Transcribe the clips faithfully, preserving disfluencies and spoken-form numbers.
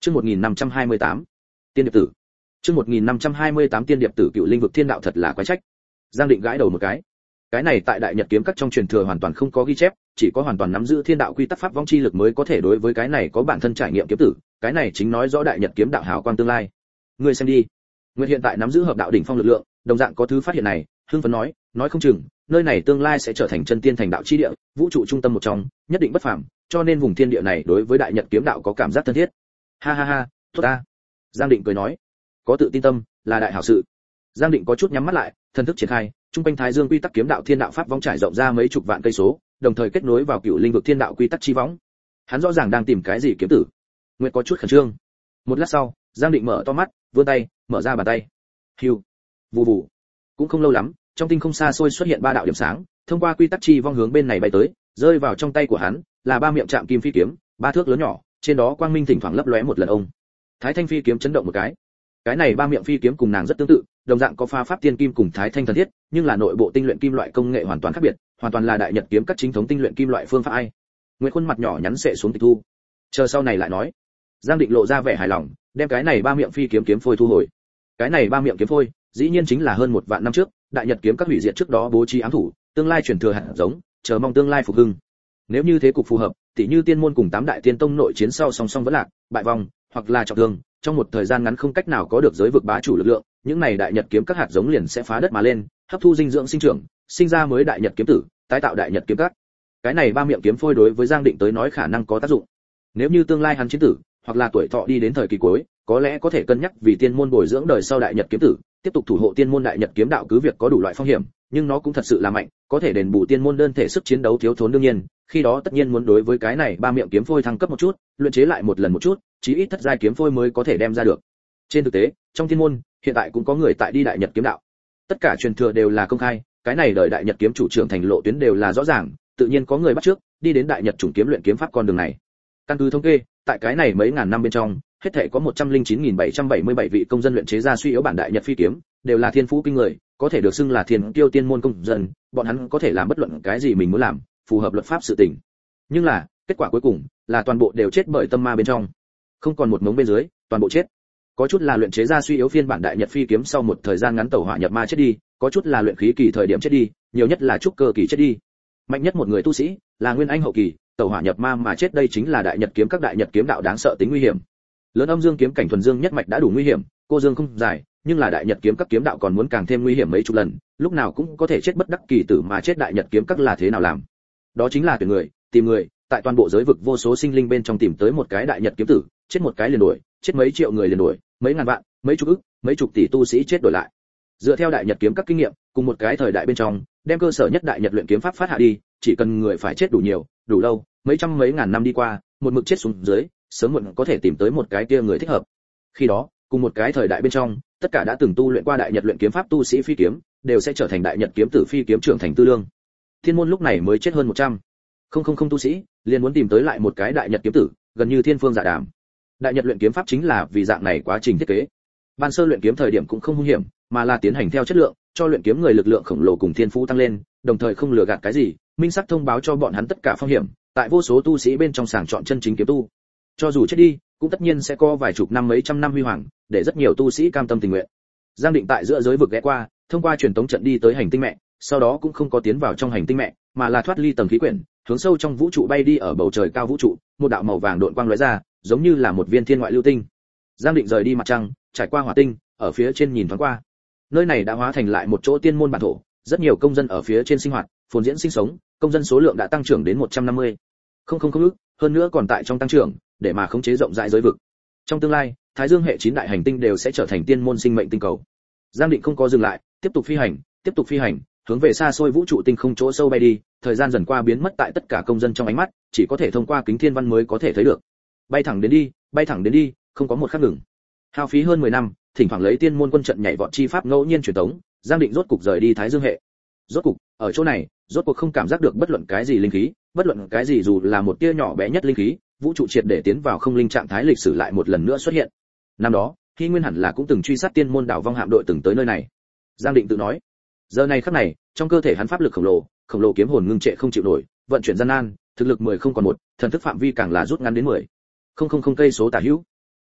Chương một nghìn năm trăm hai mươi tám, Tiên điệp tử. Chương một nghìn năm trăm hai mươi tám Tiên điệp tử cựu linh vực thiên đạo thật là quái trách. Giang Định gãi đầu một cái. Cái này tại Đại Nhật kiếm các trong truyền thừa hoàn toàn không có ghi chép, chỉ có hoàn toàn nắm giữ thiên đạo quy tắc pháp vong chi lực mới có thể đối với cái này có bản thân trải nghiệm kiếm tử, cái này chính nói rõ Đại Nhật kiếm đạo hào quang tương lai. Ngươi xem đi. Nguyệt hiện tại nắm giữ hợp đạo đỉnh phong lực lượng, đồng dạng có thứ phát hiện này, hưng phấn nói, nói không chừng, nơi này tương lai sẽ trở thành chân tiên thành đạo chi địa, vũ trụ trung tâm một trong, nhất định bất phàm, cho nên vùng thiên địa này đối với Đại Nhật kiếm đạo có cảm giác thân thiết. Ha ha ha, tốt ta. Giang Định cười nói, có tự tin tâm là đại hảo sự. Giang Định có chút nhắm mắt lại, thần thức triển khai, trung quanh Thái Dương quy tắc kiếm đạo thiên đạo pháp vong trải rộng ra mấy chục vạn cây số, đồng thời kết nối vào cựu linh vực thiên đạo quy tắc chi võng. Hắn rõ ràng đang tìm cái gì kiếm tử. Nguyệt có chút khẩn trương. Một lát sau, Giang Định mở to mắt, vươn tay, mở ra bàn tay. Hưu, vù vù. Cũng không lâu lắm, trong tinh không xa xôi xuất hiện ba đạo điểm sáng, thông qua quy tắc chi vong hướng bên này bay tới, rơi vào trong tay của hắn, là ba miệng chạm kim phi kiếm, ba thước lớn nhỏ, trên đó quang minh thỉnh thoảng lấp lóe một lần ông. Thái Thanh phi kiếm chấn động một cái. Cái này ba miệng phi kiếm cùng nàng rất tương tự, đồng dạng có pha pháp tiên kim cùng Thái Thanh thần thiết, nhưng là nội bộ tinh luyện kim loại công nghệ hoàn toàn khác biệt, hoàn toàn là Đại Nhật kiếm các chính thống tinh luyện kim loại phương pháp ai. Nguyệt khuôn mặt nhỏ nhắn sệ xuống tịch thu. Chờ sau này lại nói. Giang Định lộ ra vẻ hài lòng, đem cái này ba miệng phi kiếm kiếm phôi thu hồi. Cái này ba miệng kiếm phôi, dĩ nhiên chính là hơn một vạn năm trước, Đại Nhật kiếm các hủy diệt trước đó bố trí ám thủ, tương lai truyền thừa hạt giống, chờ mong tương lai phục hưng. Nếu như thế cục phù hợp, tỷ như tiên môn cùng tám đại tiên tông nội chiến sau song song vẫn lạc, bại vong, hoặc là trọng thương, trong một thời gian ngắn không cách nào có được giới vực bá chủ lực lượng, những này Đại Nhật kiếm các hạt giống liền sẽ phá đất mà lên, hấp thu dinh dưỡng sinh trưởng, sinh ra mới Đại Nhật kiếm tử, tái tạo Đại Nhật kiếm các. Cái này ba miệng kiếm phôi đối với Giang Định tới nói khả năng có tác dụng. Nếu như tương lai hắn chiến tử, hoặc là tuổi thọ đi đến thời kỳ cuối, có lẽ có thể cân nhắc vì tiên môn bồi dưỡng đời sau Đại Nhật kiếm tử, tiếp tục thủ hộ tiên môn Đại Nhật kiếm đạo cứ việc có đủ loại phong hiểm, nhưng nó cũng thật sự là mạnh, có thể đền bù tiên môn đơn thể sức chiến đấu thiếu thốn đương nhiên, khi đó tất nhiên muốn đối với cái này ba miệng kiếm phôi thăng cấp một chút, luyện chế lại một lần một chút, chí ít thất giai kiếm phôi mới có thể đem ra được. Trên thực tế, trong tiên môn, hiện tại cũng có người tại đi Đại Nhật kiếm đạo. Tất cả truyền thừa đều là công khai, cái này đợi Đại Nhật kiếm chủ trưởng thành lộ tuyến đều là rõ ràng, tự nhiên có người bắt trước, đi đến Đại Nhật chủng kiếm luyện kiếm pháp con đường này. Căn cứ thống kê, tại cái này mấy ngàn năm bên trong, hết thảy có một trăm lẻ chín nghìn bảy trăm bảy mươi bảy vị công dân luyện chế ra suy yếu bản Đại Nhật phi kiếm, đều là thiên phú kinh người, có thể được xưng là thiên kiêu tiên môn công dân, bọn hắn có thể làm bất luận cái gì mình muốn làm, phù hợp luật pháp sự tình. Nhưng là, kết quả cuối cùng là toàn bộ đều chết bởi tâm ma bên trong, không còn một mống bên dưới, toàn bộ chết. Có chút là luyện chế ra suy yếu phiên bản Đại Nhật phi kiếm sau một thời gian ngắn tẩu hỏa nhập ma chết đi, có chút là luyện khí kỳ thời điểm chết đi, nhiều nhất là trúc cơ kỳ chết đi. Mạnh nhất một người tu sĩ là nguyên anh hậu kỳ, tẩu hỏa nhập ma mà chết, đây chính là Đại Nhật kiếm các Đại Nhật kiếm đạo đáng sợ tính nguy hiểm. Lớn âm dương kiếm cảnh thuần dương nhất mạch đã đủ nguy hiểm, cô dương không dài, nhưng là Đại Nhật kiếm các kiếm đạo còn muốn càng thêm nguy hiểm mấy chục lần, lúc nào cũng có thể chết bất đắc kỳ tử mà chết. Đại Nhật kiếm các là thế nào làm? Đó chính là tuyển người, tìm người, tại toàn bộ giới vực vô số sinh linh bên trong tìm tới một cái Đại Nhật kiếm tử, chết một cái liền đuổi, chết mấy triệu người liền đuổi, mấy ngàn vạn, mấy chục ức, mấy chục tỷ tu sĩ chết đổi lại. Dựa theo Đại Nhật kiếm các kinh nghiệm, cùng một cái thời đại bên trong, đem cơ sở nhất Đại Nhật luyện kiếm pháp phát hạ đi, chỉ cần người phải chết đủ nhiều, đủ lâu, mấy trăm mấy ngàn năm đi qua, một mực chết xuống dưới, sớm muộn có thể tìm tới một cái kia người thích hợp. Khi đó, cùng một cái thời đại bên trong, tất cả đã từng tu luyện qua Đại Nhật luyện kiếm pháp tu sĩ phi kiếm, đều sẽ trở thành Đại Nhật kiếm tử phi kiếm trưởng thành tư lương. Thiên môn lúc này mới chết hơn một trăm. Không không không tu sĩ, liền muốn tìm tới lại một cái Đại Nhật kiếm tử, gần như thiên phương dạ đàm. Đại Nhật luyện kiếm pháp chính là vì dạng này quá trình thiết kế. Ban sơ luyện kiếm thời điểm cũng không hung hiểm, mà là tiến hành theo chất lượng, cho luyện kiếm người lực lượng khổng lồ cùng thiên phú tăng lên, đồng thời không lừa gạt cái gì, minh xác thông báo cho bọn hắn tất cả phong hiểm, tại vô số tu sĩ bên trong sàng chọn chân chính kiếm tu. Cho dù chết đi, cũng tất nhiên sẽ có vài chục năm mấy trăm năm huy hoàng, để rất nhiều tu sĩ cam tâm tình nguyện. Giang Định tại giữa giới vực ghé qua, thông qua truyền tống trận đi tới hành tinh mẹ, sau đó cũng không có tiến vào trong hành tinh mẹ, mà là thoát ly tầng khí quyển, hướng sâu trong vũ trụ bay đi. Ở bầu trời cao vũ trụ, một đạo màu vàng độn quang lóe ra, giống như là một viên thiên ngoại lưu tinh. Giang Định rời đi mặt trăng, trải qua hỏa tinh, ở phía trên nhìn thoáng qua. Nơi này đã hóa thành lại một chỗ tiên môn bản thổ, rất nhiều công dân ở phía trên sinh hoạt, phồn diễn sinh sống, công dân số lượng đã tăng trưởng đến một trăm năm mươi. Không không không ức, hơn nữa còn tại trong tăng trưởng, để mà khống chế rộng rãi giới vực. Trong tương lai, Thái Dương hệ chín đại hành tinh đều sẽ trở thành tiên môn sinh mệnh tinh cầu. Giang Định không có dừng lại, tiếp tục phi hành, tiếp tục phi hành, hướng về xa xôi vũ trụ tinh không chỗ sâu bay đi. Thời gian dần qua biến mất tại tất cả công dân trong ánh mắt, chỉ có thể thông qua kính thiên văn mới có thể thấy được. Bay thẳng đến đi, bay thẳng đến đi, không có một khắc ngừng. Hao phí hơn mười năm, thỉnh thoảng lấy tiên môn quân trận nhảy vọt chi pháp ngẫu nhiên truyền tống, Giang Định rốt cục rời đi Thái Dương hệ. Rốt cục, ở chỗ này, rốt cuộc không cảm giác được bất luận cái gì linh khí, bất luận cái gì dù là một tia nhỏ bé nhất linh khí, vũ trụ triệt để tiến vào không linh trạng thái, lịch sử lại một lần nữa xuất hiện. Năm đó, Hy Nguyên hẳn là cũng từng truy sát tiên môn đảo vong hạm đội từng tới nơi này. Giang Định tự nói. Giờ này khắc này, trong cơ thể hắn pháp lực khổng lồ, khổng lồ kiếm hồn ngưng trệ không chịu nổi, vận chuyển gian nan, thực lực mười không còn một, thần thức phạm vi càng là rút ngắn đến mười. Không không không cây số tả hữu.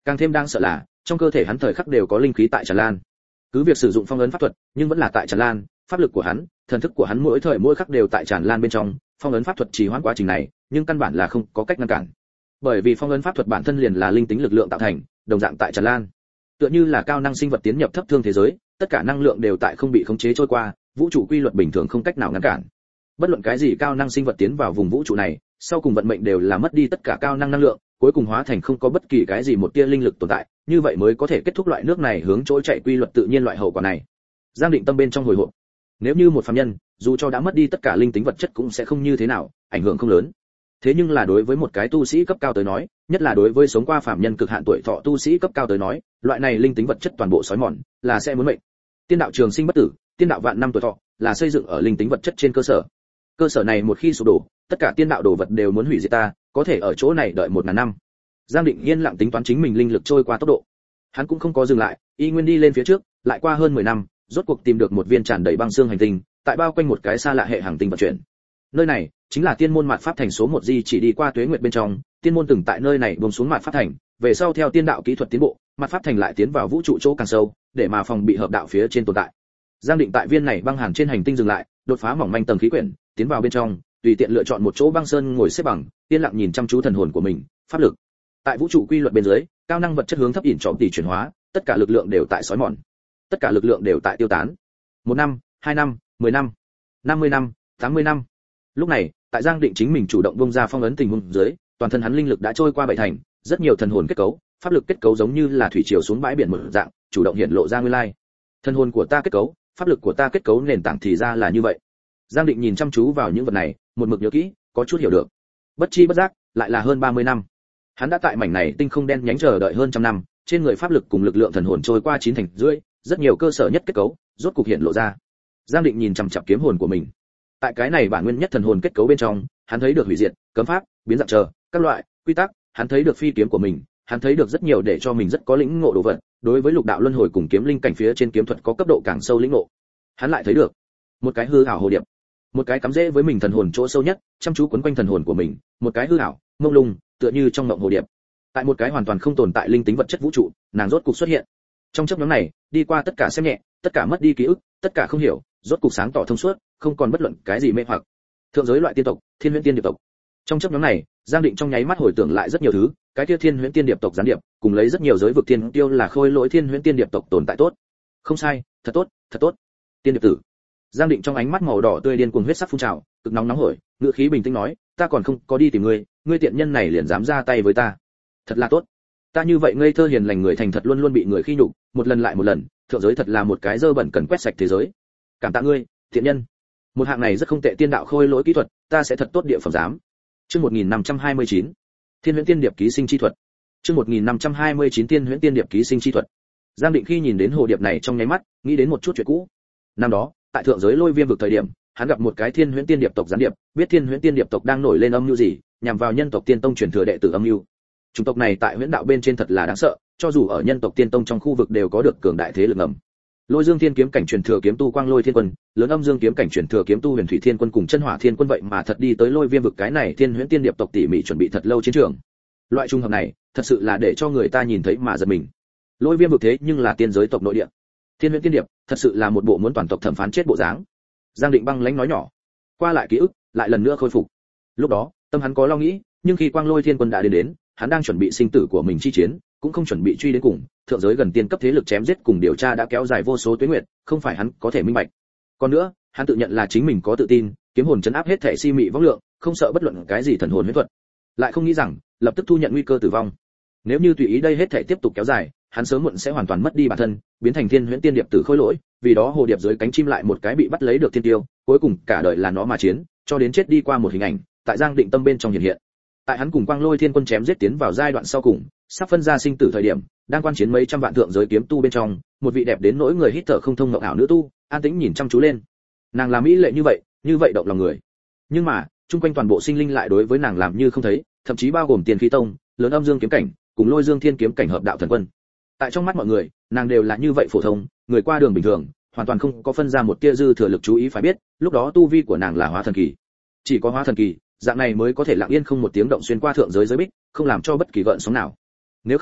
Càng thêm đáng sợ là, trong cơ thể hắn thời khắc đều có linh khí tại tràn lan. Cứ việc sử dụng phong ấn pháp thuật, nhưng vẫn là tại tràn lan, pháp lực của hắn, thần thức của hắn mỗi thời mỗi khắc đều tại tràn lan bên trong, phong ấn pháp thuật trì hoãn quá trình này, nhưng căn bản là không có cách ngăn cản. Bởi vì phong ấn pháp thuật bản thân liền là linh tính lực lượng tạo thành, đồng dạng tại tràn lan. Tựa như là cao năng sinh vật tiến nhập thấp thương thế giới, tất cả năng lượng đều tại không bị khống chế trôi qua, vũ trụ quy luật bình thường không cách nào ngăn cản. Bất luận cái gì cao năng sinh vật tiến vào vùng vũ trụ này, sau cùng vận mệnh đều là mất đi tất cả cao năng năng lượng, cuối cùng hóa thành không có bất kỳ cái gì một tia linh lực tồn tại, như vậy mới có thể kết thúc loại nước này hướng chỗ chạy quy luật tự nhiên loại hậu quả này. Giang Định tâm bên trong hồi hộp. Nếu như một phàm nhân, dù cho đã mất đi tất cả linh tính vật chất cũng sẽ không như thế nào, ảnh hưởng không lớn. Thế nhưng là đối với một cái tu sĩ cấp cao tới nói, nhất là đối với sống qua phàm nhân cực hạn tuổi thọ tu sĩ cấp cao tới nói, loại này linh tính vật chất toàn bộ sói mòn, là sẽ muốn mệnh. Tiên đạo trường sinh bất tử, tiên đạo vạn năm tuổi thọ, là xây dựng ở linh tính vật chất trên cơ sở. Cơ sở này một khi sụp đổ, tất cả tiên đạo đồ vật đều muốn hủy diệt ta, có thể ở chỗ này đợi một ngàn năm. Giang Định yên lặng tính toán chính mình linh lực trôi qua tốc độ. Hắn cũng không có dừng lại, y nguyên đi lên phía trước, lại qua hơn mười năm, rốt cuộc tìm được một viên tràn đầy băng xương hành tinh, tại bao quanh một cái xa lạ hệ hành tinh vận chuyển. Nơi này chính là tiên môn mạt pháp thành số một di chỉ đi qua tuế nguyệt bên trong, tiên môn từng tại nơi này buông xuống mạt pháp thành, về sau theo tiên đạo kỹ thuật tiến bộ, mạt pháp thành lại tiến vào vũ trụ chỗ càng sâu, để mà phòng bị hợp đạo phía trên tồn tại. Giang Định tại viên này băng hàn trên hành tinh dừng lại, đột phá mỏng manh tầng khí quyển, tiến vào bên trong, tùy tiện lựa chọn một chỗ băng sơn ngồi xếp bằng, yên lặng nhìn chăm chú thần hồn của mình, pháp lực. Tại vũ trụ quy luật bên dưới, cao năng vật chất hướng thấp ỉn trọng tỷ chuyển hóa, tất cả lực lượng đều tại sói mòn, tất cả lực lượng đều tại tiêu tán. Một năm, hai năm, mười năm, năm mươi năm, tám mươi năm. Lúc này, tại Giang Định chính mình chủ động bung ra phong ấn tình huống dưới, toàn thân hắn linh lực đã trôi qua bảy thành, rất nhiều thần hồn kết cấu, pháp lực kết cấu giống như là thủy triều xuống bãi biển một dạng, chủ động hiện lộ ra nguyên lai. Thần hồn của ta kết cấu, pháp lực của ta kết cấu nền tảng thì ra là như vậy. Giang Định nhìn chăm chú vào những vật này, một mực nhớ kỹ, có chút hiểu được. Bất chi bất giác, lại là hơn ba mươi năm. Hắn đã tại mảnh này tinh không đen nhánh chờ đợi hơn trăm năm, trên người pháp lực cùng lực lượng thần hồn trôi qua chín thành rưỡi, rất nhiều cơ sở nhất kết cấu, rốt cục hiện lộ ra. Giang Định nhìn chằm chằm kiếm hồn của mình. Tại cái này bản nguyên nhất thần hồn kết cấu bên trong, hắn thấy được hủy diệt, cấm pháp, biến dạng chờ, các loại quy tắc, hắn thấy được phi kiếm của mình, hắn thấy được rất nhiều để cho mình rất có lĩnh ngộ đồ vật, đối với lục đạo luân hồi cùng kiếm linh cảnh phía trên kiếm thuật có cấp độ càng sâu lĩnh ngộ. Hắn lại thấy được một cái hư ảo hồ điệp, một cái cắm rễ với mình thần hồn chỗ sâu nhất, chăm chú quấn quanh thần hồn của mình, một cái hư ảo, mông lung, tựa như trong mộng hồ điệp. Tại một cái hoàn toàn không tồn tại linh tính vật chất vũ trụ, nàng rốt cục xuất hiện. Trong chốc ngắn này, đi qua tất cả xem nhẹ, tất cả mất đi ký ức, tất cả không hiểu, rốt cục sáng tỏ thông suốt, không còn bất luận cái gì mê hoặc. Thượng giới loại tiên tộc, Thiên Huyễn Tiên Điệp tộc. Trong chốc ngắn này, Giang Định trong nháy mắt hồi tưởng lại rất nhiều thứ, cái kia Thiên Huyễn Tiên Điệp tộc gián điệp, cùng lấy rất nhiều giới vực tiên tiêu là khôi lỗi Thiên Huyễn Tiên Điệp tộc tồn tại tốt. Không sai, thật tốt, thật tốt. Tiên điệp tử. Giang Định trong ánh mắt màu đỏ tươi điên cuồng huyết sắc phun trào, cực nóng nóng hổi, ngữ khí bình tĩnh nói, ta còn không có đi tìm ngươi, ngươi tiện nhân này liền dám ra tay với ta. Thật là tốt. Ta như vậy ngây thơ hiền lành người thành thật luôn luôn bị người khi nhục, một lần lại một lần, thượng giới thật là một cái dơ bẩn cần quét sạch thế giới. Cảm tạ ngươi, tiện nhân. Một hạng này rất không tệ tiên đạo khôi lỗi kỹ thuật, ta sẽ thật tốt địa phẩm giám. Chương một nghìn năm trăm hai mươi chín. Thiên Huyễn Tiên Điệp ký sinh chi thuật. Chương một nghìn năm trăm hai mươi chín Tiên Huyễn Tiên Điệp ký sinh chi thuật. Giang Định khi nhìn đến hồ điệp này trong nháy mắt, nghĩ đến một chút chuyện cũ. Năm đó, tại thượng giới Lôi Viêm vực thời điểm, hắn gặp một cái Thiên Huyễn Tiên Điệp tộc gián điệp, biết Thiên Huyễn Tiên Điệp tộc đang nổi lên âm mưu gì, nhằm vào nhân tộc Tiên Tông truyền thừa đệ tử âm mưu. Chủng tộc này tại huyễn đạo bên trên thật là đáng sợ, cho dù ở nhân tộc Tiên Tông trong khu vực đều có được cường đại thế lực ngầm. Lôi Dương Thiên kiếm cảnh truyền thừa kiếm tu Quang Lôi Thiên Quân, Lớn Âm Dương kiếm cảnh truyền thừa kiếm tu Huyền Thủy Thiên Quân cùng Chân Hỏa Thiên Quân vậy mà thật đi tới Lôi Viêm vực cái này Thiên Huyễn Tiên Điệp tộc tỉ mỉ chuẩn bị thật lâu chiến trường. Loại trùng hợp này, thật sự là để cho người ta nhìn thấy mà giật mình. Lôi Viêm vực thế nhưng là tiên giới tộc nội địa. Thiên Huyễn Tiên Điệp, thật sự là một bộ muốn toàn tộc thẩm phán chết bộ dáng. Giang Định băng lãnh nói nhỏ. Qua lại ký ức, lại lần nữa khôi phục. Lúc đó, tâm hắn có lo nghĩ, nhưng khi Quang Lôi Thiên Quân đã đến đến, hắn đang chuẩn bị sinh tử của mình chi chiến, cũng không chuẩn bị truy đến cùng, thượng giới gần tiên cấp thế lực chém giết cùng điều tra đã kéo dài vô số tuế nguyệt, không phải hắn có thể minh bạch. Còn nữa, hắn tự nhận là chính mình có tự tin, kiếm hồn chấn áp hết thể si mị vong lượng, không sợ bất luận cái gì thần hồn huyễn thuật. Lại không nghĩ rằng, lập tức thu nhận nguy cơ tử vong. Nếu như tùy ý đây hết thể tiếp tục kéo dài, hắn sớm muộn sẽ hoàn toàn mất đi bản thân, biến thành Thiên Huyễn Tiên Điệp tử khôi lỗi, vì đó hồ điệp dưới cánh chim lại một cái bị bắt lấy được thiên tiêu, cuối cùng cả đời là nó mà chiến, cho đến chết đi qua một hình ảnh, tại Giang Định tâm bên trong hiện hiện. Tại hắn cùng Quang Lôi Thiên Quân chém giết tiến vào giai đoạn sau cùng, sắp phân ra sinh tử thời điểm, đang quan chiến mấy trăm vạn thượng giới kiếm tu bên trong, một vị đẹp đến nỗi người hít thở không thông ngọc ảo nữ tu, an tĩnh nhìn chăm chú lên. Nàng làm mỹ lệ như vậy, như vậy động lòng người. Nhưng mà, chung quanh toàn bộ sinh linh lại đối với nàng làm như không thấy, thậm chí bao gồm Tiên Khí Tông, Lớn Âm Dương kiếm cảnh, cùng Lôi Dương Thiên kiếm cảnh hợp đạo thần quân. Tại trong mắt mọi người, nàng đều là như vậy phổ thông, người qua đường bình thường, hoàn toàn không có phân ra một tia dư thừa lực chú ý phải biết, lúc đó tu vi của nàng là hóa thần kỳ. Chỉ có hóa thần kỳ, dạng này mới có thể lặng yên không một tiếng động xuyên qua thượng giới giới bích, không làm cho bất kỳ gợn sóng nào. Nếu không,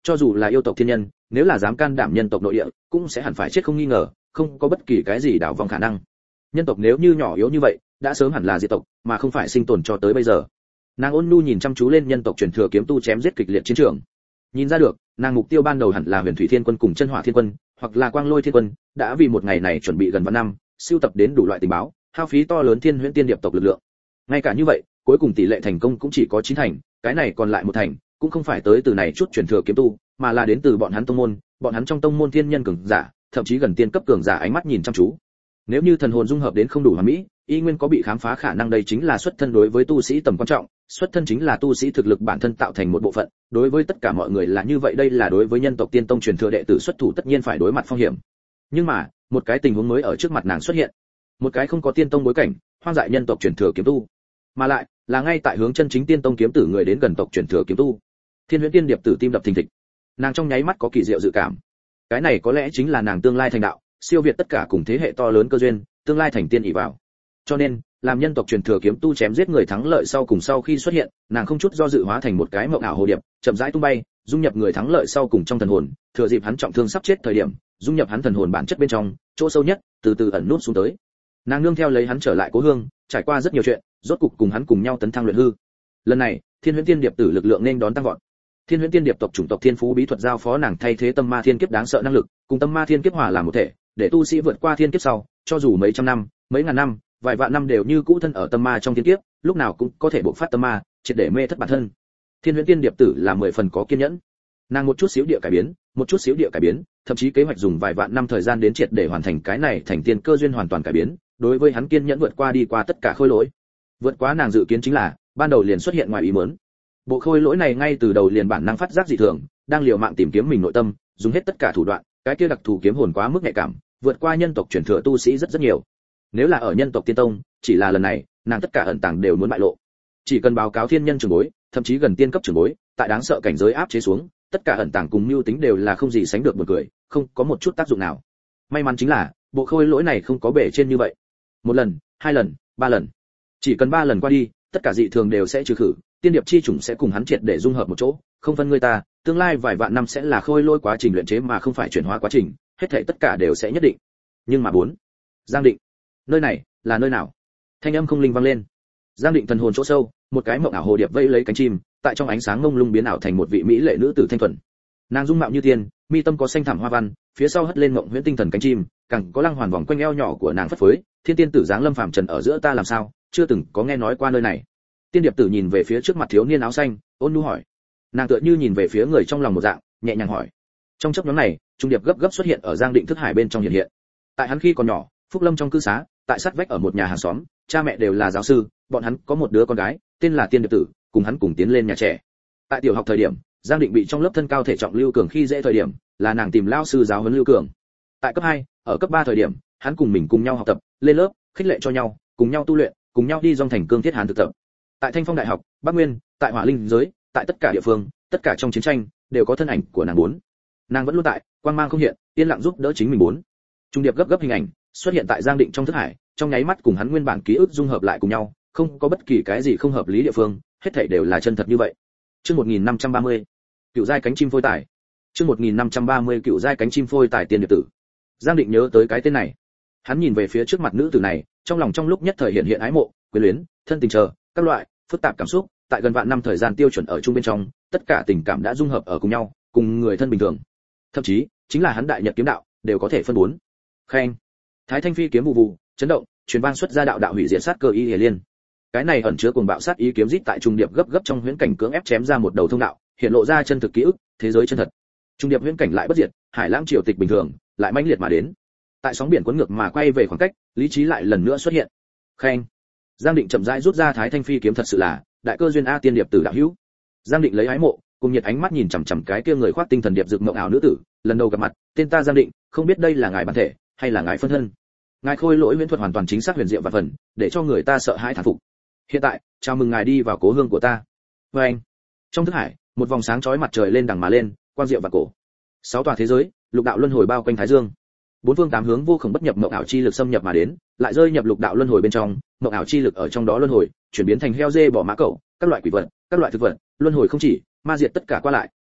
cho dù là yêu tộc thiên nhân, nếu là dám can đảm nhân tộc nội địa, cũng sẽ hẳn phải chết không nghi ngờ, không có bất kỳ cái gì đảo vòng khả năng. Nhân tộc nếu như nhỏ yếu như vậy, đã sớm hẳn là diệt tộc, mà không phải sinh tồn cho tới bây giờ. Nàng ôn nhu nhìn chăm chú lên nhân tộc truyền thừa kiếm tu chém giết kịch liệt chiến trường. Nhìn ra được, nàng mục tiêu ban đầu hẳn là Huyền Thủy Thiên Quân cùng Chân Hỏa Thiên Quân, hoặc là Quang Lôi Thiên Quân, đã vì một ngày này chuẩn bị gần vạn năm, sưu tập đến đủ loại tình báo, hao phí to lớn Thiên Huyễn Tiên Điệp tộc lực lượng. Ngay cả như vậy, cuối cùng tỷ lệ thành công cũng chỉ có chín thành, cái này còn lại một thành, cũng không phải tới từ này chút truyền thừa kiếm tu, mà là đến từ bọn hắn tông môn, bọn hắn trong tông môn thiên nhân cường giả, thậm chí gần tiên cấp cường giả ánh mắt nhìn chăm chú. Nếu như thần hồn dung hợp đến không đủ hoàn mỹ, y nguyên có bị khám phá khả năng, đây chính là xuất thân đối với tu sĩ tầm quan trọng, xuất thân chính là tu sĩ thực lực bản thân tạo thành một bộ phận, đối với tất cả mọi người là như vậy, đây là đối với nhân tộc tiên tông truyền thừa đệ tử xuất thủ tất nhiên phải đối mặt phong hiểm. Nhưng mà, một cái tình huống mới ở trước mặt nàng xuất hiện. Một cái không có tiên tông bối cảnh, hoang dại nhân tộc truyền thừa kiếm tu, mà lại là ngay tại hướng chân chính tiên tông kiếm tử người đến gần tộc truyền thừa kiếm tu. Thiên Huyễn Tiên Điệp tử tim đập thình thịch. Nàng trong nháy mắt có kỳ diệu dự cảm. Cái này có lẽ chính là nàng tương lai thành đạo, siêu việt tất cả cùng thế hệ to lớn cơ duyên, tương lai thành tiên ỷ vào. Cho nên, làm nhân tộc truyền thừa kiếm tu chém giết người thắng lợi sau cùng sau khi xuất hiện, nàng không chút do dự hóa thành một cái mộng ảo hồ điệp, chậm rãi tung bay, dung nhập người thắng lợi sau cùng trong thần hồn, thừa dịp hắn trọng thương sắp chết thời điểm, dung nhập hắn thần hồn bản chất bên trong, chỗ sâu nhất, từ từ ẩn nút xuống tới. Nàng nương theo lấy hắn trở lại cố hương, trải qua rất nhiều chuyện, rốt cục cùng hắn cùng nhau tấn thăng luyện hư. Lần này, Thiên Huyễn Tiên Điệp tử lực lượng nên đón tăng vọt. Thiên Huyễn Tiên Điệp tộc chủng tộc thiên phú bí thuật giao phó nàng thay thế tâm ma thiên kiếp đáng sợ năng lực, cùng tâm ma thiên kiếp hòa làm một thể, để tu sĩ vượt qua thiên kiếp sau, cho dù mấy trăm năm, mấy ngàn năm, vài vạn năm đều như cũ thân ở tâm ma trong thiên kiếp, lúc nào cũng có thể bộc phát tâm ma, triệt để mê thất bản thân. Thiên Huyễn Tiên Điệp tử là mười phần có kiên nhẫn. Nàng một chút xíu địa cải biến, một chút xíu địa cải biến, thậm chí kế hoạch dùng vài vạn năm thời gian đến triệt để hoàn thành cái này thành tiên cơ duyên hoàn toàn cải biến, đối với hắn kiên nhẫn vượt qua đi qua tất cả khôi lỗi. Vượt quá nàng dự kiến chính là, ban đầu liền xuất hiện ngoài ý muốn. Bộ khôi lỗi này ngay từ đầu liền bản năng phát giác dị thường, đang liều mạng tìm kiếm mình nội tâm, dùng hết tất cả thủ đoạn, cái kia đặc thù kiếm hồn quá mức nhạy cảm, vượt qua nhân tộc truyền thừa tu sĩ rất rất nhiều. Nếu là ở nhân tộc tiên tông, chỉ là lần này, nàng tất cả ẩn tàng đều muốn bại lộ. Chỉ cần báo cáo thiên nhân trưởng bối, thậm chí gần tiên cấp trưởng bối, tại đáng sợ cảnh giới áp chế xuống, tất cả ẩn tàng cùng mưu tính đều là không gì sánh được buồn cười, không có một chút tác dụng nào. May mắn chính là, bộ khôi lỗi này không có bể trên như vậy. Một lần, hai lần, ba lần. Chỉ cần ba lần qua đi, tất cả dị thường đều sẽ trừ khử, tiên điệp chi chủng sẽ cùng hắn triệt để dung hợp một chỗ, không phân người ta, tương lai vài vạn năm sẽ là khôi lỗi quá trình luyện chế mà không phải chuyển hóa quá trình, hết thảy tất cả đều sẽ nhất định. Nhưng mà bốn, Giang Định, nơi này là nơi nào? Thanh âm không linh vang lên. Giang Định thần hồn chỗ sâu, một cái mộng ảo hồ điệp vẫy lấy cánh chim, tại trong ánh sáng ngông lung biến ảo thành một vị mỹ lệ nữ tử thanh thuần. Nàng dung mạo như tiên, mi tâm có xanh thẳm hoa văn, phía sau hất lên mộng huyễn tinh thần cánh chim, càng có lăng hoàn vòng quanh eo nhỏ của nàng phất phới, thiên tiên tử dáng lâm phàm trần ở giữa ta làm sao, chưa từng có nghe nói qua nơi này. Tiên điệp tử nhìn về phía trước mặt thiếu niên áo xanh, ôn nhu hỏi. Nàng tựa như nhìn về phía người trong lòng một dạng, nhẹ nhàng hỏi. Trong chốc ngắn này, trung điệp gấp gấp xuất hiện ở Giang Định thức hải bên trong hiện hiện. Tại hắn khi còn nhỏ, Phúc Lâm trong cư xá, tại sát vách ở một nhà hàng xóm, cha mẹ đều là giáo sư, bọn hắn có một đứa con gái, tên là Tiên điệp tử, cùng hắn cùng tiến lên nhà trẻ. Tại tiểu học thời điểm, Giang Định bị trong lớp thân cao thể trọng Lưu Cường khi dễ thời điểm, là nàng tìm lao sư giáo huấn Lưu Cường. Tại cấp hai, ở cấp ba thời điểm, hắn cùng mình cùng nhau học tập, lên lớp, khích lệ cho nhau, cùng nhau tu luyện, cùng nhau đi dòng thành cương thiết hàn thực tập. Tại Thanh Phong Đại học, Bắc Nguyên, tại Hỏa Linh giới, tại tất cả địa phương, tất cả trong chiến tranh đều có thân ảnh của nàng bốn. Nàng vẫn luôn tại, quang mang không hiện, yên lặng giúp đỡ chính mình bốn. Trung điệp gấp gấp hình ảnh xuất hiện tại Giang Định trong thức hải, trong nháy mắt cùng hắn nguyên bản ký ức dung hợp lại cùng nhau, không có bất kỳ cái gì không hợp lý địa phương, hết thảy đều là chân thật như vậy. Chương một nghìn năm trăm ba mươi, Cựu giai cánh chim phôi tài. Chương một nghìn năm trăm ba mươi Cựu giai cánh chim phôi tài Tiên điệp tử. Giang Định nhớ tới cái tên này. Hắn nhìn về phía trước mặt nữ tử này, trong lòng trong lúc nhất thời hiện hiện ái mộ, quyến luyến, thân tình chờ, các loại phức tạp cảm xúc, tại gần vạn năm thời gian tiêu chuẩn ở chung bên trong, tất cả tình cảm đã dung hợp ở cùng nhau, cùng người thân bình thường. Thậm chí, chính là hắn đại nhật kiếm đạo, đều có thể phân bốn. Khen. Thái Thanh phi kiếm vụ vụ, chấn động, truyền vang xuất ra đạo đạo hủy diệt sát cơ y hề liên. Cái này ẩn chứa cuồng bạo sát ý kiếm rít tại trung điệp gấp gấp trong huyễn cảnh cưỡng ép chém ra một đầu thông đạo, hiện lộ ra chân thực ký ức, thế giới chân thật. Trung điệp huyễn cảnh lại bất diệt, hải lãng triều tịch bình thường, lại mãnh liệt mà đến. Tại sóng biển cuốn ngược mà quay về khoảng cách, lý trí lại lần nữa xuất hiện. Khen. Giang Định chậm rãi rút ra Thái Thanh phi kiếm, thật sự là đại cơ duyên a Tiên điệp tử đạo hữu. Giang Định lấy ái mộ, cùng nhiệt ánh mắt nhìn chằm chằm cái kia người khoác tinh thần điệp dược mộng ảo nữ tử, lần đầu gặp mặt, tên ta Giang Định, không biết đây là ngài bản thể hay là ngài phân thân. Ngài khôi lỗi huyễn thuật hoàn toàn chính xác huyền diệu và phần, để cho người ta sợ hãi thán phục. Hiện tại, chào mừng ngài đi vào cố hương của ta. Và anh, trong thức hải, một vòng sáng chói mặt trời lên đằng mà lên, quang diệu và cổ. Sáu tòa thế giới, lục đạo luân hồi bao quanh thái dương. Bốn phương tám hướng vô cùng bất nhập mộng ảo chi lực xâm nhập mà đến, lại rơi nhập lục đạo luân hồi bên trong, mộng ảo chi lực ở trong đó luân hồi, chuyển biến thành heo dê bỏ mã cẩu, các loại quỷ vật, các loại thực vật, luân hồi không chỉ, ma diệt tất cả qua lại,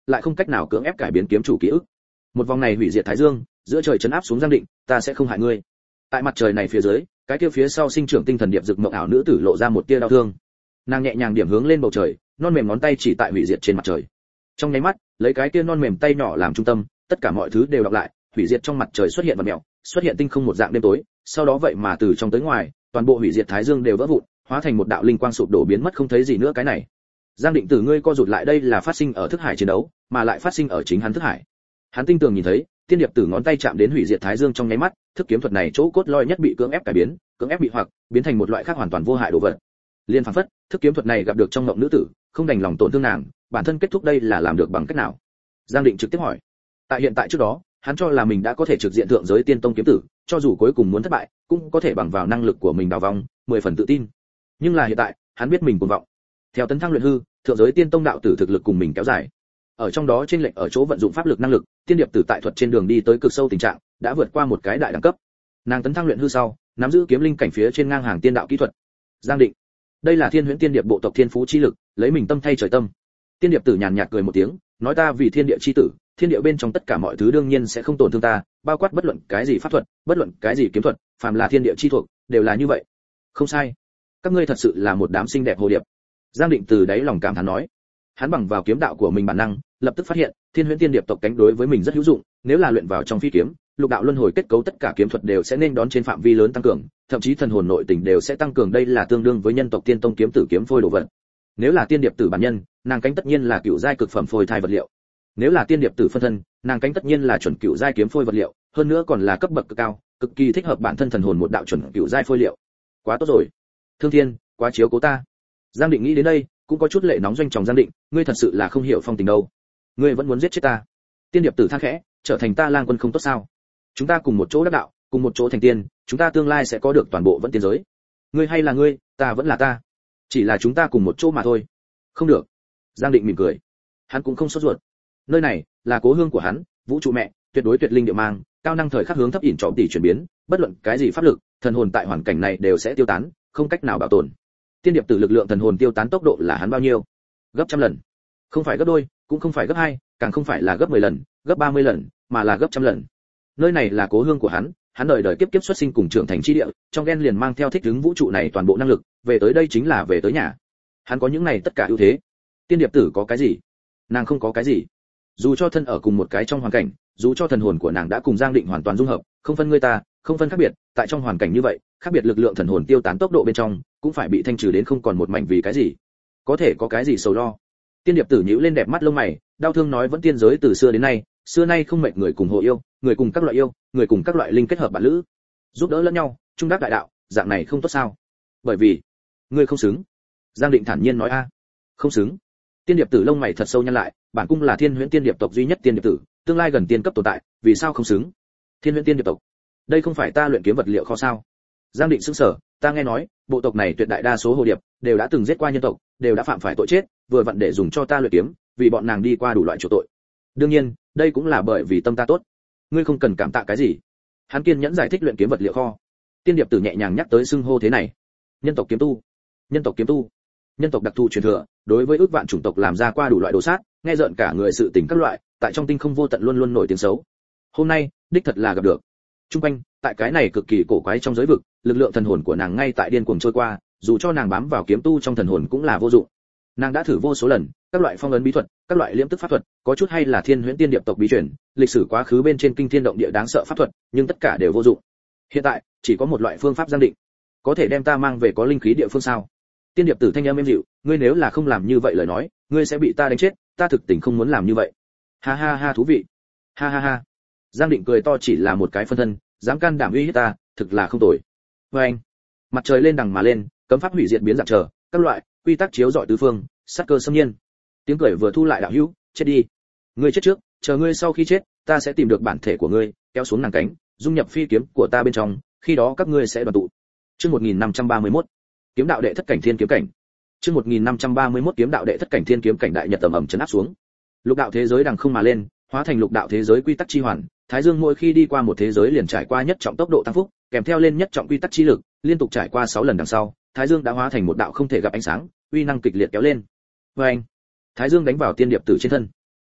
lại không cách nào cưỡng ép cải biến kiếm chủ ký ức. Một vòng này hủy diệt thái dương, giữa trời chấn áp xuống Giang Định, ta sẽ không hại ngươi. Tại mặt trời này phía dưới, cái kia phía sau sinh trưởng tinh thần điệp dực mộng ảo nữ tử lộ ra một tia đau thương. Nàng nhẹ nhàng điểm hướng lên bầu trời, non mềm ngón tay chỉ tại hủy diệt trên mặt trời. Trong nháy mắt, lấy cái kia non mềm tay nhỏ làm trung tâm, tất cả mọi thứ đều đọc lại, hủy diệt trong mặt trời xuất hiện vật mèo, xuất hiện tinh không một dạng đêm tối, sau đó vậy mà từ trong tới ngoài, toàn bộ hủy diệt thái dương đều vỡ vụn, hóa thành một đạo linh quang sụp đổ biến mất không thấy gì nữa. Cái này, Giang Định Tử ngươi co rụt lại, đây là phát sinh ở thức hải chiến đấu, mà lại phát sinh ở chính hắn thức hải. Hắn tinh tường nhìn thấy, tiên điệp tử ngón tay chạm đến hủy diệt thái dương trong nháy mắt, thức kiếm thuật này chỗ cốt lõi nhất bị cưỡng ép cải biến, cưỡng ép bị hoặc biến thành một loại khác hoàn toàn vô hại đồ vật. Liên phảng phất, thức kiếm thuật này gặp được trong ngộng nữ tử, không đành lòng tổn thương nàng, bản thân kết thúc đây là làm được bằng cách nào? Giang Định trực tiếp hỏi. Tại hiện tại trước đó, hắn cho là mình đã có thể trực diện thượng giới tiên tông kiếm tử, cho dù cuối cùng muốn thất bại, cũng có thể bằng vào năng lực của mình đào vong, mười phần tự tin. Nhưng là hiện tại, hắn biết mình cuồng vọng. Theo tấn thăng luyện hư, thượng giới tiên tông đạo tử thực lực cùng mình kéo dài. Ở trong đó trên lệnh ở chỗ vận dụng pháp lực năng lực, tiên điệp tử tại thuật trên đường đi tới cực sâu tình trạng, đã vượt qua một cái đại đẳng cấp. Nàng tấn thăng luyện hư sau, nắm giữ kiếm linh cảnh phía trên ngang hàng tiên đạo kỹ thuật. Giang Định, đây là Thiên Huyễn Tiên Điệp bộ tộc thiên phú chi lực, lấy mình tâm thay trời tâm. Tiên điệp tử nhàn nhạt cười một tiếng, nói ta vì thiên địa chi tử, thiên địa bên trong tất cả mọi thứ đương nhiên sẽ không tổn thương ta, bao quát bất luận cái gì pháp thuật, bất luận cái gì kiếm thuật, phàm là thiên địa chi thuộc, đều là như vậy. Không sai, các ngươi thật sự là một đám xinh đẹp hồ điệp. Giang Định từ đáy lòng cảm thán nói. Hắn bằng vào kiếm đạo của mình bản năng, lập tức phát hiện, Thiên Huyễn Tiên Điệp tộc cánh đối với mình rất hữu dụng, nếu là luyện vào trong phi kiếm, lục đạo luân hồi kết cấu tất cả kiếm thuật đều sẽ nên đón trên phạm vi lớn tăng cường, thậm chí thần hồn nội tình đều sẽ tăng cường, đây là tương đương với nhân tộc tiên tông kiếm tử kiếm phôi đồ vật. Nếu là tiên điệp tử bản nhân, nàng cánh tất nhiên là cựu giai cực phẩm phôi thai vật liệu. Nếu là tiên điệp tử phân thân, nàng cánh tất nhiên là chuẩn cựu giai kiếm phôi vật liệu, hơn nữa còn là cấp bậc cực cao, cực kỳ thích hợp bản thân thần hồn một đạo chuẩn cựu giai phôi liệu. Quá tốt rồi. Thương Thiên, quá chiếu cố ta. Giang Định nghĩ đến đây, cũng có chút lệ nóng doanh tròng. Giang Định, ngươi thật sự là không hiểu phong tình đâu. Ngươi vẫn muốn giết chết ta. Tiên điệp tử than khẽ, trở thành ta lang quân không tốt sao? Chúng ta cùng một chỗ đắc đạo, cùng một chỗ thành tiên, chúng ta tương lai sẽ có được toàn bộ vẫn tiên giới. Ngươi hay là ngươi, ta vẫn là ta. Chỉ là chúng ta cùng một chỗ mà thôi. Không được. Giang Định mỉm cười. Hắn cũng không sốt ruột. Nơi này là cố hương của hắn, vũ trụ mẹ, tuyệt đối tuyệt linh địa mang, cao năng thời khắc hướng thấp ỉn trọng tỷ chuyển biến, bất luận cái gì pháp lực, thần hồn tại hoàn cảnh này đều sẽ tiêu tán, không cách nào bảo tồn. Tiên điệp tử lực lượng thần hồn tiêu tán tốc độ là hắn bao nhiêu? Gấp trăm lần. Không phải gấp đôi, cũng không phải gấp hai, càng không phải là gấp mười lần, gấp ba mươi lần, mà là gấp trăm lần. Nơi này là cố hương của hắn, hắn đời đời kiếp kiếp xuất sinh cùng trưởng thành chi địa, trong gen liền mang theo thích ứng vũ trụ này toàn bộ năng lực, về tới đây chính là về tới nhà. Hắn có những này tất cả ưu thế. Tiên điệp tử có cái gì? Nàng không có cái gì. Dù cho thân ở cùng một cái trong hoàn cảnh, dù cho thần hồn của nàng đã cùng Giang Định hoàn toàn dung hợp, không phân ngươi ta, không phân khác biệt, tại trong hoàn cảnh như vậy, khác biệt lực lượng thần hồn tiêu tán tốc độ bên trong, cũng phải bị thanh trừ đến không còn một mảnh, vì cái gì? Có thể có cái gì sầu lo? Tiên điệp tử nhíu lên đẹp mắt lông mày, đau thương nói vẫn tiên giới từ xưa đến nay, xưa nay không mệt người cùng hộ yêu, người cùng các loại yêu, người cùng các loại linh kết hợp bạn lữ, giúp đỡ lẫn nhau, trung đắc đại đạo, dạng này không tốt sao? Bởi vì ngươi không xứng. Giang Định thản nhiên nói a. Không xứng. Tiên điệp tử lông mày thật sâu nhăn lại, bản cung là Thiên Huyễn Tiên Điệp tộc duy nhất tiên điệp tử, tương lai gần tiên cấp tồn tại, vì sao không xứng? Thiên Huyễn Tiên Điệp tộc, đây không phải ta luyện kiếm vật liệu kho sao? Giang Định sững sờ, ta nghe nói, bộ tộc này tuyệt đại đa số hồ điệp đều đã từng giết qua nhân tộc, đều đã phạm phải tội chết, vừa vặn để dùng cho ta luyện kiếm, vì bọn nàng đi qua đủ loại chỗ tội. Đương nhiên, đây cũng là bởi vì tâm ta tốt. Ngươi không cần cảm tạ cái gì. Hắn kiên nhẫn giải thích luyện kiếm vật liệu kho. Tiên điệp tử nhẹ nhàng nhắc tới xưng hô thế này. Nhân tộc kiếm tu, nhân tộc kiếm tu, nhân tộc đặc thù truyền thừa, đối với ước vạn chủng tộc làm ra qua đủ loại đồ sát, nghe rợn cả người sự tình các loại, tại trong tinh không vô tận luôn luôn nổi tiếng xấu. Hôm nay, đích thật là gặp được. Trung quanh, tại cái này cực kỳ cổ quái trong giới vực, lực lượng thần hồn của nàng ngay tại điên cuồng trôi qua, dù cho nàng bám vào kiếm tu trong thần hồn cũng là vô dụng. Nàng đã thử vô số lần, các loại phong ấn bí thuật, các loại liễm tức pháp thuật, có chút hay là Thiên Huyễn Tiên Điệp tộc bí truyền, lịch sử quá khứ bên trên kinh thiên động địa đáng sợ pháp thuật, nhưng tất cả đều vô dụng. Hiện tại, chỉ có một loại phương pháp Giang Định, có thể đem ta mang về có linh khí địa phương sao? Tiên điệp tử thanh âm êm dịu, ngươi nếu là không làm như vậy lời nói, ngươi sẽ bị ta đánh chết, ta thực tình không muốn làm như vậy. Ha ha ha, thú vị. Ha ha ha. Giang Định cười to, chỉ là một cái phân thân, dám can đảm uy hiếp ta, thực là không tồi. Với anh, mặt trời lên đằng mà lên, cấm pháp hủy diệt biến dạng trở, các loại quy tắc chiếu rọi tứ phương, sát cơ xâm nhiên. Tiếng cười vừa thu lại đạo hữu, chết đi. Ngươi chết trước, chờ ngươi sau khi chết, ta sẽ tìm được bản thể của ngươi, kéo xuống nàng cánh, dung nhập phi kiếm của ta bên trong, khi đó các ngươi sẽ đoàn tụ. Chương một nghìn năm trăm ba mươi mốt, kiếm đạo đệ thất cảnh thiên kiếm cảnh. Chương một nghìn năm trăm ba mươi mốt, kiếm đạo đệ thất cảnh thiên kiếm cảnh, đại nhật tầm ẩm chấn áp xuống. Lục đạo thế giới đằng không mà lên, hóa thành lục đạo thế giới quy tắc chi hoàn, Thái Dương mỗi khi đi qua một thế giới liền trải qua nhất trọng tốc độ tăng phúc, kèm theo lên nhất trọng quy tắc chi lực, liên tục trải qua sáu lần đằng sau, Thái Dương đã hóa thành một đạo không thể gặp ánh sáng, uy năng kịch liệt kéo lên. Oeng! Thái Dương đánh vào tiên điệp tử trên thân.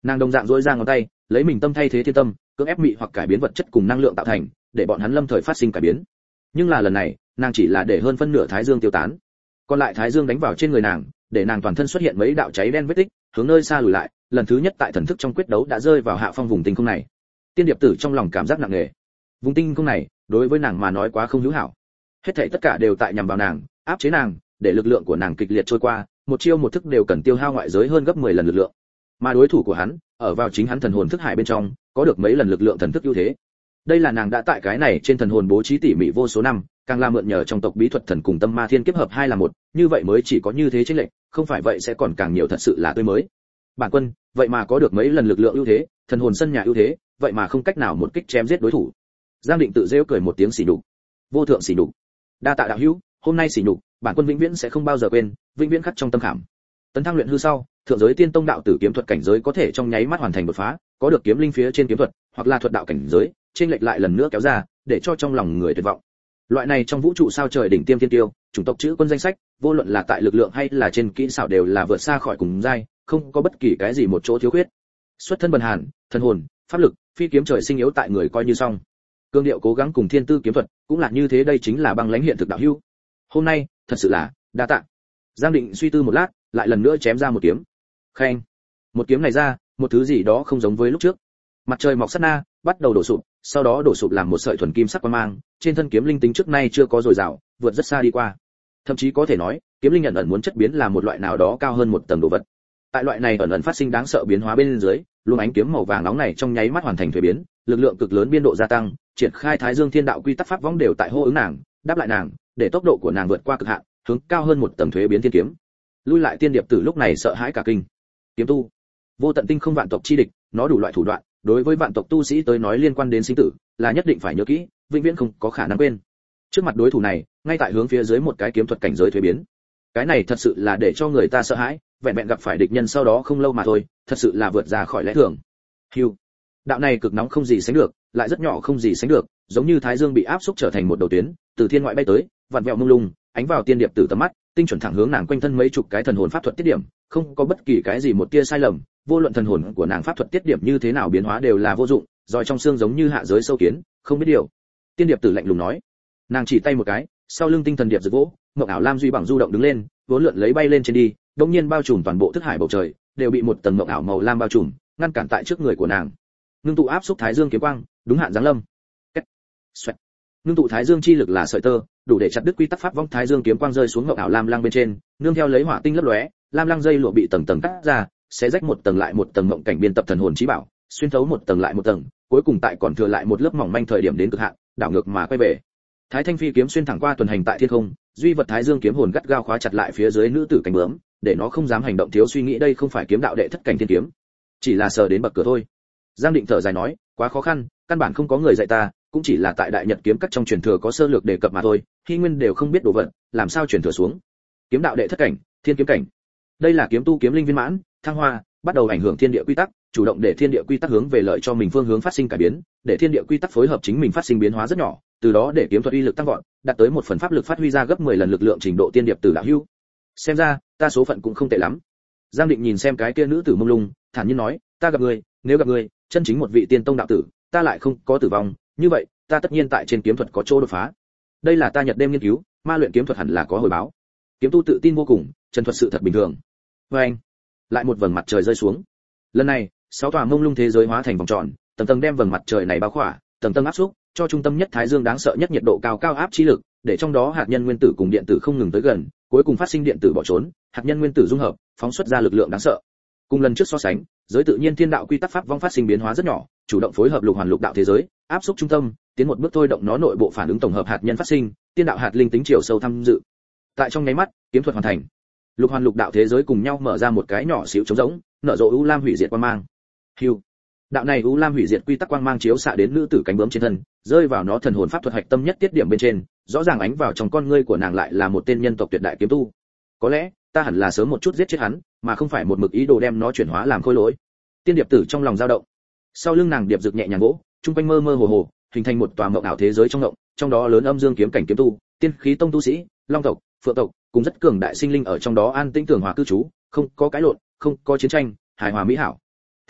Nàng đồng dạng duỗi ra ngón tay, lấy mình tâm thay thế thiên tâm, cưỡng ép mị hoặc cải biến vật chất cùng năng lượng tạo thành, để bọn hắn lâm thời phát sinh cải biến. Nhưng là lần này, nàng chỉ là để hơn phân nửa thái dương tiêu tán, còn lại thái dương đánh vào trên người nàng, để nàng toàn thân xuất hiện mấy đạo cháy đen vết tích, hướng nơi xa lùi lại, lần thứ nhất tại thần thức trong quyết đấu đã rơi vào hạ phong vùng tinh không này. Tiên điệp tử trong lòng cảm giác nặng nề. Vùng tinh không này, đối với nàng mà nói quá không hữu hảo. Hết thảy tất cả đều tại nhằm vào nàng, áp chế nàng, để lực lượng của nàng kịch liệt trôi qua, một chiêu một thức đều cần tiêu hao ngoại giới hơn gấp mười lần lực lượng. Mà đối thủ của hắn, ở vào chính hắn thần hồn thức hải bên trong, có được mấy lần lực lượng thần thức ưu thế. Đây là nàng đã tại cái này trên thần hồn bố trí tỉ mỉ vô số năm, càng là mượn nhờ trong tộc bí thuật thần cùng tâm ma thiên kiếp hợp hai là một, như vậy mới chỉ có như thế chênh lệch, không phải vậy sẽ còn càng nhiều thật sự là tươi mới. Bản quân, vậy mà có được mấy lần lực lượng ưu thế, thần hồn sân nhà ưu thế, vậy mà không cách nào một kích chém giết đối thủ. Giang Định tự rêu cười một tiếng xỉ nhục. Vô thượng xỉ nhục. Đa tạ đạo hữu, hôm nay xỉ nhục, bản quân vĩnh viễn sẽ không bao giờ quên, vĩnh viễn khắc trong tâm khảm. Tấn thăng luyện hư sau, thượng giới tiên tông đạo tử kiếm thuật cảnh giới có thể trong nháy mắt hoàn thành đột phá, có được kiếm linh phía trên kiếm thuật, hoặc là thuật đạo cảnh giới, trên lệch lại lần nữa kéo ra, để cho trong lòng người tuyệt vọng. Loại này trong vũ trụ sao trời đỉnh tiêm tiên tiêu, chủng tộc chữ quân danh sách, vô luận là tại lực lượng hay là trên kỹ xảo đều là vượt xa khỏi cùng giai, không có bất kỳ cái gì một chỗ thiếu khuyết. Xuất thân bần hàn, thần hồn, pháp lực, phi kiếm trời sinh yếu tại người coi như xong. Cương điệu cố gắng cùng thiên tư kiếm thuật, cũng là như thế, đây chính là băng lãnh hiện thực đạo hữu. Hôm nay, thật sự là đa tạ. Giang Định suy tư một lát, lại lần nữa chém ra một kiếm. Khen. Một kiếm này ra, một thứ gì đó không giống với lúc trước. Mặt trời mọc sát na, bắt đầu đổ sụp, sau đó đổ sụp làm một sợi thuần kim sắc quang mang, trên thân kiếm linh tính trước nay chưa có dồi dào, vượt rất xa đi qua. Thậm chí có thể nói, kiếm linh ẩn ẩn muốn chất biến là một loại nào đó cao hơn một tầng đồ vật. Tại loại này ẩn ẩn phát sinh đáng sợ biến hóa bên dưới, luồng ánh kiếm màu vàng nóng này trong nháy mắt hoàn thành thuế biến, lực lượng cực lớn biên độ gia tăng, triển khai Thái Dương Thiên Đạo quy tắc pháp võng đều tại hô ứng nàng, đáp lại nàng, để tốc độ của nàng vượt qua cực hạn, hướng cao hơn một tầng thuế biến thiên kiếm. Lui lại tiên điệp tử lúc này sợ hãi cả kinh. Kiếm tu, vô tận tinh không vạn tộc chi địch, nó đủ loại thủ đoạn, đối với vạn tộc tu sĩ tới nói liên quan đến sinh tử, là nhất định phải nhớ kỹ, vĩnh viễn không có khả năng quên. Trước mặt đối thủ này, ngay tại hướng phía dưới một cái kiếm thuật cảnh giới thuế biến. Cái này thật sự là để cho người ta sợ hãi, vẹn vẹn gặp phải địch nhân sau đó không lâu mà thôi, thật sự là vượt ra khỏi lẽ thường. Hưu. Đạo này cực nóng không gì sánh được, lại rất nhỏ không gì sánh được, giống như thái dương bị áp xúc trở thành một đầu tuyến, từ thiên ngoại bay tới, vặn vẹo mông lung, ánh vào tiên điệp tử tầm mắt, tinh chuẩn thẳng hướng nàng quanh thân mấy chục cái thần hồn pháp thuật tiết điểm, không có bất kỳ cái gì một tia sai lầm, vô luận thần hồn của nàng pháp thuật tiết điểm như thế nào biến hóa đều là vô dụng, rồi trong xương giống như hạ giới sâu kiến, không biết điều. Tiên điệp tử lạnh lùng nói. Nàng chỉ tay một cái, sau lưng tinh thần điệp giật vỗ, ngọc ảo lam duy bằng du động đứng lên, vốn lượn lấy bay lên trên đi, đột nhiên bao trùm toàn bộ thức hải bầu trời, đều bị một tầng ngọc ảo màu lam bao trùm, ngăn cản tại trước người của nàng. Ngưng tụ áp xúc thái dương kiếm quang, đúng hạn giáng lâm. Kết. Xoẹt. Ngưng tụ thái dương chi lực là sợi tơ, đủ để chặt đứt quy tắc pháp vong thái dương kiếm quang rơi xuống ngọc ảo lam lăng bên trên, nương theo lấy hỏa tinh lấp lóe, lam lăng dây lụa bị tầng tầng cắt ra, sẽ rách một tầng lại một tầng mộng cảnh biên tập thần hồn chí bảo, xuyên thấu một tầng lại một tầng, cuối cùng tại còn thừa lại một lớp mỏng manh thời điểm đến cực hạn, đảo ngược mà quay về. Thái thanh phi kiếm xuyên thẳng qua tuần hành tại thiên không, duy vật thái dương kiếm hồn gắt gao khóa chặt lại phía dưới nữ tử cánh bướm, để nó không dám hành động thiếu suy nghĩ, đây không phải kiếm đạo đệ thất cảnh thiên kiếm, chỉ là sờ đến bậc cửa thôi. Giang Định thở dài nói, quá khó khăn, căn bản không có người dạy ta, cũng chỉ là tại đại nhật kiếm các trong truyền thừa có sơ lược đề cập mà thôi, Hy Nguyên đều không biết đồ vật, làm sao truyền thừa xuống. Kiếm đạo đệ thất cảnh, thiên kiếm cảnh. Đây là kiếm tu kiếm linh viên mãn, thăng hoa, bắt đầu ảnh hưởng thiên địa quy tắc, chủ động để thiên địa quy tắc hướng về lợi cho mình phương hướng phát sinh cải biến, để thiên địa quy tắc phối hợp chính mình phát sinh biến hóa rất nhỏ, từ đó để kiếm thuật uy lực tăng vọt, đạt tới một phần pháp lực phát huy ra gấp mười lần lực lượng trình độ tiên điệp tử đạo hữu. Xem ra, ta số phận cũng không tệ lắm. Giang Định nhìn xem cái kia nữ tử mông lung, thản nhiên nói, ta gặp ngươi, nếu gặp ngươi, chân chính một vị tiên tông đạo tử, ta lại không có tử vong, như vậy, ta tất nhiên tại trên kiếm thuật có chỗ đột phá. Đây là ta nhật đêm nghiên cứu, ma luyện kiếm thuật hẳn là có hồi báo. Kiếm tu tự tin vô cùng, chân thuật sự thật bình thường. Và anh, lại một vầng mặt trời rơi xuống. Lần này, sáu tòa mông lung thế giới hóa thành vòng tròn, tầng tầng đem vầng mặt trời này bao khỏa, tầng tầng áp xúc, cho trung tâm nhất thái dương đáng sợ nhất nhiệt độ cao cao áp chi lực, để trong đó hạt nhân nguyên tử cùng điện tử không ngừng tới gần, cuối cùng phát sinh điện tử bỏ trốn, hạt nhân nguyên tử dung hợp, phóng xuất ra lực lượng đáng sợ. Cùng lần trước so sánh, giới tự nhiên thiên đạo quy tắc pháp vong phát sinh biến hóa rất nhỏ, chủ động phối hợp lục hoàn lục đạo thế giới, áp xúc trung tâm, tiến một bước thôi động nó nội bộ phản ứng tổng hợp hạt nhân phát sinh, tiên đạo hạt linh tính chiều sâu tham dự. Tại trong nháy mắt, kiếm thuật hoàn thành. Lục hoàn lục đạo thế giới cùng nhau mở ra một cái nhỏ xíu trống rỗng, nở rộ u lam hủy diệt quang mang. Hưu. Đạo này u lam hủy diệt quy tắc quang mang chiếu xạ đến nữ tử cánh bướm trên thân, rơi vào nó thần hồn pháp thuật hạch tâm nhất tiết điểm bên trên, rõ ràng ánh vào trong con ngươi của nàng lại là một tên nhân tộc tuyệt đại kiếm tu. Có lẽ, ta hẳn là sớm một chút giết chết hắn, mà không phải một mực ý đồ đem nó chuyển hóa làm khôi lỗi. Tiên điệp tử trong lòng dao động. Sau lưng nàng điệp dực nhẹ nhàng vỗ, trung quanh mơ mơ hồ hồ, hình thành một tòa mộng ảo thế giới trong ngộng, trong đó lớn âm dương kiếm cảnh kiếm tu, tiên khí tông tu sĩ, long tộc, phượng tộc, cùng rất cường đại sinh linh ở trong đó an tĩnh tường hòa cư trú, không có cãi lộn, không có chiến tranh, hài hòa mỹ hảo.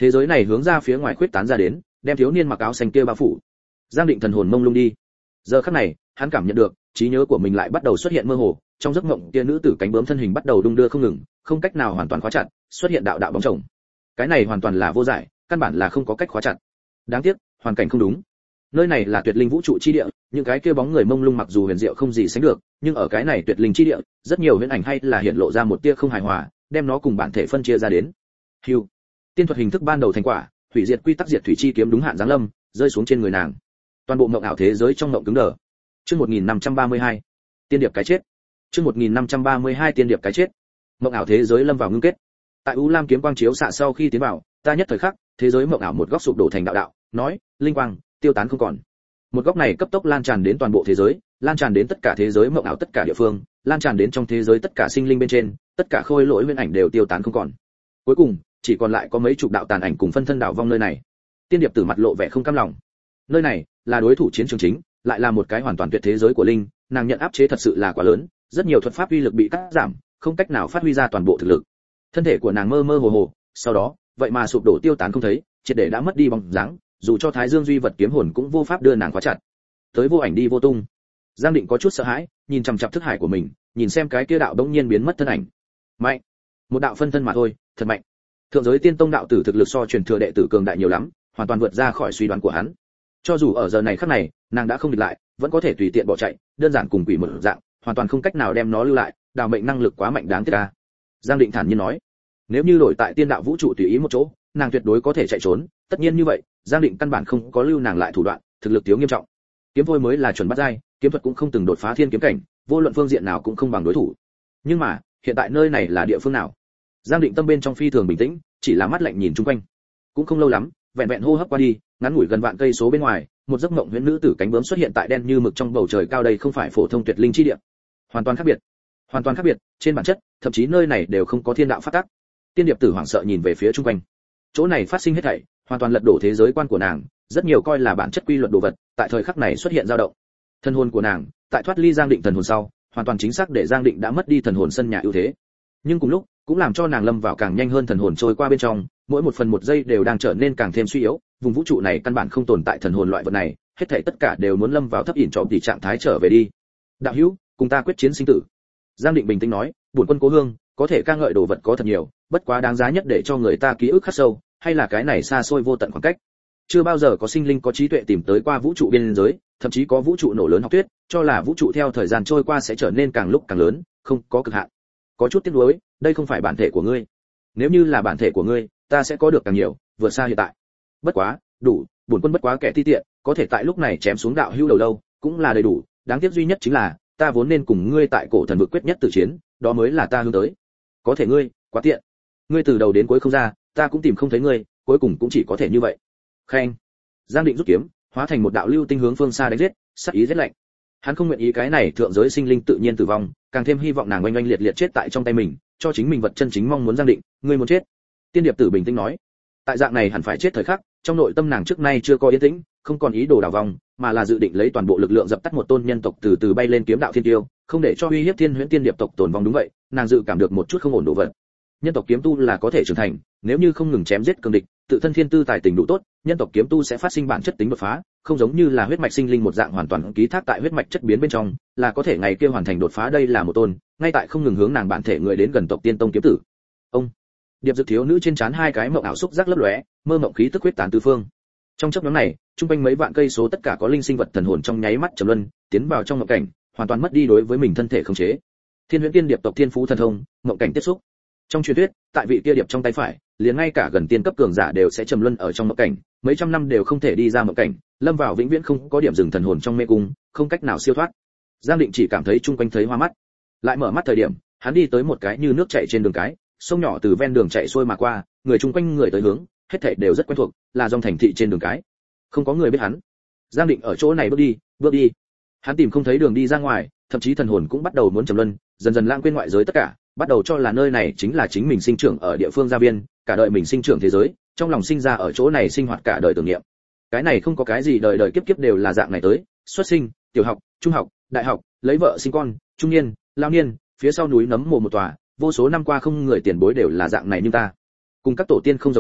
Thế giới này hướng ra phía ngoài khuyết tán ra đến, đem thiếu niên mặc áo xanh kia bao phủ. Giang Định thần hồn mông lung đi. Giờ khắc này, hắn cảm nhận được, trí nhớ của mình lại bắt đầu xuất hiện mơ hồ, trong giấc mộng kia nữ tử cánh bướm thân hình bắt đầu đung đưa không ngừng, không cách nào hoàn toàn khóa chặt, xuất hiện đạo đạo bóng chồng. Cái này hoàn toàn là vô giải, căn bản là không có cách khóa chặt. Đáng tiếc, hoàn cảnh không đúng. Nơi này là tuyệt linh vũ trụ chi địa, những cái kia bóng người mông lung mặc dù huyền diệu không gì sánh được, nhưng ở cái này tuyệt linh chi địa, rất nhiều huyễn ảnh hay là hiện lộ ra một tia không hài hòa, đem nó cùng bản thể phân chia ra đến. Hưu. Tiên thuật hình thức ban đầu thành quả, hủy diệt quy tắc diệt thủy chi kiếm đúng hạn giáng lâm, rơi xuống trên người nàng. Toàn bộ mộng ảo thế giới trong mộng cứng đờ. Chương một nghìn năm trăm ba mươi hai. Tiên điệp cái chết. Chương một nghìn năm trăm ba mươi hai tiên điệp cái chết. Mộng ảo thế giới lâm vào ngưng kết. Tại U Lam kiếm quang chiếu xạ sau khi tiến vào, ta nhất thời khắc, thế giới mộng ảo một góc sụp đổ thành đạo đạo, nói, linh quang, tiêu tán không còn. Một góc này cấp tốc lan tràn đến toàn bộ thế giới, lan tràn đến tất cả thế giới mộng ảo tất cả địa phương, lan tràn đến trong thế giới tất cả sinh linh bên trên, tất cả khôi lỗi nguyên ảnh đều tiêu tán không còn. Cuối cùng, chỉ còn lại có mấy chục đạo tàn ảnh cùng phân thân đảo vong nơi này. Tiên điệp tử mặt lộ vẻ không cam lòng. Nơi này là đối thủ chiến trường chính, lại là một cái hoàn toàn tuyệt thế giới của linh, nàng nhận áp chế thật sự là quá lớn, rất nhiều thuật pháp uy lực bị cắt giảm, không cách nào phát huy ra toàn bộ thực lực. Thân thể của nàng mơ mơ hồ hồ, sau đó, vậy mà sụp đổ tiêu tán không thấy, triệt để đã mất đi bóng dáng, dù cho Thái Dương duy vật kiếm hồn cũng vô pháp đưa nàng khóa chặt. Tới vô ảnh đi vô tung. Giang Định có chút sợ hãi, nhìn chằm chằm thức hải của mình, nhìn xem cái kia đạo bỗng nhiên biến mất thân ảnh. Mạnh, một đạo phân thân mà thôi, thật mạnh. Thượng giới tiên tông đạo tử thực lực so truyền thừa đệ tử cường đại nhiều lắm, hoàn toàn vượt ra khỏi suy đoán của hắn. Cho dù ở giờ này khắc này, nàng đã không địch lại, vẫn có thể tùy tiện bỏ chạy, đơn giản cùng quỷ một dạng, hoàn toàn không cách nào đem nó lưu lại, đào mệnh năng lực quá mạnh đáng tiếc a. Giang Định thản nhiên nói, nếu như đổi tại tiên đạo vũ trụ tùy ý một chỗ, nàng tuyệt đối có thể chạy trốn, tất nhiên như vậy, Giang Định căn bản không có lưu nàng lại thủ đoạn, thực lực thiếu nghiêm trọng. Kiếm vôi mới là chuẩn bắt giai, kiếm thuật cũng không từng đột phá thiên kiếm cảnh, vô luận phương diện nào cũng không bằng đối thủ. Nhưng mà, hiện tại nơi này là địa phương nào? Giang Định tâm bên trong phi thường bình tĩnh, chỉ là mắt lạnh nhìn chung quanh. Cũng không lâu lắm, vẹn vẹn hô hấp qua đi, ngắn ngủi gần vạn cây số bên ngoài, một giấc mộng huyễn nữ tử cánh bướm xuất hiện tại đen như mực trong bầu trời cao, đây không phải phổ thông tuyệt linh chi địa, hoàn toàn khác biệt, hoàn toàn khác biệt, trên bản chất, thậm chí nơi này đều không có thiên đạo pháp tắc. Tiên điệp tử hoảng sợ nhìn về phía chung quanh. Chỗ này phát sinh hết thảy, hoàn toàn lật đổ thế giới quan của nàng, rất nhiều coi là bản chất quy luật đồ vật, tại thời khắc này xuất hiện dao động. Thần hồn của nàng, tại thoát ly Giang Định thần hồn sau, hoàn toàn chính xác để Giang Định đã mất đi thần hồn sân nhà ưu thế. Nhưng cùng lúc, cũng làm cho nàng lâm vào càng nhanh hơn thần hồn trôi qua bên trong, mỗi một phần một giây đều đang trở nên càng thêm suy yếu, vùng vũ trụ này căn bản không tồn tại thần hồn loại vật này, hết thảy tất cả đều muốn lâm vào thấp ỉn trọng tỷ trạng thái trở về đi. Đạo hữu, cùng ta quyết chiến sinh tử. Giang Định bình tĩnh nói, bổn quân cố hương, có thể ca ngợi đồ vật có thật nhiều, bất quá đáng giá nhất để cho người ta ký ức khắc sâu, hay là cái này xa xôi vô tận khoảng cách. Chưa bao giờ có sinh linh có trí tuệ tìm tới qua vũ trụ biên giới, thậm chí có vũ trụ nổ lớn học thuyết, cho là vũ trụ theo thời gian trôi qua sẽ trở nên càng lúc càng lớn, không có cực hạn. Có chút tiếc nuối, đây không phải bản thể của ngươi. Nếu như là bản thể của ngươi, ta sẽ có được càng nhiều, vượt xa hiện tại. Bất quá, đủ, bổn quân bất quá kẻ ti tiện, có thể tại lúc này chém xuống đạo hữu đầu lâu, cũng là đầy đủ, đáng tiếc duy nhất chính là, ta vốn nên cùng ngươi tại cổ thần vực quyết nhất tử chiến, đó mới là ta hướng tới. Có thể ngươi, quá tiện. Ngươi từ đầu đến cuối không ra, ta cũng tìm không thấy ngươi, cuối cùng cũng chỉ có thể như vậy. Khen. Giang Định rút kiếm, hóa thành một đạo lưu tinh hướng phương xa đánh giết, sát ý giết lạnh. Hắn không nguyện ý cái này thượng giới sinh linh tự nhiên tử vong, càng thêm hy vọng nàng oanh oanh liệt liệt chết tại trong tay mình, cho chính mình vật chân chính mong muốn. Giang Định, ngươi muốn chết. Tiên điệp tử bình tĩnh nói, tại dạng này hẳn phải chết thời khắc, trong nội tâm nàng trước nay chưa có yên tĩnh, không còn ý đồ đảo vòng, mà là dự định lấy toàn bộ lực lượng dập tắt một tôn nhân tộc từ từ bay lên kiếm đạo thiên tiêu, không để cho uy hiếp thiên huyễn tiên điệp tộc tồn vong. Đúng vậy, nàng dự cảm được một chút không ổn đồ vật. Nhân tộc kiếm tu là có thể trưởng thành, nếu như không ngừng chém giết cường địch, tự thân thiên tư tài tình đủ tốt, nhân tộc kiếm tu sẽ phát sinh bản chất tính đột phá, không giống như là huyết mạch sinh linh một dạng hoàn toàn ký thác tại huyết mạch chất biến bên trong, là có thể ngày kia hoàn thành đột phá. Đây là một tôn, ngay tại không ngừng hướng nàng bản thể người đến gần tộc tiên tông kiếm tử. Ông, điệp dực thiếu nữ trên trán hai cái mộng ảo xúc giác lấp lóe, mơ mộng khí tức huyết tán tứ phương. Trong chốc ngắn này, trung quanh mấy vạn cây số tất cả có linh sinh vật thần hồn trong nháy mắt trầm luân, tiến vào trong mộng cảnh, hoàn toàn mất đi đối với mình thân thể khống chế. Thiên huyễn tiên điệp tộc thiên phú thần thông, mộng cảnh tiếp xúc. Trong truyền thuyết, tại vị kia điệp trong tay phải, liền ngay cả gần tiên cấp cường giả đều sẽ trầm luân ở trong mộng cảnh, mấy trăm năm đều không thể đi ra mộng cảnh, lâm vào vĩnh viễn không có điểm dừng thần hồn trong mê cung, không cách nào siêu thoát. Giang Định chỉ cảm thấy chung quanh thấy hoa mắt. Lại mở mắt thời điểm, hắn đi tới một cái như nước chảy trên đường cái, sông nhỏ từ ven đường chảy xuôi mà qua, người chung quanh người tới hướng, hết thảy đều rất quen thuộc, là dòng thành thị trên đường cái. Không có người biết hắn. Giang Định ở chỗ này bước đi, bước đi. Hắn tìm không thấy đường đi ra ngoài, thậm chí thần hồn cũng bắt đầu muốn trầm luân, dần dần lãng quên ngoại giới tất cả, bắt đầu cho là nơi này chính là chính mình sinh trưởng ở địa phương gia viên, cả đời mình sinh trưởng thế giới, trong lòng sinh ra ở chỗ này sinh hoạt cả đời tưởng niệm. Cái này không có cái gì đời đời kiếp kiếp đều là dạng này tới, xuất sinh, tiểu học, trung học, đại học, lấy vợ sinh con, trung niên, lao niên, phía sau núi nấm mồ một tòa, vô số năm qua không người tiền bối đều là dạng này, nhưng ta cùng các tổ tiên không giống với,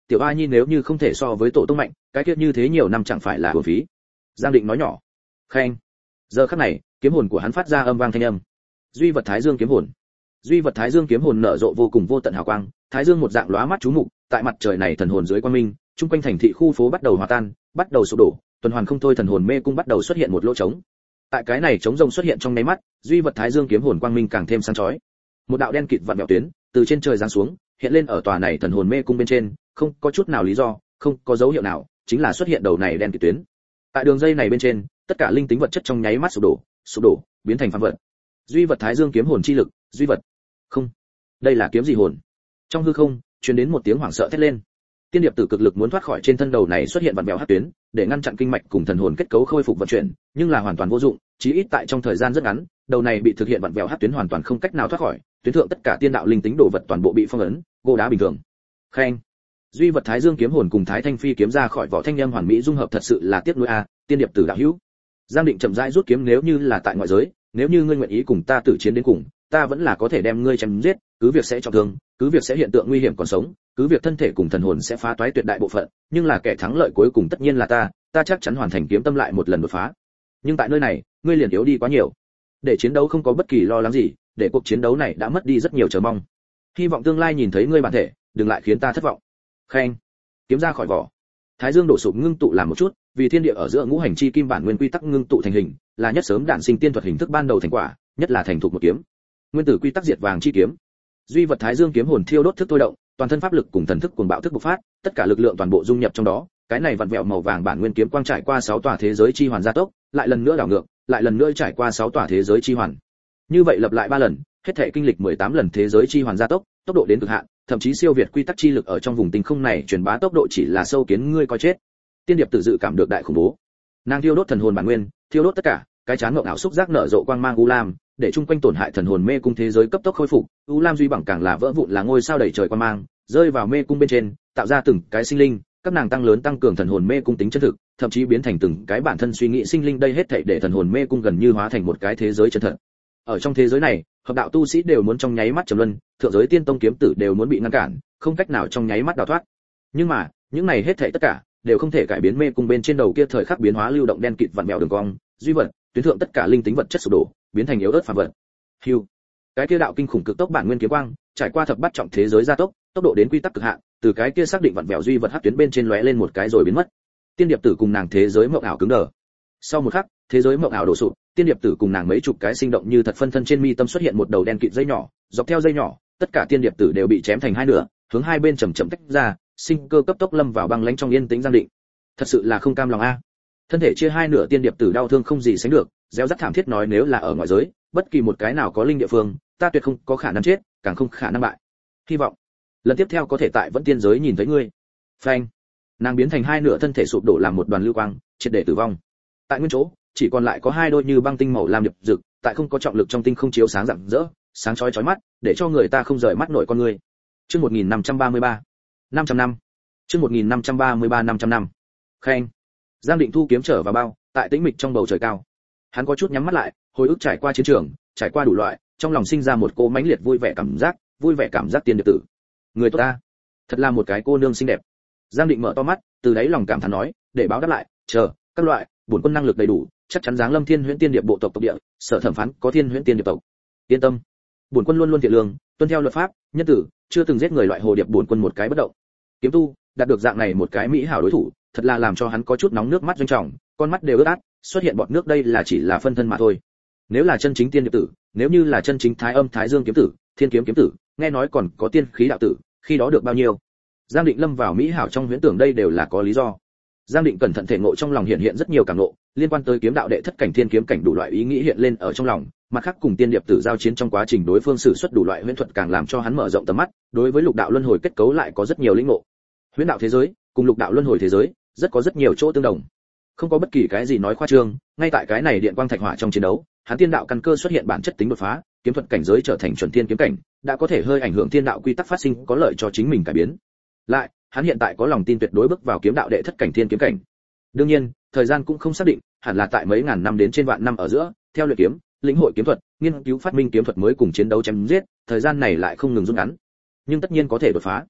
tiểu a nhi nếu như không thể so với tổ tông mạnh, cái kiếp như thế nhiều năm chẳng phải là uổng phí. Giang Định nói nhỏ. Khen. Giờ khắc này, kiếm hồn của hắn phát ra âm vang thanh âm. Duy vật Thái Dương kiếm hồn. Duy vật Thái Dương kiếm hồn nở rộ vô cùng vô tận hào quang, thái dương một dạng lóa mắt chú mục, tại mặt trời này thần hồn dưới quang minh, trung quanh thành thị khu phố bắt đầu hòa tan, bắt đầu sụp đổ, tuần hoàn không thôi, thần hồn mê cung bắt đầu xuất hiện một lỗ trống. Tại cái này trống rông xuất hiện trong nháy mắt, duy vật Thái Dương kiếm hồn quang minh càng thêm sáng chói. Một đạo đen kịt vặn vẹo tuyến từ trên trời giáng xuống, hiện lên ở tòa này thần hồn mê cung bên trên, không có chút nào lý do, không có dấu hiệu nào, chính là xuất hiện đầu này đen kịt tuyến. Tại đường dây này bên trên, tất cả linh tính vật chất trong nháy mắt sụp đổ, sụp đổ, biến thành phàm vật. Duy vật Thái Dương kiếm hồn chi lực, duy vật. Không, đây là kiếm gì hồn? Trong hư không, truyền đến một tiếng hoảng sợ thét lên. Tiên điệp tử cực lực muốn thoát khỏi trên thân đầu này xuất hiện vặn vẹo hắc tuyến, để ngăn chặn kinh mạch cùng thần hồn kết cấu khôi phục vận chuyển, nhưng là hoàn toàn vô dụng, chí ít tại trong thời gian rất ngắn, đầu này bị thực hiện vặn vẹo hắc tuyến hoàn toàn không cách nào thoát khỏi, tuyến thượng tất cả tiên đạo linh tính đồ vật toàn bộ bị phong ấn, gỗ đá bình thường. Khen. Duy vật Thái Dương kiếm hồn cùng Thái Thanh Phi kiếm ra khỏi vỏ thanh âm hoàn mỹ dung hợp, thật sự là tiếc nuối a, tiên điệp tử đạo hữu. Giang Định chậm rãi rút kiếm, nếu như là tại ngoại giới, nếu như ngươi nguyện ý cùng ta tử chiến đến cùng, ta vẫn là có thể đem ngươi chém giết, cứ việc sẽ trọng thương, cứ việc sẽ hiện tượng nguy hiểm còn sống, cứ việc thân thể cùng thần hồn sẽ phá toái tuyệt đại bộ phận, nhưng là kẻ thắng lợi cuối cùng tất nhiên là ta, ta chắc chắn hoàn thành kiếm tâm lại một lần đột phá. Nhưng tại nơi này, ngươi liền yếu đi quá nhiều. Để chiến đấu không có bất kỳ lo lắng gì, để cuộc chiến đấu này đã mất đi rất nhiều chờ mong. Hy vọng tương lai nhìn thấy ngươi bản thể, đừng lại khiến ta thất vọng. Khen. Kiếm ra khỏi vỏ. Thái Dương đổ sụp ngưng tụ làm một chút, vì thiên địa ở giữa ngũ hành chi kim bản nguyên quy tắc ngưng tụ thành hình, là nhất sớm đản sinh tiên thuật hình thức ban đầu thành quả, nhất là thành thục một kiếm. Nguyên tử quy tắc diệt vàng chi kiếm. Duy vật Thái Dương kiếm hồn thiêu đốt thức tôi động, toàn thân pháp lực cùng thần thức cuồng bạo thức bộc phát, tất cả lực lượng toàn bộ dung nhập trong đó, cái này vặn vẹo màu vàng bản nguyên kiếm quang trải qua sáu tòa thế giới chi hoàn gia tốc, lại lần nữa đảo ngược, lại lần nữa trải qua sáu tòa thế giới chi hoàn. Như vậy lặp lại ba lần, hết thảy kinh lịch mười tám lần thế giới chi hoàn gia tốc, tốc độ đến cực hạn, thậm chí siêu việt quy tắc chi lực ở trong vùng tinh không này truyền bá tốc độ chỉ là sâu kiến ngươi coi chết. Tiên điệp tự dự cảm được đại khủng bố. Nàng thiêu đốt thần hồn bản nguyên, thiêu đốt tất cả, cái chán ngộng ảo xúc giác nở rộ quang mang u lam, để chung quanh tổn hại thần hồn mê cung thế giới cấp tốc khôi phục, u lam duy bằng càng là vỡ vụn là ngôi sao đầy trời quang mang, rơi vào mê cung bên trên, tạo ra từng cái sinh linh, các nàng tăng lớn tăng cường thần hồn mê cung tính chân thực, thậm chí biến thành từng cái bản thân suy nghĩ sinh linh, đây hết thảy để thần hồn mê cung gần như hóa thành một cái thế giới chân thật. Ở trong thế giới này, hợp đạo tu sĩ đều muốn trong nháy mắt trầm luân, thượng giới tiên tông kiếm tử đều muốn bị ngăn cản, không cách nào trong nháy mắt đào thoát. Nhưng mà, những này hết thảy tất cả đều không thể cải biến mê cung bên trên đầu kia thời khắc biến hóa lưu động đen kịt vặn vẹo đường cong, duy vật, tuyến thượng tất cả linh tính vật chất sụp đổ, biến thành yếu ớt phàm vật. Hưu. Cái kia đạo kinh khủng cực tốc bản nguyên kiếm quang, trải qua thập bát trọng thế giới gia tốc, tốc độ đến quy tắc cực hạn, từ cái kia xác định vặn vẹo duy vật hắc tuyến bên trên lóe lên một cái rồi biến mất. Tiên điệp tử cùng nàng thế giới mộng ảo cứng đờ. Sau một khắc, thế giới mộng ảo đổ sụp, tiên điệp tử cùng nàng mấy chục cái sinh động như thật phân thân trên mi tâm xuất hiện một đầu đen kịt dây nhỏ, dọc theo dây nhỏ, tất cả tiên điệp tử đều bị chém thành hai nửa, hướng hai bên chậm chậm tách ra, sinh cơ cấp tốc lâm vào băng lãnh trong yên tĩnh Giang Định. Thật sự là không cam lòng a. Thân thể chia hai nửa tiên điệp tử đau thương không gì sánh được, réo rắt thảm thiết nói nếu là ở ngoại giới, bất kỳ một cái nào có linh địa phương, ta tuyệt không có khả năng chết, càng không khả năng bại. Hy vọng lần tiếp theo có thể tại vẫn tiên giới nhìn thấy ngươi. Phanh. Nàng biến thành hai nửa thân thể sụp đổ làm một đoàn lưu quang, triệt để tử vong. Tại nguyên chỗ, chỉ còn lại có hai đôi như băng tinh màu lam điệp rực, tại không có trọng lực trong tinh không chiếu sáng rạng rỡ, sáng chói chói mắt, để cho người ta không rời mắt nổi con người. Chương một nghìn năm trăm ba mươi ba. năm trăm năm. Chương một nghìn năm trăm ba mươi ba năm trăm năm. Khen. Giang Định thu kiếm trở vào bao, tại tĩnh mịch trong bầu trời cao. Hắn có chút nhắm mắt lại, hồi ức trải qua chiến trường, trải qua đủ loại, trong lòng sinh ra một cô mãnh liệt vui vẻ cảm giác, vui vẻ cảm giác tiên điệp tử. Người tốt ta, thật là một cái cô nương xinh đẹp. Giang Định mở to mắt, từ đáy lòng cảm thán nói, để báo đáp lại, chờ, các loại, bổn quân năng lực đầy đủ, chắc chắn giáng lâm Thiên Huyễn Tiên Điệp bộ tộc tộc địa, sở thẩm phán có Thiên Huyễn Tiên Điệp tộc. Yên tâm, bổn quân luôn luôn thiện lương, tuân theo luật pháp, nhân tử, chưa từng giết người loại hồ điệp, bổn quân một cái bất động. Kiếm tu, đạt được dạng này một cái mỹ hảo đối thủ, thật là làm cho hắn có chút nóng nước mắt doanh trọng, con mắt đều ướt át, xuất hiện bọt nước, đây là chỉ là phân thân mà thôi. Nếu là chân chính tiên điệp tử, nếu như là chân chính Thái Âm Thái Dương kiếm tử, Thiên kiếm kiếm tử, nghe nói còn có tiên khí đạo tử, khi đó được bao nhiêu? Giang Định lâm vào mỹ hảo trong huyễn tưởng, đây đều là có lý do. Giang Định cẩn thận thể ngộ, trong lòng hiện hiện rất nhiều cảm ngộ, liên quan tới kiếm đạo đệ thất cảnh thiên kiếm cảnh đủ loại ý nghĩ hiện lên ở trong lòng, mặt khác cùng tiên điệp tử giao chiến trong quá trình đối phương sử xuất đủ loại huyễn thuật càng làm cho hắn mở rộng tầm mắt, đối với lục đạo luân hồi kết cấu lại có rất nhiều lĩnh ngộ. Huyễn đạo thế giới cùng lục đạo luân hồi thế giới rất có rất nhiều chỗ tương đồng. Không có bất kỳ cái gì nói khoa trương, ngay tại cái này điện quang thạch hỏa trong chiến đấu, hắn tiên đạo căn cơ xuất hiện bản chất tính đột phá, kiếm thuật cảnh giới trở thành chuẩn tiên kiếm cảnh, đã có thể hơi ảnh hưởng thiên đạo quy tắc phát sinh, có lợi cho chính mình cải biến. Lại, hắn hiện tại có lòng tin tuyệt đối bước vào kiếm đạo đệ thất cảnh thiên kiếm cảnh. Đương nhiên, thời gian cũng không xác định, hẳn là tại mấy ngàn năm đến trên vạn năm ở giữa, theo luyện kiếm, lĩnh hội kiếm thuật, nghiên cứu phát minh kiếm thuật mới cùng chiến đấu chém giết, thời gian này lại không ngừng rút ngắn. Nhưng tất nhiên có thể đột phá.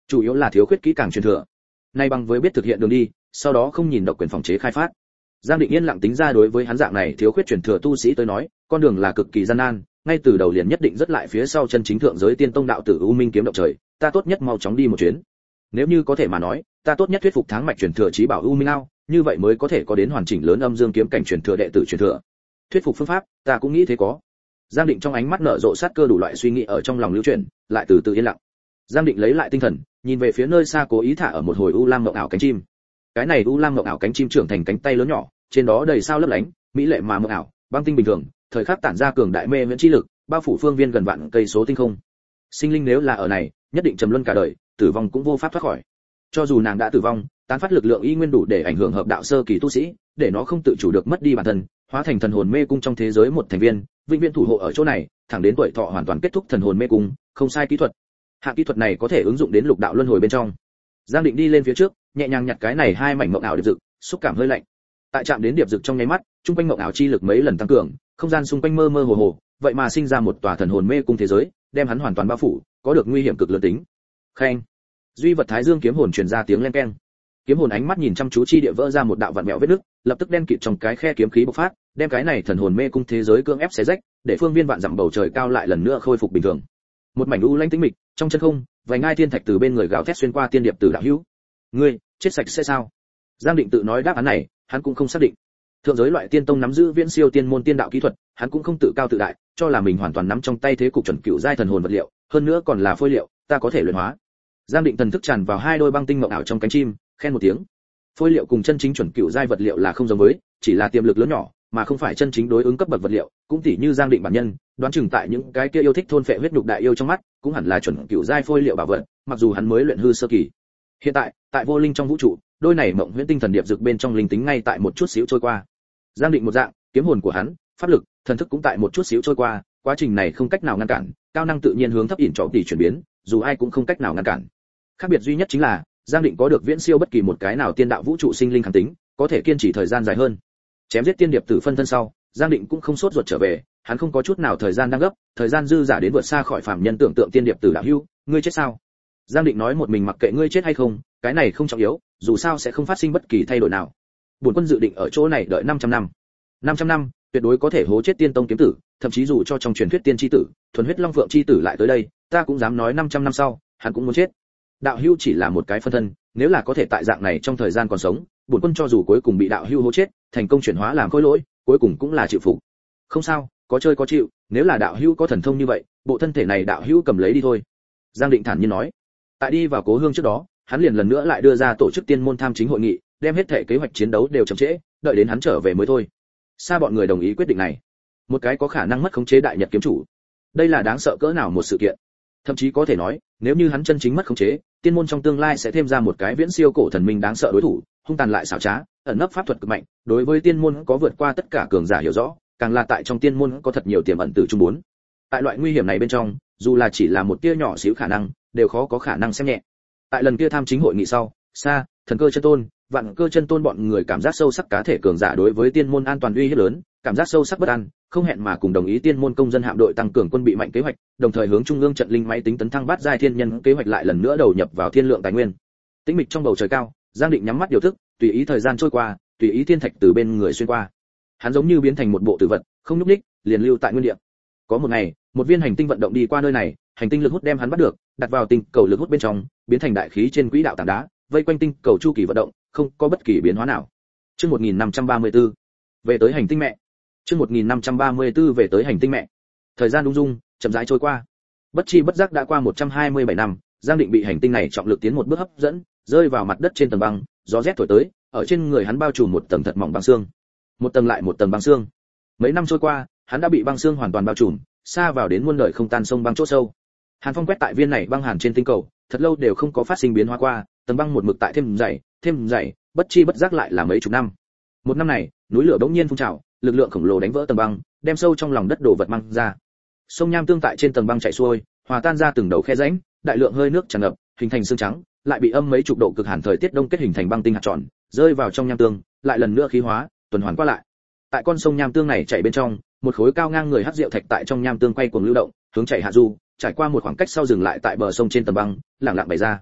chủ yếu là thiếu khuyết kỹ càng truyền thừa. Nay bằng với biết thực hiện đường đi, sau đó không nhìn độc quyền phòng chế khai phát. Giang Định yên lặng tính ra đối với hắn dạng này thiếu khuyết truyền thừa tu sĩ tới nói, con đường là cực kỳ gian nan, ngay từ đầu liền nhất định rất lại phía sau chân chính thượng giới tiên tông đạo tử U Minh kiếm động trời, ta tốt nhất mau chóng đi một chuyến. Nếu như có thể mà nói, ta tốt nhất thuyết phục tháng mạch truyền thừa chí bảo U Minh ao, như vậy mới có thể có đến hoàn chỉnh lớn âm dương kiếm cảnh truyền thừa đệ tử truyền thừa. Thuyết phục phương pháp, ta cũng nghĩ thế có. Giang Định trong ánh mắt nở rộ sát cơ đủ loại suy nghĩ ở trong lòng lưu chuyển, lại từ từ yên lặng. Giang Định lấy lại tinh thần, nhìn về phía nơi xa cố ý thả ở một hồi u lam mộng ảo cánh chim. Cái này u lam mộng ảo cánh chim trưởng thành cánh tay lớn nhỏ, trên đó đầy sao lấp lánh, mỹ lệ mà mộng ảo, băng tinh bình thường, thời khắc tản ra cường đại mê viễn chi lực, bao phủ phương viên gần vạn cây số tinh không. Sinh linh nếu là ở này, nhất định trầm luân cả đời, tử vong cũng vô pháp thoát khỏi. Cho dù nàng đã tử vong, tán phát lực lượng y nguyên đủ để ảnh hưởng hợp đạo sơ kỳ tu sĩ, để nó không tự chủ được mất đi bản thân, hóa thành thần hồn mê cung trong thế giới một thành viên, vĩnh viễn thủ hộ ở chỗ này, thẳng đến tuổi thọ hoàn toàn kết thúc thần hồn mê cung, không sai kỹ thuật. Hạng kỹ thuật này có thể ứng dụng đến lục đạo luân hồi bên trong. Giang Định đi lên phía trước, nhẹ nhàng nhặt cái này hai mảnh mộng ảo điệp dực, xúc cảm hơi lạnh. Tại chạm đến điệp dực trong nháy mắt, trung quanh mộng ảo chi lực mấy lần tăng cường, không gian xung quanh mơ mơ hồ hồ, vậy mà sinh ra một tòa thần hồn mê cung thế giới, đem hắn hoàn toàn bao phủ, có được nguy hiểm cực lớn tính. Khen. Duy vật Thái Dương kiếm hồn truyền ra tiếng len keng. Kiếm hồn ánh mắt nhìn chăm chú chi địa vỡ ra một đạo vặn mèo vết nứt, lập tức đen kịt trong cái khe kiếm khí bộc phát, đem cái này thần hồn mê cung thế giới cưỡng ép xé rách, để phương viên vạn dặm bầu trời cao lại lần nữa khôi phục bình thường. Một mảnh u lãnh tĩnh mịch, trong chân không, vài ngai thiên thạch từ bên người gào thét xuyên qua tiên điệp tử đạo hữu. Ngươi, chết sạch sẽ sao? Giang Định tự nói đáp án này, hắn cũng không xác định. Thượng giới loại tiên tông nắm giữ viễn siêu tiên môn tiên đạo kỹ thuật, hắn cũng không tự cao tự đại, cho là mình hoàn toàn nắm trong tay thế cục chuẩn cựu giai thần hồn vật liệu, hơn nữa còn là phôi liệu, ta có thể luyện hóa. Giang Định thần thức tràn vào hai đôi băng tinh mộng ảo trong cánh chim, khen một tiếng. Phôi liệu cùng chân chính chuẩn cựu giai vật liệu là không giống với, chỉ là tiềm lực lớn nhỏ, mà không phải chân chính đối ứng cấp bậc vật liệu, cũng tỉ như Giang Định bản nhân, đoán chừng tại những cái kia yêu thích thôn phệ huyết nhục đại yêu trong mắt, cũng hẳn là chuẩn cựu giai phôi liệu bảo vật, mặc dù hắn mới luyện hư sơ kỳ. Hiện tại, tại vô linh trong vũ trụ, đôi này mộng huyễn tinh thần điệp dược bên trong linh tính ngay tại một chút xíu trôi qua. Giang Định một dạng, kiếm hồn của hắn, pháp lực, thần thức cũng tại một chút xíu trôi qua, quá trình này không cách nào ngăn cản, cao năng tự nhiên hướng thấp ỉn trọng tỷ chuyển biến, dù ai cũng không cách nào ngăn cản. Khác biệt duy nhất chính là, Giang Định có được viễn siêu bất kỳ một cái nào tiên đạo vũ trụ sinh linh kháng tính, có thể kiên trì thời gian dài hơn. Chém giết tiên điệp tử phân thân sau, Giang Định cũng không sốt ruột trở về, hắn không có chút nào thời gian đang gấp, thời gian dư dả đến vượt xa khỏi phàm nhân tưởng tượng tiên điệp tử đạo hữu, ngươi chết sao? Giang Định nói một mình mặc kệ ngươi chết hay không, cái này không trọng yếu, dù sao sẽ không phát sinh bất kỳ thay đổi nào. Bổn quân dự định ở chỗ này đợi năm trăm năm. năm trăm năm, tuyệt đối có thể hố chết tiên tông kiếm tử, thậm chí dù cho trong truyền thuyết tiên chi tử, thuần huyết long phượng chi tử lại tới đây, ta cũng dám nói năm trăm năm sau, hắn cũng muốn chết. Đạo hữu chỉ là một cái phân thân, nếu là có thể tại dạng này trong thời gian còn sống, bổn quân cho dù cuối cùng bị đạo hữu hố chết, thành công chuyển hóa làm khối lỗi, cuối cùng cũng là chịu phục. Không sao, có chơi có chịu, nếu là đạo hữu có thần thông như vậy, bộ thân thể này đạo hữu cầm lấy đi thôi. Giang Định thản nhiên nói. Tại đi vào cố hương trước đó, hắn liền lần nữa lại đưa ra tổ chức tiên môn tham chính hội nghị, đem hết thể kế hoạch chiến đấu đều chậm trễ, đợi đến hắn trở về mới thôi. Sa bọn người đồng ý quyết định này. Một cái có khả năng mất khống chế đại nhật kiếm chủ, đây là đáng sợ cỡ nào một sự kiện. Thậm chí có thể nói, nếu như hắn chân chính mất khống chế, tiên môn trong tương lai sẽ thêm ra một cái viễn siêu cổ thần minh đáng sợ đối thủ, hung tàn lại xảo trá, ẩn nấp pháp thuật cực mạnh, đối với tiên môn có vượt qua tất cả cường giả hiểu rõ, càng là tại trong tiên môn có thật nhiều tiềm ẩn từ trung bốn. Tại loại nguy hiểm này bên trong, dù là chỉ là một tia nhỏ xíu khả năng, đều khó có khả năng xem nhẹ. Tại lần kia tham chính hội nghị sau, Sa, Thần Cơ Chân Tôn, Vạn Cơ Chân Tôn bọn người cảm giác sâu sắc cá thể cường giả đối với tiên môn an toàn uy hiếp lớn, cảm giác sâu sắc bất an, không hẹn mà cùng đồng ý tiên môn công dân hạm đội tăng cường quân bị mạnh kế hoạch, đồng thời hướng trung ương trận linh máy tính tấn thăng bát giai thiên nhân kế hoạch lại lần nữa đầu nhập vào thiên lượng tài nguyên. Tĩnh mịch trong bầu trời cao, Giang Định nhắm mắt điều thức, tùy ý thời gian trôi qua, tùy ý thiên thạch từ bên người xuyên qua. Hắn giống như biến thành một bộ tử vật, không nhúc nhích, liền lưu tại nguyên địa. Có một ngày, một viên hành tinh vận động đi qua nơi này, hành tinh lực hút đem hắn bắt được, đặt vào tinh cầu lực hút bên trong, biến thành đại khí trên quỹ đạo tảng đá, vây quanh tinh cầu chu kỳ vận động, không có bất kỳ biến hóa nào. Chương một nghìn năm trăm ba mươi tư, về tới hành tinh mẹ. Chương một nghìn năm trăm ba mươi tư về tới hành tinh mẹ. Thời gian ung dung, chậm rãi trôi qua. Bất chi bất giác đã qua một trăm hai mươi bảy năm, Giang Định bị hành tinh này trọng lực tiến một bước hấp dẫn, rơi vào mặt đất trên tầng băng, gió rét thổi tới, ở trên người hắn bao trùm một tầng thật mỏng băng xương. Một tầng lại một tầng băng xương. Mấy năm trôi qua, hắn đã bị băng xương hoàn toàn bao trùm, xa vào đến muôn đời không tan sông băng chỗ sâu. Hàn phong quét tại viên này băng hàn trên tinh cầu, thật lâu đều không có phát sinh biến hóa qua, tầng băng một mực tại thêm dày, thêm dày, bất chi bất giác lại là mấy chục năm. Một năm này, núi lửa bỗng nhiên phun trào, lực lượng khổng lồ đánh vỡ tầng băng, đem sâu trong lòng đất đổ vật mang ra. Sông nham tương tại trên tầng băng chảy xuôi, hòa tan ra từng đầu khe rãnh, đại lượng hơi nước tràn ngập, hình thành xương trắng, lại bị âm mấy chục độ cực hàn thời tiết đông kết hình thành băng tinh hạt tròn, rơi vào trong nham tương, lại lần nữa khí hóa, tuần hoàn qua lại. Tại con sông nham tương này chảy bên trong, một khối cao ngang người hắc diệu thạch tại trong nham tương quay cuồng lưu động, hướng chảy hạ du, trải qua một khoảng cách sau dừng lại tại bờ sông trên tầng băng, lặng lặng bày ra.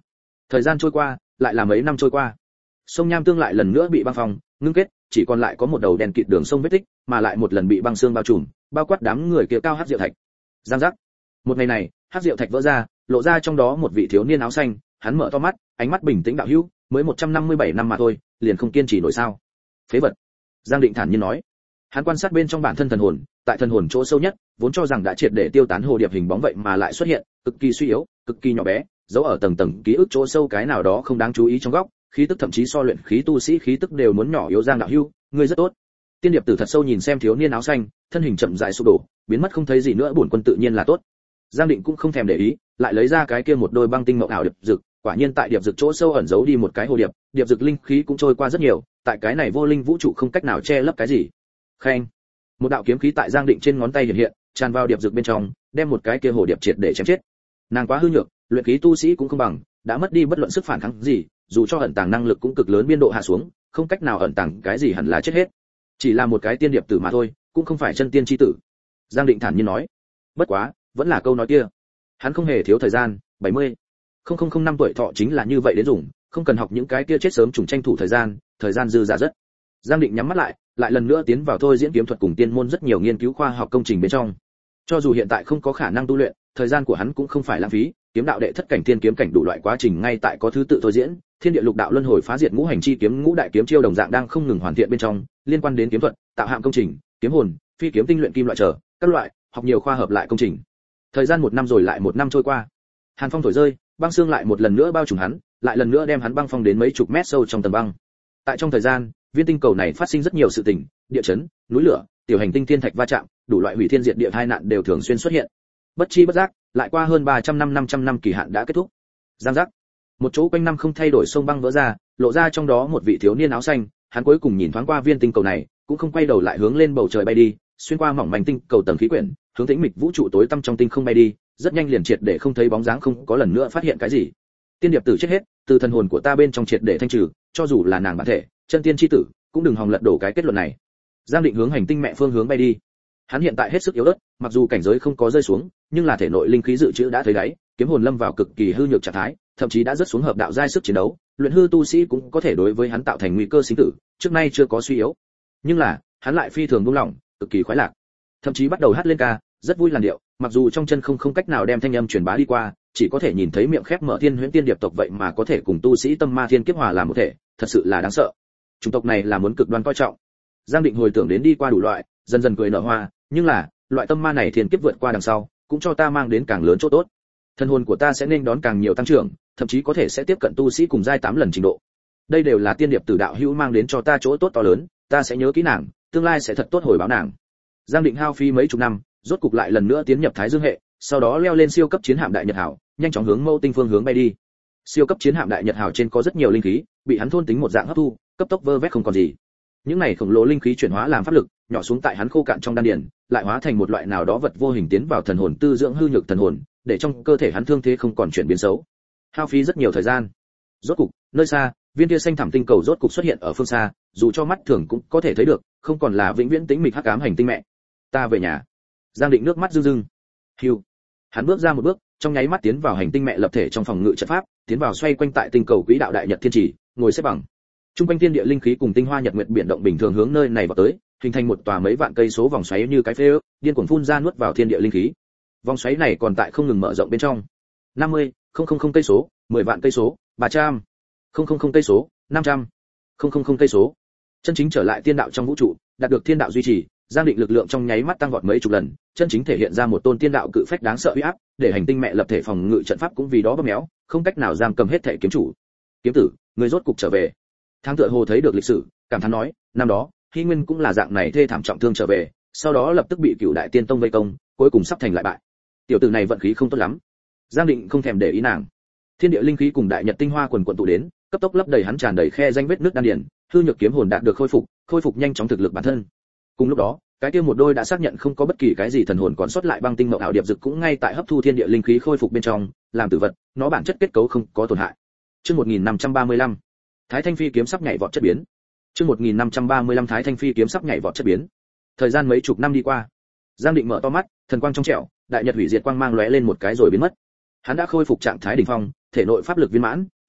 Thời gian trôi qua, lại là mấy năm trôi qua. Sông Nham Tương lại lần nữa bị băng phong, ngưng kết, chỉ còn lại có một đầu đèn kịt đường sông vết tích, mà lại một lần bị băng xương bao trùm, bao quát đám người kia cao hắc diệu thạch. Giang giác. Một ngày này, hắc diệu thạch vỡ ra, lộ ra trong đó một vị thiếu niên áo xanh, hắn mở to mắt, ánh mắt bình tĩnh đạo hữu, mới một trăm năm mươi bảy năm mà thôi, liền không kiên trì nổi sao? Phế vật. Giang Định thản nhiên nói. Hắn quan sát bên trong bản thân thần hồn, tại thần hồn chỗ sâu nhất, vốn cho rằng đã triệt để tiêu tán hồ điệp hình bóng vậy mà lại xuất hiện, cực kỳ suy yếu, cực kỳ nhỏ bé, giấu ở tầng tầng ký ức chỗ sâu cái nào đó không đáng chú ý trong góc, khí tức thậm chí so luyện khí tu sĩ khí tức đều muốn nhỏ yếu. Giang đạo hữu, ngươi rất tốt. Tiên điệp tử thật sâu nhìn xem thiếu niên áo xanh, thân hình chậm rãi sụp đổ, biến mất không thấy gì nữa, bổn quân tự nhiên là tốt. Giang Định cũng không thèm để ý, lại lấy ra cái kia một đôi băng tinh mộng ảo điệp dực, quả nhiên tại điệp dực chỗ sâu ẩn giấu đi một cái hồ điệp, điệp dực linh khí cũng trôi qua rất nhiều, tại cái này vô linh vũ trụ không cách nào che lấp cái gì. Khen. Một đạo kiếm khí tại Giang Định trên ngón tay hiện hiện, tràn vào điệp dực bên trong, đem một cái kia hồ điệp triệt để chém chết. Nàng quá hư nhược, luyện khí tu sĩ cũng không bằng, đã mất đi bất luận sức phản kháng gì, dù cho ẩn tàng năng lực cũng cực lớn biên độ hạ xuống, không cách nào ẩn tàng cái gì hẳn là chết hết. Chỉ là một cái tiên điệp tử mà thôi, cũng không phải chân tiên chi tử. Giang Định thản nhiên nói. Bất quá, vẫn là câu nói kia. Hắn không hề thiếu thời gian, bảy mươi không không không năm tuổi thọ chính là như vậy đến dùng, không cần học những cái kia chết sớm trùng tranh thủ thời gian, thời gian dư dả rất. Giang Định nhắm mắt lại, lại lần nữa tiến vào thôi diễn kiếm thuật cùng tiên môn rất nhiều nghiên cứu khoa học công trình bên trong. Cho dù hiện tại không có khả năng tu luyện, thời gian của hắn cũng không phải lãng phí, kiếm đạo đệ thất cảnh thiên kiếm cảnh đủ loại quá trình ngay tại có thứ tự thôi diễn, thiên địa lục đạo luân hồi phá diệt ngũ hành chi kiếm ngũ đại kiếm chiêu đồng dạng đang không ngừng hoàn thiện bên trong, liên quan đến kiếm thuật, tạo hạng công trình, kiếm hồn, phi kiếm tinh luyện kim loại trở, các loại, học nhiều khoa hợp lại công trình. Thời gian một năm rồi lại một năm trôi qua. Hàn phong thổi rơi, băng xương lại một lần nữa bao trùm hắn, lại lần nữa đem hắn băng phong đến mấy chục mét sâu trong tầng băng. Tại trong thời gian, viên tinh cầu này phát sinh rất nhiều sự tình, địa chấn, núi lửa, tiểu hành tinh thiên thạch va chạm, đủ loại hủy thiên diệt địa tai nạn đều thường xuyên xuất hiện. Bất chi bất giác, lại qua hơn ba trăm năm năm trăm năm kỳ hạn đã kết thúc. Giang giác. Một chỗ quanh năm không thay đổi sông băng vỡ ra, lộ ra trong đó một vị thiếu niên áo xanh, hắn cuối cùng nhìn thoáng qua viên tinh cầu này, cũng không quay đầu lại hướng lên bầu trời bay đi, xuyên qua mỏng manh tinh cầu tầng khí quyển, hướng tĩnh mịch vũ trụ tối tăm trong tinh không bay đi, rất nhanh liền triệt để không thấy bóng dáng, không có lần nữa phát hiện cái gì. Tiên điệp tử chết hết, từ thần hồn của ta bên trong triệt để thanh trừ, cho dù là nàng bản thể, chân tiên chi tử, cũng đừng hòng lật đổ cái kết luận này. Giang Định hướng hành tinh mẹ phương hướng bay đi. Hắn hiện tại hết sức yếu ớt, mặc dù cảnh giới không có rơi xuống, nhưng là thể nội linh khí dự trữ đã thấy đáy, kiếm hồn lâm vào cực kỳ hư nhược trạng thái, thậm chí đã rất xuống hợp đạo giai sức chiến đấu, luyện hư tu sĩ cũng có thể đối với hắn tạo thành nguy cơ sinh tử, trước nay chưa có suy yếu. Nhưng là, hắn lại phi thường buông lỏng, cực kỳ khoái lạc. Thậm chí bắt đầu hát lên ca, rất vui làn điệu, mặc dù trong chân không không cách nào đem thanh âm truyền bá đi qua, chỉ có thể nhìn thấy miệng khép mở thiên huyễn tiên điệp tộc vậy mà có thể cùng tu sĩ tâm ma thiên kiếp hòa làm một thể, thật sự là đáng sợ. Chủng tộc này là muốn cực đoan coi trọng. Giang Định hồi tưởng đến đi qua đủ loại, dần dần cười nở hoa, nhưng là, loại tâm ma này thiên kiếp vượt qua đằng sau, cũng cho ta mang đến càng lớn chỗ tốt. Thân hồn của ta sẽ nên đón càng nhiều tăng trưởng, thậm chí có thể sẽ tiếp cận tu sĩ cùng giai tám lần trình độ. Đây đều là tiên điệp tử đạo hữu mang đến cho ta chỗ tốt to lớn, ta sẽ nhớ kỹ nàng, tương lai sẽ thật tốt hồi báo nàng. Giang Định hao phí mấy chục năm, rốt cục lại lần nữa tiến nhập Thái Dương hệ, sau đó leo lên siêu cấp chiến hạm Đại Nhật Hào, nhanh chóng hướng Mâu Tinh phương hướng bay đi. Siêu cấp chiến hạm Đại Nhật Hào trên có rất nhiều linh khí, bị hắn thôn tính một dạng hấp thu, cấp tốc vơ vét không còn gì. Những này khổng lồ linh khí chuyển hóa làm pháp lực, nhỏ xuống tại hắn khô cạn trong đan điền, lại hóa thành một loại nào đó vật vô hình tiến vào thần hồn tư dưỡng hư nhược thần hồn, để trong cơ thể hắn thương thế không còn chuyển biến xấu. Hao phí rất nhiều thời gian. Rốt cục, nơi xa, viên tia xanh thẳm tinh cầu rốt cục xuất hiện ở phương xa, dù cho mắt thường cũng có thể thấy được, không còn là vĩnh viễn tĩnh mịch hắc ám hành tinh mẹ. Ta về nhà. Giang Định nước mắt rưng rưng. Hưu. Hắn bước ra một bước, trong nháy mắt tiến vào hành tinh mẹ lập thể trong phòng ngự trận pháp, tiến vào xoay quanh tại tinh cầu quỹ đạo đại nhật thiên chỉ, ngồi xếp bằng. Trung quanh thiên địa linh khí cùng tinh hoa nhật nguyệt biển động bình thường hướng nơi này vào tới, hình thành một tòa mấy vạn cây số vòng xoáy như cái phế ước, điên cuồng phun ra nuốt vào thiên địa linh khí. Vòng xoáy này còn tại không ngừng mở rộng bên trong. năm mươi, không không không cây số, mười vạn cây số, ba trăm, không không không cây số, năm trăm, không không không cây số. Chân chính trở lại tiên đạo trong vũ trụ, đạt được thiên đạo duy trì, Giang Định lực lượng trong nháy mắt tăng vọt mấy chục lần, chân chính thể hiện ra một tôn tiên đạo cự phách đáng sợ uy áp, để hành tinh mẹ lập thể phòng ngự trận pháp cũng vì đó bóp méo, không cách nào giam cầm hết thể kiếm chủ. Kiếm tử, người rốt cục trở về. Thang Tựa Hồ thấy được lịch sử, cảm thán nói, năm đó, Hy Nguyên cũng là dạng này thê thảm trọng thương trở về, sau đó lập tức bị Cửu Đại Tiên Tông vây công, cuối cùng sắp thành lại bại. Tiểu tử này vận khí không tốt lắm. Giang Định không thèm để ý nàng. Thiên địa linh khí cùng đại nhật tinh hoa quần quần tụ đến, cấp tốc lấp đầy hắn tràn đầy khe danh vết nước đan điền, hư nhược kiếm hồn đạt được khôi phục, khôi phục nhanh chóng thực lực bản thân. Cùng lúc đó, cái kia một đôi đã xác nhận không có bất kỳ cái gì thần hồn còn sót lại băng tinh mộng ảo điệp dực cũng ngay tại hấp thu thiên địa linh khí khôi phục bên trong, làm tử vật, nó bản chất kết cấu không có tổn hại. Chương một nghìn năm trăm ba mươi lăm, Thái Thanh Phi kiếm sắp nhảy vọt chất biến. Chương một nghìn năm trăm ba mươi lăm Thái Thanh Phi kiếm sắp nhảy vọt chất biến. Thời gian mấy chục năm đi qua, Giang Định mở to mắt, thần quang trong trẻo, đại nhật hủy diệt quang mang lóe lên một cái rồi biến mất. Hắn đã khôi phục trạng thái đỉnh phong, thể nội pháp lực viên mãn,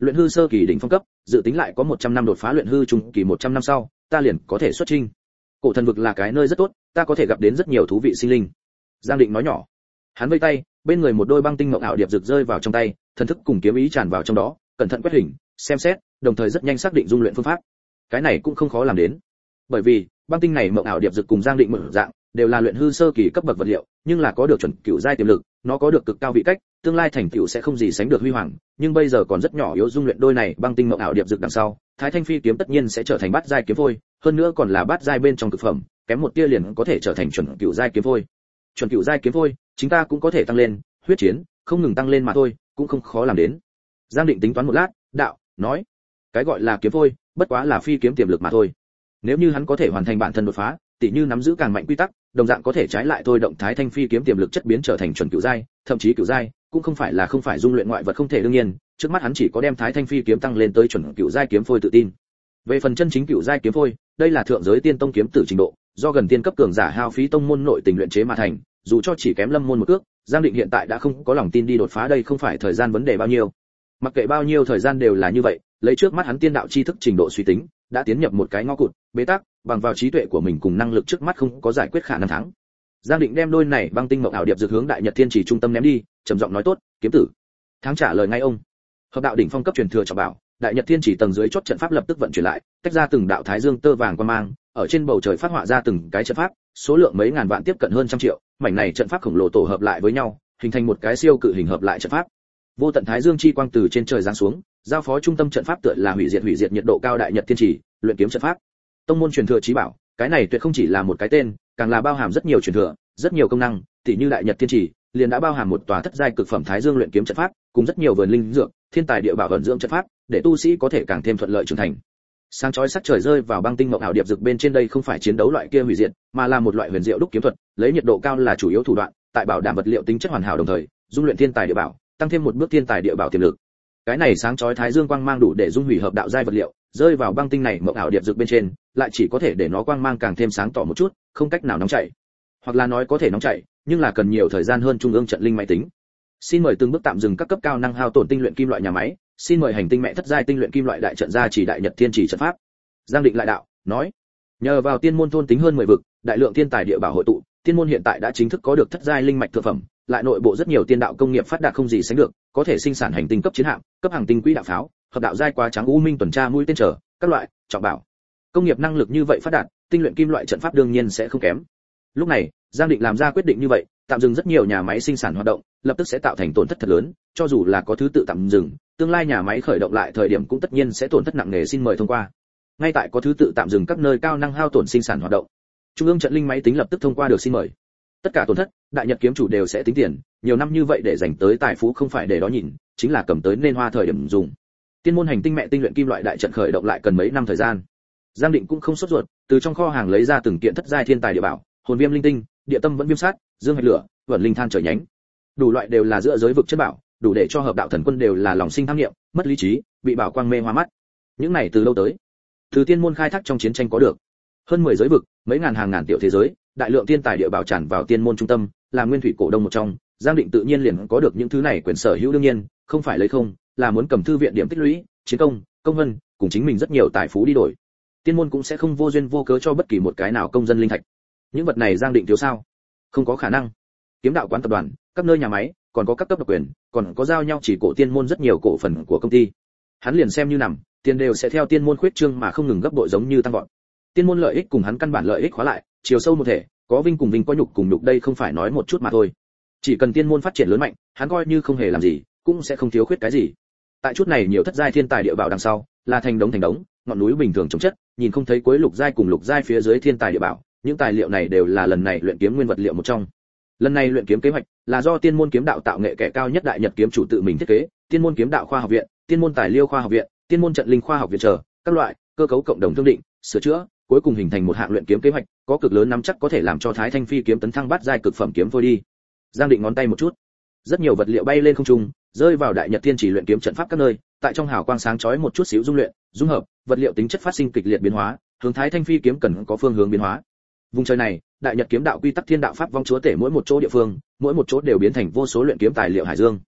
luyện hư sơ kỳ đỉnh phong cấp, dự tính lại có một trăm năm đột phá luyện hư trung kỳ một trăm năm sau, ta liền có thể xuất chinh. Cổ thần vực là cái nơi rất tốt, ta có thể gặp đến rất nhiều thú vị sinh linh. Giang Định nói nhỏ. Hắn vây tay, bên người một đôi băng tinh ngọc ảo điệp rực rơi vào trong tay, thần thức cùng kiếm ý tràn vào trong đó, cẩn thận quét hình, xem xét, đồng thời rất nhanh xác định dung luyện phương pháp. Cái này cũng không khó làm đến, bởi vì băng tinh này mộng ảo điệp rực cùng Giang Định mở dạng, đều là luyện hư sơ kỳ cấp bậc vật liệu, nhưng là có được chuẩn cửu giai tiềm lực, nó có được cực cao vị cách, tương lai thành tựu sẽ không gì sánh được huy hoàng, nhưng bây giờ còn rất nhỏ yếu dung luyện đôi này băng tinh mộng ảo điệp rực đằng sau, Thái Thanh Phi kiếm tất nhiên sẽ trở thành bát giai kiếm phôi, hơn nữa còn là bát giai bên trong cực phẩm, kém một tia liền có thể trở thành chuẩn cửu giai kiếm phôi. Chuẩn cửu giai kiếm phôi, chúng ta cũng có thể tăng lên, huyết chiến, không ngừng tăng lên mà thôi, cũng không khó làm đến. Giang Định tính toán một lát, đạo, nói, cái gọi là kiếm phôi, bất quá là phi kiếm tiềm lực mà thôi. Nếu như hắn có thể hoàn thành bản thân đột phá, tỉ như nắm giữ càng mạnh quy tắc, đồng dạng có thể trái lại thôi động Thái Thanh Phi kiếm tiềm lực chất biến trở thành chuẩn cửu giai, thậm chí cửu giai, cũng không phải là không phải dung luyện ngoại vật không thể đương nhiên, trước mắt hắn chỉ có đem Thái Thanh Phi kiếm tăng lên tới chuẩn cửu giai kiếm phôi tự tin. Về phần chân chính cửu giai kiếm phôi, đây là thượng giới tiên tông kiếm tử trình độ, do gần tiên cấp cường giả hao phí tông môn nội tình luyện chế mà thành, dù cho chỉ kém Lâm môn một cước, Giang Định hiện tại đã không có lòng tin đi đột phá đây không phải thời gian vấn đề bao nhiêu. Mặc kệ bao nhiêu thời gian đều là như vậy, lấy trước mắt hắn tiên đạo chi thức trình độ suy tính, đã tiến nhập một cái ngõ cụt, bế tắc, bằng vào trí tuệ của mình cùng năng lực trước mắt không có giải quyết khả năng thắng. Giang Định đem đôi này băng tinh mộng ảo điệp dược hướng Đại Nhật Thiên Chỉ trung tâm ném đi, trầm giọng nói tốt, kiếm tử. Tháng trả lời ngay ông. Hợp đạo đỉnh phong cấp truyền thừa trọng bảo, Đại Nhật Thiên Chỉ tầng dưới chốt trận pháp lập tức vận chuyển lại, tách ra từng đạo thái dương tơ vàng quang mang, ở trên bầu trời phát họa ra từng cái trận pháp, số lượng mấy ngàn vạn tiếp cận hơn trăm triệu, mảnh này trận pháp khổng lồ tổ hợp lại với nhau, hình thành một cái siêu cự hình hợp lại trận pháp. Vô tận thái dương chi quang từ trên trời giáng xuống, giao phó trung tâm trận pháp tựa là hủy diệt hủy diệt nhiệt độ cao Đại Nhật Thiên Chỉ, luyện kiếm trận pháp. Tông môn truyền thừa chí bảo, cái này tuyệt không chỉ là một cái tên, càng là bao hàm rất nhiều truyền thừa, rất nhiều công năng, tỉ như Đại Nhật Thiên Chỉ, liền đã bao hàm một tòa thất giai cực phẩm thái dương luyện kiếm trận pháp, cùng rất nhiều vườn linh dược, thiên tài địa bảo vận dưỡng trận pháp, để tu sĩ có thể càng thêm thuận lợi trưởng thành. Sáng chói sắc trời rơi vào băng tinh mộng ảo điệp dược bên trên đây không phải chiến đấu loại kia hủy diệt, mà là một loại huyền diệu đúc kiếm thuật, lấy nhiệt độ cao là chủ yếu thủ đoạn, tại bảo đảm vật liệu tính chất hoàn hảo đồng thời, dung luyện thiên tài địa bảo, tăng thêm một bước thiên tài địa bảo tiềm lực. Cái này sáng chói thái dương quang mang đủ để dung hủy hợp đạo giai vật liệu, rơi vào băng tinh này mộng ảo điệp dược bên trên, lại chỉ có thể để nó quang mang càng thêm sáng tỏ một chút, không cách nào nóng chảy. Hoặc là nói có thể nóng chảy, nhưng là cần nhiều thời gian hơn trung ương trận linh máy tính. Xin mời từng bước tạm dừng các cấp cao năng hao tổn tinh luyện kim loại nhà máy, xin mời hành tinh mẹ thất giai tinh luyện kim loại đại trận gia chỉ Đại Nhật Thiên Chỉ trận pháp. Giang Định lại đạo, nói, nhờ vào tiên môn thôn tính hơn mười vực, đại lượng thiên tài địa bảo hội tụ, tiên môn hiện tại đã chính thức có được thất giai linh mạch thượng phẩm, lại nội bộ rất nhiều tiên đạo công nghiệp phát đạt không gì sánh được, có thể sinh sản hành tinh cấp chiến hạm, cấp hàng tinh quỹ đạo pháo, hợp đạo giai quá trắng u minh tuần tra mũi tên trở, các loại trọng bảo. Công nghiệp năng lực như vậy phát đạt, tinh luyện kim loại trận pháp đương nhiên sẽ không kém. Lúc này, Giang Định làm ra quyết định như vậy, tạm dừng rất nhiều nhà máy sinh sản hoạt động, lập tức sẽ tạo thành tổn thất thật lớn, cho dù là có thứ tự tạm dừng, tương lai nhà máy khởi động lại thời điểm cũng tất nhiên sẽ tổn thất nặng nề xin mời thông qua. Ngay tại có thứ tự tạm dừng các nơi cao năng hao tổn sinh sản hoạt động, trung ương trận linh máy tính lập tức thông qua được xin mời. Tất cả tổn thất, Đại Nhật kiếm chủ đều sẽ tính tiền, nhiều năm như vậy để dành tới tài phú không phải để đó nhìn, chính là cầm tới nên hoa thời điểm dùng. Tiên môn hành tinh mẹ tinh luyện kim loại đại trận khởi động lại cần mấy năm thời gian. Giang Định cũng không sốt ruột, từ trong kho hàng lấy ra từng kiện thất giai thiên tài địa bảo, hồn viêm linh tinh, địa tâm vẫn viêm sát, dương hạch lửa, vẩn linh than trời nhánh. Đủ loại đều là giữa giới vực chất bảo, đủ để cho hợp đạo thần quân đều là lòng sinh tham niệm, mất lý trí, bị bảo quang mê hoa mắt. Những này từ lâu tới, từ tiên môn khai thác trong chiến tranh có được. Hơn mười giới vực, mấy ngàn hàng ngàn tiểu thế giới, đại lượng tiên tài địa bảo tràn vào tiên môn trung tâm, là nguyên thủy cổ đông một trong, Giang Định tự nhiên liền có được những thứ này quyền sở hữu đương nhiên, không phải lấy không, là muốn cầm thư viện điểm tích lũy, chiến công, công vân, cùng chính mình rất nhiều tài phú đi đổi. Tiên môn cũng sẽ không vô duyên vô cớ cho bất kỳ một cái nào công dân linh thạch. Những vật này Giang Định thiếu sao? Không có khả năng. Kiếm đạo quán tập đoàn, các nơi nhà máy, còn có các cấp độc quyền, còn có giao nhau chỉ cổ tiên môn rất nhiều cổ phần của công ty. Hắn liền xem như nằm, tiền đều sẽ theo tiên môn khuyết trương mà không ngừng gấp bội giống như tăng vọt. Tiên môn lợi ích cùng hắn căn bản lợi ích khóa lại, chiều sâu một thể, có vinh cùng vinh có nhục cùng nhục đây không phải nói một chút mà thôi. Chỉ cần tiên môn phát triển lớn mạnh, hắn coi như không hề làm gì, cũng sẽ không thiếu khuyết cái gì. Tại chút này nhiều thất giai thiên tài địa bảo đằng sau, là thành đống thành đống, ngọn núi bình thường trồng chất, nhìn không thấy cuối lục giai cùng lục giai phía dưới thiên tài địa bảo, những tài liệu này đều là lần này luyện kiếm nguyên vật liệu một trong. Lần này luyện kiếm kế hoạch là do tiên môn kiếm đạo tạo nghệ kẻ cao nhất Đại Nhật kiếm chủ tự mình thiết kế, tiên môn kiếm đạo khoa học viện, tiên môn tài liêu khoa học viện, tiên môn trận linh khoa học viện chờ, các loại cơ cấu cộng đồng thương định, sửa chữa, cuối cùng hình thành một hạng luyện kiếm kế hoạch, có cực lớn nắm chắc có thể làm cho Thái Thanh Phi kiếm tấn thăng bát giai cực phẩm kiếm phôi đi. Giang Định ngón tay một chút, rất nhiều vật liệu bay lên không trung, rơi vào Đại Nhật Thiên Chỉ luyện kiếm trận pháp các nơi, tại trong hào quang sáng chói một chút xíu dung luyện, dung hợp, vật liệu tính chất phát sinh kịch liệt biến hóa, hướng Thái Thanh Phi kiếm cần có phương hướng biến hóa. Vùng trời này, Đại Nhật kiếm đạo quy tắc thiên đạo pháp vong chúa tể mỗi một chỗ địa phương, mỗi một chỗ đều biến thành vô số luyện kiếm tài liệu hải dương.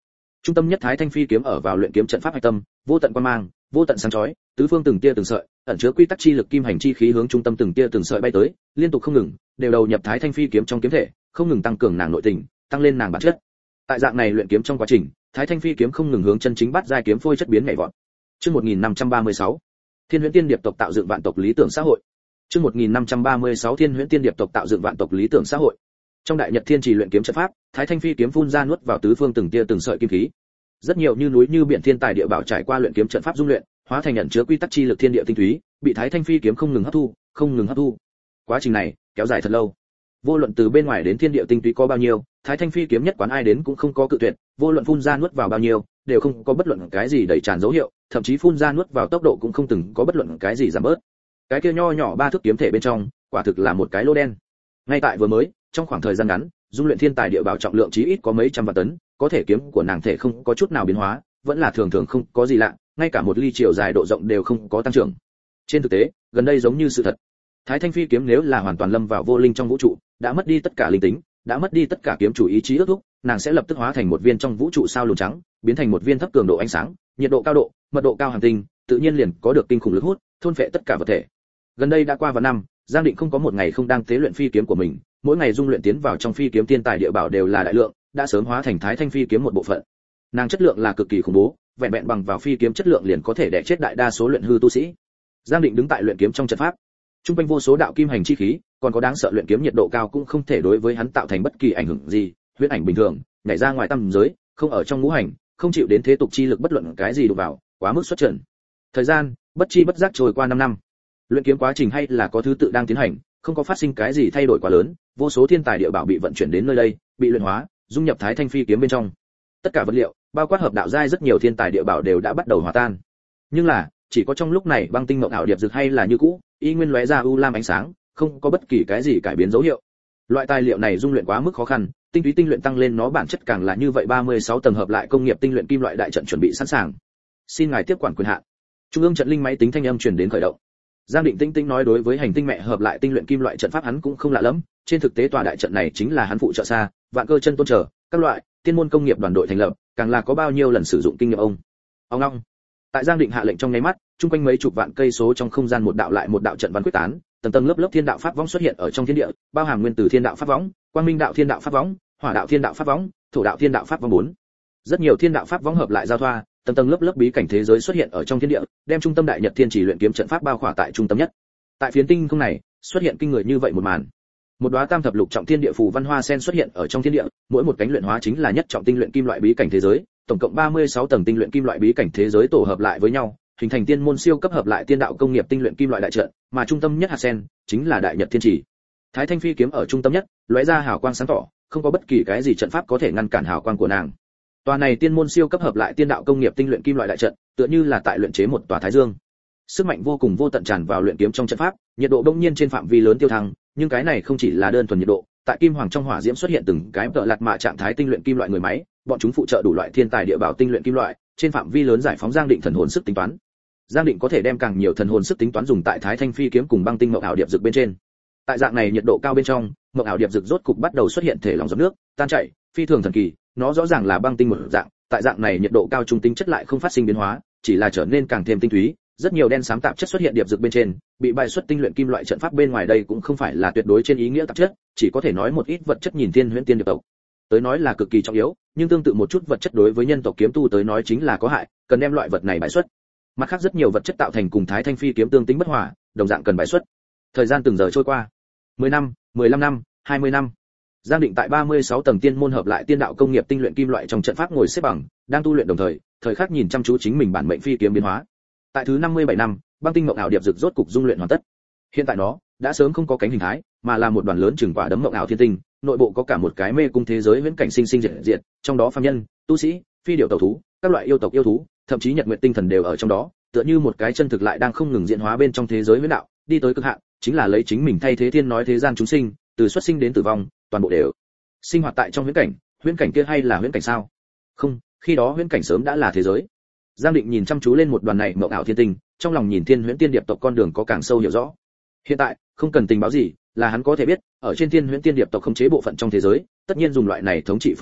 Trung tâm nhất Thái Thanh Phi kiếm ở vào luyện kiếm trận pháp hạch tâm, vô tận quan mang, vô tận sáng chói, tứ phương từng tia từng sợi, ẩn chứa quy tắc chi lực kim hành chi khí hướng trung tâm từng tia từng sợi bay tới, liên tục không ngừng, đều đầu nhập Thái Thanh Phi kiếm trong kiếm thể, không ngừng tăng cường nàng nội tình, tăng lên nàng bản chất. Tại dạng này luyện kiếm trong quá trình, Thái Thanh Phi kiếm không ngừng hướng chân chính bát giai kiếm phôi chất biến nhảy vọt. Chương một nghìn năm trăm ba mươi sáu, Thiên Huyễn Tiên Điệp tộc tạo dựng vạn tộc lý tưởng xã hội. Chương một nghìn năm trăm ba mươi sáu Thiên Huyễn Tiên Điệp tộc tạo dựng vạn tộc lý tưởng xã hội. Trong đại nhật thiên trì luyện kiếm trận pháp, Thái Thanh Phi kiếm phun ra nuốt vào tứ phương từng tia từng sợi kim khí. Rất nhiều như núi như biển thiên tài địa bảo trải qua luyện kiếm trận pháp dung luyện, hóa thành nhận chứa quy tắc chi lực thiên địa tinh túy, bị Thái Thanh Phi kiếm không ngừng hấp thu, không ngừng hấp thu. Quá trình này kéo dài thật lâu. Vô luận từ bên ngoài đến thiên địa tinh túy có bao nhiêu, Thái Thanh Phi kiếm nhất quán ai đến cũng không có cự tuyệt, vô luận phun ra nuốt vào bao nhiêu, đều không có bất luận cái gì đẩy tràn dấu hiệu, thậm chí phun ra nuốt vào tốc độ cũng không từng có bất luận cái gì giảm bớt. Cái kia nho nhỏ ba thước kiếm thể bên trong, quả thực là một cái lô đen. Ngay tại vừa mới, trong khoảng thời gian ngắn, dung luyện thiên tài địa bảo trọng lượng chí ít có mấy trăm vạn tấn, có thể kiếm của nàng thể không có chút nào biến hóa, vẫn là thường thường không có gì lạ, ngay cả một ly chiều dài độ rộng đều không có tăng trưởng. Trên thực tế, gần đây giống như sự thật. Thái Thanh Phi kiếm nếu là hoàn toàn lâm vào vô linh trong vũ trụ, đã mất đi tất cả linh tính, đã mất đi tất cả kiếm chủ ý chí ước thúc, nàng sẽ lập tức hóa thành một viên trong vũ trụ sao lùn trắng, biến thành một viên thấp cường độ ánh sáng, nhiệt độ cao độ, mật độ cao hành tinh, tự nhiên liền có được kinh khủng lực hút, thôn phệ tất cả vật thể. Gần đây đã qua vài năm, Giang Định không có một ngày không đang tế luyện phi kiếm của mình, mỗi ngày dung luyện tiến vào trong phi kiếm tiên tài địa bảo đều là đại lượng, đã sớm hóa thành Thái Thanh Phi kiếm một bộ phận. Nàng chất lượng là cực kỳ khủng bố, vẹn vẹn bằng vào phi kiếm chất lượng liền có thể đè chết đại đa số luyện hư tu sĩ. Giang Định đứng tại luyện kiếm trong trận pháp, trung quanh vô số đạo kim hành chi khí, còn có đáng sợ luyện kiếm nhiệt độ cao cũng không thể đối với hắn tạo thành bất kỳ ảnh hưởng gì, huyễn ảnh bình thường, nhảy ra ngoài tam giới, không ở trong ngũ hành, không chịu đến thế tục chi lực bất luận cái gì đụng vào, quá mức xuất trận. Thời gian bất chi bất giác trôi qua năm năm. Luyện kiếm quá trình hay là có thứ tự đang tiến hành, không có phát sinh cái gì thay đổi quá lớn, vô số thiên tài địa bảo bị vận chuyển đến nơi đây, bị luyện hóa, dung nhập Thái Thanh Phi kiếm bên trong. Tất cả vật liệu, bao quát hợp đạo giai rất nhiều thiên tài địa bảo đều đã bắt đầu hòa tan. Nhưng là, chỉ có trong lúc này băng tinh mộng ảo điệp dược hay là như cũ, y nguyên lóe ra u lam ánh sáng, không có bất kỳ cái gì cải biến dấu hiệu. Loại tài liệu này dung luyện quá mức khó khăn, tinh túy tinh luyện tăng lên nó bản chất càng là như vậy ba mươi sáu tầng hợp lại công nghiệp tinh luyện kim loại đại trận chuẩn bị sẵn sàng. Xin ngài tiếp quản quyền hạn. Trung ương trận linh máy tính thanh âm truyền đến khởi động. Giang Định Tinh Tinh nói đối với hành tinh mẹ hợp lại tinh luyện kim loại trận pháp hắn cũng không lạ lắm, trên thực tế tòa đại trận này chính là hắn phụ trợ xa, vạn cơ chân tôn trở, các loại tiên môn công nghiệp đoàn đội thành lập, càng là có bao nhiêu lần sử dụng kinh nghiệm ông. Ông long. Tại Giang Định hạ lệnh trong nháy mắt, trung quanh mấy chục vạn cây số trong không gian một đạo lại một đạo trận văn quyết tán, tầng tầng lớp lớp thiên đạo pháp võng xuất hiện ở trong thiên địa, bao hàm nguyên tử thiên đạo pháp võng, quang minh đạo thiên đạo pháp võng, hỏa đạo thiên đạo pháp võng, thổ đạo thiên đạo pháp võng bốn. Rất nhiều thiên đạo pháp võng hợp lại giao thoa, tầng tầng lớp lớp bí cảnh thế giới xuất hiện ở trong thiên địa, đem trung tâm đại nhật thiên chỉ luyện kiếm trận pháp bao khỏa tại trung tâm nhất. Tại phiến tinh không này, xuất hiện kinh người như vậy một màn. Một đóa tam thập lục trọng thiên địa phù văn hoa sen xuất hiện ở trong thiên địa, mỗi một cánh luyện hóa chính là nhất trọng tinh luyện kim loại bí cảnh thế giới, tổng cộng ba mươi sáu tầng tinh luyện kim loại bí cảnh thế giới tổ hợp lại với nhau, hình thành tiên môn siêu cấp hợp lại tiên đạo công nghiệp tinh luyện kim loại đại trận, mà trung tâm nhất hạt sen chính là đại nhật thiên chỉ. Thái Thanh Phi kiếm ở trung tâm nhất, lóe ra hào quang sáng tỏ, không có bất kỳ cái gì trận pháp có thể ngăn cản hào quang của nàng. Tòa này tiên môn siêu cấp hợp lại tiên đạo công nghiệp tinh luyện kim loại đại trận, tựa như là tại luyện chế một tòa thái dương. Sức mạnh vô cùng vô tận tràn vào luyện kiếm trong trận pháp, nhiệt độ đông nhiên trên phạm vi lớn tiêu thăng, nhưng cái này không chỉ là đơn thuần nhiệt độ, tại kim hoàng trong hỏa diễm xuất hiện từng cái tợ lạt mạ trạng thái tinh luyện kim loại người máy, bọn chúng phụ trợ đủ loại thiên tài địa bảo tinh luyện kim loại, trên phạm vi lớn giải phóng Giang Định thần hồn sức tính toán. Giang Định có thể đem càng nhiều thần hồn sức tính toán dùng tại Thái Thanh Phi kiếm cùng băng tinh mộng ảo điệp dược bên trên. Tại dạng này nhiệt độ cao bên trong, mộng ảo điệp dược rốt cục bắt đầu xuất hiện thể lỏng giọt nước, tan chảy, phi thường thần kỳ, nó rõ ràng là băng tinh một dạng, tại dạng này nhiệt độ cao trung tính chất lại không phát sinh biến hóa, chỉ là trở nên càng thêm tinh túy, rất nhiều đen xám tạp chất xuất hiện điệp dược bên trên, bị bài xuất tinh luyện kim loại trận pháp bên ngoài đây cũng không phải là tuyệt đối trên ý nghĩa tạp chất, chỉ có thể nói một ít vật chất nhìn thiên huyễn tiên điệp tộc. Tới nói là cực kỳ trọng yếu, nhưng tương tự một chút vật chất đối với nhân tộc kiếm tu tới nói chính là có hại, cần đem loại vật này bài xuất. Mặt khác rất nhiều vật chất tạo thành cùng Thái Thanh Phi kiếm tương tính bất hòa, đồng dạng cần bài xuất. Thời gian từng giờ trôi qua, mười năm, mười lăm năm, hai mươi năm. Giang Định tại ba mươi sáu tầng tiên môn hợp lại tiên đạo công nghiệp tinh luyện kim loại trong trận pháp ngồi xếp bằng, đang tu luyện đồng thời, thời khắc nhìn chăm chú chính mình bản mệnh phi kiếm biến hóa. Tại thứ năm mươi bảy năm, băng tinh mộng ảo điệp dược rốt cục dung luyện hoàn tất. Hiện tại nó đã sớm không có cánh hình thái, mà là một đoàn lớn chừng quả đấm mộng ảo thiên tinh, nội bộ có cả một cái mê cung thế giới viễn cảnh sinh sinh diệt diệt, trong đó phàm nhân, tu sĩ, phi điểu tẩu thú, các loại yêu tộc yêu thú, thậm chí nhật nguyệt tinh thần đều ở trong đó, tựa như một cái chân thực lại đang không ngừng diễn hóa bên trong thế giới huyễn đạo, đi tới cực hạn, chính là lấy chính mình thay thế thiên nói thế gian chúng sinh, từ xuất sinh đến tử vong, toàn bộ đều sinh hoạt tại trong huyễn cảnh. Huyễn cảnh kia hay là huyễn cảnh sao? Không, khi đó huyễn cảnh sớm đã là thế giới. Giang Định nhìn chăm chú lên một đoàn này mộng ảo thiên tinh, trong lòng nhìn thiên huyễn tiên điệp tộc con đường có càng sâu hiểu rõ. Hiện tại, không cần tình báo gì, là hắn có thể biết, ở trên thiên huyễn tiên điệp tộc khống chế bộ phận trong thế giới, tất nhiên dùng loại này thống trị phương pháp,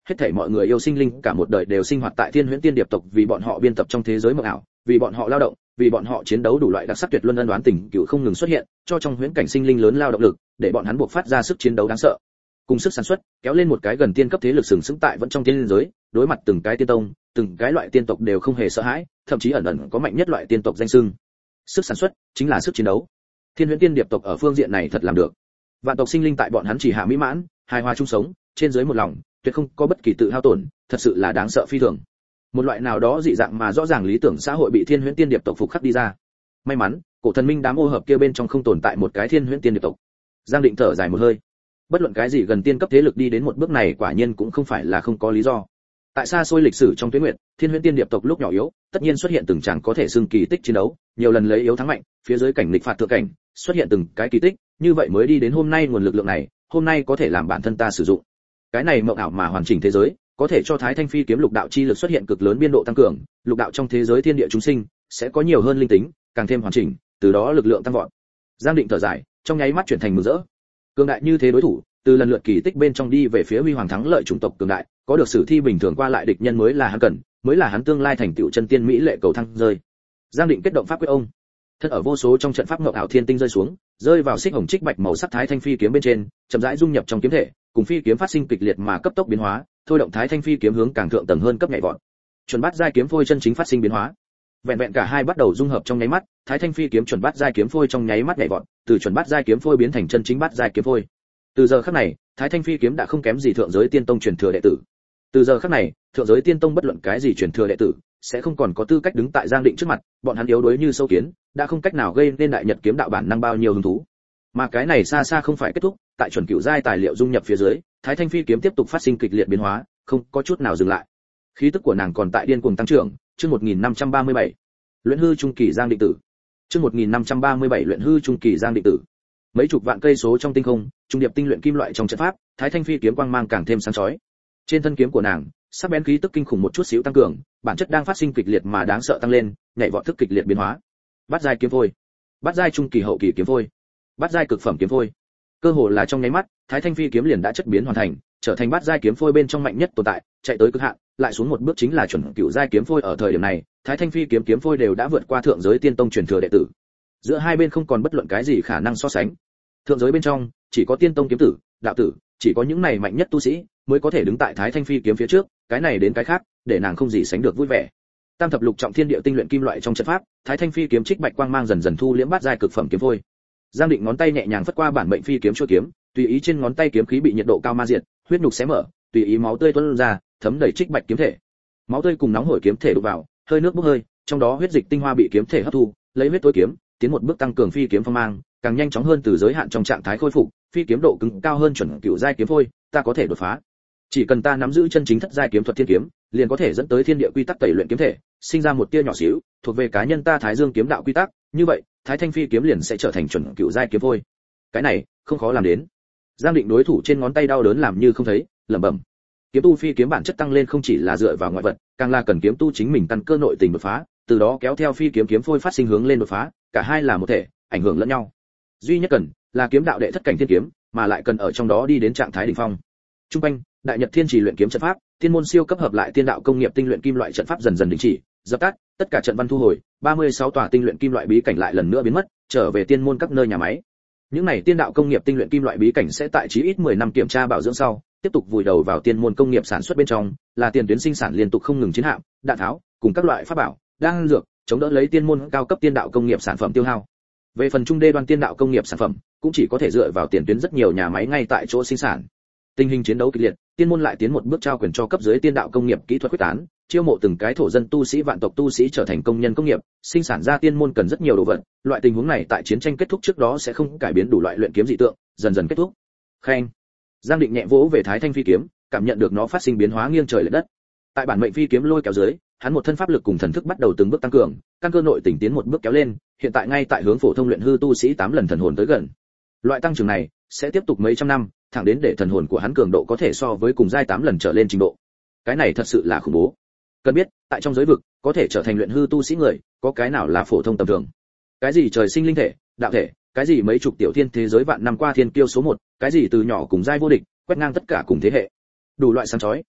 hết thảy mọi người yêu sinh linh cả một đời đều sinh hoạt tại Thiên Huyễn Tiên Điệp tộc, vì bọn họ biên tập trong thế giới mộng ảo, vì bọn họ lao động, vì bọn họ chiến đấu đủ loại đặc sắc tuyệt luân ân đoán tình cựu không ngừng xuất hiện, cho trong huyễn cảnh sinh linh lớn lao động lực, để bọn hắn buộc phát ra sức chiến đấu đáng sợ. Cùng sức sản xuất, kéo lên một cái gần tiên cấp thế lực sừng sững tại vẫn trong tiên giới, đối mặt từng cái tiên tông, từng cái loại tiên tộc đều không hề sợ hãi, thậm chí ẩn ẩn có mạnh nhất loại tiên tộc danh xưng. Sức sản xuất chính là sức chiến đấu. Thiên Huyễn Tiên Điệp tộc ở phương diện này thật làm được. Vạn tộc sinh linh tại bọn hắn chỉ hạ mỹ mãn, hài hòa chung sống, trên dưới một lòng, tuyệt không có bất kỳ tự hao tổn, thật sự là đáng sợ phi thường. Một loại nào đó dị dạng mà rõ ràng lý tưởng xã hội bị Thiên Huyễn Tiên Điệp tộc phục khắc đi ra. May mắn, cổ thần minh đám ô hợp kia bên trong không tồn tại một cái Thiên Huyễn Tiên Điệp tộc. Giang Định thở dài một hơi. Bất luận cái gì gần tiên cấp thế lực đi đến một bước này quả nhiên cũng không phải là không có lý do. Tại xa xôi lịch sử trong tuyết nguyệt, Thiên Huyễn Tiên Điệp tộc lúc nhỏ yếu, tất nhiên xuất hiện từng chẳng có thể xưng kỳ tích chiến đấu, nhiều lần lấy yếu thắng mạnh, phía dưới cảnh nghịch phạt thượng cảnh, xuất hiện từng cái kỳ tích, như vậy mới đi đến hôm nay nguồn lực lượng này, hôm nay có thể làm bản thân ta sử dụng. Cái này mộng ảo mà hoàn chỉnh thế giới, có thể cho Thái Thanh Phi kiếm lục đạo chi lực xuất hiện cực lớn biên độ tăng cường, lục đạo trong thế giới thiên địa chúng sinh sẽ có nhiều hơn linh tính, càng thêm hoàn chỉnh, từ đó lực lượng tăng vọt. Giang Định thở dài, trong nháy mắt chuyển thành mừng rỡ. Cường đại như thế đối thủ, từ lần lượt kỳ tích bên trong đi về phía huy hoàng thắng lợi chủng tộc cường đại, có được sử thi bình thường qua lại địch nhân mới là hắn cần, mới là hắn tương lai thành tựu chân tiên mỹ lệ cầu thăng rơi. Giang Định kết động pháp quyết ông, thân ở vô số trong trận pháp ngọc ảo thiên tinh rơi xuống, rơi vào xích hồng trích bạch màu sắc Thái Thanh Phi kiếm bên trên, chậm rãi dung nhập trong kiếm thể, cùng phi kiếm phát sinh kịch liệt mà cấp tốc biến hóa, thôi động Thái Thanh Phi kiếm hướng càng thượng tầng hơn cấp nhảy vọt. Chuẩn bát giai kiếm phôi chân chính phát sinh biến hóa. Vẹn vẹn cả hai bắt đầu dung hợp trong nháy mắt, Thái Thanh Phi kiếm chuẩn bát giai kiếm phôi trong nháy mắt nhảy vọt, từ chuẩn bát giai kiếm phôi biến thành chân chính bát giai kiếm phôi. Từ giờ khắc này, Thái Thanh Phi kiếm đã không kém gì thượng giới tiên tông truyền thừa đệ tử. Từ giờ khắc này, thượng giới tiên tông bất luận cái gì truyền thừa đệ tử sẽ không còn có tư cách đứng tại Giang Định trước mặt, bọn hắn yếu đuối như sâu kiến, đã không cách nào gây nên đại nhật kiếm đạo bản năng bao nhiêu hứng thú. Mà cái này xa xa không phải kết thúc, tại chuẩn cửu giai tài liệu dung nhập phía dưới, Thái Thanh Phi kiếm tiếp tục phát sinh kịch liệt biến hóa, không có chút nào dừng lại. Khí tức của nàng còn tại điên cuồng tăng trưởng, chương một nghìn năm trăm ba mươi bảy. Luyện hư trung kỳ Giang Định tử. Chương một nghìn năm trăm ba mươi bảy luyện hư trung kỳ Giang Định tử. Mấy chục vạn cây số trong tinh không, trung điệp tinh luyện kim loại trong trận pháp, Thái Thanh Phi kiếm quang mang càng thêm sáng chói. Trên thân kiếm của nàng, sắc bén khí tức kinh khủng một chút xíu tăng cường, bản chất đang phát sinh kịch liệt mà đáng sợ tăng lên, nhảy vọt thức kịch liệt biến hóa. Bát giai kiếm phôi, bát giai trung kỳ hậu kỳ kiếm phôi, bát giai cực phẩm kiếm phôi. Cơ hồ là trong nháy mắt, Thái Thanh Phi kiếm liền đã chất biến hoàn thành, trở thành bát giai kiếm phôi bên trong mạnh nhất tồn tại, chạy tới cực hạn, lại xuống một bước chính là chuẩn cửu giai kiếm phôi. Ở thời điểm này, Thái Thanh Phi kiếm kiếm phôi đều đã vượt qua thượng giới tiên tông truyền thừa đệ tử. Giữa hai bên không còn bất luận cái gì khả năng so sánh. Thượng giới bên trong, chỉ có tiên tông kiếm tử, đạo tử, chỉ có những này mạnh nhất tu sĩ mới có thể đứng tại Thái Thanh Phi kiếm phía trước, cái này đến cái khác, để nàng không gì sánh được vui vẻ. Tam thập lục trọng thiên địa tinh luyện kim loại trong trận pháp, Thái Thanh Phi kiếm trích bạch quang mang dần dần thu liễm bát giai cực phẩm kiếm phôi. Giang Định ngón tay nhẹ nhàng phất qua bản mệnh phi kiếm chuôi kiếm, tùy ý trên ngón tay kiếm khí bị nhiệt độ cao ma diệt, huyết nhục xé mở, tùy ý máu tươi tuôn ra, thấm đầy trích bạch kiếm thể. Máu tươi cùng nóng hổi kiếm thể đụng vào, hơi nước bốc hơi, trong đó huyết dịch tinh hoa bị kiếm thể hấp thu, lấy huyết tối kiếm, tiến một bước tăng cường phi kiếm phong mang, càng nhanh chóng hơn từ giới hạn trong trạng thái khôi phục, phi kiếm độ cứng cao hơn chuẩn cửu giai kiếm phôi, ta có thể đột phá. Chỉ cần ta nắm giữ chân chính thất giai kiếm thuật thiên kiếm, liền có thể dẫn tới thiên địa quy tắc tẩy luyện kiếm thể, sinh ra một tia nhỏ xíu, thuộc về cá nhân ta Thái Dương kiếm đạo quy tắc, như vậy, Thái Thanh Phi kiếm liền sẽ trở thành chuẩn cửu giai kiếm phôi. Cái này, không khó làm đến. Giang Định đối thủ trên ngón tay đau đớn làm như không thấy, lẩm bẩm. Kiếm tu phi kiếm bản chất tăng lên không chỉ là dựa vào ngoại vật, càng là cần kiếm tu chính mình căn cơ nội tình đột phá, từ đó kéo theo phi kiếm kiếm phôi phát sinh hướng lên đột phá, cả hai là một thể, ảnh hưởng lẫn nhau. Duy nhất cần là kiếm đạo đệ thất cảnh thiên kiếm, mà lại cần ở trong đó đi đến trạng thái đỉnh phong. Trung quanh, Đại Nhật Thiên Trì luyện kiếm trận pháp, tiên môn siêu cấp hợp lại tiên đạo công nghiệp tinh luyện kim loại trận pháp dần dần đình chỉ, dập tắt, tất cả trận văn thu hồi, ba mươi sáu tòa tinh luyện kim loại bí cảnh lại lần nữa biến mất, trở về tiên môn các nơi nhà máy. Những này tiên đạo công nghiệp tinh luyện kim loại bí cảnh sẽ tại chí ít mười năm kiểm tra bảo dưỡng sau, tiếp tục vùi đầu vào tiên môn công nghiệp sản xuất bên trong, là tiền tuyến sinh sản liên tục không ngừng chiến hạm, đạn tháo, cùng các loại pháp bảo, đan dược, chống đỡ lấy tiên môn cao cấp tiên đạo công nghiệp sản phẩm tiêu hao. Về phần trung đê đoan tiên đạo công nghiệp sản phẩm, cũng chỉ có thể dựa vào tiền tuyến rất nhiều nhà máy ngay tại chỗ sinh sản. Tình hình chiến đấu kịch liệt, tiên môn lại tiến một bước trao quyền cho cấp dưới tiên đạo công nghiệp kỹ thuật quyết tán, chiêu mộ từng cái thổ dân tu sĩ vạn tộc tu sĩ trở thành công nhân công nghiệp, sinh sản ra tiên môn cần rất nhiều đồ vật. Loại tình huống này tại chiến tranh kết thúc trước đó sẽ không cải biến đủ loại luyện kiếm dị tượng, dần dần kết thúc. Khen. Giang Định nhẹ vỗ về Thái Thanh Phi kiếm, cảm nhận được nó phát sinh biến hóa nghiêng trời lệch đất. Tại bản mệnh phi kiếm lôi kéo dưới, hắn một thân pháp lực cùng thần thức bắt đầu từng bước tăng cường, căn cơ nội tỉnh tiến một bước kéo lên, hiện tại ngay tại hướng phổ thông luyện hư tu sĩ tám lần thần hồn tới gần. Loại tăng trưởng này sẽ tiếp tục mấy trăm năm, thẳng đến để thần hồn của hắn cường độ có thể so với cùng giai tám lần trở lên trình độ. Cái này thật sự là khủng bố. Cần biết, tại trong giới vực, có thể trở thành luyện hư tu sĩ người, có cái nào là phổ thông tầm thường? Cái gì trời sinh linh thể, đạo thể, cái gì mấy chục tiểu thiên thế giới vạn năm qua thiên kiêu số một, cái gì từ nhỏ cùng giai vô địch, quét ngang tất cả cùng thế hệ. Đủ loại sáng chói,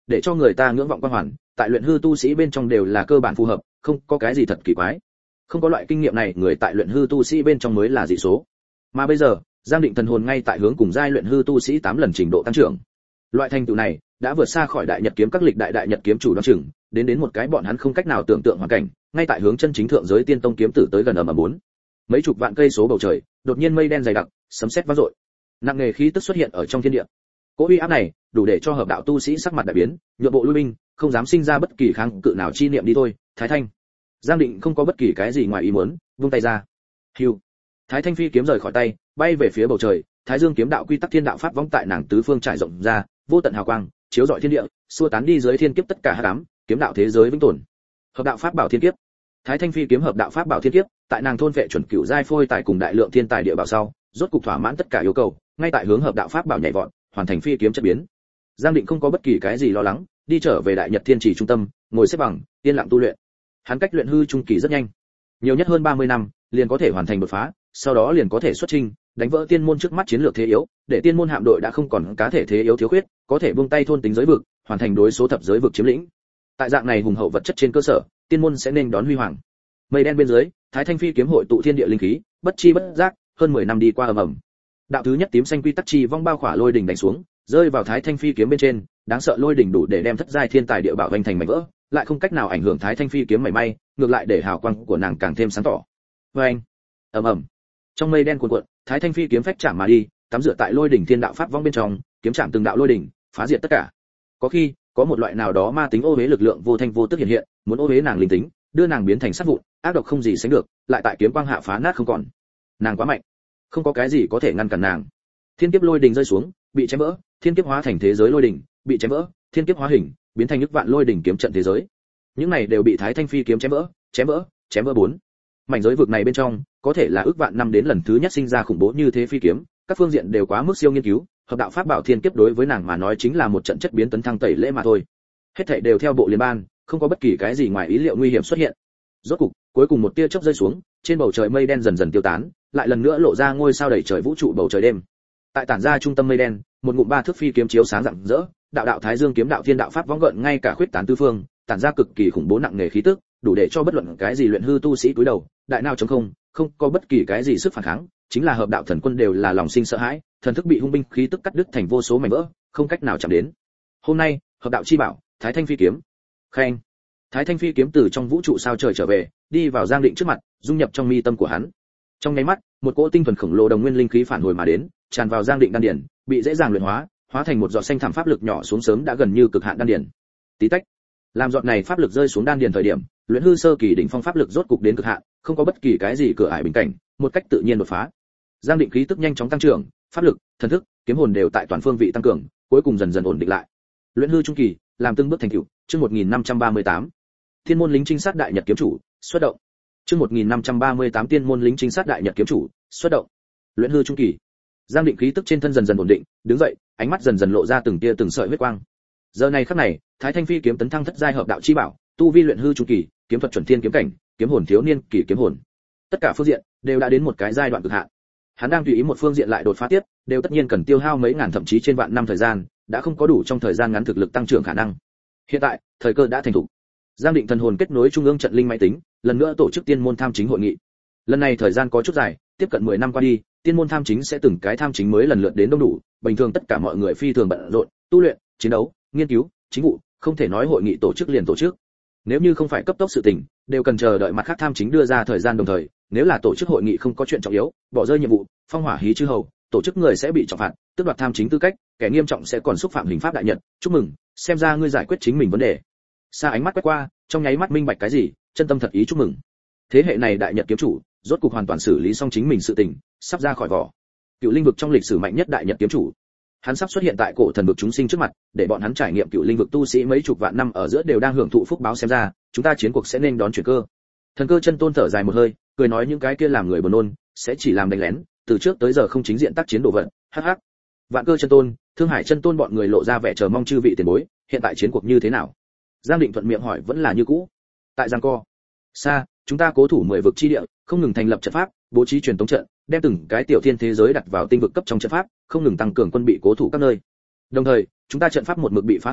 để cho người ta ngưỡng vọng quang hoàn, tại luyện hư tu sĩ bên trong đều là cơ bản phù hợp, không có cái gì thật kỳ quái. Không có loại kinh nghiệm này, người tại luyện hư tu sĩ bên trong mới là dị số. Mà bây giờ, Giang Định thần hồn ngay tại hướng cùng giai luyện hư tu sĩ tám lần trình độ tăng trưởng. Loại thành tựu này đã vượt xa khỏi đại nhật kiếm các lịch đại đại nhật kiếm chủ đoán chừng, đến đến một cái bọn hắn không cách nào tưởng tượng hoàn cảnh, ngay tại hướng chân chính thượng giới tiên tông kiếm tử tới gần ầm ầm bốn. Mấy chục vạn cây số bầu trời, đột nhiên mây đen dày đặc, sấm sét vang dội. Nặng nề khí tức xuất hiện ở trong thiên địa. Cỗ uy áp này, đủ để cho hợp đạo tu sĩ sắc mặt đại biến, nhượng bộ lui binh, không dám sinh ra bất kỳ kháng cự nào chi niệm đi thôi. Thái Thanh. Giang Định không có bất kỳ cái gì ngoài ý muốn, vung tay ra. Hưu. Thái Thanh phi kiếm rời khỏi tay, bay về phía bầu trời, Thái Dương kiếm đạo quy tắc thiên đạo pháp vong tại nàng tứ phương trải rộng ra, vô tận hào quang, chiếu rọi thiên địa, xua tán đi dưới thiên kiếp tất cả hắc ám, kiếm đạo thế giới vĩnh tồn. Hợp đạo pháp bảo thiên kiếp. Thái Thanh phi kiếm hợp đạo pháp bảo thiên kiếp, tại nàng thôn vệ chuẩn cửu giai phôi tài cùng đại lượng thiên tài địa bảo sau, rốt cục thỏa mãn tất cả yêu cầu, ngay tại hướng hợp đạo pháp bảo nhảy vọt, hoàn thành phi kiếm chất biến. Giang Định không có bất kỳ cái gì lo lắng, đi trở về đại nhật thiên trì trung tâm, ngồi xếp bằng, yên lặng tu luyện. Hắn cách luyện hư trung kỳ rất nhanh, nhiều nhất hơn ba mươi năm, liền có thể hoàn thành đột phá, sau đó liền có thể xuất chinh, đánh vỡ tiên môn trước mắt chiến lược thế yếu, để tiên môn hạm đội đã không còn cá thể thế yếu thiếu khuyết, có thể buông tay thôn tính giới vực, hoàn thành đối số thập giới vực chiếm lĩnh. Tại dạng này hùng hậu vật chất trên cơ sở, tiên môn sẽ nên đón huy hoàng. Mây đen bên dưới, Thái Thanh phi kiếm hội tụ thiên địa linh khí, bất chi bất giác, hơn mười năm đi qua ầm ầm. Đạo thứ nhất tím xanh quy tắc chi vong bao khỏa lôi đỉnh đánh xuống, rơi vào Thái Thanh phi kiếm bên trên, đáng sợ lôi đỉnh đủ để đem thất giai thiên tài địa bảo vành thành mảnh vỡ, lại không cách nào ảnh hưởng Thái Thanh phi kiếm mảy may, ngược lại để hào quang của nàng càng thêm sáng tỏ. Oeng, ầm ầm. Trong mây đen cuồn cuộn, Thái Thanh phi kiếm phách chạm mà đi, tắm rửa tại lôi đỉnh thiên đạo pháp vong bên trong, kiếm chạm từng đạo lôi đỉnh, phá diệt tất cả. Có khi, có một loại nào đó ma tính ô uế lực lượng vô thanh vô tức hiện hiện, muốn ô uế nàng linh tính, đưa nàng biến thành sát vụn, ác độc không gì sánh được, lại tại kiếm quang hạ phá nát không còn. Nàng quá mạnh, không có cái gì có thể ngăn cản nàng. Thiên kiếp lôi đỉnh rơi xuống, bị chém vỡ, thiên kiếp hóa thành thế giới lôi đỉnh, bị chém vỡ, thiên kiếp hóa hình, biến thành nước vạn lôi đỉnh kiếm trận thế giới. Những này đều bị Thái Thanh phi kiếm chém vỡ, chém vỡ, chém vỡ bốn. Mảnh giới vực này bên trong, có thể là ước vạn năm đến lần thứ nhất sinh ra khủng bố như thế phi kiếm, các phương diện đều quá mức siêu nghiên cứu, hợp đạo pháp bảo thiên kiếp đối với nàng mà nói chính là một trận chất biến tấn thăng tẩy lễ mà thôi. Hết thảy đều theo bộ liên ban, không có bất kỳ cái gì ngoài ý liệu nguy hiểm xuất hiện. Rốt cục, cuối cùng một tia chớp rơi xuống, trên bầu trời mây đen dần dần tiêu tán, lại lần nữa lộ ra ngôi sao đầy trời vũ trụ bầu trời đêm. Tại tản ra trung tâm mây đen, một ngụm ba thước phi kiếm chiếu sáng rạng rỡ, đạo đạo Thái Dương kiếm đạo thiên đạo pháp vong gợn ngay cả khuyết tán tứ phương, tản ra cực kỳ khủng bố nặng nề khí tức, đủ để cho bất luận cái gì luyện hư tu sĩ cúi đầu, đại nào trống không, không có bất kỳ cái gì sức phản kháng, chính là hợp đạo thần quân đều là lòng sinh sợ hãi, thần thức bị hung binh khí tức cắt đứt thành vô số mảnh vỡ, không cách nào chạm đến. Hôm nay, hợp đạo chi bảo, Thái Thanh phi kiếm. Khen. Thái Thanh phi kiếm từ trong vũ trụ sao trời trở về, đi vào Giang Định trước mặt, dung nhập trong mi tâm của hắn. Trong nháy mắt, một cỗ tinh thuần khổng lồ đồng nguyên linh khí phản hồi mà đến, tràn vào Giang Định đan điển, bị dễ dàng luyện hóa, hóa thành một giọt xanh thảm pháp lực nhỏ xuống sớm đã gần như cực hạn đan điển. Tí tách. Làm giọt này pháp lực rơi xuống đan điển thời điểm, luyện hư sơ kỳ đỉnh phong pháp lực rốt cục đến cực hạn, không có bất kỳ cái gì cửa ải bình cảnh, một cách tự nhiên đột phá. Giang Định khí tức nhanh chóng tăng trưởng, pháp lực, thần thức, kiếm hồn đều tại toàn phương vị tăng cường, cuối cùng dần dần ổn định lại. Luyện hư trung kỳ, làm từng bước thành tựu, chương một nghìn năm trăm ba mươi tám. Thiên môn lính trinh sát đại nhật kiếm chủ, xuất động. Chương một nghìn năm trăm ba mươi tám Tiên môn lính trinh sát đại nhật kiếm chủ, xuất động. Luyện hư trung kỳ. Giang Định khí tức trên thân dần dần ổn định, đứng dậy, ánh mắt dần dần lộ ra từng tia từng sợi huyết quang. Giờ này khắc này, Thái Thanh phi kiếm tấn thăng thất giai hợp đạo chi bảo, tu vi luyện hư trung kỳ, kiếm thuật chuẩn thiên kiếm cảnh, kiếm hồn thiếu niên kỳ kiếm hồn. Tất cả phương diện đều đã đến một cái giai đoạn cực hạn. Hắn đang tùy ý một phương diện lại đột phá tiếp, đều tất nhiên cần tiêu hao mấy ngàn thậm chí trên vạn năm thời gian, đã không có đủ trong thời gian ngắn thực lực tăng trưởng khả năng. Hiện tại, thời cơ đã thành thủ. Giang Định thần hồn kết nối trung ương trận linh máy tính, lần nữa tổ chức tiên môn tham chính hội nghị. Lần này thời gian có chút dài, tiếp cận mười năm qua đi, tiên môn tham chính sẽ từng cái tham chính mới lần lượt đến đông đủ, bình thường tất cả mọi người phi thường bận rộn, tu luyện, chiến đấu, nghiên cứu, chính vụ, không thể nói hội nghị tổ chức liền tổ chức. Nếu như không phải cấp tốc sự tình, đều cần chờ đợi mặt khác tham chính đưa ra thời gian đồng thời, nếu là tổ chức hội nghị không có chuyện trọng yếu, bỏ rơi nhiệm vụ, phong hỏa hí chư hầu, tổ chức người sẽ bị trọng phạt, tước đoạt tham chính tư cách, kẻ nghiêm trọng sẽ còn xúc phạm hình pháp đại nhật. Chúc mừng, xem ra ngươi giải quyết chính mình vấn đề. Xa ánh mắt quét qua, trong nháy mắt minh bạch cái gì, chân tâm thật ý chúc mừng. Thế hệ này đại nhật kiếm chủ, rốt cục hoàn toàn xử lý xong chính mình sự tình, sắp ra khỏi vỏ. Cựu linh vực trong lịch sử mạnh nhất đại nhật kiếm chủ, hắn sắp xuất hiện tại cổ thần vực chúng sinh trước mặt, để bọn hắn trải nghiệm cựu linh vực tu sĩ mấy chục vạn năm ở giữa đều đang hưởng thụ phúc báo, xem ra chúng ta chiến cuộc sẽ nên đón chuyển cơ. Thần Cơ chân tôn thở dài một hơi, cười nói những cái kia làm người buồn nôn, sẽ chỉ làm đánh lén, từ trước tới giờ không chính diện tác chiến đồ vật. Hắc hắc. Vạn Cơ chân tôn, Thương Hải chân tôn bọn người lộ ra vẻ chờ mong chư vị tiền bối, hiện tại chiến cuộc như thế nào? Giang Định thuận miệng hỏi vẫn là như cũ. Tại Giang Co, xa, chúng ta cố thủ mười vực chi địa, không ngừng thành lập trận pháp, bố trí truyền tống trận, đem từng cái tiểu thiên thế giới đặt vào tinh vực cấp trong trận pháp, không ngừng tăng cường quân bị cố thủ các nơi. Đồng thời, chúng ta trận pháp một mực bị phá hư,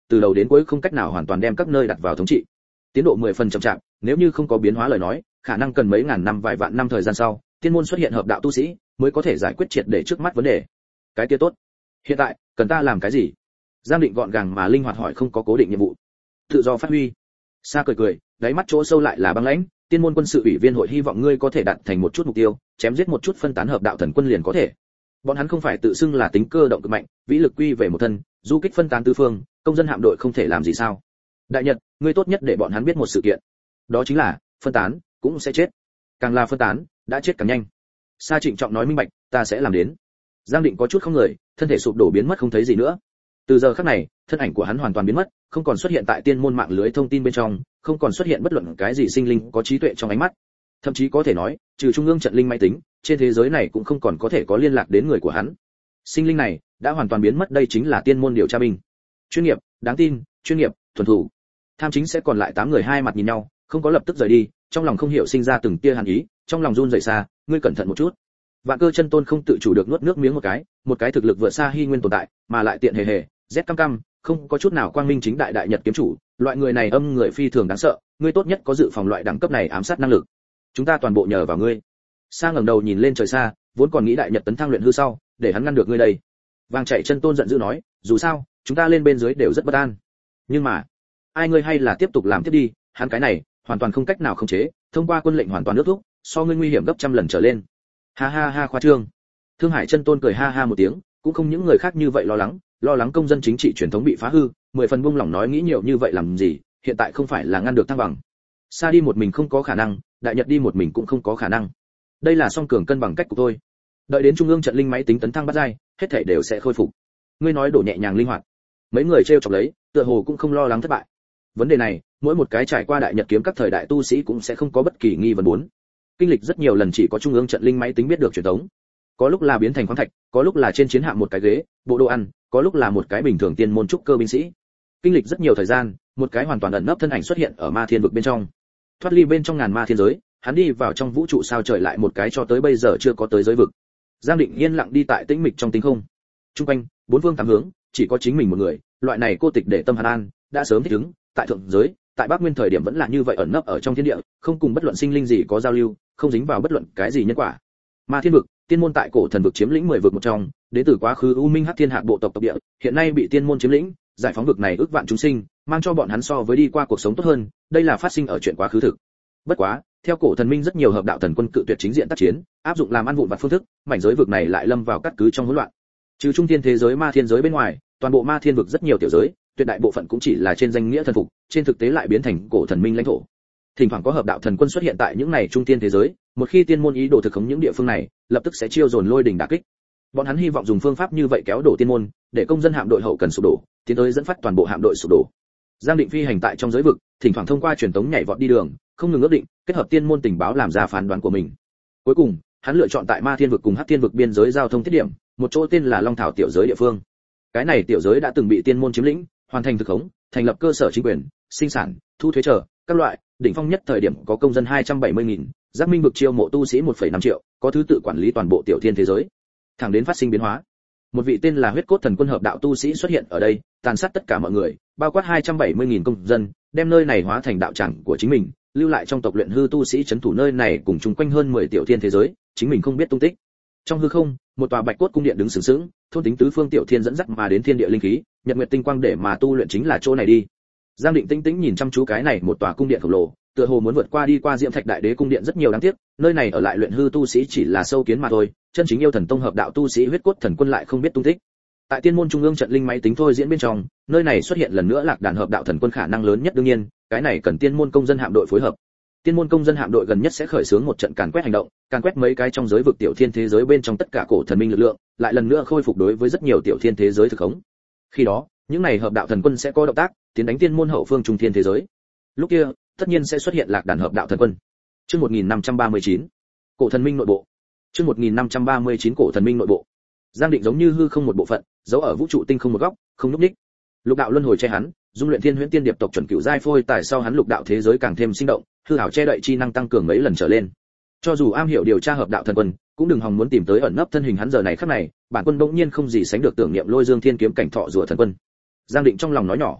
từ đầu đến cuối không cách nào hoàn toàn đem các nơi đặt vào thống trị. Tiến độ mười phần chậm chạp, nếu như không có biến hóa lời nói, khả năng cần mấy ngàn năm vài vạn năm thời gian sau, tiên môn xuất hiện hợp đạo tu sĩ, mới có thể giải quyết triệt để trước mắt vấn đề. Cái kia tốt. Hiện tại, cần ta làm cái gì? Giang Định gọn gàng mà linh hoạt hỏi, không có cố định nhiệm vụ. Tự do phát huy. Sa cười cười, đáy mắt chỗ sâu lại là băng lãnh, tiên môn quân sự ủy viên hội hy vọng ngươi có thể đạt thành một chút mục tiêu, chém giết một chút phân tán hợp đạo thần quân liền có thể. Bọn hắn không phải tự xưng là tính cơ động cực mạnh, vĩ lực quy về một thân, du kích phân tán tứ phương, công dân hạm đội không thể làm gì sao? Đại Nhật, ngươi tốt nhất để bọn hắn biết một sự kiện. Đó chính là, phân tán cũng sẽ chết. Càng là phân tán, đã chết càng nhanh. Sa trịnh trọng nói minh bạch, ta sẽ làm đến. Giang Định có chút không người, thân thể sụp đổ biến mất không thấy gì nữa. Từ giờ khắc này, thân ảnh của hắn hoàn toàn biến mất, không còn xuất hiện tại tiên môn mạng lưới thông tin bên trong, không còn xuất hiện bất luận cái gì sinh linh có trí tuệ trong ánh mắt. Thậm chí có thể nói, trừ trung ương trận linh máy tính, trên thế giới này cũng không còn có thể có liên lạc đến người của hắn. Sinh linh này đã hoàn toàn biến mất, đây chính là tiên môn điều tra binh. Chuyên nghiệp, đáng tin, chuyên nghiệp, thuần thủ. Tham chính sẽ còn lại tám người hai mặt nhìn nhau, không có lập tức rời đi, trong lòng không hiểu sinh ra từng tia hàn ý, trong lòng run rẩy xa, ngươi cẩn thận một chút. Vạn Cơ Chân Tôn không tự chủ được nuốt nước miếng một cái, một cái thực lực vượt xa Hy Nguyên tồn tại, mà lại tiện hề hề, rét căm căm, không có chút nào quang minh chính đại đại nhật kiếm chủ, loại người này âm người phi thường đáng sợ, ngươi tốt nhất có dự phòng loại đẳng cấp này ám sát năng lực. Chúng ta toàn bộ nhờ vào ngươi. Sa ngẩng đầu nhìn lên trời xa, vốn còn nghĩ đại nhật tấn thăng luyện hư sau, để hắn ngăn được ngươi đây. Vàng Chạy Chân Tôn giận dữ nói, dù sao, chúng ta lên bên dưới đều rất bất an. Nhưng mà, ai ngươi hay là tiếp tục làm tiếp đi, hắn cái này hoàn toàn không cách nào khống chế, thông qua quân lệnh hoàn toàn nước thúc, so ngươi nguy hiểm gấp trăm lần trở lên. Ha ha ha, khoa trương. Thương Hải Chân Tôn cười ha ha một tiếng, cũng không những người khác như vậy lo lắng, lo lắng công dân chính trị truyền thống bị phá hư, mười phần buông lỏng nói nghĩ nhiều như vậy làm gì, hiện tại không phải là ngăn được thăng bằng. Sa đi một mình không có khả năng, đại nhật đi một mình cũng không có khả năng. Đây là song cường cân bằng cách của tôi. Đợi đến trung ương trận linh máy tính tấn thăng bắt giai, hết thảy đều sẽ khôi phục. Ngươi nói đổ nhẹ nhàng linh hoạt. Mấy người trêu chọc lấy, tựa hồ cũng không lo lắng thất bại. Vấn đề này, mỗi một cái trải qua đại nhật kiếm các thời đại tu sĩ cũng sẽ không có bất kỳ nghi vấn muốn. Kinh lịch rất nhiều lần chỉ có trung ương trận linh máy tính biết được truyền thống. Có lúc là biến thành khoáng thạch, có lúc là trên chiến hạm một cái ghế, bộ đồ ăn, có lúc là một cái bình thường tiên môn trúc cơ binh sĩ. Kinh lịch rất nhiều thời gian, một cái hoàn toàn ẩn nấp thân ảnh xuất hiện ở ma thiên vực bên trong. Thoát ly bên trong ngàn ma thiên giới, hắn đi vào trong vũ trụ sao trời lại một cái cho tới bây giờ chưa có tới giới vực. Giang Định yên lặng đi tại tĩnh mịch trong tinh không. Trung quanh, bốn phương tám hướng, chỉ có chính mình một người, loại này cô tịch để tâm hắn an, đã sớm thích ứng, tại thượng giới, tại Bắc Nguyên thời điểm vẫn là như vậy ẩn nấp ở trong thiên địa, không cùng bất luận sinh linh gì có giao lưu, không dính vào bất luận cái gì nhân quả. Ma thiên vực, tiên môn tại cổ thần vực chiếm lĩnh mười vực một trong, đến từ quá khứ U Minh Hắc Thiên Hạc bộ tộc tộc địa, hiện nay bị tiên môn chiếm lĩnh, giải phóng vực này ước vạn chúng sinh, mang cho bọn hắn so với đi qua cuộc sống tốt hơn, đây là phát sinh ở chuyện quá khứ thực. Bất quá, theo cổ thần minh rất nhiều hợp đạo thần quân cự tuyệt chính diện tác chiến, áp dụng làm ăn vụn vặt phương thức, mảnh giới vực này lại lâm vào cắt cứ trong hỗn loạn. Trừ trung thiên thế giới ma thiên giới bên ngoài, toàn bộ ma thiên vực rất nhiều tiểu giới, tuyệt đại bộ phận cũng chỉ là trên danh nghĩa thần phục, trên thực tế lại biến thành cổ thần minh lãnh thổ. Thỉnh thoảng có hợp đạo thần quân xuất hiện tại những này trung thiên thế giới, một khi tiên môn ý đồ thực khống những địa phương này, lập tức sẽ chiêu dồn lôi đình đả kích. Bọn hắn hy vọng dùng phương pháp như vậy kéo đổ tiên môn, để công dân hạm đội hậu cần sụp đổ, tiến tới dẫn phát toàn bộ hạm đội sụp đổ. Giang Định phi hành tại trong giới vực, thỉnh thoảng thông qua truyền tống nhảy vọt đi đường, không ngừng ước định, kết hợp tiên môn tình báo làm ra phán đoán của mình. Cuối cùng, hắn lựa chọn tại Ma Thiên vực cùng Hắc Thiên vực biên giới giao thông thiết điểm, một chỗ tên là Long Thảo tiểu giới địa phương. Cái này tiểu giới đã từng bị tiên môn chiếm lĩnh, hoàn thành thực khống, thành lập cơ sở chính quyền, sinh sản, thu thuế trở, các loại, đỉnh phong nhất thời điểm có công dân hai trăm bảy mươi nghìn, Giác Minh vực chiêu mộ tu sĩ một phẩy năm triệu, có thứ tự quản lý toàn bộ tiểu thiên thế giới. Thẳng đến phát sinh biến hóa. Một vị tên là Huyết Cốt Thần Quân hợp đạo tu sĩ xuất hiện ở đây, tàn sát tất cả mọi người, bao quát hai trăm bảy mươi nghìn công dân, đem nơi này hóa thành đạo tràng của chính mình, lưu lại trong tộc luyện hư tu sĩ trấn thủ nơi này cùng chung quanh hơn mười tiểu thiên thế giới, chính mình không biết tung tích. Trong hư không, một tòa bạch cốt cung điện đứng sừng sững, thôn tính tứ phương tiểu thiên dẫn dắt mà đến thiên địa linh khí, nhật nguyệt tinh quang để mà tu luyện chính là chỗ này đi. Giang Định tĩnh tĩnh nhìn chăm chú cái này một tòa cung điện khổng lồ, tựa hồ muốn vượt qua đi qua Diễm Thạch Đại Đế cung điện rất nhiều đáng tiếc, nơi này ở lại luyện hư tu sĩ chỉ là sâu kiến mà thôi, chân chính yêu thần tông hợp đạo tu sĩ Huyết Cốt Thần Quân lại không biết tung tích. Tại tiên môn trung ương trận linh máy tính thôi diễn bên trong, nơi này xuất hiện lần nữa lạc đàn hợp đạo thần quân khả năng lớn nhất đương nhiên, cái này cần tiên môn công dân hạm đội phối hợp. Tiên môn công dân hạm đội gần nhất sẽ khởi xướng một trận càn quét hành động, càn quét mấy cái trong giới vực tiểu thiên thế giới bên trong tất cả cổ thần minh lực lượng, lại lần nữa khôi phục đối với rất nhiều tiểu thiên thế giới thực khống. Khi đó, những này hợp đạo thần quân sẽ có động tác, tiến đánh tiên môn hậu phương trung thiên thế giới. Lúc kia, tất nhiên sẽ xuất hiện lạc đàn hợp đạo thần quân. Chương một nghìn năm trăm ba mươi chín, cổ thần minh nội bộ. Chương một nghìn năm trăm ba mươi chín cổ thần minh nội bộ. Giang Định giống như hư không một bộ phận, giấu ở vũ trụ tinh không một góc, không núp đích. Lục đạo luân hồi che hắn, dung luyện thiên huyễn tiên điệp tộc chuẩn cửu giai phôi tại sau hắn lục đạo thế giới càng thêm sinh động, hư ảo che đậy chi năng tăng cường mấy lần trở lên. Cho dù am hiểu điều tra hợp đạo thần quân, cũng đừng hòng muốn tìm tới ẩn nấp thân hình hắn giờ này khắc này, bản quân đột nhiên không gì sánh được tưởng niệm Lôi Dương Thiên kiếm cảnh thọ rùa thần quân. Giang Định trong lòng nói nhỏ,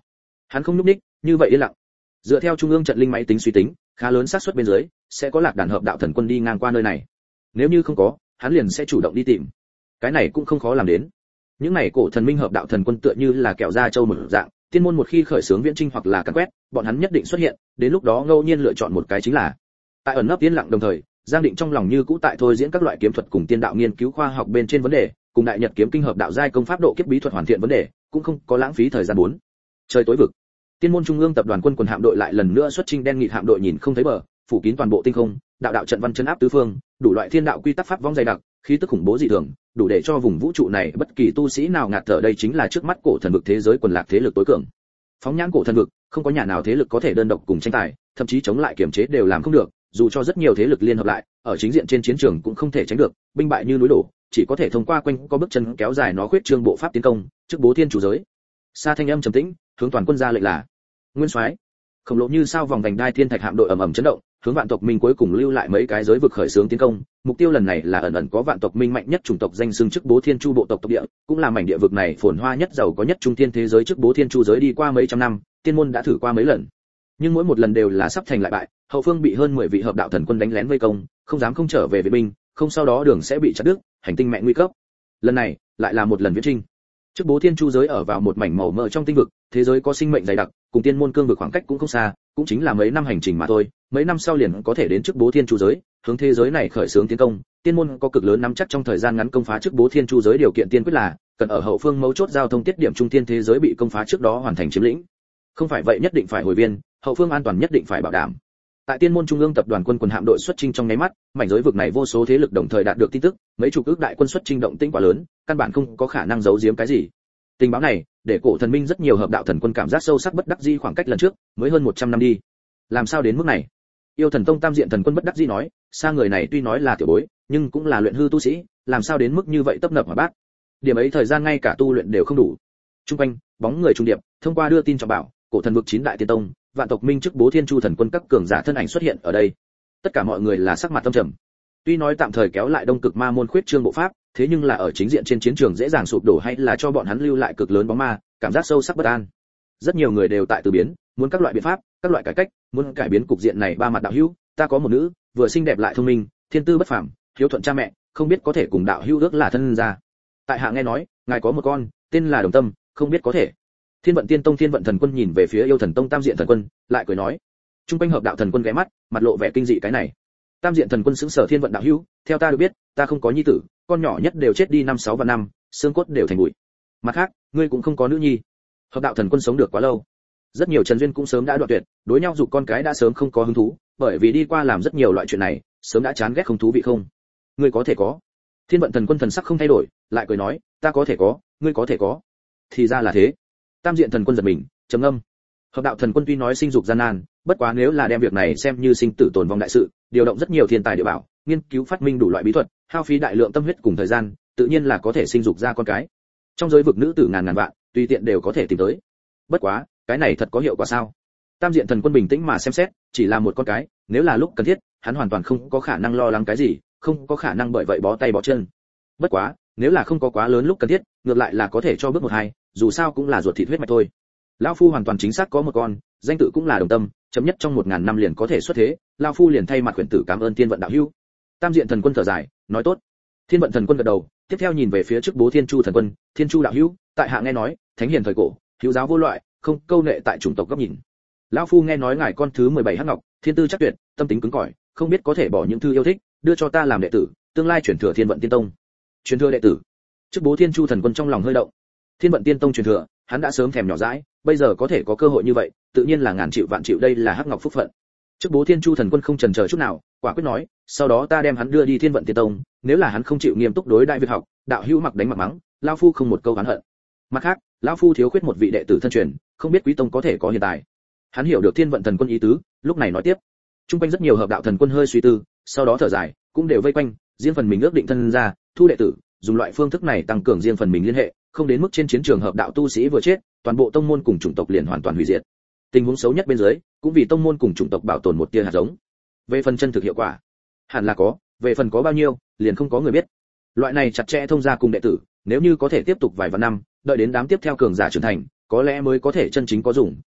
Hắn không nhúc nhích, như vậy yên lặng. Dựa theo trung ương trận linh máy tính suy tính, khá lớn xác suất bên dưới sẽ có lạc đàn hợp đạo thần quân đi ngang qua nơi này. Nếu như không có, hắn liền sẽ chủ động đi tìm. Cái này cũng không khó làm đến. Những này cổ thần minh hợp đạo thần quân tựa như là kẹo da trâu một dạng, tiên môn một khi khởi xướng viễn chinh hoặc là càn quét, bọn hắn nhất định xuất hiện, đến lúc đó ngẫu nhiên lựa chọn một cái chính là. Tại ẩn nấp yên lặng đồng thời, Giang Định trong lòng như cũ tại thôi diễn các loại kiếm thuật cùng tiên đạo nghiên cứu khoa học bên trên vấn đề, cùng đại nhật kiếm kinh hợp đạo giai công pháp độ kiếp bí thuật hoàn thiện vấn đề, cũng không có lãng phí thời gian bốn. Trời tối vực. Tiên môn trung ương tập đoàn quân quần hạm đội lại lần nữa xuất chinh đen nghịt hạm đội nhìn không thấy bờ, phủ kín toàn bộ tinh không, đạo đạo trận văn chấn áp tứ phương, đủ loại thiên đạo quy tắc pháp vong dày đặc, khí tức khủng bố dị thường, đủ để cho vùng vũ trụ này bất kỳ tu sĩ nào ngạt thở. Đây chính là trước mắt cổ thần vực thế giới quần lạc thế lực tối cường. Phóng nhãn cổ thần vực, không có nhà nào thế lực có thể đơn độc cùng tranh tài, thậm chí chống lại kiểm chế đều làm không được, dù cho rất nhiều thế lực liên hợp lại, ở chính diện trên chiến trường cũng không thể tránh được, binh bại như núi đổ, chỉ có thể thông qua quanh có bước chân kéo dài nó khuyết trương bộ pháp tiến công, trước bố thiên chủ giới. Sa thanh âm trầm tĩnh, hướng toàn quân ra lệnh là: Nguyên soái. Khổng lồ như sao vòng vành đai thiên thạch hạm đội ầm ầm chấn động, hướng vạn tộc minh cuối cùng lưu lại mấy cái giới vực khởi xướng tiến công, mục tiêu lần này là ẩn ẩn có vạn tộc minh mạnh nhất chủng tộc danh xưng trước bố thiên chu bộ tộc tộc địa, cũng là mảnh địa vực này phồn hoa nhất giàu có nhất trung thiên thế giới. Trước bố thiên chu giới đi qua mấy trăm năm, tiên môn đã thử qua mấy lần, nhưng mỗi một lần đều là sắp thành lại bại, hậu phương bị hơn mười vị hợp đạo thần quân đánh lén vây công, không dám không trở về viện binh, không sau đó đường sẽ bị chặt đứt, hành tinh mẹ nguy cấp. Lần này lại là một lần viễn trinh. Trước bố thiên chu giới ở vào một mảnh màu mỡ trong tinh vực, thế giới có sinh mệnh dày đặc, cùng tiên môn cương vực khoảng cách cũng không xa, cũng chính là mấy năm hành trình mà thôi, mấy năm sau liền có thể đến trước bố thiên chu giới, hướng thế giới này khởi xướng tiến công. Tiên môn có cực lớn nắm chắc trong thời gian ngắn công phá trước bố thiên chu giới, điều kiện tiên quyết là cần ở hậu phương mấu chốt giao thông tiết điểm trung thiên thế giới bị công phá trước đó hoàn thành chiếm lĩnh. Không phải vậy nhất định phải hồi viên, hậu phương an toàn nhất định phải bảo đảm. Tại tiên môn trung ương tập đoàn quân quần hạm đội xuất chinh trong nháy mắt, mảnh giới vực này vô số thế lực đồng thời đạt được tin tức, mấy chục ước đại quân xuất chinh động tĩnh quá lớn, căn bản không có khả năng giấu giếm cái gì. Tình báo này để cổ thần minh rất nhiều hợp đạo thần quân cảm giác sâu sắc bất đắc dĩ, khoảng cách lần trước mới hơn một trăm năm đi, làm sao đến mức này? Yêu Thần Tông tam diện thần quân bất đắc dĩ nói, xa người này tuy nói là tiểu bối, nhưng cũng là luyện hư tu sĩ, làm sao đến mức như vậy tấp nập mà bác. Điểm ấy thời gian ngay cả tu luyện đều không đủ. Trung quanh, bóng người trung điệp, thông qua đưa tin cho bảo, cổ thần vực chín đại tiên tông, vạn tộc minh trước bố thiên chu thần quân các cường giả thân ảnh xuất hiện ở đây. Tất cả mọi người là sắc mặt tâm trầm. Tuy nói tạm thời kéo lại đông cực ma môn khuyết trương bộ pháp, thế nhưng là ở chính diện trên chiến trường dễ dàng sụp đổ hay là cho bọn hắn lưu lại cực lớn bóng ma, cảm giác sâu sắc bất an. Rất nhiều người đều tại từ biến, muốn các loại biện pháp, các loại cải cách, muốn cải biến cục diện này. Ba mặt đạo hữu, ta có một nữ, vừa xinh đẹp lại thông minh, thiên tư bất phàm, hiếu thuận cha mẹ, không biết có thể cùng đạo hữu ước là thân ra. Tại hạ nghe nói, ngài có một con, tên là Đồng Tâm, không biết có thể. Thiên vận tiên tông Thiên vận thần quân nhìn về phía Yêu Thần Tông tam diện thần quân, lại cười nói. Trung quanh hợp đạo thần quân ghé mắt, mặt lộ vẻ kinh dị. Cái này. Tam diện thần quân sững sờ. Thiên vận đạo hữu, theo ta được biết, ta không có nhi tử, con nhỏ nhất đều chết đi năm sáu và năm, xương cốt đều thành bụi. Mặt khác, ngươi cũng không có nữ nhi. Hợp đạo thần quân sống được quá lâu, rất nhiều trần duyên cũng sớm đã đoạn tuyệt, đối nhau dục con cái đã sớm không có hứng thú, bởi vì đi qua làm rất nhiều loại chuyện này, sớm đã chán ghét không thú vị không. Ngươi có thể có. Thiên vận thần quân thần sắc không thay đổi, lại cười nói, ta có thể có, ngươi có thể có. Thì ra là thế. Tam diện thần quân giật mình, trầm ngâm. Hợp đạo thần quân tuy nói sinh dục gian nan, bất quá nếu là đem việc này xem như sinh tử tồn vong đại sự, điều động rất nhiều thiên tài địa bảo, nghiên cứu phát minh đủ loại bí thuật, hao phí đại lượng tâm huyết cùng thời gian, tự nhiên là có thể sinh dục ra con cái. Trong giới vực nữ tử ngàn ngàn vạn, tùy tiện đều có thể tìm tới. Bất quá, cái này thật có hiệu quả sao? Tam diện thần quân bình tĩnh mà xem xét, chỉ là một con cái, nếu là lúc cần thiết, hắn hoàn toàn không có khả năng lo lắng cái gì, không có khả năng bởi vậy bó tay bó chân. Bất quá, nếu là không có quá lớn lúc cần thiết, ngược lại là có thể cho bước một hai, dù sao cũng là ruột thịt huyết mạch thôi. Lão phu hoàn toàn chính xác có một con, danh tự cũng là Đồng Tâm, chấm nhất trong một ngàn năm liền có thể xuất thế, lão phu liền thay mặt quyển tử cảm ơn Thiên vận đạo hữu. Tam diện thần quân thở dài, nói tốt. Thiên vận thần quân gật đầu, tiếp theo nhìn về phía trước bố Thiên Chu thần quân, Thiên Chu đạo hữu, tại hạ nghe nói, thánh hiền thời cổ, hữu giáo vô loại, không câu nệ tại chủng tộc góc nhìn. Lão phu nghe nói ngài con thứ mười bảy hắc ngọc, thiên tư chắc tuyệt, tâm tính cứng cỏi, không biết có thể bỏ những thư yêu thích, đưa cho ta làm đệ tử, tương lai chuyển thừa Thiên vận tiên tông. Truyền thừa đệ tử. Trước bố Thiên Chu thần quân trong lòng hơi động. Thiên vận tiên tông truyền thừa, hắn đã sớm thèm nhỏ dãi, bây giờ có thể có cơ hội như vậy, tự nhiên là ngàn triệu vạn triệu, đây là hắc ngọc phúc phận. Trước bố Thiên Chu thần quân không chần chờ chút nào, quả quyết nói, sau đó ta đem hắn đưa đi Thiên vận tiên tông, nếu là hắn không chịu nghiêm túc đối đại việc học, đạo hữu mặc đánh mặc mắng, lão phu không một câu oán hận. Mặt khác, lão phu thiếu khuyết một vị đệ tử thân truyền, không biết quý tông có thể có hiện tại. Hắn hiểu được Thiên vận thần quân ý tứ, lúc này nói tiếp. Trung quanh rất nhiều hợp đạo thần quân hơi suy tư, sau đó thở dài, cũng đều vây quanh, riêng phần mình ước định thân ra, thu đệ tử, dùng loại phương thức này tăng cường riêng phần mình liên hệ, không đến mức trên chiến trường hợp đạo tu sĩ vừa chết, toàn bộ tông môn cùng chủng tộc liền hoàn toàn hủy diệt. Tình huống xấu nhất bên dưới, cũng vì tông môn cùng chủng tộc bảo tồn một tia hạt giống. Về phần chân thực hiệu quả, hẳn là có, về phần có bao nhiêu, liền không có người biết. Loại này chặt chẽ thông gia cùng đệ tử, nếu như có thể tiếp tục vài vạn năm, đợi đến đám tiếp theo cường giả trưởng thành, có lẽ mới có thể chân chính có dùng,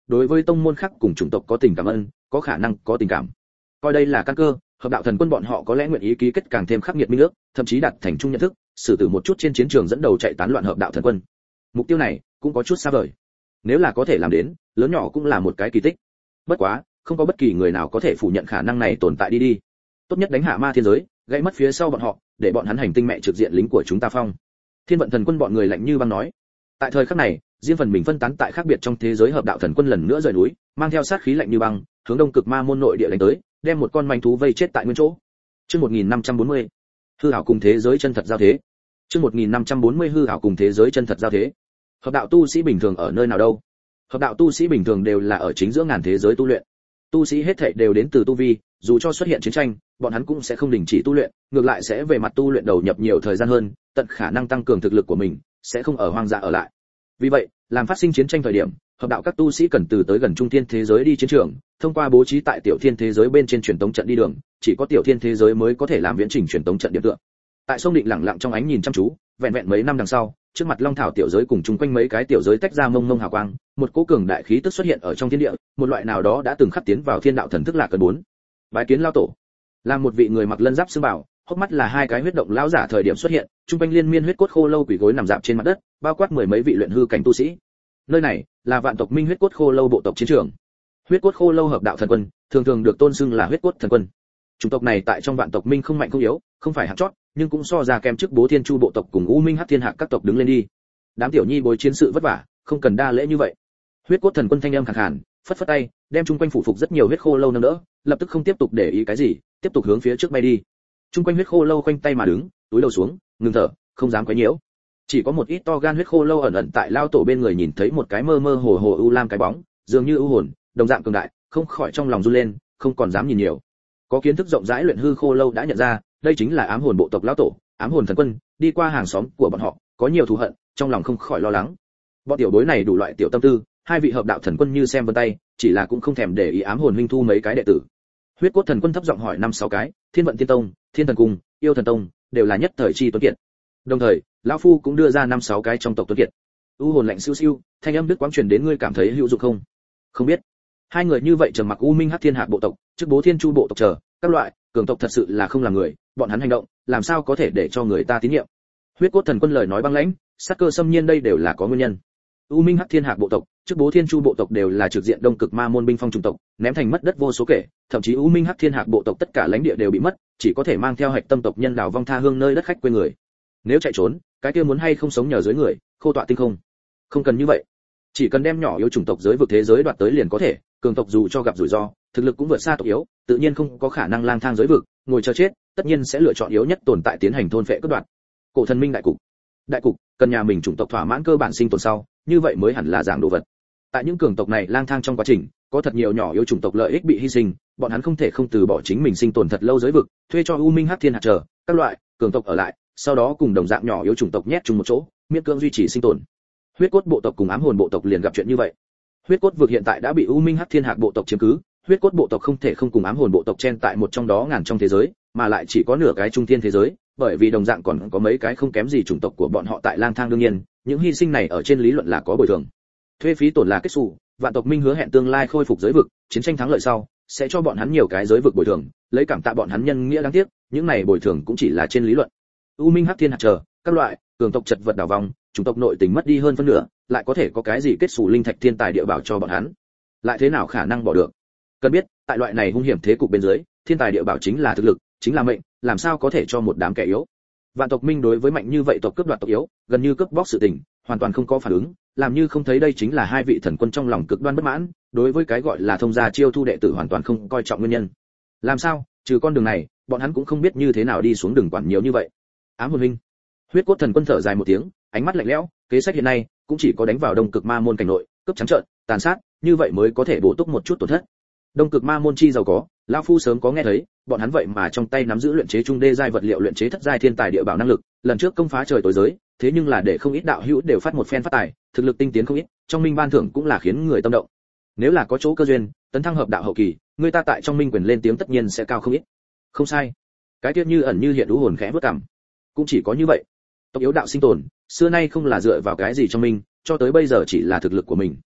đối với tông môn khác cùng chủng tộc có tình cảm ân, có khả năng có tình cảm. Coi đây là căn cơ, hợp đạo thần quân bọn họ có lẽ nguyện ý ký kết càng thêm khắc nghiệt minh ước, thậm chí đạt thành chung nhận thức, xử tử một chút trên chiến trường dẫn đầu chạy tán loạn hợp đạo thần quân. Mục tiêu này cũng có chút xa vời. Nếu là có thể làm đến, lớn nhỏ cũng là một cái kỳ tích. Bất quá, không có bất kỳ người nào có thể phủ nhận khả năng này tồn tại đi đi. Tốt nhất đánh hạ ma thiên giới, gãy mất phía sau bọn họ, để bọn hắn hành tinh mẹ trực diện lính của chúng ta phong. Thiên vận thần quân bọn người lạnh như băng nói. Tại thời khắc này, riêng phần mình phân tán tại khác biệt trong thế giới hợp đạo thần quân lần nữa rời núi, mang theo sát khí lạnh như băng, hướng đông cực ma môn nội địa đánh tới, đem một con manh thú vây chết tại nguyên chỗ. Chương một nghìn năm trăm bốn mươi, hư ảo cùng thế giới chân thật giao thế. Chương một nghìn năm trăm bốn mươi hư ảo cùng thế giới chân thật giao thế. Hợp đạo tu sĩ bình thường ở nơi nào đâu? Hợp đạo tu sĩ bình thường đều là ở chính giữa ngàn thế giới tu luyện. Tu sĩ hết thảy đều đến từ tu vi, dù cho xuất hiện chiến tranh, bọn hắn cũng sẽ không đình chỉ tu luyện, ngược lại sẽ về mặt tu luyện đầu nhập nhiều thời gian hơn, tận khả năng tăng cường thực lực của mình, sẽ không ở hoang dã ở lại. Vì vậy, làm phát sinh chiến tranh thời điểm, hợp đạo các tu sĩ cần từ tới gần trung thiên thế giới đi chiến trường, thông qua bố trí tại tiểu thiên thế giới bên trên truyền tống trận đi đường, chỉ có tiểu thiên thế giới mới có thể làm viễn trình truyền tống trận điểm tựa. Tại sông Định lặng lặng trong ánh nhìn chăm chú, vẹn vẹn mấy năm đằng sau, trước mặt Long Thảo tiểu giới cùng chung quanh mấy cái tiểu giới tách ra mông mông hào quang, một cỗ cường đại khí tức xuất hiện ở trong thiên địa, một loại nào đó đã từng khắc tiến vào thiên đạo thần thức lạc cơn bốn. Bái kiến lao tổ. Là một vị người mặc lân giáp xương bảo, hốc mắt là hai cái huyết động lão giả thời điểm xuất hiện, chung quanh liên miên huyết cốt khô lâu quỷ gối nằm dạp trên mặt đất, bao quát mười mấy vị luyện hư cảnh tu sĩ. Nơi này là Vạn tộc Minh huyết cốt khô lâu bộ tộc chiến trường. Huyết cốt khô lâu hợp đạo thần quân, thường thường được tôn xưng là huyết cốt thần quân. Chủng tộc này tại trong Vạn tộc Minh không mạnh không yếu, không phải hạng chót, nhưng cũng so ra kém trước Bố Thiên Chu bộ tộc cùng U Minh Hắc Thiên Hạc các tộc đứng lên đi. Đám tiểu nhi bối chiến sự vất vả, không cần đa lễ như vậy. Huyết cốt thần quân thanh âm khàn khàn, phất phất tay, đem chung quanh phủ phục rất nhiều huyết khô lâu nâng đỡ, lập tức không tiếp tục để ý cái gì, tiếp tục hướng phía trước bay đi. Chung quanh huyết khô lâu khoanh tay mà đứng, túi đầu xuống, ngừng thở, không dám quấy nhiễu. Chỉ có một ít to gan huyết khô lâu ẩn ẩn tại lao tổ bên người nhìn thấy một cái mơ mơ hồ hồ u lam cái bóng, dường như u hồn, đồng dạng cường đại, không khỏi trong lòng run lên, không còn dám nhìn nhiều. Có kiến thức rộng rãi luyện hư khô lâu đã nhận ra, đây chính là ám hồn bộ tộc lão tổ, ám hồn thần quân, đi qua hàng xóm của bọn họ, có nhiều thù hận, trong lòng không khỏi lo lắng. Bọn tiểu bối này đủ loại tiểu tâm tư, hai vị hợp đạo thần quân như xem vân tay, chỉ là cũng không thèm để ý ám hồn huynh thu mấy cái đệ tử. Huyết cốt thần quân thấp giọng hỏi năm sáu cái, Thiên vận tiên tông, Thiên thần cung, Yêu thần tông, đều là nhất thời chi tuấn kiệt. Đồng thời, lão phu cũng đưa ra năm sáu cái trong tộc tuấn kiệt. U hồn lạnh siêu siêu, thanh âm đức quang truyền đến ngươi cảm thấy hữu dụng không? Không biết. Hai người như vậy trầm mặc U Minh Hắc Thiên Hạc bộ tộc, trước Bố Thiên Chu bộ tộc chờ, các loại cường tộc thật sự là không làm người, bọn hắn hành động, làm sao có thể để cho người ta tín nhiệm? Huyết cốt thần quân lời nói băng lãnh, sát cơ xâm nhiên đây đều là có nguyên nhân. U Minh Hắc Thiên Hạc bộ tộc, trước Bố Thiên Chu bộ tộc đều là trực diện đông cực ma môn binh phong chủng tộc, ném thành mất đất vô số kể, thậm chí U Minh Hắc Thiên Hạc bộ tộc tất cả lãnh địa đều bị mất, chỉ có thể mang theo hạch tâm tộc nhân đào vong tha hương nơi đất khách quê người. Nếu chạy trốn, cái kia muốn hay không sống nhờ dưới người, khô tọa tinh không. Không cần như vậy, chỉ cần đem nhỏ yếu chủng tộc giới vực thế giới đoạt tới liền có thể, cường tộc dù cho gặp rủi ro, thực lực cũng vượt xa tộc yếu, tự nhiên không có khả năng lang thang giới vực, ngồi chờ chết, tất nhiên sẽ lựa chọn yếu nhất tồn tại tiến hành thôn phệ cướp đoạt. Cổ thần minh đại cục. Đại cục, cần nhà mình chủng tộc thỏa mãn cơ bản sinh tồn sau, như vậy mới hẳn là dạng đồ vật. Tại những cường tộc này lang thang trong quá trình, có thật nhiều nhỏ yếu chủng tộc lợi ích bị hy sinh, bọn hắn không thể không từ bỏ chính mình sinh tồn thật lâu giới vực, thuê cho U Minh Hắc Thiên Hạc chờ các loại cường tộc ở lại, sau đó cùng đồng dạng nhỏ yếu chủng tộc nhét chung một chỗ, miễn cưỡng duy trì sinh tồn. Huyết cốt bộ tộc cùng ám hồn bộ tộc liền gặp chuyện như vậy. Huyết cốt vực hiện tại đã bị U Minh Hắc Thiên Hạc bộ tộc chiếm cứ, huyết cốt bộ tộc không thể không cùng ám hồn bộ tộc chen tại một trong đó ngàn trong thế giới, mà lại chỉ có nửa cái trung thiên thế giới, bởi vì đồng dạng còn có mấy cái không kém gì chủng tộc của bọn họ tại lang thang đương nhiên, những hy sinh này ở trên lý luận là có bồi thường. Thuê phí tổn là kết sủ, Vạn tộc Minh hứa hẹn tương lai khôi phục giới vực, chiến tranh thắng lợi sau sẽ cho bọn hắn nhiều cái giới vực bồi thường, lấy cảm tạ bọn hắn nhân nghĩa đáng tiếc, những này bồi thường cũng chỉ là trên lý luận. U Minh Hắc Thiên Hạc chờ các loại cường tộc chật vật đảo vòng, chủng tộc nội tình mất đi hơn phân nửa, lại có thể có cái gì kết sủ linh thạch thiên tài địa bảo cho bọn hắn? Lại thế nào khả năng bỏ được? Cần biết, tại loại này hung hiểm thế cục bên dưới, thiên tài địa bảo chính là thực lực, chính là mệnh, làm sao có thể cho một đám kẻ yếu? Vạn tộc Minh đối với mạnh như vậy tộc cướp đoạt tộc yếu, gần như cướp bóc sự tình, hoàn toàn không có phản ứng, làm như không thấy đây chính là hai vị thần quân trong lòng cực đoan bất mãn, đối với cái gọi là thông gia chiêu thu đệ tử hoàn toàn không coi trọng nguyên nhân. Làm sao, trừ con đường này, bọn hắn cũng không biết như thế nào đi xuống đường quản nhiều như vậy. Ám hồn huynh. Huyết cốt thần quân thở dài một tiếng, ánh mắt lạnh lẽo, kế sách hiện nay cũng chỉ có đánh vào đông cực ma môn cảnh nội, cướp trắng trợn, tàn sát, như vậy mới có thể bổ túc một chút tổn thất. Đông cực ma môn chi giàu có, lão phu sớm có nghe thấy, bọn hắn vậy mà trong tay nắm giữ luyện chế trung đê giai vật liệu luyện chế thất giai thiên tài địa bảo năng lực, lần trước công phá trời tối giới, thế nhưng là để không ít đạo hữu đều phát một phen phát tài, thực lực tinh tiến không ít, trong minh ban thưởng cũng là khiến người tâm động. Nếu là có chỗ cơ duyên, tấn thăng hợp đạo hậu kỳ, người ta tại trong minh quyền lên tiếng tất nhiên sẽ cao không ít. Không sai. Cái tiết như ẩn như hiện đú hồn khẽ vút cằm. Cũng chỉ có như vậy. Tộc yếu đạo sinh tồn, xưa nay không là dựa vào cái gì trong minh, cho tới bây giờ chỉ là thực lực của mình.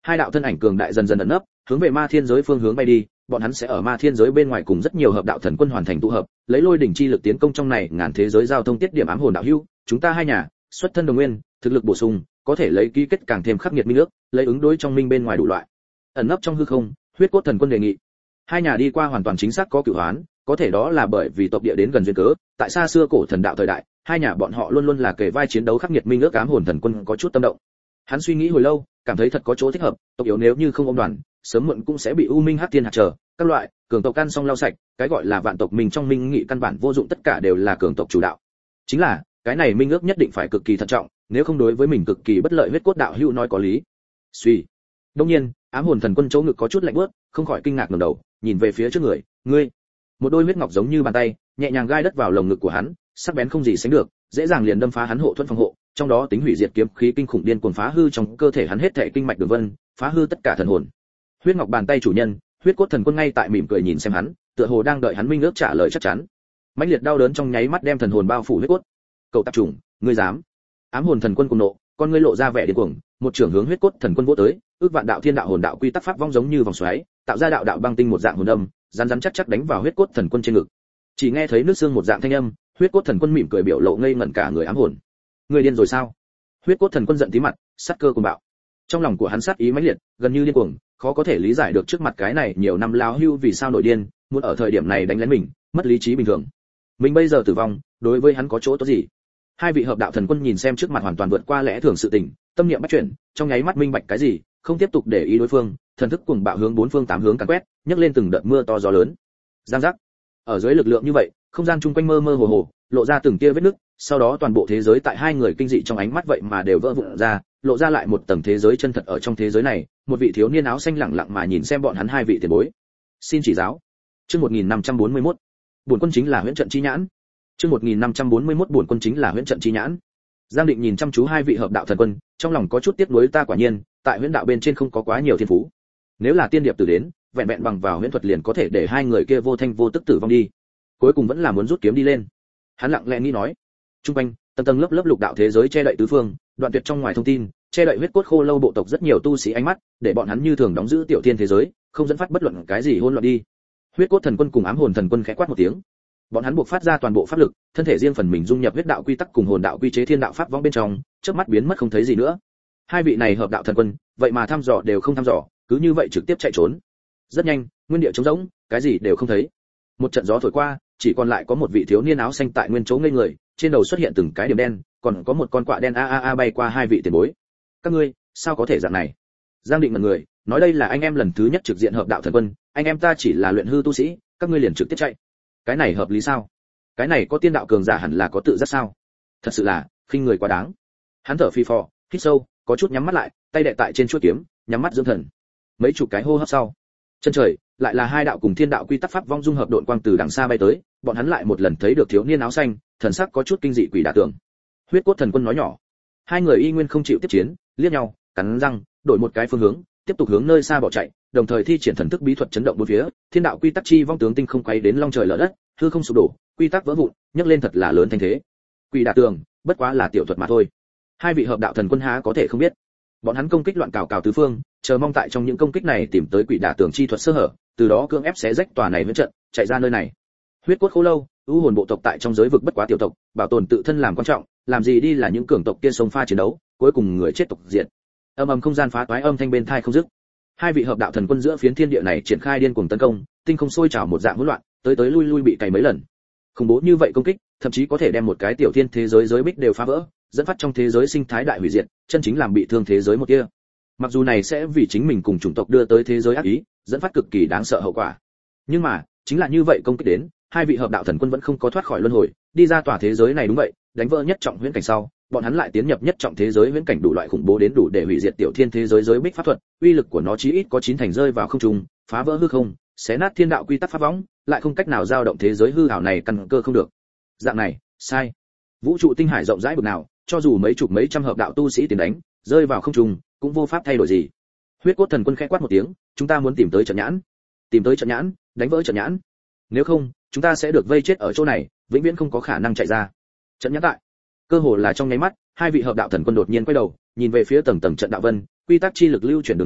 Hai đạo thân ảnh cường đại dần dần ẩn nấp, hướng về ma thiên giới phương hướng bay đi, bọn hắn sẽ ở ma thiên giới bên ngoài cùng rất nhiều hợp đạo thần quân hoàn thành tụ hợp, lấy lôi đỉnh chi lực tiến công trong này ngàn thế giới giao thông tiết điểm ám hồn đạo hữu, chúng ta hai nhà, xuất thân đồng nguyên, thực lực bổ sung, có thể lấy ký kết càng thêm khắc nghiệt minh ước, lấy ứng đối trong minh bên ngoài đủ loại. Ẩn nấp trong hư không, huyết cốt thần quân đề nghị. Hai nhà đi qua hoàn toàn chính xác có cửu hoán, có thể đó là bởi vì tộc địa đến gần duyên cớ, tại xa xưa cổ thần đạo thời đại, hai nhà bọn họ luôn luôn là kề vai chiến đấu khắc nghiệt minh ước ám hồn thần quân có chút tâm động. Hắn suy nghĩ hồi lâu, cảm thấy thật có chỗ thích hợp, tộc yếu nếu như không ôm đoàn, sớm muộn cũng sẽ bị u minh hắc thiên hạt trở, các loại cường tộc căn xong lau sạch, cái gọi là vạn tộc mình trong minh nghị căn bản vô dụng, tất cả đều là cường tộc chủ đạo. Chính là, cái này minh ước nhất định phải cực kỳ thận trọng, nếu không đối với mình cực kỳ bất lợi. Huyết cốt đạo hữu nói có lý. Suy. Đương nhiên, ám hồn thần quân chỗ ngực có chút lạnh buốt, không khỏi kinh ngạc ngẩng đầu, nhìn về phía trước người, ngươi. Một đôi huyết ngọc giống như bàn tay, nhẹ nhàng gai đất vào lồng ngực của hắn, sắc bén không gì sánh được, dễ dàng liền đâm phá hắn hộ thuẫn phòng hộ, trong đó tính hủy diệt kiếm khí kinh khủng điên cuồng phá hư trong cơ thể hắn hết thảy kinh mạch đường vân, phá hư tất cả thần hồn. Huyết ngọc bàn tay chủ nhân, huyết cốt thần quân ngay tại mỉm cười nhìn xem hắn, tựa hồ đang đợi hắn minh ước trả lời chắc chắn. Mãnh liệt đau đớn trong nháy mắt đem thần hồn bao phủ huyết cốt. Cậu tạp trùng, ngươi dám? Ám hồn thần quân cuồng nộ, con ngươi lộ ra vẻ điên cuồng, một trường hướng huyết cốt thần quân vỗ tới, ước vạn đạo thiên đạo hồn đạo quy tắc pháp vong giống như vòng xoáy, tạo ra đạo đạo băng tinh một dạng hồn âm, rắn rắn chắc chắc đánh vào huyết cốt thần quân trên ngực. Chỉ nghe thấy nước xương một dạng thanh âm, huyết cốt thần quân mỉm cười biểu lộ ngây ngẩn cả người ám hồn. Ngươi điên rồi sao? Huyết cốt thần quân giận tí mặt, sát cơ cuồng bạo. Trong lòng của hắn sát ý mãnh liệt, gần như điên cuồng, khó có thể lý giải được trước mặt cái này nhiều năm láo hưu vì sao nổi điên, muốn ở thời điểm này đánh lén mình, mất lý trí bình thường. Mình bây giờ tử vong, đối với hắn có chỗ tốt gì? Hai vị hợp đạo thần quân nhìn xem trước mặt hoàn toàn vượt qua lẽ thường sự tình, tâm niệm bắt chuyển, trong nháy mắt minh bạch cái gì, không tiếp tục để ý đối phương, thần thức cuồng bạo hướng bốn phương tám hướng càn quét, nhấc lên từng đợt mưa to gió lớn. Giang giác. Ở dưới lực lượng như vậy, không gian chung quanh mơ mơ hồ hồ, lộ ra từng tia vết nứt, sau đó toàn bộ thế giới tại hai người kinh dị trong ánh mắt vậy mà đều vỡ vụn ra, lộ ra lại một tầng thế giới chân thật. Ở trong thế giới này, một vị thiếu niên áo xanh lẳng lặng mà nhìn xem bọn hắn hai vị tiền bối. Xin chỉ giáo. Chương một nghìn năm trăm bốn mươi mốt. Bổn quân chính là huyễn trận chi nhãn. Chương một nghìn năm trăm bốn mươi mốt bổn quân chính là huyễn trận chi nhãn. Giang Định nhìn chăm chú hai vị hợp đạo thần quân, trong lòng có chút tiếc nuối, ta quả nhiên, tại huyễn đạo bên trên không có quá nhiều thiên phú. Nếu là tiên điệp tử đến, vẹn vẹn bằng vào huyễn thuật liền có thể để hai người kia vô thanh vô tức tử vong đi. Cuối cùng vẫn là muốn rút kiếm đi lên. Hắn lặng lẽ nghĩ nói. Trung quanh, tầng tầng lớp lớp lục đạo thế giới che đậy tứ phương, đoạn tuyệt trong ngoài thông tin, che đậy huyết cốt khô lâu bộ tộc rất nhiều tu sĩ ánh mắt, để bọn hắn như thường đóng giữ tiểu thiên thế giới, không dẫn phát bất luận cái gì hỗn loạn đi. Huyết cốt thần quân cùng ám hồn thần quân khẽ quát một tiếng. Bọn hắn buộc phát ra toàn bộ pháp lực, thân thể riêng phần mình dung nhập huyết đạo quy tắc cùng hồn đạo quy chế thiên đạo pháp vong bên trong, chớp mắt biến mất không thấy gì nữa. Hai vị này hợp đạo thần quân, vậy mà thăm dò đều không thăm dò, cứ như vậy trực tiếp chạy trốn. Rất nhanh, nguyên địa trống rỗng, cái gì đều không thấy. Một trận gió thổi qua, chỉ còn lại có một vị thiếu niên áo xanh tại nguyên chỗ ngây người, trên đầu xuất hiện từng cái điểm đen, còn có một con quạ đen a a a bay qua hai vị tiền bối. Các ngươi, sao có thể dạng này? Giang Định ngẩn người, nói đây là anh em lần thứ nhất trực diện hợp đạo thần quân, anh em ta chỉ là luyện hư tu sĩ, các ngươi liền trực tiếp chạy. Cái này hợp lý sao? Cái này có tiên đạo cường giả hẳn là có tự giác sao? Thật sự là khinh người quá đáng. Hắn thở phì phò, hít sâu, có chút nhắm mắt lại, tay đè tại trên chuôi kiếm, nhắm mắt dưỡng thần. Mấy chục cái hô hấp sau, chân trời lại là hai đạo cùng thiên đạo quy tắc pháp vong dung hợp độn quang từ đằng xa bay tới, bọn hắn lại một lần thấy được thiếu niên áo xanh, thần sắc có chút kinh dị quỷ đả tưởng. Huyết cốt thần quân nói nhỏ. Hai người y nguyên không chịu tiếp chiến, liếc nhau, cắn răng, đổi một cái phương hướng, tiếp tục hướng nơi xa bỏ chạy, đồng thời thi triển thần thức bí thuật chấn động bốn phía, thiên đạo quy tắc chi vong tướng tinh không quay đến long trời lở đất, hư không sụp đổ, quy tắc vỡ vụn, nhấc lên thật là lớn thanh thế. Quỷ đả tường, bất quá là tiểu thuật mà thôi. Hai vị hợp đạo thần quân há có thể không biết. Bọn hắn công kích loạn cào cào tứ phương, chờ mong tại trong những công kích này tìm tới quỷ đả tường chi thuật sơ hở, từ đó cưỡng ép xé rách tòa này huyễn trận, chạy ra nơi này. Huyết cốt khô lâu, u hồn bộ tộc tại trong giới vực bất quá tiểu tộc, bảo tồn tự thân làm quan trọng, làm gì đi là những cường tộc kia sông pha chiến đấu, cuối cùng người chết tộc diệt. Âm ầm không gian phá toái âm thanh bên tai không dứt. Hai vị hợp đạo thần quân giữa phiến thiên địa này triển khai điên cuồng tấn công, tinh không sôi trào một dạng hỗn loạn, tới tới lui lui bị cày mấy lần. Khủng bố như vậy công kích, thậm chí có thể đem một cái tiểu thiên thế giới giới bích đều phá vỡ, dẫn phát trong thế giới sinh thái đại hủy diệt, chân chính làm bị thương thế giới một kia. Mặc dù này sẽ vì chính mình cùng chủng tộc đưa tới thế giới ác ý, dẫn phát cực kỳ đáng sợ hậu quả. Nhưng mà, chính là như vậy công kích đến, hai vị hợp đạo thần quân vẫn không có thoát khỏi luân hồi, đi ra tòa thế giới này đúng vậy, đánh vỡ nhất trọng huyễn cảnh sau, bọn hắn lại tiến nhập nhất trọng thế giới huyễn cảnh đủ loại khủng bố đến đủ để hủy diệt tiểu thiên thế giới giới bích pháp thuật, uy lực của nó chí ít có chín thành rơi vào không trung, phá vỡ hư không, xé nát thiên đạo quy tắc pháp võng, lại không cách nào dao động thế giới hư ảo này căn cơ không được. Dạng này, sai. Vũ trụ tinh hải rộng rãi bực nào, cho dù mấy chục mấy trăm hợp đạo tu sĩ tiến đánh, rơi vào không trung, cũng vô pháp thay đổi gì. Huyết cốt thần quân khẽ quát một tiếng, chúng ta muốn tìm tới trận nhãn, tìm tới trận nhãn, đánh vỡ trận nhãn. Nếu không, chúng ta sẽ được vây chết ở chỗ này, vĩnh viễn không có khả năng chạy ra. Trận nhãn tại. Cơ hồ là trong nháy mắt, hai vị hợp đạo thần quân đột nhiên quay đầu, nhìn về phía tầng tầng trận đạo vân, quy tắc chi lực lưu chuyển đường đi,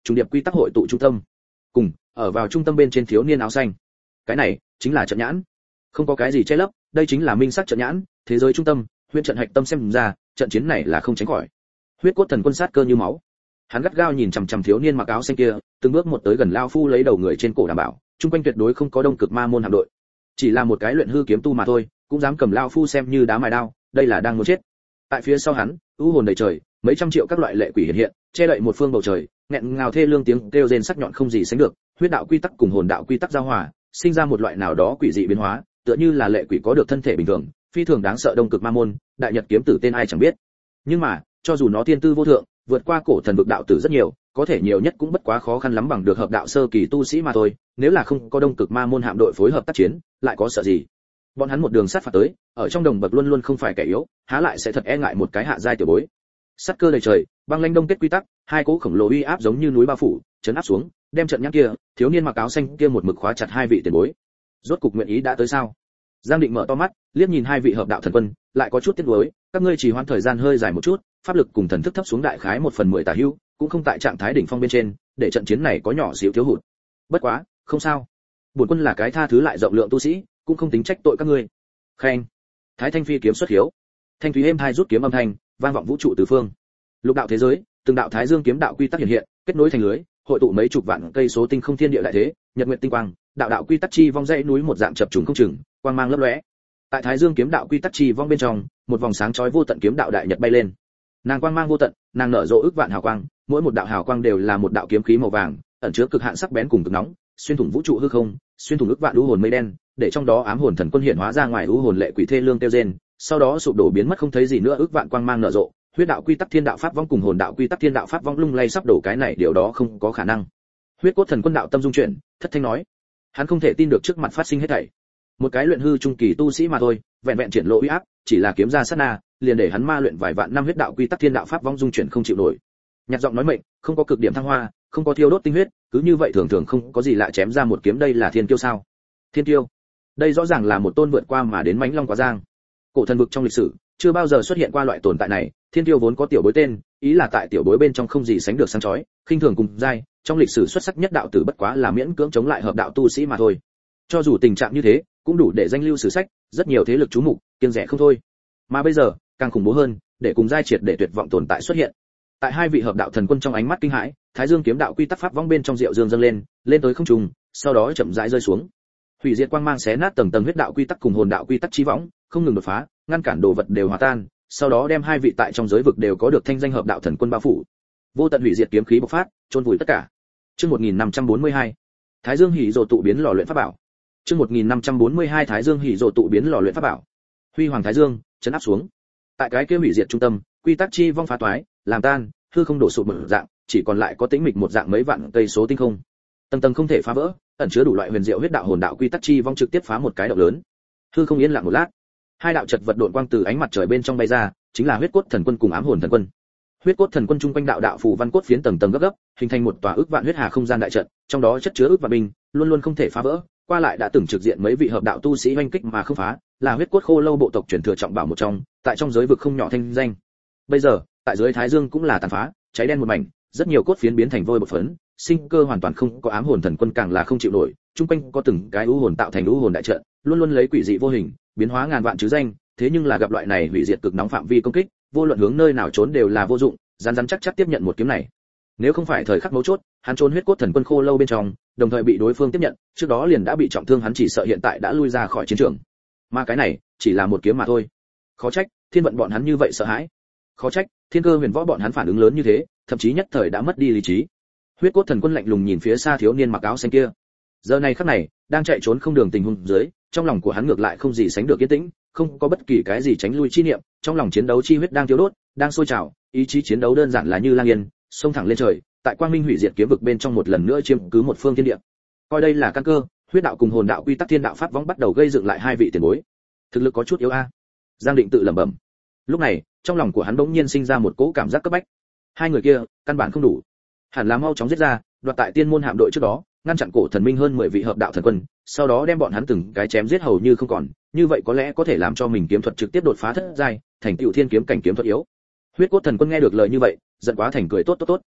trùng điệp quy tắc hội tụ trung tâm. Cùng, ở vào trung tâm bên trên thiếu niên áo xanh. Cái này chính là trận nhãn. Không có cái gì che lấp, đây chính là minh sắc trận nhãn, thế giới trung tâm, huyễn trận hạch tâm xem ra, trận chiến này là không tránh khỏi. Huyết cốt thần quân sát cơ như máu. Hắn gắt gao nhìn chằm chằm thiếu niên mặc áo xanh kia, từng bước một tới gần lao phu lấy đầu người trên cổ đảm bảo, chung quanh tuyệt đối không có đông cực ma môn hạm đội. Chỉ là một cái luyện hư kiếm tu mà thôi, cũng dám cầm lao phu xem như đá mài đao, đây là đang muốn chết. Tại phía sau hắn, u hồn đầy trời, mấy trăm triệu các loại lệ quỷ hiện hiện, che đậy một phương bầu trời, nghẹn ngào thê lương tiếng kêu rên sắc nhọn không gì sánh được, huyết đạo quy tắc cùng hồn đạo quy tắc giao hòa, sinh ra một loại nào đó quỷ dị biến hóa, tựa như là lệ quỷ có được thân thể bình thường, phi thường đáng sợ đông cực ma môn, đại nhật kiếm tử tên ai chẳng biết. Nhưng mà, cho dù nó tiên tư vô thượng, vượt qua cổ thần vực đạo tử rất nhiều, có thể nhiều nhất cũng bất quá khó khăn lắm bằng được hợp đạo sơ kỳ tu sĩ mà thôi, nếu là không có đông cực ma môn hạm đội phối hợp tác chiến, lại có sợ gì? Bọn hắn một đường sát phạt tới, ở trong đồng bậc luôn luôn không phải kẻ yếu, há lại sẽ thật e ngại một cái hạ giai tiểu bối. Sát cơ đầy trời, băng lãnh đông kết quy tắc, hai cỗ khổng lồ uy áp giống như núi bao phủ, chấn áp xuống, đem trận nhãn kia, thiếu niên mặc áo xanh kia một mực khóa chặt hai vị tiền bối. Rốt cục nguyện ý đã tới sao? Giang Định mở to mắt, liếc nhìn hai vị hợp đạo thần quân, lại có chút tiếc nuối, các ngươi chỉ hoãn thời gian hơi dài một chút, pháp lực cùng thần thức thấp xuống đại khái một phần mười tả hữu, cũng không tại trạng thái đỉnh phong bên trên, để trận chiến này có nhỏ xíu thiếu hụt. Bất quá, không sao. Bổn quân là cái tha thứ lại rộng lượng tu sĩ, cũng không tính trách tội các ngươi. Khen. Thái Thanh phi kiếm xuất hiếu. Thanh thúy êm hai rút kiếm âm thanh, vang vọng vũ trụ tứ phương. Lục đạo thế giới, từng đạo thái dương kiếm đạo quy tắc hiện hiện, kết nối thành lưới, hội tụ mấy chục vạn cây số tinh không thiên địa đại thế, nhật nguyệt tinh quang, đạo đạo quy tắc chi vong dãy núi một dạng chập trùng không chừng, quang mang lấp lóe. Tại thái dương kiếm đạo quy tắc chi vong bên trong, một vòng sáng chói vô tận kiếm đạo đại nhật bay lên. Nàng quang mang vô tận, nàng nở rộ ức vạn hào quang, mỗi một đạo hào quang đều là một đạo kiếm khí màu vàng, ẩn chứa cực hạn sắc bén cùng cực nóng, xuyên thủng vũ trụ hư không, xuyên thủng ức vạn u hồn mây đen, để trong đó ám hồn thần quân hiện hóa ra ngoài u hồn lệ quỷ thê lương tiêu rên, sau đó sụp đổ biến mất không thấy gì nữa, ức vạn quang mang nở rộ, huyết đạo quy tắc thiên đạo pháp vong cùng hồn đạo quy tắc thiên đạo pháp vong lung lay sắp đổ, cái này điều đó không có khả năng. Huyết cốt thần quân đạo tâm dung chuyển, thất thanh nói, hắn không thể tin được trước mặt phát sinh hết thảy. Một cái luyện hư trung kỳ tu sĩ mà thôi, vẹn vẹn triển lộ uy áp, chỉ là kiếm ra sát na, liền để hắn ma luyện vài vạn năm huyết đạo quy tắc thiên đạo pháp vong dung chuyển không chịu nổi. Nhạt giọng nói mệnh, không có cực điểm thăng hoa, không có thiêu đốt tinh huyết, cứ như vậy thường thường không có gì lạ chém ra một kiếm, đây là thiên kiêu sao? Thiên kiêu? Đây rõ ràng là một tôn vượt qua mà đến mãnh long quá giang. Cổ thần vực trong lịch sử, chưa bao giờ xuất hiện qua loại tồn tại này, thiên kiêu vốn có tiểu bối tên, ý là tại tiểu bối bên trong không gì sánh được sáng chói, khinh thường cùng giai, trong lịch sử xuất sắc nhất đạo tử bất quá là miễn cưỡng chống lại hợp đạo tu sĩ mà thôi. Cho dù tình trạng như thế, cũng đủ để danh lưu sử sách, rất nhiều thế lực chú mục, kiêng rẻ không thôi. Mà bây giờ, càng khủng bố hơn, để cùng giai triệt để tuyệt vọng tồn tại xuất hiện. Tại hai vị hợp đạo thần quân trong ánh mắt kinh hãi, Thái Dương kiếm đạo quy tắc pháp vong bên trong diệu dương dâng lên, lên tới không trung, sau đó chậm rãi rơi xuống. Hủy diệt quang mang xé nát tầng tầng huyết đạo quy tắc cùng hồn đạo quy tắc chi võng, không ngừng đột phá, ngăn cản đồ vật đều hòa tan, sau đó đem hai vị tại trong giới vực đều có được thanh danh hợp đạo thần quân bao phủ. Vô tận hủy diệt kiếm khí bộc phát, chôn vùi tất cả. Chương một nghìn năm trăm bốn mươi hai, Thái Dương hỉ rồ tụ biến lò luyện pháp bảo. Chương một nghìn năm trăm bốn mươi hai Thái Dương hỉ rồ tụ biến lò luyện pháp bảo. Huy hoàng Thái Dương, chấn áp xuống. Tại cái kia hủy diệt trung tâm, quy tắc chi vong phá toái, làm tan, hư không đổ sụp một dạng, chỉ còn lại có tĩnh mịch một dạng mấy vạn cây số tinh không. Tầng tầng không thể phá vỡ, ẩn chứa đủ loại huyền diệu huyết đạo hồn đạo quy tắc chi vong trực tiếp phá một cái động lớn. Hư không yên lặng một lát, hai đạo chật vật độn quang từ ánh mặt trời bên trong bay ra, chính là huyết cốt thần quân cùng ám hồn thần quân. Huyết cốt thần quân trung quanh đạo đạo phù văn cốt phiến tầng tầng gấp gấp, hình thành một tòa ước vạn huyết hà không gian đại trận, trong đó chất chứa ước vạn binh, luôn luôn không thể phá vỡ. Qua lại đã từng trực diện mấy vị hợp đạo tu sĩ oanh kích mà không phá, là huyết cốt khô lâu bộ tộc truyền thừa trọng bảo một trong, tại trong giới vực không nhỏ thanh danh. Bây giờ, tại dưới Thái Dương cũng là tàn phá, cháy đen một mảnh, rất nhiều cốt phiến biến thành vôi bột phấn, sinh cơ hoàn toàn không có, ám hồn thần quân càng là không chịu nổi, trung quanh có từng cái u hồn tạo thành u hồn đại trận, luôn luôn lấy quỷ dị vô hình, biến hóa ngàn vạn chứ danh, thế nhưng là gặp loại này hủy diệt cực nóng phạm vi công kích, vô luận hướng nơi nào trốn đều là vô dụng, rắn rắn chắc chắc tiếp nhận một kiếm này. Nếu không phải thời khắc mấu chốt, hắn trốn huyết cốt thần quân khô lâu bên trong, đồng thời bị đối phương tiếp nhận, trước đó liền đã bị trọng thương, hắn chỉ sợ hiện tại đã lui ra khỏi chiến trường. Mà cái này, chỉ là một kiếm mà thôi. Khó trách, thiên vận bọn hắn như vậy sợ hãi. Khó trách, thiên cơ huyền võ bọn hắn phản ứng lớn như thế, thậm chí nhất thời đã mất đi lý trí. Huyết cốt thần quân lạnh lùng nhìn phía xa thiếu niên mặc áo xanh kia. Giờ này khắc này, đang chạy trốn không đường tình huống dưới, trong lòng của hắn ngược lại không gì sánh được yên tĩnh, không có bất kỳ cái gì tránh lui chi niệm, trong lòng chiến đấu chi huyết đang thiêu đốt, đang sôi trào, ý chí chiến đấu đơn giản là như lang yên, xông thẳng lên trời, tại quang minh hủy diệt kiếm vực bên trong một lần nữa chiếm cứ một phương thiên địa. Coi đây là căn cơ, huyết đạo cùng hồn đạo quy tắc thiên đạo pháp võng bắt đầu gây dựng lại hai vị tiền bối. Thực lực có chút yếu a. Giang Định tự lẩm bẩm. Lúc này, trong lòng của hắn bỗng nhiên sinh ra một cỗ cảm giác cấp bách. Hai người kia, căn bản không đủ. Hẳn là mau chóng giết ra, đoạt tại tiên môn hạm đội trước đó, ngăn chặn cổ thần minh hơn mười vị hợp đạo thần quân, sau đó đem bọn hắn từng cái chém giết hầu như không còn, như vậy có lẽ có thể làm cho mình kiếm thuật trực tiếp đột phá thất giai, thành tựu thiên kiếm cảnh kiếm thuật yếu. Huyết cốt thần quân nghe được lời như vậy, giận quá thành cười, tốt tốt tốt.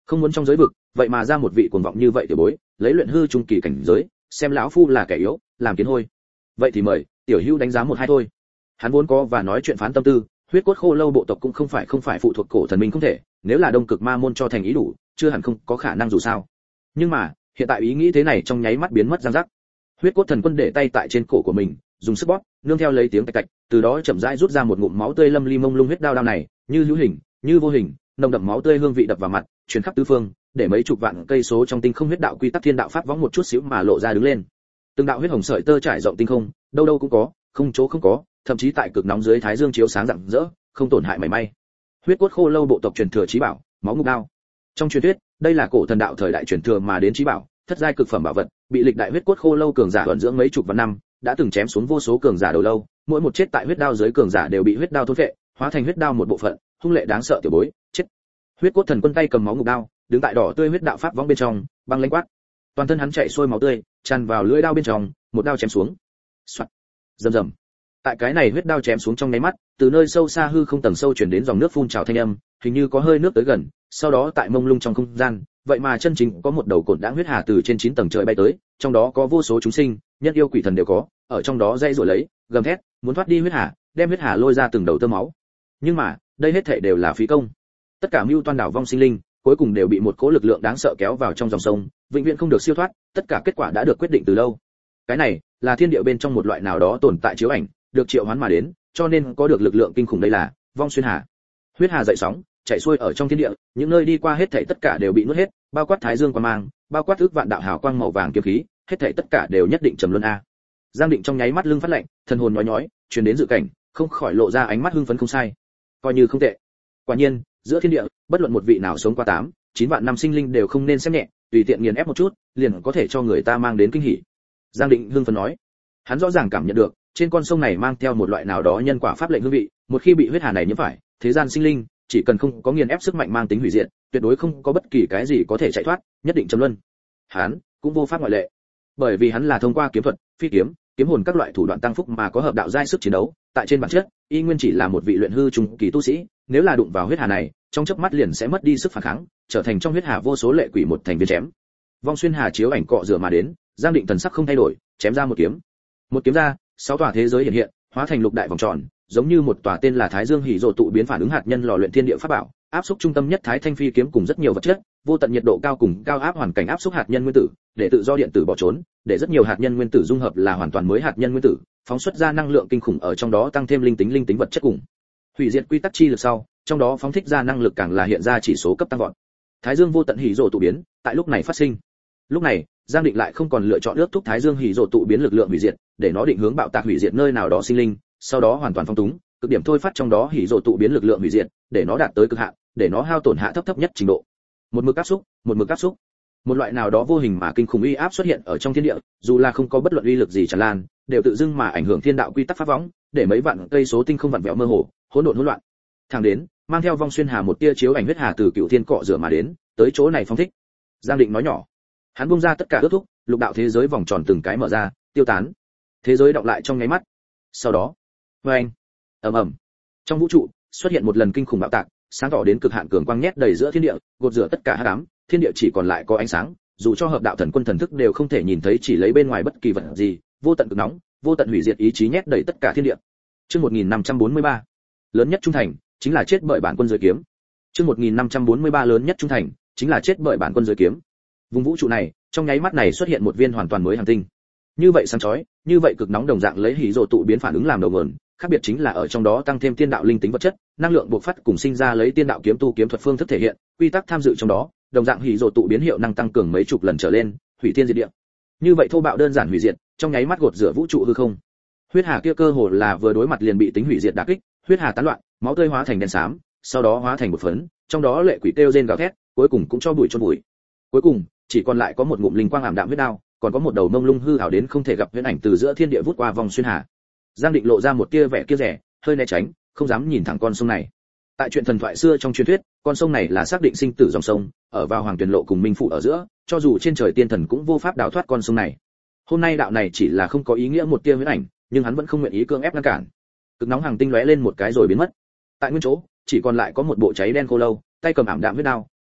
Không muốn trong giới vực, vậy mà ra một vị cuồng vọng như vậy tiểu bối, lấy luyện hư trung kỳ cảnh giới, xem lão phu là kẻ yếu, làm kiến hôi. Vậy thì mời, tiểu hữu đánh giá một hai thôi. Hắn vốn có và nói chuyện phán tâm tư, huyết cốt khô lâu bộ tộc cũng không phải không phải phụ thuộc cổ thần minh không thể, nếu là đông cực ma môn cho thành ý đủ, chưa hẳn không có khả năng dù sao. Nhưng mà, hiện tại ý nghĩ thế này trong nháy mắt biến mất răng rắc. Huyết cốt thần quân để tay tại trên cổ của mình, dùng sức bóp, nương theo lấy tiếng tạch tạch, từ đó chậm rãi rút ra một ngụm máu tươi lâm ly mông lung huyết đao đao này, như hữu hình, như vô hình, nồng đậm máu tươi hương vị đập vào mặt, truyền khắp tứ phương, để mấy chục vạn cây số trong tinh không huyết đạo quy tắc thiên đạo pháp võng một chút xíu mà lộ ra đứng lên. Từng đạo huyết hồng sợi tơ trải rộng tinh không, đâu đâu cũng có, không chỗ không có, thậm chí tại cực nóng dưới thái dương chiếu sáng rạng rỡ, không tổn hại mảy may. Huyết cốt khô lâu bộ tộc truyền thừa chí bảo, máu ngục đao. Trong truyền thuyết, đây là cổ thần đạo thời đại truyền thừa mà đến chí bảo, thất giai cực phẩm bảo vật, bị lịch đại huyết cốt khô lâu cường giả ẩn dưỡng mấy chục vạn năm, đã từng chém xuống vô số cường giả đầu lâu, mỗi một chết tại huyết đao dưới cường giả đều bị huyết đao thôn phệ, hóa thành huyết đao một bộ phận, hung lệ đáng sợ tiểu bối, chết. Huyết cốt thần quân tay cầm máu ngục đao, đứng tại đỏ tươi huyết đạo pháp võng bên trong, băng lãnh quát. Toàn thân hắn chạy xuôi máu tươi, tràn vào lưỡi đao bên trong, một đao chém xuống. Soạt. Rầm rầm. Tại cái này huyết đao chém xuống trong nháy mắt, từ nơi sâu xa hư không tầng sâu truyền đến dòng nước phun trào thanh âm, hình như có hơi nước tới gần, sau đó tại mông lung trong không gian, vậy mà chân chính có một đầu cổn đãng huyết hà từ trên chín tầng trời bay tới, trong đó có vô số chúng sinh, nhân yêu quỷ thần đều có, ở trong đó dây rồi lấy, gầm thét, muốn thoát đi huyết hà, đem huyết hà lôi ra từng đầu tơ máu. Nhưng mà, đây hết thảy đều là phí công. Tất cả mưu toan đảo vong sinh linh, cuối cùng đều bị một cỗ lực lượng đáng sợ kéo vào trong dòng sông, vĩnh viễn không được siêu thoát, tất cả kết quả đã được quyết định từ lâu. Cái này là thiên địa bên trong một loại nào đó tồn tại chiếu ảnh, được triệu hoán mà đến, cho nên có được lực lượng kinh khủng đây là vong xuyên hà. Huyết hà dậy sóng, chảy xuôi ở trong thiên địa, những nơi đi qua hết thảy tất cả đều bị nuốt hết, bao quát thái dương quang mang, bao quát ước vạn đạo hào quang màu vàng kiếm khí, hết thảy tất cả đều nhất định trầm luân a. Giang Định trong nháy mắt lưng phát lạnh, thần hồn nhói nhói, truyền đến dự cảnh, không khỏi lộ ra ánh mắt hưng phấn không sai. Coi như không tệ. Quả nhiên, giữa thiên địa, bất luận một vị nào sống qua tám, chín vạn năm sinh linh đều không nên xem nhẹ, tùy tiện nghiền ép một chút, liền có thể cho người ta mang đến kinh hỉ. Giang Định hưng phấn nói. Hắn rõ ràng cảm nhận được, trên con sông này mang theo một loại nào đó nhân quả pháp lệnh hương vị, một khi bị huyết hà này nhiễm phải, thế gian sinh linh, chỉ cần không có nghiền ép sức mạnh mang tính hủy diệt, tuyệt đối không có bất kỳ cái gì có thể chạy thoát, nhất định trầm luân. Hắn cũng vô pháp ngoại lệ, bởi vì hắn là thông qua kiếm thuật, phi kiếm, kiếm hồn các loại thủ đoạn tăng phúc mà có hợp đạo giai sức chiến đấu, tại trên bản chất, y nguyên chỉ là một vị luyện hư trung kỳ tu sĩ, nếu là đụng vào huyết hà này, trong chớp mắt liền sẽ mất đi sức phản kháng, trở thành trong huyết hà vô số lệ quỷ một thành viên chém. Vong xuyên hà chiếu ảnh cọ rửa mà đến, Giang Định thần sắc không thay đổi, chém ra một kiếm. Một kiếm ra, sáu tòa thế giới hiện hiện, hóa thành lục đại vòng tròn, giống như một tòa tên là Thái Dương Hỉ Dụ tụ biến phản ứng hạt nhân lò luyện thiên địa pháp bảo, áp xúc trung tâm nhất Thái Thanh phi kiếm cùng rất nhiều vật chất, vô tận nhiệt độ cao cùng cao áp hoàn cảnh áp xúc hạt nhân nguyên tử, để tự do điện tử bỏ trốn, để rất nhiều hạt nhân nguyên tử dung hợp là hoàn toàn mới hạt nhân nguyên tử, phóng xuất ra năng lượng kinh khủng ở trong đó tăng thêm linh tính linh tính vật chất cùng hủy diệt quy tắc chi lực sau, trong đó phóng thích ra năng lực càng là hiện ra chỉ số cấp tăng vọt. Thái Dương vô tận hỉ rồ tụ biến, tại lúc này phát sinh. Lúc này, Giang Định lại không còn lựa chọn ước thúc Thái Dương hỉ rồ tụ biến lực lượng hủy diệt, để nó định hướng bạo tạc hủy diệt nơi nào đó sinh linh, sau đó hoàn toàn phong túng, cực điểm thôi phát trong đó hỉ rồ tụ biến lực lượng hủy diệt, để nó đạt tới cực hạn, để nó hao tổn hạ thấp thấp nhất trình độ. Một mực áp xúc, một mực áp xúc. Một loại nào đó vô hình mà kinh khủng uy áp xuất hiện ở trong thiên địa, dù là không có bất luận uy lực gì tràn lan, đều tự dưng mà ảnh hưởng thiên đạo quy tắc pháp võng, để mấy vạn cây số tinh không vặn vẹo mơ hồ, hỗn độn hỗn loạn. Thẳng đến, mang theo vong xuyên hà một tia chiếu ảnh huyết hà từ cựu thiên cọ rửa mà đến, tới chỗ này phong thích. Giang Định nói nhỏ. Hắn buông ra tất cả ước thúc, lục đạo thế giới vòng tròn từng cái mở ra, tiêu tán. Thế giới đọng lại trong nháy mắt. Sau đó, oeng, ầm ầm. Trong vũ trụ, xuất hiện một lần kinh khủng bạo tạc, sáng tỏ đến cực hạn cường quang nhét đầy giữa thiên địa, gột rửa tất cả hắc ám, thiên địa chỉ còn lại có ánh sáng, dù cho hợp đạo thần quân thần thức đều không thể nhìn thấy chỉ lấy bên ngoài bất kỳ vật gì, vô tận cực nóng, vô tận hủy diệt ý chí nhét đầy tất cả thiên địa. Chương một nghìn năm trăm bốn mươi ba, lớn nhất trung thành chính là chết bởi bản quân dưới kiếm. Chương một nghìn năm trăm bốn mươi ba lớn nhất trung thành chính là chết bởi bản quân dưới kiếm. Vùng vũ trụ này, trong nháy mắt này xuất hiện một viên hoàn toàn mới hành tinh. Như vậy sáng chói, như vậy cực nóng đồng dạng lấy hỉ rồ tụ biến phản ứng làm đầu nguồn, khác biệt chính là ở trong đó tăng thêm tiên đạo linh tính vật chất, năng lượng bộc phát cùng sinh ra lấy tiên đạo kiếm tu kiếm thuật phương thức thể hiện, quy tắc tham dự trong đó, đồng dạng hỉ rồ tụ biến hiệu năng tăng cường mấy chục lần trở lên, hủy thiên diệt địa. Như vậy thô bạo đơn giản hủy diệt, trong nháy mắt gột rửa vũ trụ hư không. Huyết hà kia cơ hồ là vừa đối mặt liền bị tính hủy diệt đả kích, huyết hà tán loạn, máu tươi hóa thành đen xám, sau đó hóa thành một phấn, trong đó lệ quỷ kêu rên gào thét, cuối cùng cũng cho bụi chôn bụi. Cuối cùng, chỉ còn lại có một ngụm linh quang ảm đạm huyết đao, còn có một đầu mông lung hư ảo đến không thể gặp huyễn ảnh từ giữa thiên địa vút qua vòng xuyên hà. Giang Định lộ ra một tia vẻ kia rẻ, hơi né tránh, không dám nhìn thẳng con sông này. Tại chuyện thần thoại xưa trong truyền thuyết, con sông này là xác định sinh tử dòng sông, ở vào Hoàng Tuyền Lộ cùng Minh Phụ ở giữa, cho dù trên trời tiên thần cũng vô pháp đào thoát con sông này. Hôm nay đạo này chỉ là không có ý nghĩa một tia huyễn ảnh, nhưng hắn vẫn không nguyện ý cưỡng ép ngăn cản. Cực nóng hàng tinh lóe lên một cái rồi biến mất. Tại nguyên chỗ, chỉ còn lại có một bộ cháy đen khô lâu, tay cầm ảm đạm huyết đao,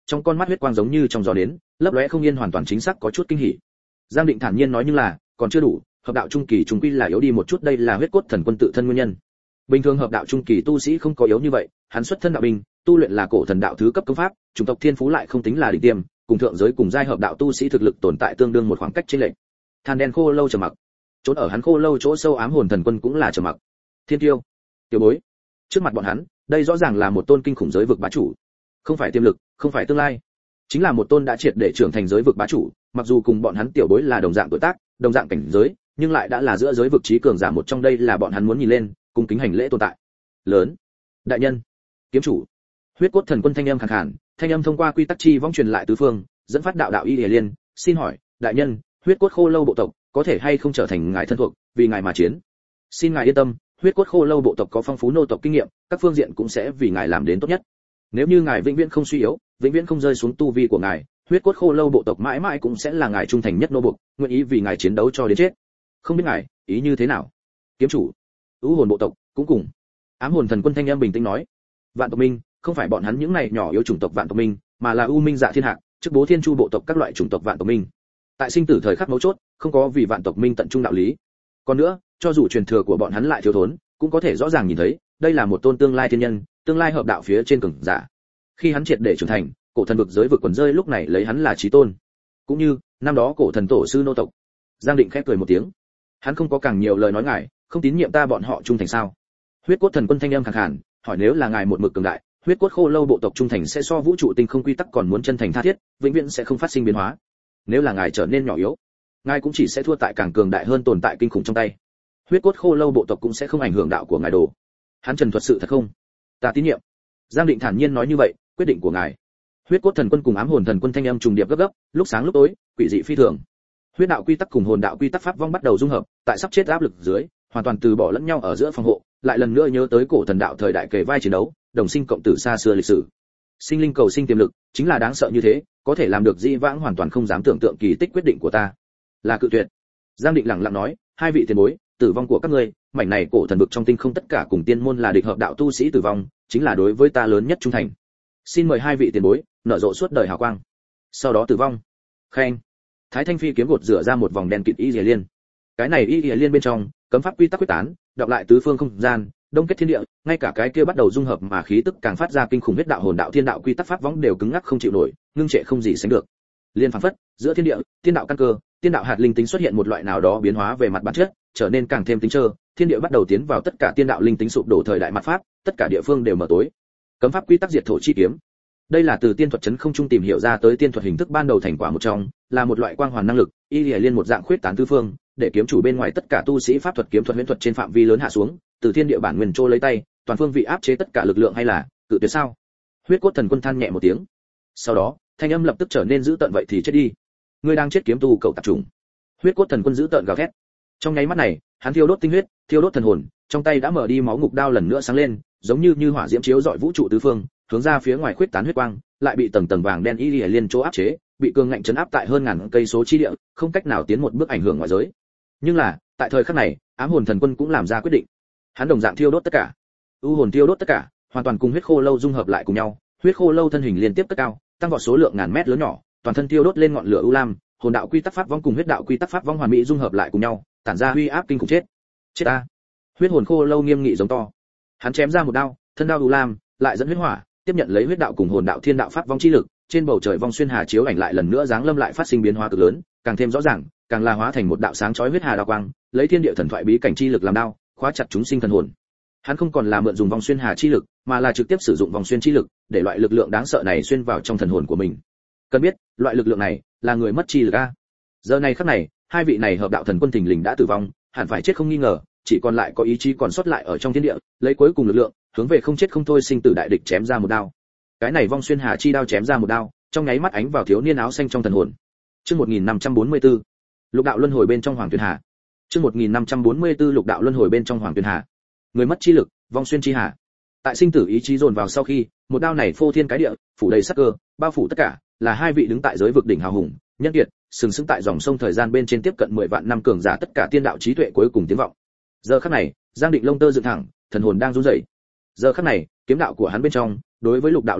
trong con mắt huyết quang giống như trong gió đến, lấp lóe không yên, hoàn toàn chính xác có chút kinh hỉ. Giang Định thản nhiên nói, nhưng là còn chưa đủ, hợp đạo trung kỳ trung quy là yếu đi một chút, đây là huyết cốt thần quân tự thân nguyên nhân. Bình thường hợp đạo trung kỳ tu sĩ không có yếu như vậy, hắn xuất thân đạo binh, tu luyện là cổ thần đạo thứ cấp công pháp, chủng tộc thiên phú lại không tính là đỉnh tiêm, cùng thượng giới cùng giai hợp đạo tu sĩ thực lực tồn tại tương đương một khoảng cách chênh lệch. Than đen khô lâu trầm mặc, trốn ở hắn khô lâu chỗ sâu ám hồn thần quân cũng là trầm mặc. Thiên tiêu, tiểu bối, trước mặt bọn hắn, đây rõ ràng là một tôn kinh khủng giới vực bá chủ, không phải tiềm lực, không phải tương lai, chính là một tôn đã triệt để trưởng thành giới vực bá chủ. Mặc dù cùng bọn hắn tiểu bối là đồng dạng tuổi tác, đồng dạng cảnh giới, nhưng lại đã là giữa giới vực trí cường giả một trong, đây là bọn hắn muốn nhìn lên, cùng kính hành lễ tồn tại. Lớn, đại nhân, kiếm chủ. Huyết cốt thần quân thanh âm khàn khàn, thanh âm thông qua quy tắc chi vong truyền lại tứ phương, dẫn phát đạo đạo y liên, xin hỏi, đại nhân, huyết cốt khô lâu bộ tộc có thể hay không trở thành ngài thân thuộc, vì ngài mà chiến? Xin ngài yên tâm, huyết cốt khô lâu bộ tộc có phong phú nô tộc kinh nghiệm, các phương diện cũng sẽ vì ngài làm đến tốt nhất. Nếu như ngài vĩnh viễn không suy yếu, vĩnh viễn không rơi xuống tu vi của ngài, huyết cốt khô lâu bộ tộc mãi mãi cũng sẽ là ngài trung thành nhất nô buộc, nguyện ý vì ngài chiến đấu cho đến chết. Không biết ngài ý như thế nào? Kiếm chủ, ưu hồn bộ tộc cũng cùng. Ám hồn thần quân thanh âm bình tĩnh nói, vạn tộc minh không phải bọn hắn những này nhỏ yếu chủng tộc vạn tộc minh, mà là u minh dạ thiên hạc, trước bố thiên chu bộ tộc các loại chủng tộc vạn tộc minh. Tại sinh tử thời khắc mấu chốt, không có vì vạn tộc minh tận trung đạo lý. Còn nữa, cho dù truyền thừa của bọn hắn lại thiếu thốn, cũng có thể rõ ràng nhìn thấy, đây là một tôn tương lai thiên nhân, tương lai hợp đạo phía trên cường giả. Khi hắn triệt để trưởng thành, cổ thần vực giới vực quần rơi lúc này lấy hắn là chí tôn. Cũng như năm đó cổ thần tổ sư nô tộc. Giang Định khép cười một tiếng. Hắn không có càng nhiều lời nói, ngài không tín nhiệm ta bọn họ trung thành sao? Huyết cốt thần quân thanh âm khàn khàn, hỏi, nếu là ngài một mực cường đại, huyết cốt khô lâu bộ tộc trung thành sẽ so vũ trụ tinh không quy tắc còn muốn chân thành tha thiết, vĩnh viễn sẽ không phát sinh biến hóa. Nếu là ngài trở nên nhỏ yếu, ngài cũng chỉ sẽ thua tại càng cường đại hơn tồn tại kinh khủng trong tay. Huyết cốt khô lâu bộ tộc cũng sẽ không ảnh hưởng đạo của ngài đồ. Hắn trần thuật sự thật không? Ta tín nhiệm. Giang Định thản nhiên nói, như vậy, quyết định của ngài. Huyết cốt thần quân cùng ám hồn thần quân thanh âm trùng điệp gấp gấp, lúc sáng lúc tối, quỷ dị phi thường. Huyết đạo quy tắc cùng hồn đạo quy tắc pháp vong bắt đầu dung hợp, tại sắp chết áp lực dưới, hoàn toàn từ bỏ lẫn nhau ở giữa phòng hộ, lại lần nữa nhớ tới cổ thần đạo thời đại kề vai chiến đấu, đồng sinh cộng tử xa xưa lịch sử. Sinh linh cầu sinh tiềm lực, chính là đáng sợ như thế, có thể làm được dĩ vãng hoàn toàn không dám tưởng tượng kỳ tích, quyết định của ta là cự tuyệt. Giang Định lặng lặng nói, hai vị tiền bối, tử vong của các ngươi, mảnh này cổ thần vực trong tinh không tất cả cùng tiên môn là địch hợp đạo tu sĩ tử vong, chính là đối với ta lớn nhất trung thành. Xin mời hai vị tiền bối nở rộ suốt đời hào quang. Sau đó tử vong. Khen. Thái Thanh Phi kiếm gột rửa ra một vòng đen kịt y lìa liên. Cái này y lìa liên bên trong, cấm pháp quy tắc quyết tán, đọc lại tứ phương không gian, đông kết thiên địa, ngay cả cái kia bắt đầu dung hợp mà khí tức càng phát ra kinh khủng, huyết đạo hồn đạo thiên đạo quy tắc pháp võng đều cứng ngắc không chịu nổi, ngưng trệ không gì sánh được. Liên phảng phất, giữa thiên địa, thiên đạo căn cơ, thiên đạo hạt linh tính xuất hiện một loại nào đó biến hóa về mặt bản chất, trở nên càng thêm tính trơ, thiên địa bắt đầu tiến vào tất cả thiên đạo linh tính sụp đổ thời đại mặt pháp, tất cả địa phương đều mở tối. Cấm pháp quy tắc diệt thổ chi kiếm. Đây là từ tiên thuật chấn không trung tìm hiểu ra tới tiên thuật hình thức ban đầu thành quả một trong, là một loại quang hoàn năng lực, y lìa liên một dạng khuyết tán tứ phương, để kiếm chủ bên ngoài tất cả tu sĩ pháp thuật kiếm thuật huyễn thuật trên phạm vi lớn hạ xuống, từ thiên địa bản nguyên trô lấy tay, toàn phương vị áp chế tất cả lực lượng, hay là cự tuyệt sao? Huyết cốt thần quân than nhẹ một tiếng. Sau đó, thanh âm lập tức trở nên dữ tợn, vậy thì chết đi. Ngươi đang chết kiếm tu cậu tạp trùng. Huyết cốt thần quân dữ tợn gào thét. Trong nháy mắt này, hắn thiêu đốt tinh huyết, thiêu đốt thần hồn, trong tay đã mở đi máu ngục đao lần nữa sáng lên, giống như như hỏa diễm chiếu rọi vũ trụ tứ phương, hướng ra phía ngoài khuyết tán huyết quang, lại bị tầng tầng vàng đen y lìa liên chỗ áp chế, bị cường ngạnh chấn áp tại hơn ngàn cây số chi địa, không cách nào tiến một bước ảnh hưởng ngoại giới. Nhưng là, tại thời khắc này, ám hồn thần quân cũng làm ra quyết định. Hắn đồng dạng thiêu đốt tất cả, u hồn thiêu đốt tất cả, hoàn toàn cùng huyết khô lâu dung hợp lại cùng nhau. Huyết khô lâu thân hình liên tiếp cất cao, tăng vọt số lượng ngàn mét lớn nhỏ, toàn thân thiêu đốt lên ngọn lửa u lam, hồn đạo quy tắc pháp vong cùng huyết đạo quy tắc pháp vong hoàn mỹ dung hợp lại cùng nhau, tản ra uy áp kinh khủng. Chết, chết ta! Huyết hồn khô lâu nghiêm nghị giống to. Hắn chém ra một đao, thân đao u lam, lại dẫn huyết hỏa, tiếp nhận lấy huyết đạo cùng hồn đạo thiên đạo pháp vong chi lực, trên bầu trời vong xuyên hà chiếu ảnh lại lần nữa giáng lâm, lại phát sinh biến hóa cực lớn, càng thêm rõ ràng, càng là hóa thành một đạo sáng chói huyết hà đao quang, lấy thiên địa thần thoại bí cảnh chi lực làm đao, khóa chặt chúng sinh thần hồn. Hắn không còn là mượn dùng vong xuyên hà chi lực, mà là trực tiếp sử dụng vong xuyên chi lực, để loại lực lượng đáng sợ này xuyên vào trong thần hồn của mình. Cần biết, loại lực lượng này là người mất chi lực a. Giờ này khắc này, hai vị này hợp đạo thần quân thình lình đã tử vong, hẳn phải chết không nghi ngờ, chỉ còn lại có ý chí còn sót lại ở trong thiên địa, lấy cuối cùng lực lượng, hướng về không chết không thôi sinh tử đại địch chém ra một đao. Cái này vong xuyên hà chi đao chém ra một đao, trong nháy mắt ánh vào thiếu niên áo xanh trong thần hồn. Chương một nghìn năm trăm bốn mươi tư, lục đạo luân hồi bên trong Hoàng Tuyền Hà. Chương một nghìn năm trăm bốn mươi tư, lục đạo luân hồi bên trong Hoàng Tuyền Hà. Người mất chi lực, vong xuyên chi hà. Tại sinh tử ý chí dồn vào sau khi, một đao này phô thiên cái địa, phủ đầy sắc cơ, bao phủ tất cả, là hai vị đứng tại giới vực đỉnh hào hùng, nhân kiệt, sừng sững tại dòng sông thời gian bên trên tiếp cận mười vạn năm cường giả, tất cả tiên đạo trí tuệ cuối cùng tiếng vọng. Giờ khắc này, Giang Định lông tơ dựng thẳng, thần hồn đang run rẩy. Giờ khắc này, kiếm đạo của hắn bên trong, đối với lục đạo luân hồi,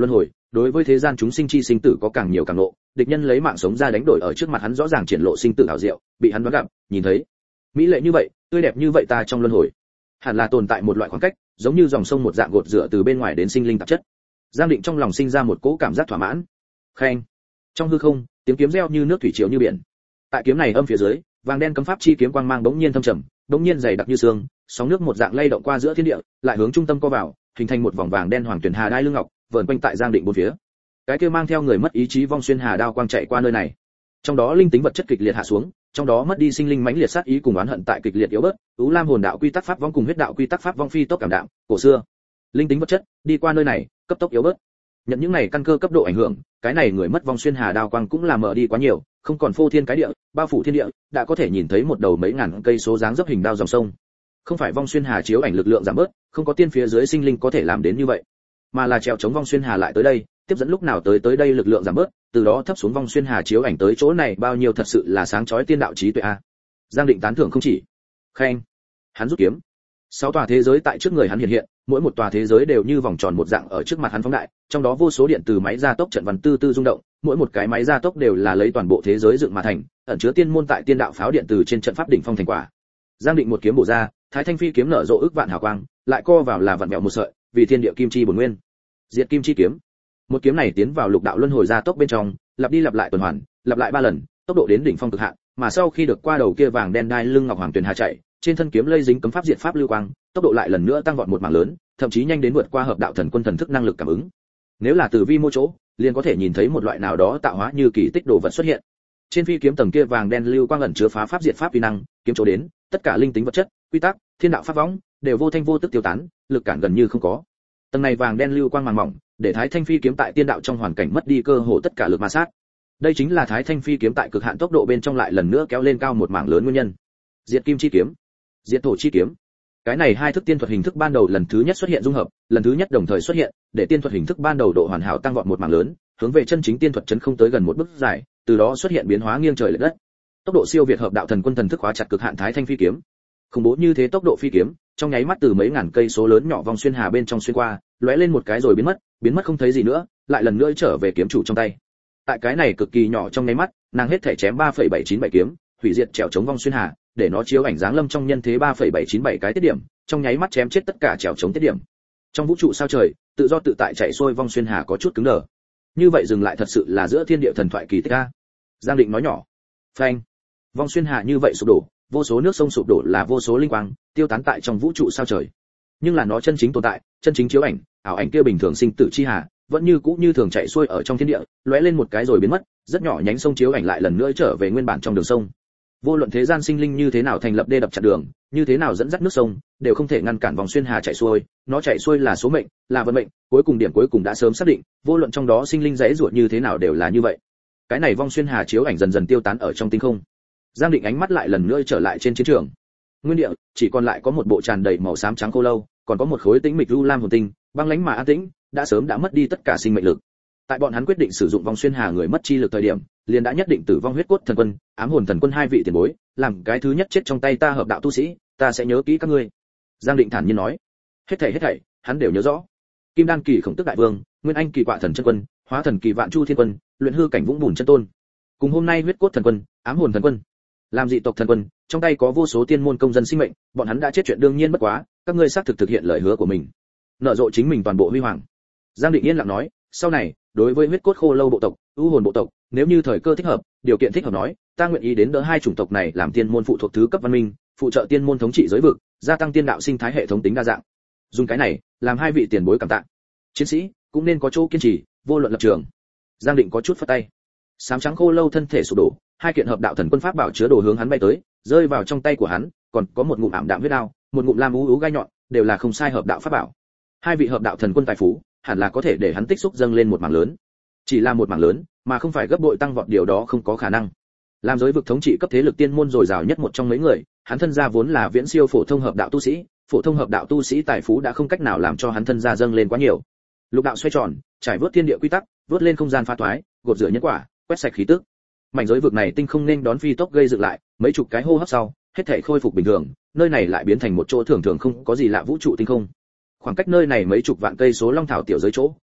đối với thế gian chúng sinh chi sinh tử có càng nhiều càng nộ, địch nhân lấy mạng sống ra đánh đổi ở trước mặt hắn rõ ràng triển lộ sinh tử hảo diệu, bị hắn đoán gặp, nhìn thấy. Mỹ lệ như vậy, tươi đẹp như vậy ta trong luân hồi, hẳn là tồn tại một loại khoảng cách, giống như dòng sông một dạng gột rửa từ bên ngoài đến sinh linh tạp chất. Giang Định trong lòng sinh ra một cỗ cảm giác thỏa mãn. Khen. Trong hư không, tiếng kiếm reo như nước thủy triều như biển. Tại kiếm này âm phía dưới, vàng đen cấm pháp chi kiếm quang mang bỗng nhiên thâm trầm, bỗng nhiên dày đặc như sương, sóng nước một dạng lay động qua giữa thiên địa, lại hướng trung tâm co vào, hình thành một vòng vàng đen hoàng tuyển hà đai lưng ngọc, vờn quanh tại Giang Định bốn phía. Cái kia mang theo người mất ý chí vong xuyên hà đao quang chạy qua nơi này. Trong đó linh tính vật chất kịch liệt hạ xuống, trong đó mất đi sinh linh mãnh liệt sát ý cùng oán hận tại kịch liệt yếu bớt, ú lam hồn đạo quy tắc pháp vong cùng huyết đạo quy tắc pháp vong phi tốc cảm đạm, cổ xưa. Linh tính vật chất đi qua nơi này, cấp tốc yếu bớt. Nhận những này căn cơ cấp độ ảnh hưởng, cái này người mất vong xuyên hà đao quang cũng là mở đi quá nhiều, không còn phô thiên cái địa, bao phủ thiên địa, đã có thể nhìn thấy một đầu mấy ngàn cây số dáng dấp hình đao dòng sông. Không phải vong xuyên hà chiếu ảnh lực lượng giảm bớt, không có tiên phía dưới sinh linh có thể làm đến như vậy, mà là trèo chống vong xuyên hà lại tới đây, tiếp dẫn lúc nào tới tới đây lực lượng giảm bớt, từ đó thấp xuống vong xuyên hà chiếu ảnh tới chỗ này bao nhiêu thật sự là sáng chói tiên đạo trí tuệ a. Giang Định tán thưởng không chỉ. Khen. Hắn rút kiếm. Sáu tòa thế giới tại trước người hắn hiện hiện, mỗi một tòa thế giới đều như vòng tròn một dạng ở trước mặt hắn phóng đại, trong đó vô số điện từ máy gia tốc trận văn tư tư rung động, mỗi một cái máy gia tốc đều là lấy toàn bộ thế giới dựng mà thành, ẩn chứa tiên môn tại tiên đạo pháo điện từ trên trận pháp đỉnh phong thành quả. Giang Định một kiếm bổ ra, Thái Thanh Phi kiếm nở rộ ức vạn hào quang, lại co vào là vặn vẹo một sợi, vì thiên địa kim chi bổn nguyên. Diệt kim chi kiếm. Một kiếm này tiến vào lục đạo luân hồi gia tốc bên trong, lặp đi lặp lại tuần hoàn, lặp lại ba lần, tốc độ đến đỉnh phong cực hạn, mà sau khi được qua đầu kia vàng đen đai lưng ngọc hoàng tuyền hà chạy, trên thân kiếm lây dính cấm pháp diệt pháp lưu quang, tốc độ lại lần nữa tăng vọt một mảng lớn, thậm chí nhanh đến vượt qua hợp đạo thần quân thần thức năng lực cảm ứng. Nếu là từ vi mô chỗ, liền có thể nhìn thấy một loại nào đó tạo hóa như kỳ tích đồ vật xuất hiện. Trên phi kiếm tầng kia vàng đen lưu quang ẩn chứa phá pháp diệt pháp uy năng, kiếm chỗ đến, tất cả linh tính vật chất, quy tắc, thiên đạo pháp võng đều vô thanh vô tức tiêu tán, lực cản gần như không có. Tầng này vàng đen lưu quang màng mỏng, để Thái Thanh Phi kiếm tại tiên đạo trong hoàn cảnh mất đi cơ hồ tất cả lực ma sát. Đây chính là Thái Thanh Phi kiếm tại cực hạn tốc độ bên trong lại lần nữa kéo lên cao một mảng lớn nguyên nhân. Diệt kim chi kiếm, diệt thổ chi kiếm. Cái này hai thức tiên thuật hình thức ban đầu lần thứ nhất xuất hiện dung hợp, lần thứ nhất đồng thời xuất hiện, để tiên thuật hình thức ban đầu độ hoàn hảo tăng vọt một mảng lớn, hướng về chân chính tiên thuật chấn không tới gần một bước dài, từ đó xuất hiện biến hóa nghiêng trời lệch đất. Tốc độ siêu việt hợp đạo thần quân thần thức hóa chặt cực hạn Thái Thanh Phi kiếm. Khủng bố như thế tốc độ phi kiếm, trong nháy mắt từ mấy ngàn cây số lớn nhỏ vòng xuyên hà bên trong xuyên qua, lóe lên một cái rồi biến mất, biến mất không thấy gì nữa, lại lần nữa trở về kiếm chủ trong tay. Tại cái này cực kỳ nhỏ trong nháy mắt, nàng hết thể chém ba phẩy bảy chín bảy kiếm, hủy diệt trèo chống vong xuyên hà, để nó chiếu ảnh dáng lâm trong nhân thế ba phẩy bảy chín bảy cái tiết điểm, trong nháy mắt chém chết tất cả trèo chống tiết điểm. Trong vũ trụ sao trời, tự do tự tại chạy xuôi vong xuyên hà có chút cứng đờ. Như vậy dừng lại thật sự là giữa thiên địa thần thoại kỳ tích a. Giang Định nói nhỏ. Phanh. Vong xuyên hà như vậy sụp đổ, vô số nước sông sụp đổ là vô số linh quang, tiêu tán tại trong vũ trụ sao trời. Nhưng là nó chân chính tồn tại, chân chính chiếu ảnh, ảo ảnh kia bình thường sinh tử chi hà, vẫn như cũ như thường chạy xuôi ở trong thiên địa, lóe lên một cái rồi biến mất, rất nhỏ nhánh sông chiếu ảnh lại lần nữa trở về nguyên bản trong đường sông. Vô luận thế gian sinh linh như thế nào thành lập đê đập chặn đường, như thế nào dẫn dắt nước sông, đều không thể ngăn cản vòng xuyên hà chạy xuôi, nó chạy xuôi là số mệnh, là vận mệnh, cuối cùng điểm cuối cùng đã sớm xác định, vô luận trong đó sinh linh dãy ruột như thế nào đều là như vậy. Cái này vong xuyên hà chiếu ảnh dần dần tiêu tán ở trong tinh không. Giang Định ánh mắt lại lần nữa trở lại trên chiến trường. Nguyên địa chỉ còn lại có một bộ tràn đầy màu xám trắng khô lâu, còn có một khối tĩnh mịch u lam hồn tinh, băng lãnh mà an tĩnh, đã sớm đã mất đi tất cả sinh mệnh lực. Tại bọn hắn quyết định sử dụng vong xuyên hà người mất chi lực thời điểm, liền đã nhất định tử vong huyết cốt thần quân, ám hồn thần quân hai vị tiền bối, làm cái thứ nhất chết trong tay ta hợp đạo tu sĩ, ta sẽ nhớ kỹ các ngươi. Giang Định thản nhiên nói. Hết thảy hết thảy, hắn đều nhớ rõ. Kim đan kỳ khổng tức đại vương, nguyên anh kỳ quạ thần chân quân, hóa thần kỳ vạn chu thiên quân, luyện hư cảnh vũng bùn chân tôn. Cùng hôm nay huyết cốt thần quân, ám hồn thần quân, làm dị tộc thần quân, trong tay có vô số tiên môn công dân sinh mệnh, bọn hắn đã chết chuyện đương nhiên bất quá, các ngươi xác thực thực hiện lời hứa của mình, nợ rộ chính mình toàn bộ huy hoàng. Giang Định yên lặng nói, sau này, đối với huyết cốt khô lâu bộ tộc, u hồn bộ tộc, nếu như thời cơ thích hợp, điều kiện thích hợp nói, ta nguyện ý đến đỡ hai chủng tộc này làm tiên môn phụ thuộc thứ cấp văn minh, phụ trợ tiên môn thống trị giới vực, gia tăng tiên đạo sinh thái hệ thống tính đa dạng. Dùng cái này, làm hai vị tiền bối cảm tạ. Chiến sĩ cũng nên có chỗ kiên trì, vô luận lập trường. Giang Định có chút phất tay. Sám trắng khô lâu thân thể sụp đổ, hai kiện hợp đạo thần quân pháp bảo chứa đồ hướng hắn bay tới, rơi vào trong tay của hắn, còn có một ngụm ảm đạm huyết đao, một ngụm lam ú ú gai nhọn, đều là không sai hợp đạo pháp bảo. Hai vị hợp đạo thần quân tài phú, hẳn là có thể để hắn tích xúc dâng lên một mảng lớn. Chỉ là một mảng lớn, mà không phải gấp bội tăng vọt, điều đó không có khả năng. Làm giới vực thống trị cấp thế lực tiên môn dồi dào nhất một trong mấy người, hắn thân gia vốn là viễn siêu phổ thông hợp đạo tu sĩ, phổ thông hợp đạo tu sĩ tài phú đã không cách nào làm cho hắn thân gia dâng lên quá nhiều. Lục đạo xoay tròn, trải vớt thiên địa quy tắc, vớt lên không gian pha toái, gột rửa nhân quả, quét sạch khí tức. Mảnh giới vực này tinh không nên đón phi tốc gây dựng lại, mấy chục cái hô hấp sau, hết thảy khôi phục bình thường, nơi này lại biến thành một chỗ thường thường không có gì lạ vũ trụ tinh không. Khoảng cách nơi này mấy chục vạn cây số long thảo tiểu giới chỗ,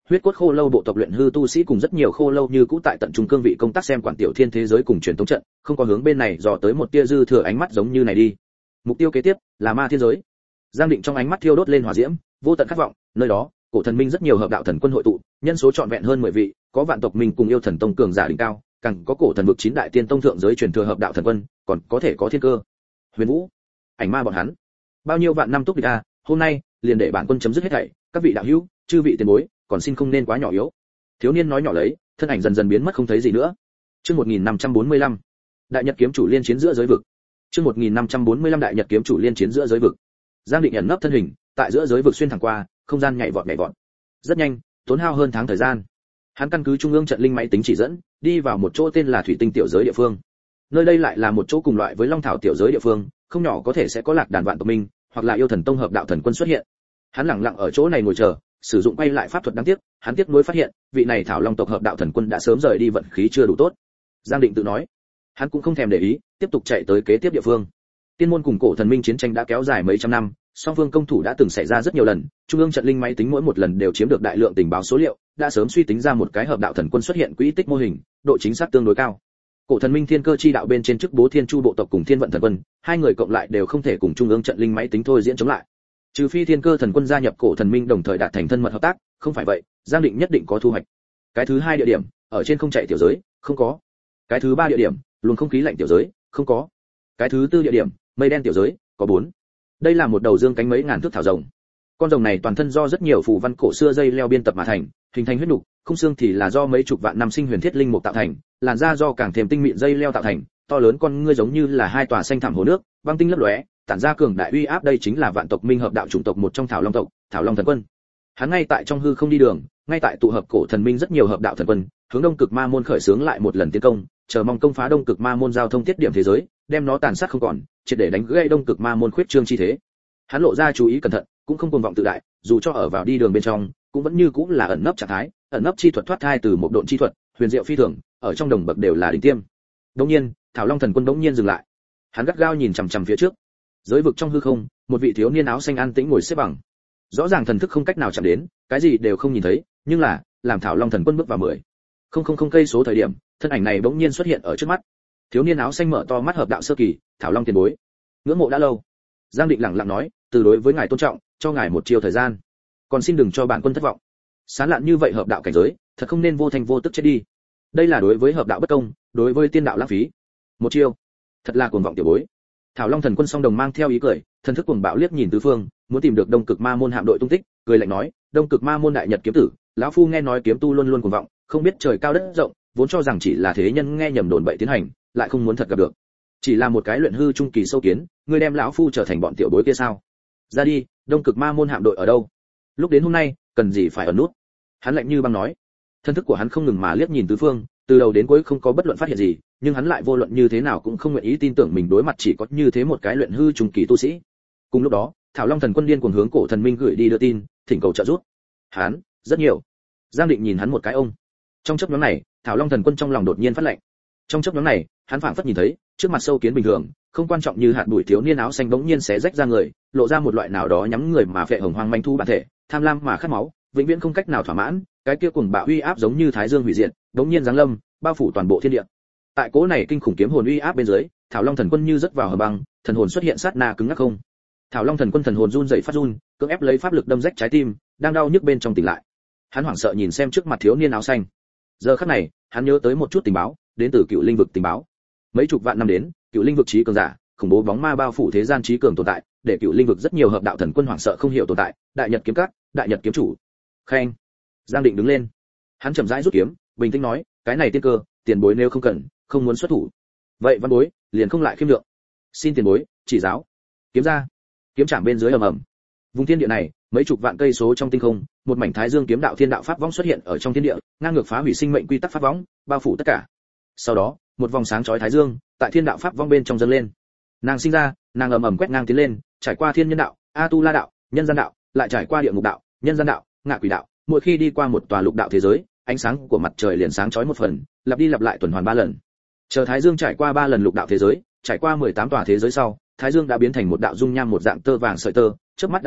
huyết cốt khô lâu bộ tộc luyện hư tu sĩ cùng rất nhiều khô lâu như cũ tại tận trung cương vị công tác xem quản tiểu thiên thế giới cùng truyền thống trận, không có hướng bên này dò tới một tia dư thừa ánh mắt giống như này đi. Mục tiêu kế tiếp là ma thiên giới. Giang Định trong ánh mắt thiêu đốt lên hỏa diễm, vô tận khát vọng, nơi đó, cổ thần minh rất nhiều hợp đạo thần quân hội tụ, nhân số trọn vẹn hơn mười vị, có vạn tộc minh cùng yêu thần tông cường giả đỉnh cao, càng có cổ thần vực chín đại tiên tông thượng giới truyền thừa hợp đạo thần quân, còn có thể có thiên cơ, huyền vũ, ảnh ma bọn hắn. Bao nhiêu vạn năm túc địch a, hôm nay liền để bản quân chấm dứt hết thảy, các vị đạo hữu, chư vị tiền bối, còn xin không nên quá nhỏ yếu. Thiếu niên nói nhỏ lấy, thân ảnh dần dần biến mất không thấy gì nữa. Chương một nghìn năm trăm bốn mươi lăm, Đại Nhật kiếm chủ liên chiến giữa giới vực. Chương một nghìn năm trăm bốn mươi lăm Đại Nhật kiếm chủ liên chiến giữa giới vực. Giang Định ẩn nấp thân hình, tại giữa giới vực xuyên thẳng qua, không gian nhảy vọt nhảy vọt. Rất nhanh, tốn hao hơn tháng thời gian. Hắn căn cứ trung ương trận linh máy tính chỉ dẫn, đi vào một chỗ tên là Thủy Tinh tiểu giới địa phương. Nơi đây lại là một chỗ cùng loại với Long Thảo tiểu giới địa phương, không nhỏ có thể sẽ có lạc đàn vạn tộc minh, hoặc là yêu thần tông hợp đạo thần quân xuất hiện. Hắn lặng lặng ở chỗ này ngồi chờ, sử dụng quay lại pháp thuật đáng tiếc, hắn tiếc nuối phát hiện, vị này Thảo Long tộc hợp đạo thần quân đã sớm rời đi, vận khí chưa đủ tốt. Giang Định tự nói. Hắn cũng không thèm để ý, tiếp tục chạy tới kế tiếp địa phương. Tiên môn cùng cổ thần minh chiến tranh đã kéo dài mấy trăm năm, song phương công thủ đã từng xảy ra rất nhiều lần, trung ương trận linh máy tính mỗi một lần đều chiếm được đại lượng tình báo số liệu, đã sớm suy tính ra một cái hợp đạo thần quân xuất hiện quỹ tích mô hình, độ chính xác tương đối cao. Cổ thần minh thiên cơ chi đạo bên trên chức bố thiên chu bộ tộc cùng thiên vận thần quân, hai người cộng lại đều không thể cùng trung ương trận linh máy tính thôi diễn chống lại. Trừ phi thiên cơ thần quân gia nhập cổ thần minh đồng thời đạt thành thân mật hợp tác, không phải vậy, Giang Định nhất định có thu hoạch. Cái thứ hai địa điểm, ở trên không chạy tiểu giới, không có. Cái thứ ba địa điểm, luồng không khí lạnh tiểu giới, không có. Cái thứ tư địa điểm, mây đen tiểu giới, có bốn. Đây là một đầu dương cánh mấy ngàn thước thảo rồng. Con rồng này toàn thân do rất nhiều phù văn cổ xưa dây leo biên tập mà thành, hình thành huyết nục, khung xương thì là do mấy chục vạn năm sinh huyền thiết linh mục tạo thành, làn da do càng thêm tinh mịn dây leo tạo thành, to lớn con ngươi giống như là hai tòa xanh thẳm hồ nước, băng tinh lấp lóe, tản ra cường đại uy áp. Đây chính là vạn tộc minh hợp đạo chủng tộc một trong Thảo Long tộc, Thảo Long thần quân. Hắn ngay tại trong hư không đi đường, ngay tại tụ hợp cổ thần minh rất nhiều hợp đạo thần quân, hướng Đông Cực Ma môn khởi xướng lại một lần tiến công, chờ mong công phá Đông Cực Ma môn giao thông tiết điểm thế giới, đem nó tàn sát không còn, triệt để đánh gãy Đông Cực Ma môn khuyết trương chi thế. Hắn lộ ra chú ý cẩn thận, cũng không cuồng vọng tự đại, dù cho ở vào đi đường bên trong, cũng vẫn như cũng là ẩn nấp trạng thái, ẩn nấp chi thuật thoát thai từ một độn chi thuật, huyền diệu phi thường, ở trong đồng bậc đều là đỉnh tiêm. Đột nhiên, Thảo Long thần quân đột nhiên dừng lại. Hắn gắt gao nhìn chằm chằm phía trước. Giới vực trong hư không, một vị thiếu niên áo xanh an tĩnh ngồi xếp bằng. Rõ ràng thần thức không cách nào chạm đến, cái gì đều không nhìn thấy, nhưng là, làm Thảo Long thần quân bước vào mười không không không cây số thời điểm, thân ảnh này bỗng nhiên xuất hiện ở trước mắt. Thiếu niên áo xanh mở to mắt hợp đạo sơ kỳ, Thảo Long tiền bối. Ngưỡng mộ đã lâu. Giang Định lặng lặng nói, từ đối với ngài tôn trọng, cho ngài một chiều thời gian. Còn xin đừng cho bản quân thất vọng. Sán lạn như vậy hợp đạo cảnh giới, thật không nên vô thành vô tức chết đi. Đây là đối với hợp đạo bất công, đối với tiên đạo lãng phí. Một chiêu, thật là cuồng vọng tiểu bối. Thảo Long thần quân song đồng mang theo ý cười, thần thức cuồng bạo liếc nhìn tứ phương, muốn tìm được Đông Cực Ma môn hạm đội tung tích, cười lạnh nói, Đông Cực Ma môn đại nhật kiếm tử, lão phu nghe nói kiếm tu luôn luôn cuồng vọng, không biết trời cao đất rộng, vốn cho rằng chỉ là thế nhân nghe nhầm đồn bậy tiến hành, lại không muốn thật gặp được. Chỉ là một cái luyện hư trung kỳ sâu kiến, ngươi đem lão phu trở thành bọn tiểu bối kia sao? Ra đi, Đông Cực Ma môn hạm đội ở đâu? Lúc đến hôm nay, cần gì phải ẩn nút? Hắn lạnh như băng nói. Thân thức của hắn không ngừng mà liếc nhìn tứ phương, từ đầu đến cuối không có bất luận phát hiện gì, nhưng hắn lại vô luận như thế nào cũng không nguyện ý tin tưởng mình đối mặt chỉ có như thế một cái luyện hư trung kỳ tu sĩ. Cùng lúc đó, Thảo Long thần quân điên cuồng hướng cổ thần minh gửi đi đưa tin, thỉnh cầu trợ giúp. Hắn, rất nhiều. Giang Định nhìn hắn một cái ông. Trong chốc ngắn này, Thảo Long thần quân trong lòng đột nhiên phát lạnh. Trong chốc ngắn này, hắn phảng phất nhìn thấy, trước mặt sâu kiến bình thường, không quan trọng như hạt bụi thiếu niên áo xanh bỗng nhiên xé rách ra người, lộ ra một loại nào đó nhắm người mà phệ hồng hoang manh thu bản thể, tham lam mà khát máu, vĩnh viễn không cách nào thỏa mãn, cái kia cuồng bạo uy áp giống như thái dương hủy diệt, bỗng nhiên giáng lâm, bao phủ toàn bộ thiên địa. Tại cố này kinh khủng kiếm hồn uy áp bên dưới, Thảo Long thần quân như rớt vào hầm băng, thần hồn xuất hiện sát na cứng ngắc không. Thảo Long thần quân thần hồn run rẩy phát run, cưỡng ép lấy pháp lực đâm rách trái tim, đang đau nhức bên trong tỉnh lại. Hắn hoảng sợ nhìn xem trước mặt thiếu niên áo xanh. Giờ khắc này, hắn nhớ tới một chút tình báo, đến từ Cựu Linh vực tình báo. Mấy chục vạn năm đến, Cựu Linh vực trí cường giả, khủng bố bóng ma bao phủ thế gian trí cường tồn tại, để Cựu Linh vực rất nhiều hợp đạo thần quân hoảng sợ không hiểu tồn tại, Đại Nhật kiếm các, Đại Nhật kiếm chủ. Khen. Giang Định đứng lên. Hắn chậm rãi rút kiếm, bình tĩnh nói, cái này tiên cơ, tiền bối nếu không cần, không muốn xuất thủ. Vậy văn bối, liền không lại khiêm lượng. Xin tiền bối, chỉ giáo. Kiếm ra. Kiếm chạm bên dưới ầm ầm. Vùng thiên địa này, mấy chục vạn cây số trong tinh không, một mảnh Thái Dương kiếm đạo thiên đạo pháp võng xuất hiện ở trong thiên địa, ngang ngược phá hủy sinh mệnh quy tắc pháp võng, bao phủ tất cả. Sau đó, một vòng sáng chói Thái Dương, tại thiên đạo pháp võng bên trong dâng lên. Nàng sinh ra, nàng ầm ầm quét ngang tiến lên, trải qua thiên nhân đạo, a tu la đạo, nhân gian đạo, lại trải qua địa ngục đạo, nhân gian đạo, ngạ quỷ đạo, mỗi khi đi qua một tòa lục đạo thế giới, ánh sáng của mặt trời liền sáng chói một phần, lặp đi lặp lại tuần hoàn ba lần. Chờ Thái Dương trải qua ba lần lục đạo thế giới, trải qua mười tám tòa thế giới sau, Thái Dương đã biến thành một đạo dung nham một dạng tơ vàng sợi tơ, chớp mắt đã tới,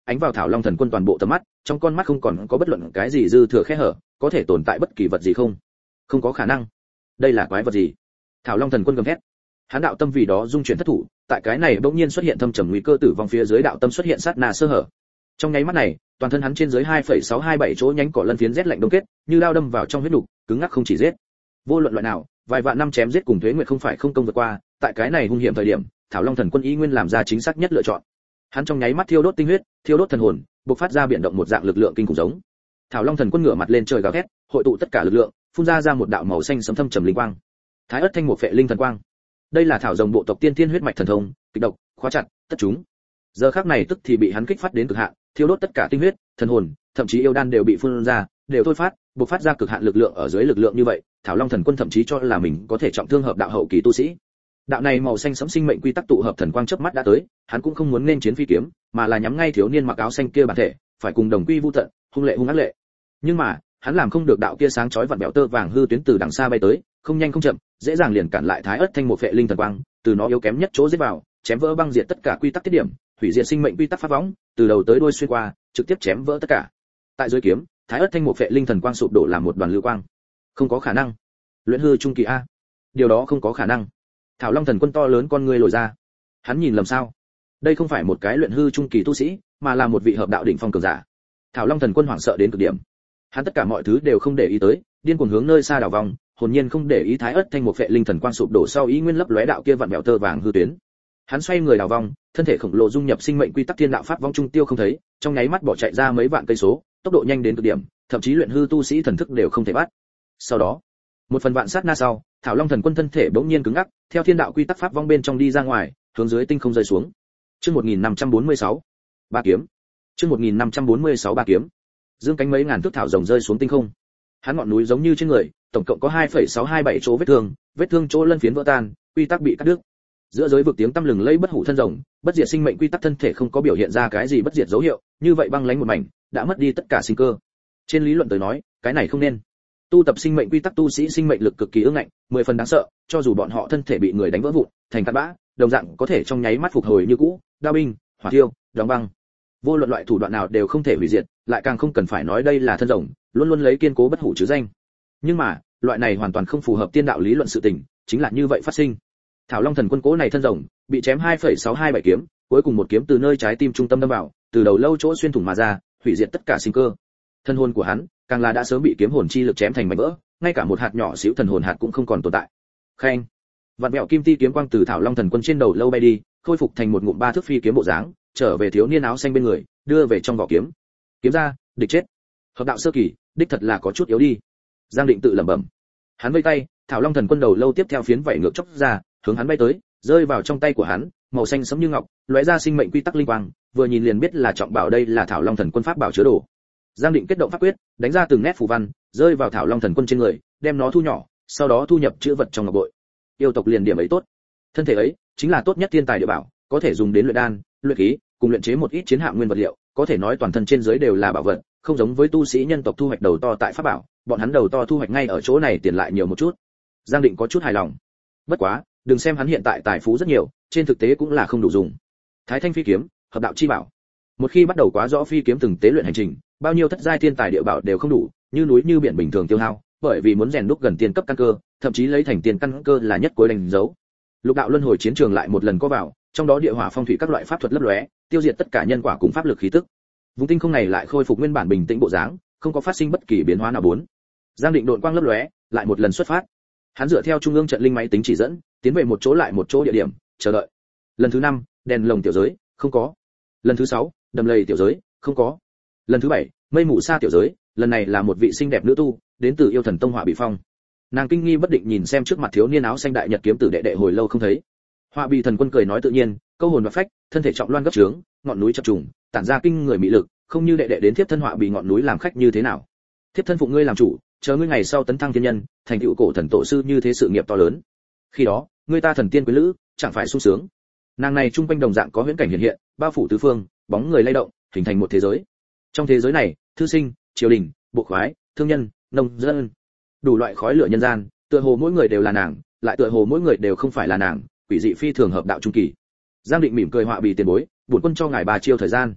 ánh vào Thảo Long Thần Quân toàn bộ tầm mắt, trong con mắt không còn có bất luận cái gì dư thừa khe hở, có thể tồn tại bất kỳ vật gì không? Không có khả năng. Đây là quái vật gì? Thảo Long Thần Quân gầm thét. Hắn đạo tâm vì đó dung chuyển thất thủ, tại cái này bỗng nhiên xuất hiện thâm trầm nguy cơ tử vong phía dưới đạo tâm xuất hiện sát na sơ hở. Trong nháy mắt này, toàn thân hắn trên dưới hai phẩy sáu hai bảy chỗ nhánh cỏ lân phiến rét lạnh đông kết, như lao đâm vào trong huyết nục, cứng ngắc không chỉ giết. Vô luận loại nào, vài vạn năm chém giết cùng Tuế Nguyệt không phải không công vượt qua, tại cái này hung hiểm thời điểm, Thảo Long Thần Quân ý nguyên làm ra chính xác nhất lựa chọn. Hắn trong nháy mắt thiêu đốt tinh huyết, thiêu đốt thần hồn, bộc phát ra biển động một dạng lực lượng kinh khủng giống. Thảo Long Thần Quân ngửa mặt lên trời gào thét, hội tụ tất cả lực lượng, phun ra ra một đạo màu xanh sẫm thâm trầm linh quang. Thái Ức Thanh Mục Phệ Linh Thần Quang. Đây là thảo rồng bộ tộc tiên thiên huyết mạch thần thông, kịch độc, khóa chặt, tất chúng. Giờ khắc này tức thì bị hắn kích phát đến cực hạn, thiêu đốt tất cả tinh huyết, thần hồn, thậm chí yêu đan đều bị phun ra, đều thôi phát, bộc phát ra cực hạn lực lượng ở dưới lực lượng như vậy, Thảo Long Thần Quân thậm chí cho là mình có thể trọng thương hợp đạo hậu kỳ tu sĩ. Đạo này màu xanh sẫm sinh mệnh quy tắc tụ hợp thần quang chớp mắt đã tới, hắn cũng không muốn nên chiến phi kiếm, mà là nhắm ngay thiếu niên mặc áo xanh kia bản thể, phải cùng đồng quy vu tận, hung lệ hung ác lệ. Nhưng mà, hắn làm không được, đạo kia sáng chói vặn bẹo tơ vàng hư tuyến từ đằng xa bay tới, không nhanh không chậm, dễ dàng liền cản lại Thái Ức Thanh Mục Phệ Linh Thần Quang, từ nó yếu kém nhất chỗ giết vào, chém vỡ băng diệt tất cả quy tắc tiết điểm, hủy diệt sinh mệnh quy tắc pháp võng, từ đầu tới đuôi xuyên qua, trực tiếp chém vỡ tất cả. Tại dưới kiếm, Thái Ức Thanh Mục Phệ Linh Thần Quang sụp đổ làm một đoàn lưu quang. Không có khả năng. Luyện hư trung kỳ a? Điều đó không có khả năng. Thảo Long Thần Quân to lớn con người lồi ra. Hắn nhìn lầm sao? Đây không phải một cái luyện hư trung kỳ tu sĩ, mà là một vị hợp đạo đỉnh phong cường giả. Thảo Long Thần Quân hoảng sợ đến cực điểm. Hắn tất cả mọi thứ đều không để ý tới, điên cuồng hướng nơi xa đảo vòng, hồn nhiên không để ý Thái Ức Thanh Mục Phệ Linh Thần Quang sụp đổ sau ý nguyên lấp lóe đạo kia vặn vẹo tơ vàng hư tuyến. Hắn xoay người đảo vòng, thân thể khổng lồ dung nhập sinh mệnh quy tắc thiên đạo pháp vong trung tiêu không thấy, trong nháy mắt bỏ chạy ra mấy vạn cây số, tốc độ nhanh đến cực điểm, thậm chí luyện hư tu sĩ thần thức đều không thể bắt. Sau đó, một phần vạn sát na sau, Thảo Long Thần Quân thân thể bỗng nhiên cứng ngắc, theo thiên đạo quy tắc pháp vong bên trong đi ra ngoài, hướng dưới tinh không rơi xuống. Chương một nghìn năm trăm bốn mươi sáu, ba kiếm. Chương một nghìn năm trăm bốn mươi sáu ba kiếm. Dương cánh mấy ngàn thước thảo rồng rơi xuống tinh không. Hắn ngọn núi giống như trên người, tổng cộng có hai phẩy sáu hai bảy chỗ vết thương, vết thương chỗ lân phiến vỡ tan, quy tắc bị cắt đứt. Giữa giới vực tiếng tăm lừng lẫy bất hủ thân rồng, bất diệt sinh mệnh quy tắc thân thể không có biểu hiện ra cái gì bất diệt dấu hiệu, như vậy băng lãnh một mảnh, đã mất đi tất cả sinh cơ. Trên lý luận tới nói, cái này không nên. Tu tập sinh mệnh quy tắc tu sĩ sinh mệnh lực cực kỳ ương ngạnh, mười phần đáng sợ, cho dù bọn họ thân thể bị người đánh vỡ vụn, thành cát bã, đồng dạng có thể trong nháy mắt phục hồi như cũ, đao binh, hỏa thiêu, đóng băng. Vô luận loại thủ đoạn nào đều không thể hủy diệt, lại càng không cần phải nói đây là thân rồng, luôn luôn lấy kiên cố bất hủ chứ danh. Nhưng mà, loại này hoàn toàn không phù hợp tiên đạo lý luận sự tình, chính là như vậy phát sinh. Thảo Long Thần Quân cố này thân rồng, bị chém hai phẩy sáu hai bảy kiếm, cuối cùng một kiếm từ nơi trái tim trung tâm đâm vào, từ đầu lâu chỗ xuyên thủng mà ra, hủy diệt tất cả sinh cơ. Thân hồn của hắn, càng là đã sớm bị kiếm hồn chi lực chém thành mảnh vỡ, ngay cả một hạt nhỏ xíu thần hồn hạt cũng không còn tồn tại. Khen, vạn mẹo kim ti kiếm quang từ Thảo Long Thần Quân trên đầu lâu bay đi, khôi phục thành một ngụm ba thước phi kiếm bộ dáng, trở về thiếu niên áo xanh bên người, đưa về trong vỏ kiếm. Kiếm ra, địch chết. Hợp đạo sơ kỳ, đích thật là có chút yếu đi. Giang Định tự lẩm bẩm. Hắn vây tay, Thảo Long Thần Quân đầu lâu tiếp theo phiến vảy ngược chốc ra, hướng hắn bay tới, rơi vào trong tay của hắn, màu xanh sẫm như ngọc, lóe ra sinh mệnh quy tắc linh quang, vừa nhìn liền biết là trọng bảo, đây là Thảo Long Thần Quân pháp bảo chứa đồ. Giang Định kết động pháp quyết, đánh ra từng nét phù văn, rơi vào Thảo Long Thần Quân trên người, đem nó thu nhỏ, sau đó thu nhập chữ vật trong ngọc bội. Yêu tộc liền điểm ấy tốt, thân thể ấy chính là tốt nhất thiên tài địa bảo, có thể dùng đến luyện đan, luyện khí, cùng luyện chế một ít chiến hạm nguyên vật liệu, có thể nói toàn thân trên dưới đều là bảo vật, không giống với tu sĩ nhân tộc thu hoạch đầu to tại pháp bảo, bọn hắn đầu to thu hoạch ngay ở chỗ này tiền lại nhiều một chút. Giang Định có chút hài lòng. Bất quá, đừng xem hắn hiện tại tài phú rất nhiều, trên thực tế cũng là không đủ dùng. Thái Thanh phi kiếm, hợp đạo chi bảo. Một khi bắt đầu quá rõ phi kiếm từng tế luyện hành trình, bao nhiêu thất giai thiên tài địa bảo đều không đủ, như núi như biển bình thường tiêu hao, bởi vì muốn rèn đúc gần tiền cấp căn cơ, thậm chí lấy thành tiền căn cơ là nhất cuối đánh dấu. Lục đạo luân hồi chiến trường lại một lần có vào, trong đó địa hỏa phong thủy các loại pháp thuật lấp lóe, tiêu diệt tất cả nhân quả cùng pháp lực khí tức. Vùng tinh không này lại khôi phục nguyên bản bình tĩnh bộ dáng, không có phát sinh bất kỳ biến hóa nào bốn. Giang Định độn quang lấp lóe, lại một lần xuất phát. Hắn dựa theo trung ương trận linh máy tính chỉ dẫn, tiến về một chỗ lại một chỗ địa điểm, chờ đợi. Lần thứ năm, đèn lồng tiểu giới, không có. Lần thứ sáu, đầm lầy tiểu giới, không có. Lần thứ bảy, mây mù sa tiểu giới, lần này là một vị xinh đẹp nữ tu, đến từ yêu thần tông Họa Bị Phong. Nàng kinh nghi bất định nhìn xem trước mặt thiếu niên áo xanh đại nhật kiếm tử đệ đệ hồi lâu không thấy. Họa Bị Thần Quân cười nói tự nhiên, câu hồn và phách, thân thể trọng loan gấp trướng, ngọn núi chập trùng, tản ra kinh người mỹ lực, không như đệ đệ đến tiếp thân Họa Bị ngọn núi làm khách như thế nào. Tiếp thân phụng ngươi làm chủ, chờ ngươi ngày sau tấn thăng thiên nhân, thành tựu cổ thần tổ sư như thế sự nghiệp to lớn. Khi đó, ngươi ta thần tiên quý lữ, chẳng phải sung sướng. Nàng này trung quanh đồng dạng có huyễn cảnh hiện hiện, bao phủ tứ phương, bóng người lay động, hình thành một thế giới. Trong thế giới này, thư sinh, triều đình, bộ khoái, thương nhân, nông dân, đủ loại khói lửa nhân gian, tựa hồ mỗi người đều là nàng, lại tựa hồ mỗi người đều không phải là nàng, quỷ dị phi thường hợp đạo trung kỳ. Giang Định mỉm cười, Họa Bị tiền bối, bổn quân cho ngài ba chiêu thời gian.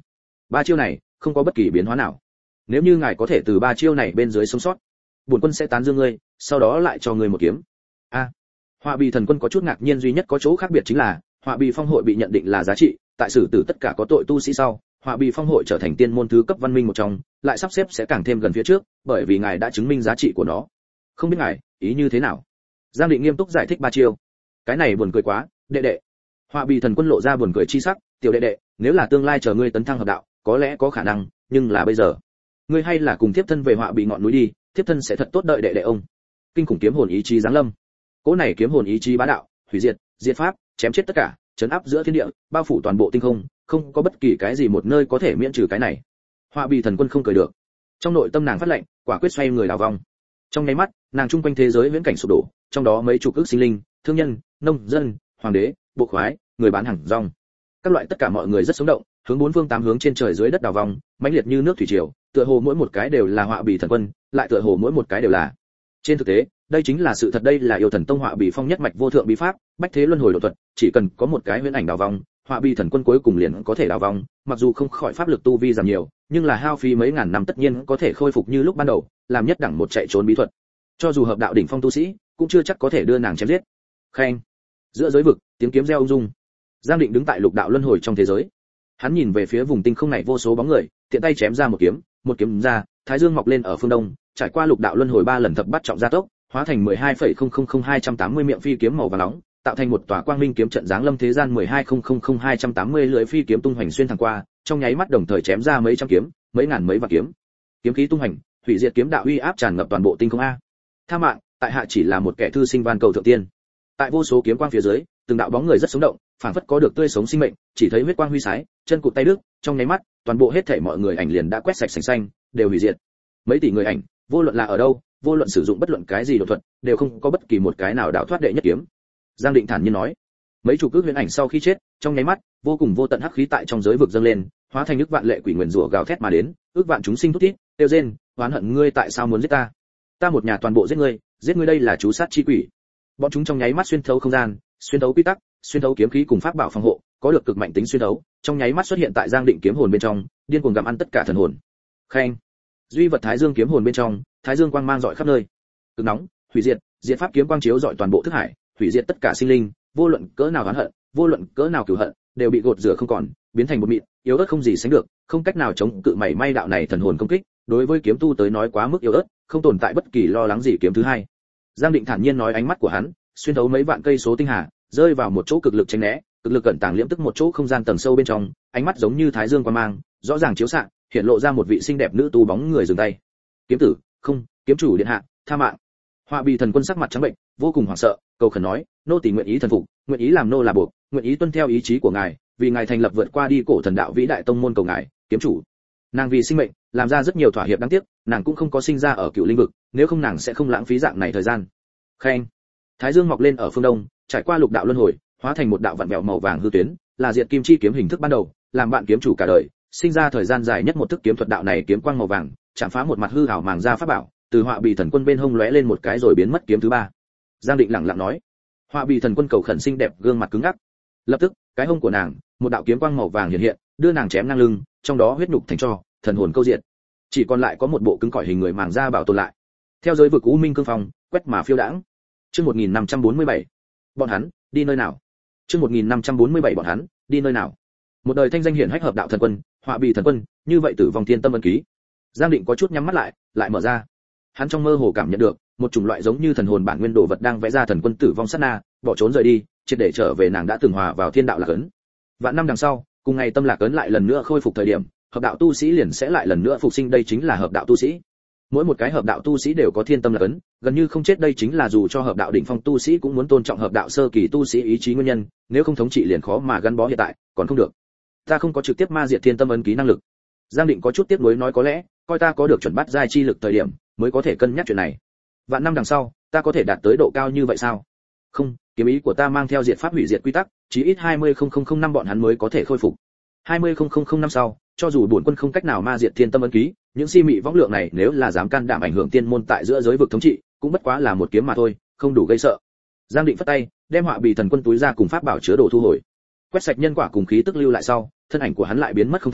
Ba chiêu này không có bất kỳ biến hóa nào. Nếu như ngài có thể từ ba chiêu này bên dưới sống sót, bổn quân sẽ tán dương ngươi, sau đó lại cho ngươi một kiếm. A. À, Họa Bì Thần Quân có chút ngạc nhiên, duy nhất có chỗ khác biệt chính là, Họa Bì Phong hội bị nhận định là giá trị, tại xử tử tất cả có tội tu sĩ sau, Họa Bì Phong hội trở thành tiên môn thứ cấp văn minh một trong, lại sắp xếp sẽ càng thêm gần phía trước, bởi vì ngài đã chứng minh giá trị của nó. Không biết ngài ý như thế nào? Giang Định nghiêm túc giải thích ba chiêu. Cái này buồn cười quá, đệ đệ. Họa Bì Thần Quân lộ ra buồn cười chi sắc, tiểu đệ đệ, nếu là tương lai chờ ngươi tấn thăng hợp đạo, có lẽ có khả năng, nhưng là bây giờ, ngươi hay là cùng tiếp thân về Họa Bì ngọn núi đi, tiếp thân sẽ thật tốt đợi đệ đệ ông. Kinh khủng kiếm hồn ý chí giáng lâm. Cỗ này kiếm hồn ý chí bá đạo, hủy diệt, diệt pháp, chém chết tất cả, chấn áp giữa thiên địa, bao phủ toàn bộ tinh không, không có bất kỳ cái gì một nơi có thể miễn trừ cái này. Họa Bì Thần Quân không cười được. Trong nội tâm nàng phát lệnh, quả quyết xoay người đào vòng. Trong nháy mắt, nàng trung quanh thế giới viễn cảnh sụp đổ, trong đó mấy chục ức sinh linh, thương nhân, nông dân, hoàng đế, bộ khoái, người bán hàng rong, các loại tất cả mọi người rất sống động, hướng bốn phương tám hướng trên trời dưới đất đào vòng, mãnh liệt như nước thủy triều, tựa hồ mỗi một cái đều là Họa Bì Thần Quân, lại tựa hồ mỗi một cái đều là. Trên thực tế, đây chính là sự thật, đây là yêu thần tông Họa Bì Phong nhất mạch vô thượng bí pháp, bách thế luân hồi độ thuật, chỉ cần có một cái huyễn ảnh đào vòng, Họa Bì Thần Quân cuối cùng liền có thể đào vòng, mặc dù không khỏi pháp lực tu vi giảm nhiều, nhưng là hao phí mấy ngàn năm tất nhiên có thể khôi phục như lúc ban đầu, làm nhất đẳng một chạy trốn bí thuật. Cho dù hợp đạo đỉnh phong tu sĩ, cũng chưa chắc có thể đưa nàng chém giết. Khen. Giữa giới vực, tiếng kiếm reo ung dung. Giang Định đứng tại lục đạo luân hồi trong thế giới. Hắn nhìn về phía vùng tinh không này vô số bóng người, tiện tay chém ra một kiếm, một kiếm ra, thái dương mọc lên ở phương đông, trải qua lục đạo luân hồi ba lần thập bắt trọng gia tốc, hóa thành mười hai phẩy không không không hai trăm tám mươi miệng phi kiếm màu vàng nóng, tạo thành một tòa quang minh kiếm trận giáng lâm thế gian mười hai phẩy không không không hai trăm tám mươi lưỡi phi kiếm tung hoành xuyên thẳng qua, trong nháy mắt đồng thời chém ra mấy trăm kiếm, mấy ngàn mấy vạn kiếm. Kiếm khí tung hoành, hủy diệt kiếm đạo uy áp tràn ngập toàn bộ tinh không a. Tha mạng, tại hạ chỉ là một kẻ thư sinh van cầu thượng tiên. Tại vô số kiếm quang phía dưới, từng đạo bóng người rất sống động, phảng phất có được tươi sống sinh mệnh, chỉ thấy huyết quang huy sái, chân cụt tay đứt, trong nháy mắt, toàn bộ hết thảy mọi người ảnh liền đã quét sạch sành xanh, đều hủy diệt. Mấy tỷ người ảnh, vô luận là ở đâu, vô luận sử dụng bất luận cái gì đột thuật, đều không có bất kỳ một cái nào đào thoát đệ nhất kiếm. Giang Định thản nhiên nói. Mấy chục cước huyền ảnh sau khi chết, trong nháy mắt, vô cùng vô tận hắc khí tại trong giới vực dâng lên, hóa thành ức vạn lệ quỷ nguyền rủa gào thét mà đến, ức vạn chúng sinh thút thít, kêu rên, oán hận ngươi tại sao muốn giết ta? Ta một nhà toàn bộ giết ngươi, giết ngươi đây là chú sát chi quỷ. Bọn chúng trong nháy mắt xuyên thấu không gian, xuyên thấu quy tắc, xuyên thấu kiếm khí cùng pháp bảo phòng hộ, có được cực mạnh tính xuyên thấu, trong nháy mắt xuất hiện tại Giang Định kiếm hồn bên trong, điên cuồng gặm ăn tất cả thần hồn. Khen. Duy vật Thái Dương kiếm hồn bên trong, Thái Dương quang mang rọi khắp nơi. Cực nóng, hủy diệt, diệt pháp kiếm quang chiếu rọi toàn bộ thức hải, hủy diệt tất cả sinh linh, vô luận cỡ nào oán hận, vô luận cỡ nào cừu hận, đều bị gột rửa không còn, biến thành một mịn, yếu ớt không gì sánh được, không cách nào chống cự mảy may đạo này thần hồn công kích, đối với kiếm tu tới nói quá mức yếu ớt, không tồn tại bất kỳ lo lắng gì kiếm thứ hai. Giang Định thản nhiên nói, ánh mắt của hắn xuyên thấu mấy vạn cây số tinh hà, rơi vào một chỗ cực lực tránh né, cực lực cẩn tàng liễm tức một chỗ không gian tầng sâu bên trong, ánh mắt giống như thái dương quang mang, rõ ràng chiếu xạ, hiện lộ ra một vị xinh đẹp nữ tu bóng người dừng tay. Kiếm tử, không, kiếm chủ điện hạ, tha mạng. Họa Bì Thần Quân sắc mặt trắng bệnh, vô cùng hoảng sợ, cầu khẩn nói, nô tỳ nguyện ý thần phục, nguyện ý làm nô là buộc, nguyện ý tuân theo ý chí của ngài, vì ngài thành lập vượt qua đi cổ thần đạo vĩ đại tông môn cầu ngài, kiếm chủ. Nàng vì sinh mệnh, làm ra rất nhiều thỏa hiệp đáng tiếc, nàng cũng không có sinh ra ở cựu linh vực, nếu không nàng sẽ không lãng phí dạng này thời gian. Khen. Thái dương mọc lên ở phương đông, trải qua lục đạo luân hồi, hóa thành một đạo vặn vẹo màu vàng hư tuyến, là diệt kim chi kiếm hình thức ban đầu, làm bạn kiếm chủ cả đời, sinh ra thời gian dài nhất một thức kiếm thuật đạo này kiếm quang màu vàng, chạm phá một mặt hư ảo màng ra pháp bảo, từ Họa Bì Thần Quân bên hông lóe lên một cái rồi biến mất kiếm thứ ba. Giang Định lặng lặng nói. Họa Bì Thần Quân cầu khẩn xinh đẹp, gương mặt cứng ngắc. Lập tức, cái hông của nàng, một đạo kiếm quang màu vàng hiện hiện, đưa nàng chém ngang lưng, trong đó huyết nhục thành tro, thần hồn câu diệt. Chỉ còn lại có một bộ cứng cỏi hình người màng da bảo tồn lại. Theo giới vực U Minh cương phong, quét mà phiêu đãng. Chương một nghìn năm trăm bốn mươi bảy. Bọn hắn đi nơi nào? Chương một nghìn năm trăm bốn mươi bảy bọn hắn đi nơi nào? Một đời thanh danh hiển hách hợp đạo thần quân, Họa Bì Thần Quân, như vậy tử vong thiên tâm ân ký. Giang Định có chút nhắm mắt lại, lại mở ra. Hắn trong mơ hồ cảm nhận được một chủng loại giống như thần hồn bản nguyên đồ vật đang vẽ ra thần quân tử vong sát na, bỏ trốn rời đi, triệt để trở về nàng đã từng hòa vào thiên đạo lạc ấn. Vạn năm đằng sau, cùng ngày tâm lạc ấn lại lần nữa khôi phục thời điểm, hợp đạo tu sĩ liền sẽ lại lần nữa phục sinh, đây chính là hợp đạo tu sĩ. Mỗi một cái hợp đạo tu sĩ đều có thiên tâm lạc ấn, gần như không chết, đây chính là dù cho hợp đạo đỉnh phong tu sĩ cũng muốn tôn trọng hợp đạo sơ kỳ tu sĩ ý chí nguyên nhân, nếu không thống trị liền khó mà gắn bó hiện tại, còn không được. Ta không có trực tiếp ma diệt thiên tâm ấn ký năng lực. Giang Định có chút tiếc nuối nói, có lẽ coi ta có được chuẩn bát giai chi lực thời điểm mới có thể cân nhắc chuyện này. Vạn năm đằng sau, ta có thể đạt tới độ cao như vậy sao? Không, kiếm ý của ta mang theo diệt pháp hủy diệt quy tắc, chí ít hai mươi nghìn năm bọn hắn mới có thể khôi phục. hai mươi nghìn năm sau, cho dù bổn quân không cách nào ma diệt thiên tâm ấn ký, những si mị võng lượng này nếu là dám can đảm ảnh hưởng tiên môn tại giữa giới vực thống trị, cũng bất quá là một kiếm mà thôi, không đủ gây sợ. Giang Định phất tay, đem Họa Bì Thần Quân túi ra cùng pháp bảo chứa đồ thu hồi. Quét sạch nhân quả cùng khí tức lưu lại sau, thân ảnh của hắn lại biến mất không thấy,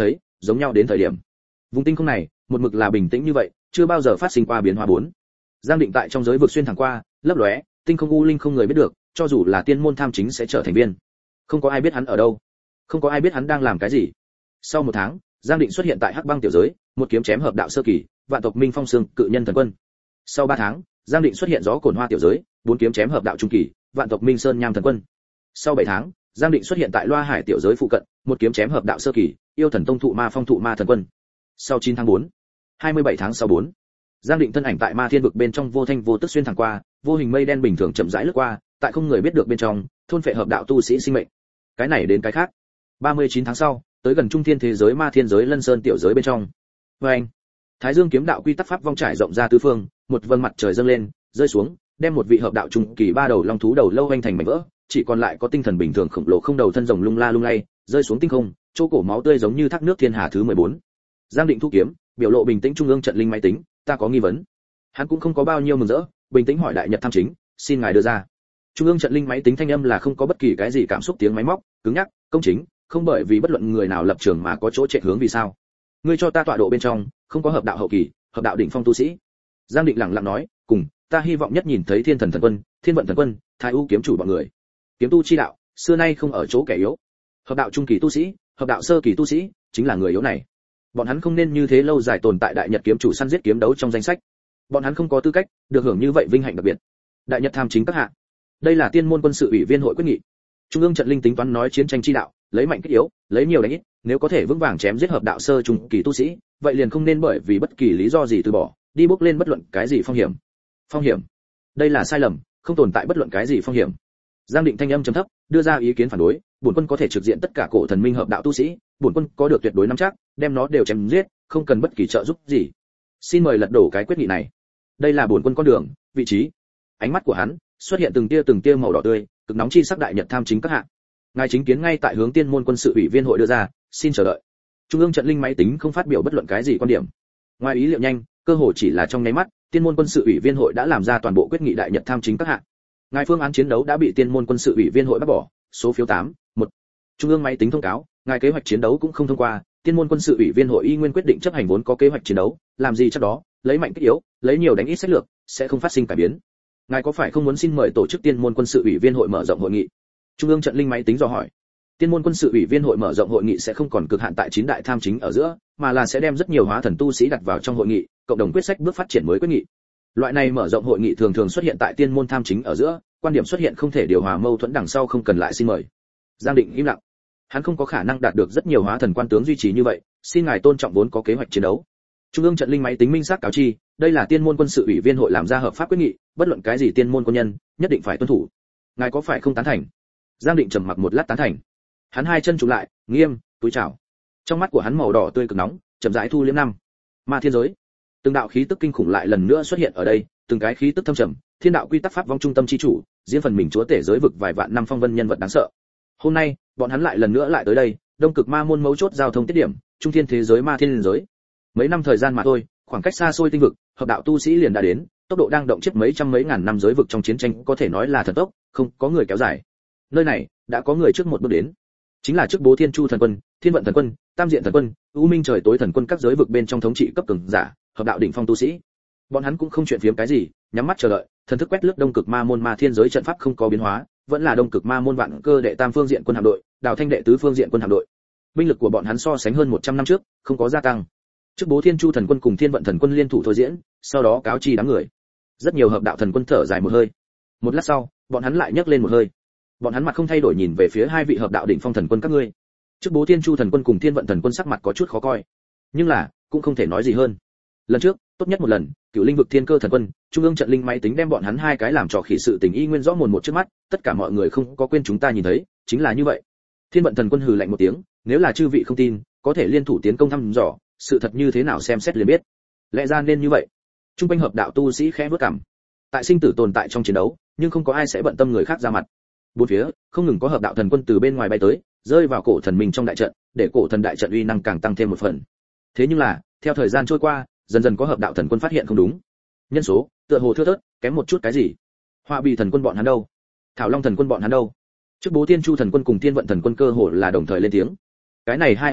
giống nhau đến thời điểm. Vùng tinh không này, một mực là bình tĩnh như vậy, chưa bao giờ phát sinh qua biến hóa bốn. Giang Định tại trong giới vực xuyên thẳng qua, lấp lóe, tinh không u linh không người biết được, cho dù là tiên môn tham chính sẽ trở thành viên. Không có ai biết hắn ở đâu, không có ai biết hắn đang làm cái gì. Sau một tháng, Giang Định xuất hiện tại Hắc Băng tiểu giới, một kiếm chém hợp đạo sơ kỳ, vạn tộc Minh Phong Sương, cự nhân thần quân. Sau ba tháng, Giang Định xuất hiện gió cồn hoa tiểu giới, bốn kiếm chém hợp đạo trung kỳ, vạn tộc Minh Sơn Nham thần quân. Sau bảy tháng, Giang Định xuất hiện tại Loa Hải tiểu giới phụ cận, một kiếm chém hợp đạo sơ kỳ, yêu thần tông thụ ma phong thụ ma thần quân. Sau chín tháng bốn, hai mươi bảy tháng sau bốn, Giang Định thân ảnh tại Ma Thiên vực bên trong vô thanh vô tức xuyên thẳng qua, vô hình mây đen bình thường chậm rãi lướt qua, tại không người biết được bên trong, thôn phệ hợp đạo tu sĩ sinh mệnh. Cái này đến cái khác. ba mươi chín tháng sau, tới gần trung thiên thế giới Ma Thiên giới Lân Sơn tiểu giới bên trong. Oeng! Thái Dương kiếm đạo quy tắc pháp vong trải rộng ra tứ phương, một vầng mặt trời dâng lên, rơi xuống, đem một vị hợp đạo trung kỳ ba đầu long thú đầu lâu hoành thành mảnh vỡ, chỉ còn lại có tinh thần bình thường khổng lồ không đầu thân rồng lung la lung lay, rơi xuống tinh không, chỗ cổ máu tươi giống như thác nước thiên hà thứ mười bốn. Giang Định thu kiếm, biểu lộ bình tĩnh trung ương trận linh máy tính, ta có nghi vấn. Hắn cũng không có bao nhiêu mừng rỡ, bình tĩnh hỏi đại nhật tham chính, xin ngài đưa ra. Trung ương trận linh máy tính thanh âm là không có bất kỳ cái gì cảm xúc tiếng máy móc, cứng nhắc, công chính, không bởi vì bất luận người nào lập trường mà có chỗ chạy hướng vì sao. Ngươi cho ta tọa độ bên trong, không có hợp đạo hậu kỳ, hợp đạo đỉnh phong tu sĩ. Giang Định lặng lặng nói, cùng, ta hy vọng nhất nhìn thấy thiên thần thần quân, thiên vận thần quân, thái u kiếm chủ bọn người. Kiếm tu chi đạo, xưa nay không ở chỗ kẻ yếu. Hợp đạo trung kỳ tu sĩ, hợp đạo sơ kỳ tu sĩ, chính là người yếu này. Bọn hắn không nên như thế lâu dài tồn tại đại nhật kiếm chủ săn giết kiếm đấu trong danh sách. Bọn hắn không có tư cách được hưởng như vậy vinh hạnh đặc biệt. Đại nhật tham chính các hạ. Đây là tiên môn quân sự ủy viên hội quyết nghị. Trung ương trận linh tính toán nói chiến tranh chi đạo, lấy mạnh kích yếu, lấy nhiều đánh ít, nếu có thể vững vàng chém giết hợp đạo sơ trung kỳ tu sĩ, vậy liền không nên bởi vì bất kỳ lý do gì từ bỏ, đi bước lên bất luận cái gì phong hiểm. Phong hiểm? Đây là sai lầm, không tồn tại bất luận cái gì phong hiểm. Giang Định thanh âm trầm thấp, đưa ra ý kiến phản đối, bổn quân có thể trực diện tất cả cổ thần minh hợp đạo tu sĩ, bổn quân có được tuyệt đối nắm chắc, đem nó đều chém giết, không cần bất kỳ trợ giúp gì. Xin mời lật đổ cái quyết nghị này. Đây là bổn quân con đường, vị trí. Ánh mắt của hắn xuất hiện từng tia từng tia màu đỏ tươi, cực nóng chi sắc đại nhật tham chính các hạ. Ngài chính kiến ngay tại hướng tiên môn quân sự ủy viên hội đưa ra, xin chờ đợi. Trung ương trận linh máy tính không phát biểu bất luận cái gì quan điểm. Ngoài ý liệu nhanh, cơ hội chỉ là trong nháy mắt, tiên môn quân sự ủy viên hội đã làm ra toàn bộ quyết nghị đại nhật tham chính các hạ. Ngài phương án chiến đấu đã bị tiên môn quân sự ủy viên hội bác bỏ, số phiếu tám, một. Trung ương máy tính thông cáo, ngài kế hoạch chiến đấu cũng không thông qua, tiên môn quân sự ủy viên hội y nguyên quyết định chấp hành vốn có kế hoạch chiến đấu, làm gì chắc đó, lấy mạnh kích yếu, lấy nhiều đánh ít sách lược, sẽ không phát sinh cải biến. Ngài có phải không muốn xin mời tổ chức tiên môn quân sự ủy viên hội mở rộng hội nghị? Trung ương trận linh máy tính dò hỏi. Tiên môn quân sự ủy viên hội mở rộng hội nghị sẽ không còn cực hạn tại chín đại tham chính ở giữa, mà là sẽ đem rất nhiều hóa thần tu sĩ đặt vào trong hội nghị, cộng đồng quyết sách bước phát triển mới quyết nghị. Loại này mở rộng hội nghị thường thường xuất hiện tại tiên môn tham chính ở giữa, quan điểm xuất hiện không thể điều hòa mâu thuẫn đằng sau không cần lại xin mời. Giang Định im lặng. Hắn không có khả năng đạt được rất nhiều hóa thần quan tướng duy trì như vậy, xin ngài tôn trọng vốn có kế hoạch chiến đấu. Trung ương trận linh máy tính minh xác cáo chi, đây là tiên môn quân sự ủy viên hội làm ra hợp pháp quyết nghị, bất luận cái gì tiên môn quân nhân nhất định phải tuân thủ. Ngài có phải không tán thành? Giang Định trầm mặc một lát tán thành. Hắn hai chân chụp lại, nghiêm, túi chào. Trong mắt của hắn màu đỏ tươi cực nóng, chậm rãi thu liễm năm. Ma thiên giới, từng đạo khí tức kinh khủng lại lần nữa xuất hiện ở đây, từng cái khí tức thâm trầm, thiên đạo quy tắc pháp vong trung tâm chi chủ, diễn phần mình chúa tể giới vực vài vạn năm phong vân nhân vật đáng sợ. Hôm nay, bọn hắn lại lần nữa lại tới đây, đông cực ma môn mấu chốt giao thông tiết điểm, trung thiên thế giới ma thiên giới. Mấy năm thời gian mà thôi, khoảng cách xa xôi tinh vực, hợp đạo tu sĩ liền đã đến, tốc độ đang động chiếc mấy trăm mấy ngàn năm giới vực trong chiến tranh có thể nói là thần tốc, không có người kéo dài. Nơi này đã có người trước một bước đến, chính là trước Bố Thiên Chu thần quân, Thiên vận thần quân, Tam diện thần quân, U Minh trời tối thần quân các giới vực bên trong thống trị cấp cường giả, hợp đạo đỉnh phong tu sĩ. Bọn hắn cũng không chuyện phiếm cái gì, nhắm mắt chờ đợi, thần thức quét lướt đông cực ma môn ma thiên giới trận pháp không có biến hóa, vẫn là đông cực ma môn vạn cơ đệ tam phương diện quân hạm đội, đào thanh đệ tứ phương diện quân hạm đội. Binh lực của bọn hắn so sánh hơn một trăm năm trước, không có gia tăng. Trước Bố Thiên Chu thần quân cùng Thiên vận thần quân liên thủ thôi diễn, sau đó cáo chi đám người. Rất nhiều hợp đạo thần quân thở dài một hơi. Một lát sau, bọn hắn lại nhấc lên một hơi. Bọn hắn mặt không thay đổi nhìn về phía hai vị hợp đạo đỉnh phong thần quân các ngươi. Trước Bố Thiên Chu thần quân cùng Thiên vận thần quân sắc mặt có chút khó coi, nhưng là cũng không thể nói gì hơn. Lần trước, tốt nhất một lần, Cửu Linh vực Thiên Cơ thần quân, trung ương trận linh máy tính đem bọn hắn hai cái làm trò khỉ sự tình y nguyên rõ mồn một trước mắt, tất cả mọi người không có quên chúng ta nhìn thấy, chính là như vậy. Thiên vận thần quân hừ lạnh một tiếng, nếu là chư vị không tin, có thể liên thủ tiến công thăm dò, sự thật như thế nào xem xét liền biết. Lẽ ra nên như vậy. Trung quanh hợp đạo tu sĩ khẽ bước cằm. Tại sinh tử tồn tại trong chiến đấu, nhưng không có ai sẽ bận tâm người khác ra mặt. Bốn phía không ngừng có hợp đạo thần quân từ bên ngoài bay tới, rơi vào cổ thần mình trong đại trận, để cổ thần đại trận uy năng càng tăng thêm một phần. Thế nhưng là, theo thời gian trôi qua, dần dần có hợp đạo thần quân phát hiện không đúng. Nhân số, tựa hồ thưa thớt, kém một chút cái gì? Hoa Bì thần quân bọn hắn đâu? Thảo Long thần quân bọn hắn đâu? Trước Bố Thiên Chu thần quân cùng Thiên vận thần quân cơ hồ là đồng thời lên tiếng. Cái này hai âm thanh,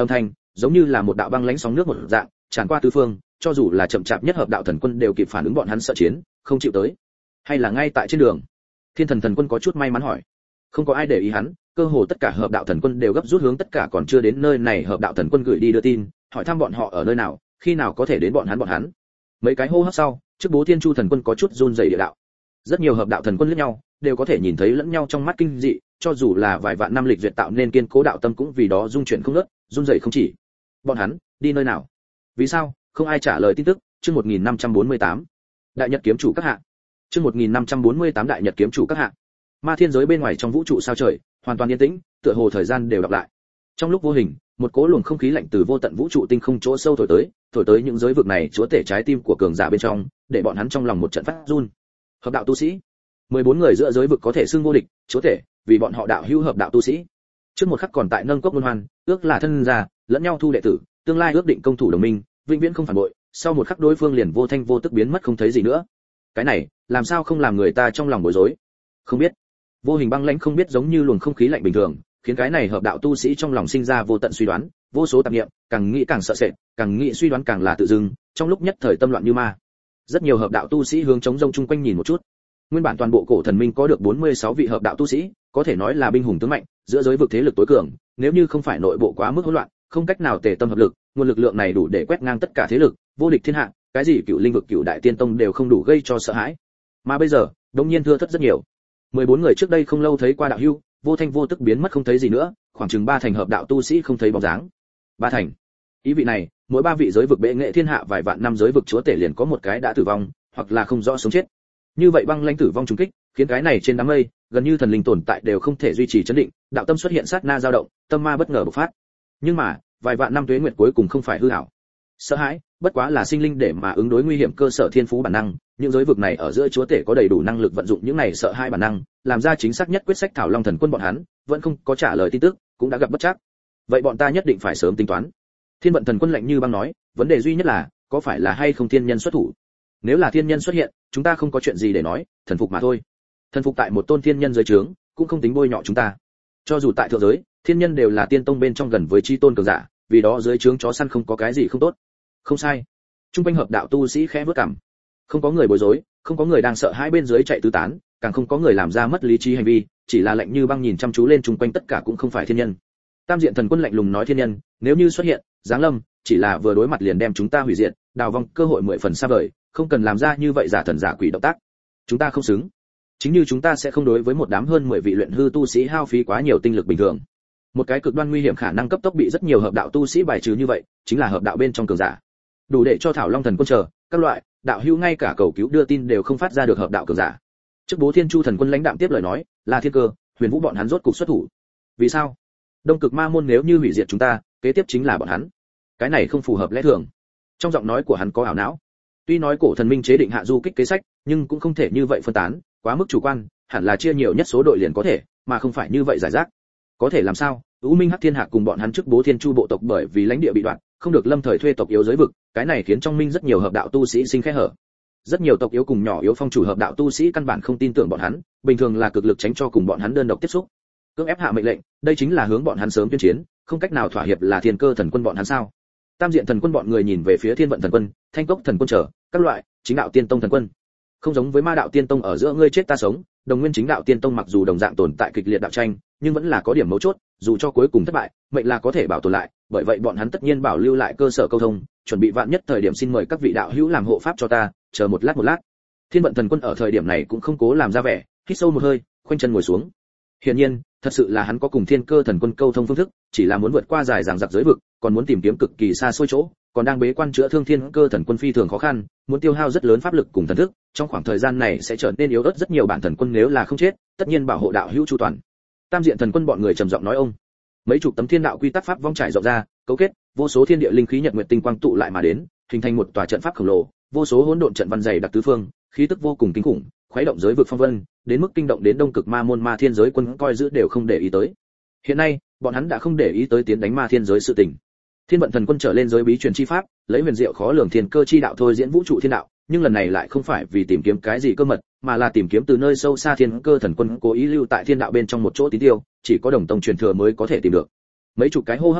giống như là một đạo băng lãnh sóng nước một dạng tràn qua tứ phương, cho dù là chậm chạp nhất hợp đạo thần quân đều kịp phản ứng bọn hắn sợ chiến, không chịu tới. Hay là ngay tại trên đường? Thiên thần thần quân có chút may mắn hỏi. Không có ai để ý hắn, cơ hồ tất cả hợp đạo thần quân đều gấp rút hướng tất cả còn chưa đến nơi này hợp đạo thần quân gửi đi đưa tin, hỏi thăm bọn họ ở nơi nào, khi nào có thể đến bọn hắn bọn hắn. Mấy cái hô hấp sau, trước Bố Thiên Chu thần quân có chút run rẩy địa đạo. Rất nhiều hợp đạo thần quân liếc nhau, đều có thể nhìn thấy lẫn nhau trong mắt kinh dị, cho dù là vài vạn năm lịch duyệt tạo nên kiên cố đạo tâm cũng vì đó rung chuyển không ngớt, run rẩy không chỉ. Bọn hắn đi nơi nào? Vì sao? Không ai trả lời tin tức. Chương một nghìn năm trăm bốn mươi tám. Đại Nhật kiếm chủ các hạ. Chương một nghìn năm trăm bốn mươi tám Đại Nhật kiếm chủ các hạ. Ma thiên giới bên ngoài trong vũ trụ sao trời, hoàn toàn yên tĩnh, tựa hồ thời gian đều đọc lại. Trong lúc vô hình, một cỗ luồng không khí lạnh từ vô tận vũ trụ tinh không chỗ sâu thổi tới, thổi tới những giới vực này chúa tể trái tim của cường giả bên trong, để bọn hắn trong lòng một trận phát run. Hợp đạo tu sĩ, mười bốn người giữa giới vực có thể xưng vô địch, chúa tể, vì bọn họ đạo hữu hợp đạo tu sĩ. Trước một khắc còn tại nâng cốc luân hoan, ước là thân gia, lẫn nhau thu đệ tử, tương lai ước định công thủ đồng minh, vĩnh viễn không phản bội, sau một khắc đối phương liền vô thanh vô tức biến mất không thấy gì nữa. Cái này, làm sao không làm người ta trong lòng bối rối? Không biết. Vô hình băng lãnh không biết giống như luồng không khí lạnh bình thường, khiến cái này hợp đạo tu sĩ trong lòng sinh ra vô tận suy đoán, vô số tạp niệm, càng nghĩ càng sợ sệt, càng nghĩ suy đoán càng là tự dưng, trong lúc nhất thời tâm loạn như ma. Rất nhiều hợp đạo tu sĩ hướng chống rông chung quanh nhìn một chút. Nguyên bản toàn bộ cổ thần minh có được bốn mươi sáu vị hợp đạo tu sĩ, có thể nói là binh hùng tướng mạnh, giữa giới vực thế lực tối cường, nếu như không phải nội bộ quá mức hỗn loạn, không cách nào tề tâm hợp lực, nguồn lực lượng này đủ để quét ngang tất cả thế lực, vô địch thiên hạ, cái gì cựu linh vực cựu đại tiên tông đều không đủ gây cho sợ hãi. Mà bây giờ, đột nhiên thưa thất rất nhiều. mười bốn người trước đây không lâu thấy qua đạo hưu, vô thanh vô tức biến mất không thấy gì nữa, khoảng chừng ba thành hợp đạo tu sĩ không thấy bóng dáng. Ba thành. Ý vị này, mỗi ba vị giới vực bệ nghệ thiên hạ vài vạn năm giới vực chúa tể liền có một cái đã tử vong, hoặc là không rõ sống chết. Như vậy băng lãnh tử vong trùng kích, khiến cái này trên đám mây, gần như thần linh tồn tại đều không thể duy trì chấn định, đạo tâm xuất hiện sát na dao động, tâm ma bất ngờ bộc phát. Nhưng mà, vài vạn năm tuế nguyệt cuối cùng không phải hư ảo. Sợ hãi, bất quá là sinh linh để mà ứng đối nguy hiểm cơ sở thiên phú bản năng, những giới vực này ở giữa chúa tể có đầy đủ năng lực vận dụng những này sợ hãi bản năng, làm ra chính xác nhất quyết sách thảo long thần quân bọn hắn, vẫn không có trả lời tin tức, cũng đã gặp bất trắc. Vậy bọn ta nhất định phải sớm tính toán. Thiên vận thần quân lạnh như băng nói, vấn đề duy nhất là, có phải là hay không thiên nhân xuất thủ? Nếu là thiên nhân xuất hiện, chúng ta không có chuyện gì để nói, thần phục mà thôi. Thần phục tại một tôn thiên nhân dưới trướng, cũng không tính bôi nhọ chúng ta. Cho dù tại thượng giới, thiên nhân đều là tiên tông bên trong gần với chi tôn cường giả, vì đó dưới trướng chó săn không có cái gì không tốt. Không sai. Trung quanh hợp đạo tu sĩ khẽ bước cằm. Không có người bối rối, không có người đang sợ hãi bên dưới chạy tứ tán, càng không có người làm ra mất lý trí hành vi, chỉ là lạnh như băng nhìn chăm chú lên trung quanh tất cả cũng không phải thiên nhân. Tam diện thần quân lạnh lùng nói thiên nhân, nếu như xuất hiện, giáng lâm, chỉ là vừa đối mặt liền đem chúng ta hủy diệt, đào vong cơ hội mười phần xa vời, không cần làm ra như vậy giả thần giả quỷ động tác. Chúng ta không xứng. Chính như chúng ta sẽ không đối với một đám hơn mười vị luyện hư tu sĩ hao phí quá nhiều tinh lực bình thường. Một cái cực đoan nguy hiểm khả năng cấp tốc bị rất nhiều hợp đạo tu sĩ bài trừ như vậy, chính là hợp đạo bên trong cường giả. Đủ để cho thảo long thần quân chờ, các loại đạo hữu ngay cả cầu cứu đưa tin đều không phát ra được hợp đạo cường giả. Trước Bố Thiên Chu thần quân lãnh đạm tiếp lời nói, là thiên cơ, huyền vũ bọn hắn rốt cục xuất thủ. Vì sao? Đông cực ma môn nếu như hủy diệt chúng ta, kế tiếp chính là bọn hắn. Cái này không phù hợp lẽ thường. Trong giọng nói của hắn có ảo não. Tuy nói cổ thần minh chế định hạ du kích kế sách, nhưng cũng không thể như vậy phân tán, quá mức chủ quan, hẳn là chia nhiều nhất số đội liền có thể, mà không phải như vậy giải rác. Có thể làm sao? U Minh Hắc Thiên Hạc cùng bọn hắn trước Bố Thiên Chu bộ tộc bởi vì lãnh địa bị đoạn, không được lâm thời thuê tộc yếu giới vực, cái này khiến trong minh rất nhiều hợp đạo tu sĩ sinh khe hở. Rất nhiều tộc yếu cùng nhỏ yếu phong chủ hợp đạo tu sĩ căn bản không tin tưởng bọn hắn, bình thường là cực lực tránh cho cùng bọn hắn đơn độc tiếp xúc. Cưỡng ép hạ mệnh lệnh, đây chính là hướng bọn hắn sớm tuyên chiến, không cách nào thỏa hiệp là thiên cơ thần quân bọn hắn sao? Tam diện thần quân bọn người nhìn về phía thiên vận thần quân, thanh cốc thần quân trở, các loại chính đạo tiên tông thần quân. Không giống với ma đạo tiên tông ở giữa ngươi chết ta sống, đồng nguyên chính đạo tiên tông mặc dù đồng dạng tồn tại kịch liệt đạo tranh, nhưng vẫn là có điểm mấu chốt, dù cho cuối cùng thất bại, mệnh là có thể bảo tồn lại, bởi vậy bọn hắn tất nhiên bảo lưu lại cơ sở câu thông, chuẩn bị vạn nhất thời điểm xin mời các vị đạo hữu làm hộ pháp cho ta, chờ một lát một lát. Thiên vận thần quân ở thời điểm này cũng không cố làm ra vẻ, hít sâu một hơi, khoanh chân ngồi xuống. Hiển nhiên, thật sự là hắn có cùng thiên cơ thần quân câu thông phương thức, chỉ là muốn vượt qua dài dằng dặc giới vực, còn muốn tìm kiếm cực kỳ xa xôi chỗ, còn đang bế quan chữa thương thiên cơ thần quân phi thường khó khăn, muốn tiêu hao rất lớn pháp lực cùng thần thức, trong khoảng thời gian này sẽ trở nên yếu ớt rất nhiều bản thần quân nếu là không chết, tất nhiên bảo hộ đạo hữu chu toàn. Tam diện thần quân bọn người trầm giọng nói ông. Mấy chục tấm thiên đạo quy tắc pháp vong trải rộng ra, cấu kết, vô số thiên địa linh khí nhật nguyệt tinh quang tụ lại mà đến, hình thành một tòa trận pháp khổng lồ, vô số hỗn độn trận văn dày đặc tứ phương, khí tức vô cùng kinh khủng, khuấy động giới vực phong vân, đến mức kinh động đến đông cực ma môn ma thiên giới quân coi giữ đều không để ý tới. Hiện nay, bọn hắn đã không để ý tới tiến đánh ma thiên giới sự tình. Thiên vận thần quân trở lên giới bí truyền chi pháp, lấy huyền diệu khó lường thiên cơ chi đạo thôi diễn vũ trụ thiên đạo, nhưng lần này lại không phải vì tìm kiếm cái gì cơ mật, mà là tìm kiếm từ nơi sâu xa thiên cơ thần quân cố ý lưu tại thiên đạo bên trong một chỗ tín tiêu, chỉ có đồng tông truyền thừa mới có thể tìm được. Mấy chục cái hô hấp sau,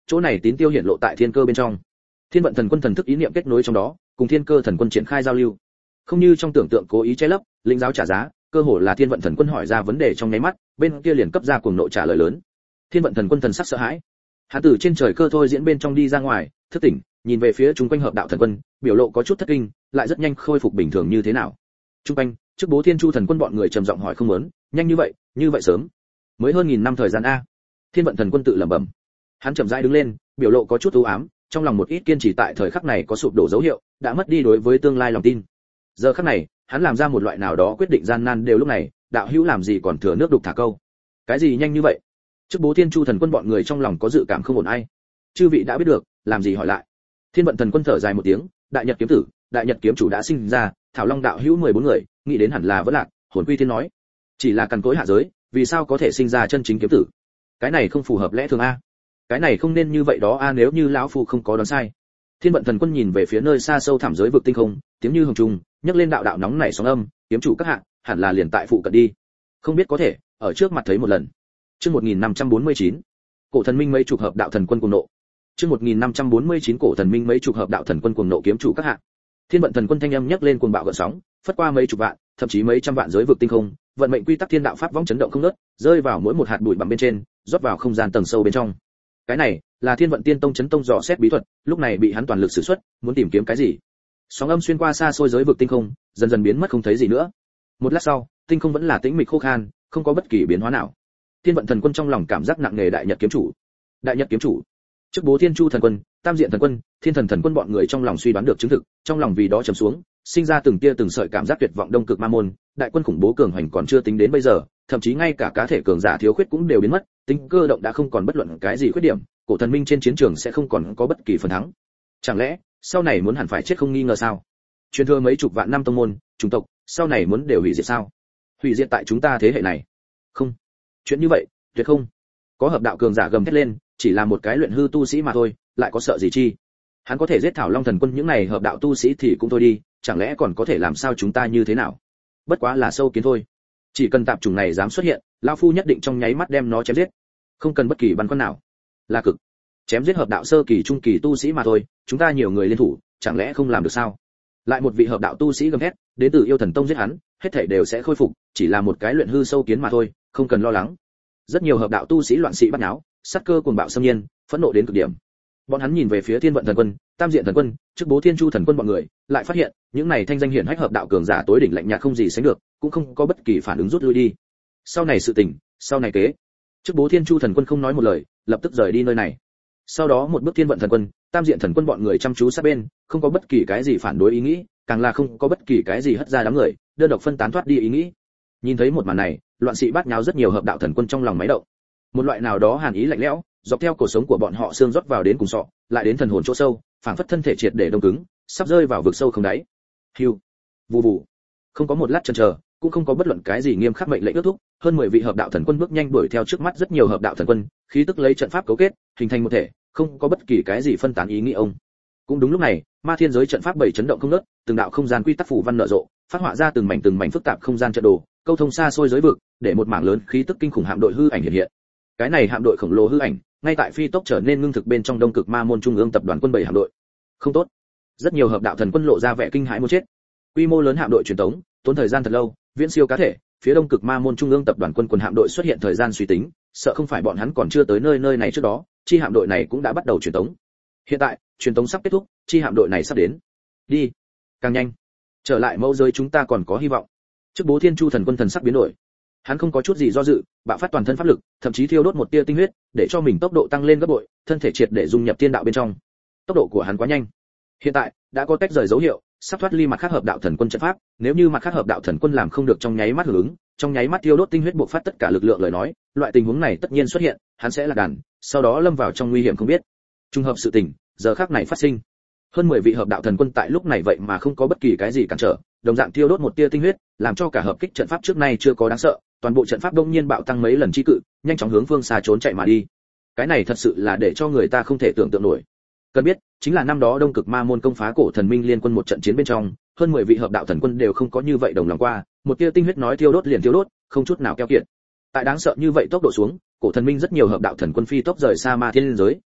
chỗ này tín tiêu hiển lộ tại thiên cơ bên trong. Thiên vận thần quân thần thức ý niệm kết nối trong đó, cùng thiên cơ thần quân triển khai giao lưu. Không như trong tưởng tượng cố ý che lấp, linh giáo trả giá, cơ hồ là thiên vận thần quân hỏi ra vấn đề trong nháy mắt, bên kia liền cấp ra cuồng nộ trả lời lớn. Thiên vận thần quân thần sắc sợ hãi. Hắn từ trên trời cơ thôi diễn bên trong đi ra ngoài, thức tỉnh, nhìn về phía chúng quanh hợp đạo thần quân, biểu lộ có chút thất kinh, lại rất nhanh khôi phục bình thường như thế nào. Trung quanh, trước bố thiên chu thần quân bọn người trầm giọng hỏi không muốn, nhanh như vậy, như vậy sớm, mới hơn nghìn năm thời gian a. Thiên vận thần quân tự lẩm bẩm. Hắn chậm rãi đứng lên, biểu lộ có chút u ám, trong lòng một ít kiên trì tại thời khắc này có sụp đổ dấu hiệu, đã mất đi đối với tương lai lòng tin. Giờ khắc này, hắn làm ra một loại nào đó quyết định gian nan đều lúc này, đạo hữu làm gì còn thừa nước đục thả câu. Cái gì nhanh như vậy? Trước bố thiên chu thần quân bọn người trong lòng có dự cảm không ổn ai. Chư vị đã biết được, làm gì hỏi lại. Thiên vận thần quân thở dài một tiếng, đại nhật kiếm tử, đại nhật kiếm chủ đã sinh ra, thảo long đạo hữu mười bốn người, nghĩ đến hẳn là vẫn lạc, hồn quy thiên nói, chỉ là cằn cỗi hạ giới, vì sao có thể sinh ra chân chính kiếm tử? Cái này không phù hợp lẽ thường a. Cái này không nên như vậy đó a, nếu như lão phu không có đoán sai. Thiên vận thần quân nhìn về phía nơi xa sâu thẳm giới vực tinh không, tiếng như hồng trùng, nhấc lên đạo đạo nóng nảy sóng âm, kiếm chủ các hạ, hẳn là liền tại phụ cận đi. Không biết có thể ở trước mặt thấy một lần. Chương một nghìn năm trăm bốn mươi chín, cổ thần minh mấy chục hợp đạo thần quân cuồng nộ. Chương một nghìn năm trăm bốn mươi chín cổ thần minh mấy chục hợp đạo thần quân cuồng nộ kiếm chủ các hạ. Thiên vận thần quân thanh âm nhấc lên cuồng bạo gợn sóng, phất qua mấy chục vạn, thậm chí mấy trăm vạn giới vực tinh không, vận mệnh quy tắc thiên đạo pháp võng chấn động không ngớt, rơi vào mỗi một hạt bụi bặm bên trên, rót vào không gian tầng sâu bên trong. Cái này là Thiên vận tiên tông chấn tông dò xét bí thuật, lúc này bị hắn toàn lực sử xuất, muốn tìm kiếm cái gì. Sóng âm xuyên qua xa xôi giới vực tinh không, dần dần biến mất không thấy gì nữa. Một lát sau, tinh không vẫn là tĩnh mịch khô khan, không có bất kỳ biến hóa nào. Thiên vận thần quân trong lòng cảm giác nặng nề, đại nhật kiếm chủ, đại nhật kiếm chủ. Trước bố thiên chu thần quân, tam diện thần quân, thiên thần thần quân bọn người trong lòng suy đoán được chứng thực, trong lòng vì đó trầm xuống, sinh ra từng tia từng sợi cảm giác tuyệt vọng. Đông cực ma môn, đại quân khủng bố cường hành còn chưa tính đến bây giờ, thậm chí ngay cả cá thể cường giả thiếu khuyết cũng đều biến mất, tính cơ động đã không còn bất luận cái gì khuyết điểm, cổ thần minh trên chiến trường sẽ không còn có bất kỳ phần thắng. Chẳng lẽ sau này muốn hẳn phải chết không nghi ngờ sao? Truyền thừa mấy chục vạn năm tông môn, chủng tộc, sau này muốn đều hủy diệt sao? Hủy diệt tại chúng ta thế hệ này? Không, chuyện như vậy, tuyệt không. Có hợp đạo cường giả gầm thét lên, chỉ là một cái luyện hư tu sĩ mà thôi, lại có sợ gì chi? Hắn có thể giết thảo long thần quân những này hợp đạo tu sĩ thì cũng thôi đi, chẳng lẽ còn có thể làm sao chúng ta như thế nào? Bất quá là sâu kiến thôi. Chỉ cần tạp chủng này dám xuất hiện, lão phu nhất định trong nháy mắt đem nó chém giết, không cần bất kỳ băn khoăn nào. Là cực. Chém giết hợp đạo sơ kỳ trung kỳ tu sĩ mà thôi, chúng ta nhiều người liên thủ, chẳng lẽ không làm được sao? Lại một vị hợp đạo tu sĩ gầm hét, đến từ yêu thần tông giết hắn, hết thảy đều sẽ khôi phục, chỉ là một cái luyện hư sâu kiến mà thôi, không cần lo lắng. Rất nhiều hợp đạo tu sĩ loạn sĩ bắt náo, sát cơ cuồng bạo xâm nhiên, phẫn nộ đến cực điểm. Bọn hắn nhìn về phía Thiên vận thần quân, tam diện thần quân, trước bố thiên chu thần quân bọn người, lại phát hiện những này thanh danh hiển hách hợp đạo cường giả tối đỉnh lạnh nhạt không gì sánh được, cũng không có bất kỳ phản ứng rút lui đi. Sau này sự tình, sau này kế. Trước bố thiên chu thần quân không nói một lời, lập tức rời đi nơi này. Sau đó một bước Thiên vận thần quân, tam diện thần quân bọn người chăm chú sát bên, không có bất kỳ cái gì phản đối ý nghĩ, càng là không có bất kỳ cái gì hất ra đám người, đơn độc phân tán thoát đi ý nghĩ. Nhìn thấy một màn này, loạn sĩ bát nháo rất nhiều hợp đạo thần quân trong lòng máy động. Một loại nào đó hàn ý lạnh lẽo, dọc theo cổ sống của bọn họ xương rót vào đến cùng sọ, lại đến thần hồn chỗ sâu, phảng phất thân thể triệt để đông cứng, sắp rơi vào vực sâu không đáy. Hưu, vù vù. Không có một lát chần chờ, cũng không có bất luận cái gì nghiêm khắc mệnh lệnh ước thúc, hơn mười vị hợp đạo thần quân bước nhanh đuổi theo trước mắt rất nhiều hợp đạo thần quân, khí tức lấy trận pháp cấu kết, hình thành một thể, không có bất kỳ cái gì phân tán ý nghĩ ông. Cũng đúng lúc này, ma thiên giới trận pháp bảy chấn động không ngớt, từng đạo không gian quy tắc phủ văn nở rộ, phát họa ra từng mảnh từng mảnh phức tạp không gian trận đồ, câu thông xa xôi giới vực, để một mảng lớn khí tức kinh khủng hạm đội hư ảnh hiện hiện. Cái này hạm đội khổng lồ hư ảnh, ngay tại phi tốc trở nên ngưng thực bên trong Đông Cực Ma môn trung ương tập đoàn quân bảy hạm đội. Không tốt. Rất nhiều hợp đạo thần quân lộ ra vẻ kinh hãi muốn chết. Quy mô lớn hạm đội truyền tống, tốn thời gian thật lâu, viễn siêu cá thể, phía Đông Cực Ma môn trung ương tập đoàn quân quần hạm đội xuất hiện thời gian suy tính, sợ không phải bọn hắn còn chưa tới nơi nơi này trước đó, chi hạm đội này cũng đã bắt đầu truyền tống. Hiện tại, truyền tống sắp kết thúc, chi hạm đội này sắp đến. Đi, càng nhanh. Trở lại mẫu giới chúng ta còn có hy vọng. Trước bố Thiên Chu thần quân thần sắc biến đổi. Hắn không có chút gì do dự, bạo phát toàn thân pháp lực, thậm chí thiêu đốt một tia tinh huyết, để cho mình tốc độ tăng lên gấp bội, thân thể triệt để dung nhập thiên đạo bên trong. Tốc độ của hắn quá nhanh. Hiện tại, đã có tách rời dấu hiệu, sắp thoát ly mặt khác hợp đạo thần quân trận pháp, nếu như mặt khác hợp đạo thần quân làm không được trong nháy mắt hưởng ứng, trong nháy mắt thiêu đốt tinh huyết buộc phát tất cả lực lượng lời nói, loại tình huống này tất nhiên xuất hiện, hắn sẽ là đàn, sau đó lâm vào trong nguy hiểm không biết. Trùng hợp sự tình, giờ khắc này phát sinh. Hơn mười vị hợp đạo thần quân tại lúc này vậy mà không có bất kỳ cái gì cản trở, đồng dạng thiêu đốt một tia tinh huyết, làm cho cả hợp kích trận pháp trước nay chưa có đáng sợ, toàn bộ trận pháp đông nhiên bạo tăng mấy lần chi cự, nhanh chóng hướng phương xa trốn chạy mà đi. Cái này thật sự là để cho người ta không thể tưởng tượng nổi. Cần biết, chính là năm đó Đông Cực Ma môn công phá cổ thần minh liên quân một trận chiến bên trong, hơn mười vị hợp đạo thần quân đều không có như vậy đồng lòng qua, một tia tinh huyết nói thiêu đốt liền thiêu đốt, không chút nào keo kiệt. Tại đáng sợ như vậy tốc độ xuống, cổ thần minh rất nhiều hợp đạo thần quân phi tốc rời xa ma thiên giới,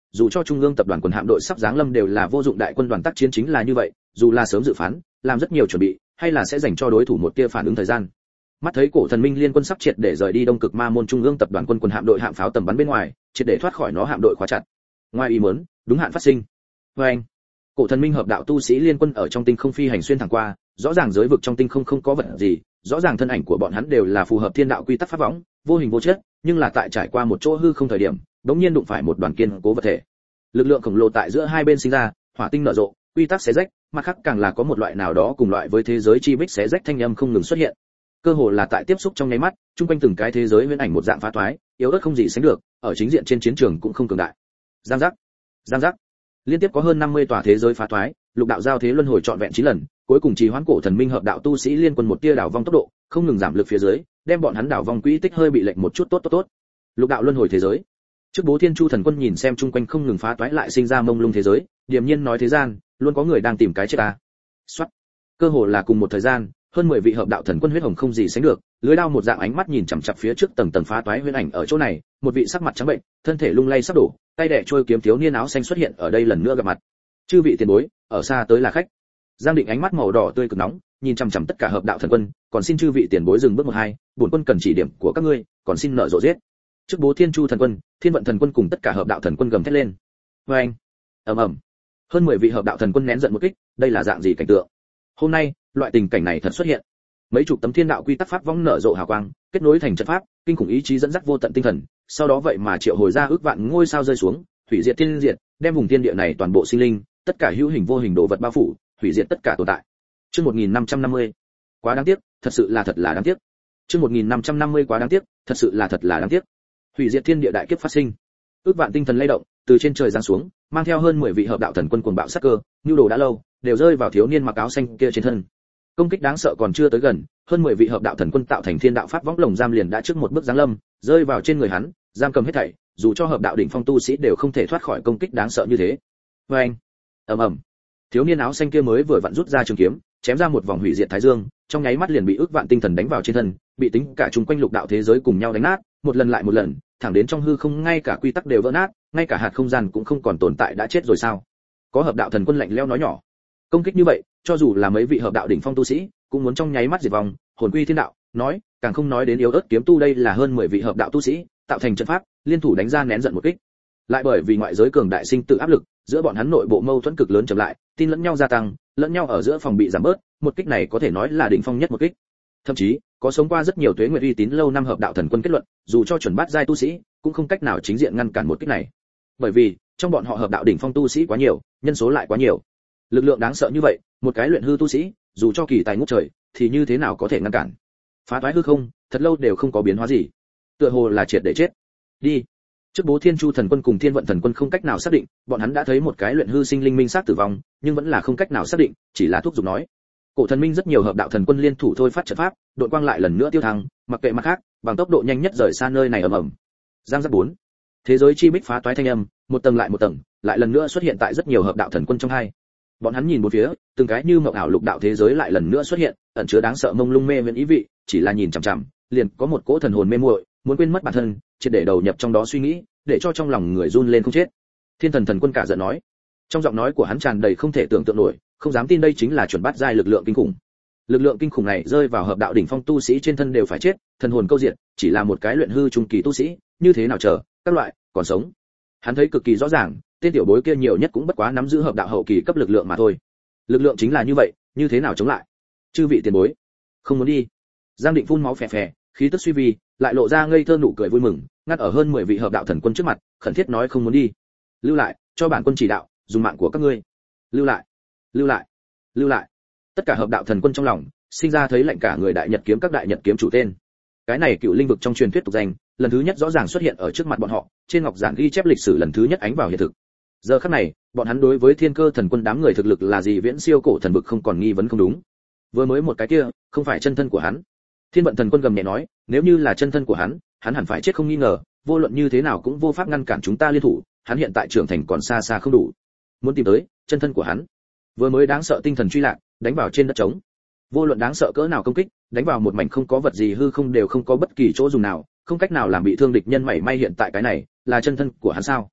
dù cho trung ương tập đoàn quân hạm đội sắp giáng lâm đều là vô dụng, đại quân đoàn tác chiến chính là như vậy, dù là sớm dự phán, làm rất nhiều chuẩn bị, hay là sẽ dành cho đối thủ một tia phản ứng thời gian. Mắt thấy cổ thần minh liên quân sắp triệt để rời đi Đông Cực Ma môn trung ương tập đoàn quân quân hạm đội hạm pháo tầm bắn bên ngoài, triệt để thoát khỏi nó hạm đội khóa chặt. Ngoài ý muốn, đúng hạn phát sinh. Oeng! Cổ thần minh hợp đạo tu sĩ liên quân ở trong tinh không phi hành xuyên thẳng qua, rõ ràng giới vực trong tinh không không có vật gì, rõ ràng thân ảnh của bọn hắn đều là phù hợp thiên đạo quy tắc pháp võng, vô hình vô chất, nhưng là tại trải qua một chỗ hư không thời điểm, đống nhiên đụng phải một đoàn kiên cố vật thể. Lực lượng khổng lồ tại giữa hai bên sinh ra, hỏa tinh nở rộ, quy tắc xé rách, mặt khác càng là có một loại nào đó cùng loại với thế giới chi bích xé rách thanh âm không ngừng xuất hiện. Cơ hồ là tại tiếp xúc trong nháy mắt, trung quanh từng cái thế giới huyễn ảnh một dạng phá toái, yếu ớt không gì sánh được, ở chính diện trên chiến trường cũng không cường đại. Giang giác, giang giác. Liên tiếp có hơn năm mươi tòa thế giới phá toái, lục đạo giao thế luân hồi trọn vẹn chín lần, cuối cùng trì hoãn cổ thần minh hợp đạo tu sĩ liên quân một tia đảo vong tốc độ, không ngừng giảm lực phía dưới, đem bọn hắn đảo vong quỹ tích hơi bị lệch một chút tốt tốt tốt. Lục đạo luân hồi thế giới. Trước Bố Thiên Chu thần quân nhìn xem chung quanh không ngừng phá toái lại sinh ra mông lung thế giới, điềm nhiên nói thế gian, luôn có người đang tìm cái chết ta. Soát. Cơ hồ là cùng một thời gian, hơn mười vị hợp đạo thần quân huyết hồng không gì sánh được, lưới đao một dạng ánh mắt nhìn chằm chằm phía trước tầng tầng phá toái huyễn ảnh ở chỗ này, một vị sắc mặt trắng bệnh, thân thể lung lay sắp đổ, tay đẻ trôi kiếm thiếu niên áo xanh xuất hiện ở đây lần nữa gặp mặt. Chư vị tiền bối, ở xa tới là khách. Giang Định ánh mắt màu đỏ tươi cực nóng, nhìn chằm chằm tất cả hợp đạo thần quân, còn xin chư vị tiền bối dừng bước một hai, bổn quân cần chỉ điểm của các ngươi, còn xin nợ rộ giết. Trước Bố Thiên Chu thần quân, Thiên Vận thần quân cùng tất cả hợp đạo thần quân gầm thét lên. Oeng! Ầm ầm. Hơn mười vị hợp đạo thần quân nén giận một kích, đây là dạng gì cảnh tượng? Hôm nay, loại tình cảnh này thật xuất hiện. Mấy chục tấm thiên đạo quy tắc pháp vong nở rộ hào quang, kết nối thành trận pháp, kinh khủng ý chí dẫn dắt vô tận tinh thần, sau đó vậy mà triệu hồi ra ước vạn ngôi sao rơi xuống, hủy diệt thiên diệt, đem vùng thiên địa này toàn bộ sinh linh, tất cả hữu hình vô hình đồ vật bao phủ, hủy diệt tất cả tồn tại. Chương một nghìn năm trăm năm mươi. Quá đáng tiếc, thật sự là thật là đáng tiếc. Chương một nghìn năm trăm năm mươi quá đáng tiếc, thật sự là thật là đáng tiếc. Hủy diệt thiên địa đại kiếp phát sinh. Ước vạn tinh thần lay động, từ trên trời giáng xuống, mang theo hơn mười vị hợp đạo thần quân cuồng bạo sát cơ, nhu đồ đã lâu, đều rơi vào thiếu niên mặc áo xanh kia trên thân. Công kích đáng sợ còn chưa tới gần, hơn mười vị hợp đạo thần quân tạo thành thiên đạo pháp võng lồng giam liền đã trước một bước giáng lâm, rơi vào trên người hắn, giam cầm hết thảy, dù cho hợp đạo đỉnh phong tu sĩ đều không thể thoát khỏi công kích đáng sợ như thế. Oeng! Ầm ầm. Thiếu niên áo xanh kia mới vừa vặn rút ra trường kiếm, chém ra một vòng hủy diệt thái dương, trong nháy mắt liền bị ước vạn tinh thần đánh vào trên thân, bị tính cả chung quanh lục đạo thế giới cùng nhau đánh nát, một lần lại một lần, thẳng đến trong hư không ngay cả quy tắc đều vỡ nát, ngay cả hạt không gian cũng không còn tồn tại, đã chết rồi sao? Có hợp đạo thần quân lạnh lẽo nói nhỏ. Công kích như vậy, cho dù là mấy vị hợp đạo đỉnh phong tu sĩ, cũng muốn trong nháy mắt diệt vong, hồn quy thiên đạo, nói, càng không nói đến yếu ớt kiếm tu, đây là hơn mười vị hợp đạo tu sĩ, tạo thành trận pháp, liên thủ đánh ra nén giận một kích. Lại bởi vì ngoại giới cường đại sinh tự áp lực, giữa bọn hắn nội bộ mâu thuẫn cực lớn chậm lại, tin lẫn nhau gia tăng, lẫn nhau ở giữa phòng bị giảm bớt, một kích này có thể nói là đỉnh phong nhất một kích. Thậm chí, có sống qua rất nhiều tuế nguyệt uy tín lâu năm hợp đạo thần quân kết luận, dù cho chuẩn bát giai tu sĩ, cũng không cách nào chính diện ngăn cản một kích này. Bởi vì, trong bọn họ hợp đạo đỉnh phong tu sĩ quá nhiều, nhân số lại quá nhiều. Lực lượng đáng sợ như vậy, một cái luyện hư tu sĩ, dù cho kỳ tài ngút trời, thì như thế nào có thể ngăn cản? Phá toái hư không, thật lâu đều không có biến hóa gì. Tựa hồ là triệt để chết. Đi. Trước Bố Thiên Chu thần quân cùng Thiên Vận thần quân không cách nào xác định, bọn hắn đã thấy một cái luyện hư sinh linh minh xác tử vong, nhưng vẫn là không cách nào xác định, chỉ là thúc giục nói. Cổ thần minh rất nhiều hợp đạo thần quân liên thủ thôi phát trận pháp, độn quang lại lần nữa tiêu thăng, mặc kệ mặt khác, bằng tốc độ nhanh nhất rời xa nơi này ầm ầm. Giang giác bốn. Thế giới chi bích phá toái thanh âm, một tầng lại một tầng, lại lần nữa xuất hiện tại rất nhiều hợp đạo thần quân trong hai. Bọn hắn nhìn bốn phía, từng cái như mộng ảo lục đạo thế giới lại lần nữa xuất hiện, ẩn chứa đáng sợ mông lung mê miễn ý vị, chỉ là nhìn chằm chằm, liền có một cỗ thần hồn mê muội, muốn quên mất bản thân, triệt để đầu nhập trong đó suy nghĩ, để cho trong lòng người run lên không chết. Thiên Thần thần quân cả giận nói, trong giọng nói của hắn tràn đầy không thể tưởng tượng nổi, không dám tin đây chính là chuẩn bát giai lực lượng kinh khủng. Lực lượng kinh khủng này rơi vào hợp đạo đỉnh phong tu sĩ trên thân đều phải chết, thần hồn câu diệt, chỉ là một cái luyện hư trung kỳ tu sĩ, như thế nào chờ, các loại, còn sống. Hắn thấy cực kỳ rõ ràng, tên tiểu bối kia nhiều nhất cũng bất quá nắm giữ hợp đạo hậu kỳ cấp lực lượng mà thôi. Lực lượng chính là như vậy, như thế nào chống lại? Chư vị tiền bối, không muốn đi. Giang Định phun máu phè phè, khí tức suy vi, lại lộ ra ngây thơ nụ cười vui mừng, ngắt ở hơn mười vị hợp đạo thần quân trước mặt, khẩn thiết nói không muốn đi. Lưu lại, cho bản quân chỉ đạo, dùng mạng của các ngươi. Lưu lại, lưu lại, lưu lại. Tất cả hợp đạo thần quân trong lòng sinh ra thấy lạnh cả người, đại nhật kiếm các đại nhật kiếm chủ tên. Cái này cựu linh vực trong truyền thuyết tục danh, lần thứ nhất rõ ràng xuất hiện ở trước mặt bọn họ, trên ngọc giản ghi chép lịch sử lần thứ nhất ánh vào hiện thực. Giờ khắc này, bọn hắn đối với thiên cơ thần quân đám người thực lực là gì viễn siêu cổ thần vực không còn nghi vấn không đúng. Vừa mới một cái kia, không phải chân thân của hắn. Thiên Vận thần quân gầm nhẹ nói, nếu như là chân thân của hắn, hắn hẳn phải chết không nghi ngờ, vô luận như thế nào cũng vô pháp ngăn cản chúng ta liên thủ, hắn hiện tại trưởng thành còn xa xa không đủ. Muốn tìm tới chân thân của hắn, vừa mới đáng sợ tinh thần truy lạc, đánh vào trên đất trống. Vô luận đáng sợ cỡ nào công kích, đánh vào một mảnh không có vật gì hư không đều không có bất kỳ chỗ dùng nào, không cách nào làm bị thương địch nhân mảy may, hiện tại cái này, là chân thân của hắn sao?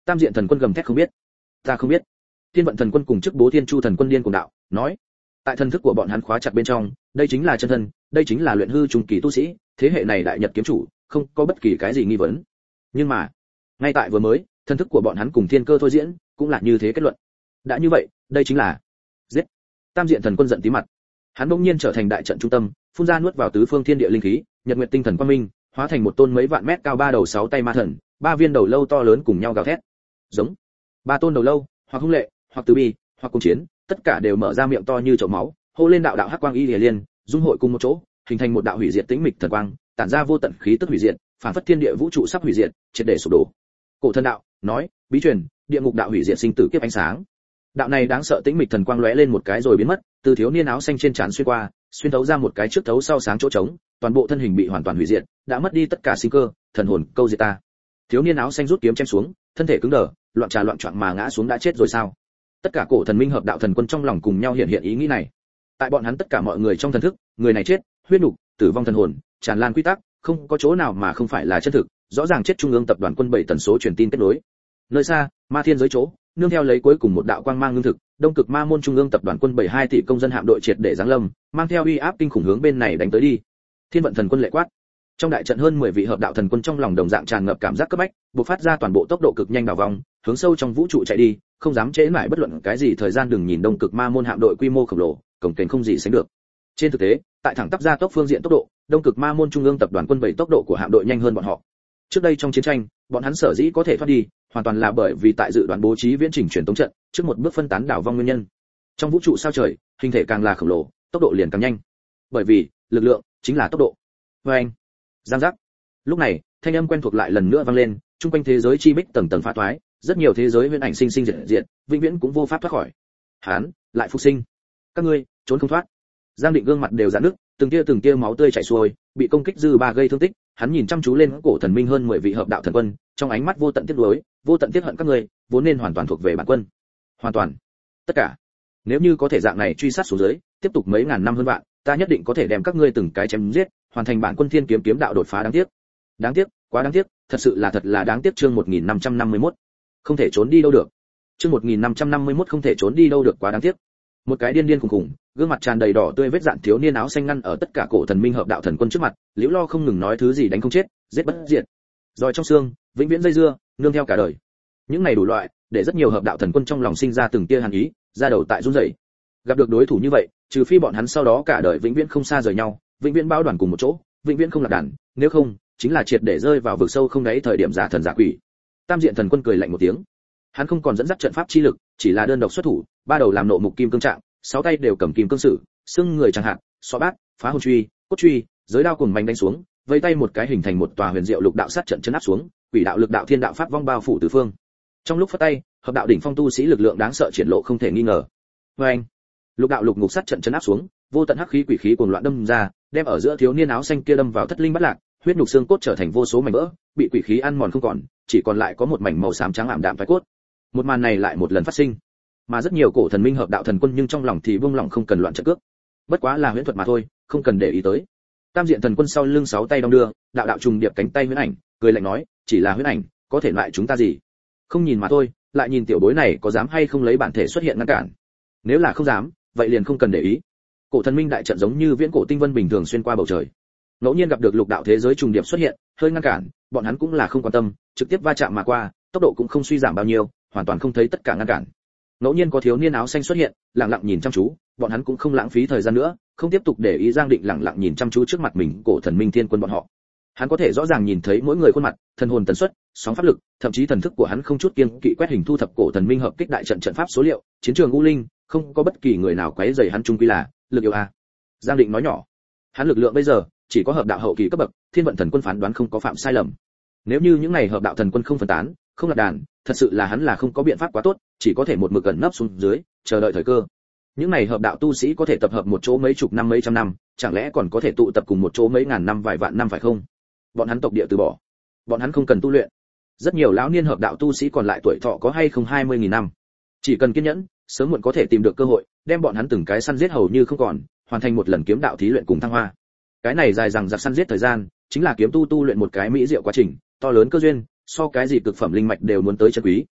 Tam diện thần quân gầm thét không biết. Ta không biết. Thiên vận thần quân cùng chức bố thiên chu thần quân điên cùng đạo, nói. Tại thần thức của bọn hắn khóa chặt bên trong, đây chính là chân thân, đây chính là luyện hư trung kỳ tu sĩ, thế hệ này đại nhật kiếm chủ, không có bất kỳ cái gì nghi vấn. Nhưng mà, ngay tại vừa mới, thần thức của bọn hắn cùng thiên cơ thôi diễn, cũng là như thế kết luận. Đã như vậy, đây chính là giết. Tam diện thần quân giận tí mặt. Hắn bỗng nhiên trở thành đại trận trung tâm, phun ra nuốt vào tứ phương thiên địa linh khí, nhật nguyệt tinh thần quang minh, hóa thành một tôn mấy vạn mét cao ba đầu sáu tay ma thần, ba viên đầu lâu to lớn cùng nhau gào thét. Giống. Ba tôn đầu lâu, hoặc hung lệ, hoặc từ bi, hoặc cùng chiến, tất cả đều mở ra miệng to như chậu máu, hô lên đạo đạo hắc quang y lìa liên, dung hội cùng một chỗ, hình thành một đạo hủy diệt tĩnh mịch thần quang, tản ra vô tận khí tức hủy diệt, phản phất thiên địa vũ trụ sắp hủy diệt, triệt để sụp đổ. Cổ thần đạo nói, bí truyền, địa ngục đạo hủy diệt sinh tử kiếp ánh sáng. Đạo này đáng sợ tĩnh mịch thần quang lóe lên một cái rồi biến mất, từ thiếu niên áo xanh trên trán xuyên qua, xuyên thấu ra một cái trước thấu sau sáng chỗ trống, toàn bộ thân hình bị hoàn toàn hủy diệt, đã mất đi tất cả sinh cơ, thần hồn câu diệt ta. Thiếu niên áo xanh rút kiếm chém xuống, thân thể cứng đờ, loạn trà loạn choạng mà ngã xuống đã chết rồi sao? Tất cả cổ thần minh hợp đạo thần quân trong lòng cùng nhau hiện hiện ý nghĩ này. Tại bọn hắn tất cả mọi người trong thần thức, người này chết, huyết nục, tử vong thần hồn, tràn lan quy tắc, không có chỗ nào mà không phải là chân thực, rõ ràng chết trung ương tập đoàn quân bảy tần số truyền tin kết nối. Nơi xa, ma thiên giới chỗ, nương theo lấy cuối cùng một đạo quang mang ngưng thực, đông cực ma môn trung ương tập đoàn quân bảy mươi hai tỷ công dân hạm đội triệt để giáng lâm, mang theo uy áp kinh khủng hướng bên này đánh tới đi. Thiên vận thần quân lệ quát. Trong đại trận hơn mười vị hợp đạo thần quân trong lòng đồng dạng tràn ngập cảm giác cấp bách, bộc phát ra toàn bộ tốc độ cực nhanh đảo vòng, hướng sâu trong vũ trụ chạy đi, không dám trễ nải bất luận cái gì thời gian. Đừng nhìn đông cực ma môn hạm đội quy mô khổng lồ, cồng kềnh không gì sánh được. Trên thực tế, tại thẳng tắp ra tốc phương diện tốc độ, đông cực ma môn trung ương tập đoàn quân bảy tốc độ của hạm đội nhanh hơn bọn họ. Trước đây trong chiến tranh, bọn hắn sở dĩ có thể thoát đi, hoàn toàn là bởi vì tại dự đoán bố trí viễn trình truyền tống trận, trước một bước phân tán đảo vong nguyên nhân. Trong vũ trụ sao trời, hình thể càng là khổng lồ, tốc độ liền càng nhanh. Bởi vì, lực lượng chính là tốc độ. Và anh, giang giác. Lúc này, thanh âm quen thuộc lại lần nữa vang lên, trung quanh thế giới chi bích tầng tầng phá toái, rất nhiều thế giới huyễn ảnh sinh sinh diệt diệt, vĩnh viễn cũng vô pháp thoát khỏi. Hán, lại phục sinh. Các ngươi, trốn không thoát. Giang Định gương mặt đều rạn nứt, từng tia từng tia máu tươi chảy xuôi, bị công kích dư ba gây thương tích, hắn nhìn chăm chú lên cổ thần minh hơn mười vị hợp đạo thần quân, trong ánh mắt vô tận tiếc nuối, vô tận tiếc hận các ngươi, vốn nên hoàn toàn thuộc về bản quân. Hoàn toàn. Tất cả. Nếu như có thể dạng này truy sát xuống dưới, tiếp tục mấy ngàn năm hơn vạn, ta nhất định có thể đem các ngươi từng cái chém giết, hoàn thành bản quân thiên kiếm kiếm đạo đột phá. Đáng tiếc. Đáng tiếc, quá đáng tiếc, thật sự là thật là đáng tiếc. Chương một nghìn năm trăm năm mươi mốt. Không thể trốn đi đâu được. Chương một nghìn năm trăm năm mươi mốt không thể trốn đi đâu được, quá đáng tiếc. Một cái điên điên khủng khủng, gương mặt tràn đầy đỏ tươi vết dạn thiếu niên áo xanh ngăn ở tất cả cổ thần minh hợp đạo thần quân trước mặt, liễu lo không ngừng nói thứ gì đánh không chết, giết bất diệt. Rồi trong xương, vĩnh viễn dây dưa, nương theo cả đời. Những này đủ loại, để rất nhiều hợp đạo thần quân trong lòng sinh ra từng tia hàn ý, ra đầu tại run rẩy. Gặp được đối thủ như vậy, trừ phi bọn hắn sau đó cả đời vĩnh viễn không xa rời nhau, vĩnh viễn bao đoàn cùng một chỗ, vĩnh viễn không lạc đàn, nếu không, chính là triệt để rơi vào vực sâu không đáy thời điểm giả thần giả quỷ. Tam diện thần quân cười lạnh một tiếng. Hắn không còn dẫn dắt trận pháp chi lực, chỉ là đơn độc xuất thủ, ba đầu làm nộ mục kim cương trạng, sáu tay đều cầm kim cương sử, xương người chẳng hạn, xó bát, phá hồn truy, cốt truy, giới đao cùng mảnh đánh xuống, vây tay một cái hình thành một tòa huyền diệu lục đạo sát trận chấn áp xuống, quỷ đạo lực đạo thiên đạo pháp vong bao phủ tứ phương. Trong lúc phất tay, hợp đạo đỉnh phong tu sĩ lực lượng đáng sợ triển lộ không thể nghi ngờ. Với anh, lục đạo lục ngục sát trận chấn áp xuống, vô tận hắc khí quỷ khí cuồng loạn đâm ra, đem ở giữa thiếu niên áo xanh kia đâm vào thất linh bất lạc, huyết nhục xương cốt trở thành vô số mảnh vỡ, bị quỷ khí ăn mòn không còn, chỉ còn lại có một mảnh màu xám trắng ảm đạm phai cốt. Một màn này lại một lần phát sinh, mà rất nhiều cổ thần minh hợp đạo thần quân nhưng trong lòng thì buông lòng không cần loạn trận cước. Bất quá là huyễn thuật mà thôi, không cần để ý tới. Tam diện thần quân sau lưng sáu tay đong đưa, đạo đạo trùng điệp cánh tay huyễn ảnh, cười lạnh nói, chỉ là huyễn ảnh, có thể loại chúng ta gì? Không nhìn mà thôi, lại nhìn tiểu bối này có dám hay không lấy bản thể xuất hiện ngăn cản. Nếu là không dám, vậy liền không cần để ý. Cổ thần minh đại trận giống như viễn cổ tinh vân bình thường xuyên qua bầu trời. Ngẫu nhiên gặp được lục đạo thế giới trùng điệp xuất hiện, hơi ngăn cản, bọn hắn cũng là không quan tâm, trực tiếp va chạm mà qua, tốc độ cũng không suy giảm bao nhiêu, hoàn toàn không thấy tất cả ngăn cản. Ngẫu nhiên có thiếu niên áo xanh xuất hiện, lặng lặng nhìn chăm chú, bọn hắn cũng không lãng phí thời gian nữa, không tiếp tục để ý. Giang Định lặng lặng nhìn chăm chú trước mặt mình cổ thần minh thiên quân bọn họ. Hắn có thể rõ ràng nhìn thấy mỗi người khuôn mặt, thần hồn tần suất, sóng pháp lực, thậm chí thần thức của hắn không chút kiêng kỵ quét hình thu thập cổ thần minh hợp kích đại trận trận pháp số liệu, chiến trường u linh, không có bất kỳ người nào quấy rầy hắn, chung quy là lực yếu a. Giang Định nói nhỏ, hắn lực lượng bây giờ chỉ có hợp đạo hậu kỳ cấp bậc, thiên vận thần quân phán đoán không có phạm sai lầm. Nếu như những này hợp đạo thần quân không phân tán, không lạc đàn, thật sự là hắn là không có biện pháp quá tốt, chỉ có thể một mực gần nấp xuống dưới, chờ đợi thời cơ. Những này hợp đạo tu sĩ có thể tập hợp một chỗ mấy chục năm mấy trăm năm, chẳng lẽ còn có thể tụ tập cùng một chỗ mấy ngàn năm vài vạn năm phải không? Bọn hắn tộc địa từ bỏ, bọn hắn không cần tu luyện. Rất nhiều lão niên hợp đạo tu sĩ còn lại tuổi thọ có hay không hai mươi nghìn năm, chỉ cần kiên nhẫn, sớm muộn có thể tìm được cơ hội, đem bọn hắn từng cái săn giết hầu như không còn, hoàn thành một lần kiếm đạo thí luyện cùng thăng hoa. Cái này dài dằng dặc săn giết thời gian, chính là kiếm tu tu luyện một cái mỹ diệu quá trình, to lớn cơ duyên, so cái gì cực phẩm linh mạch đều muốn tới chân quý.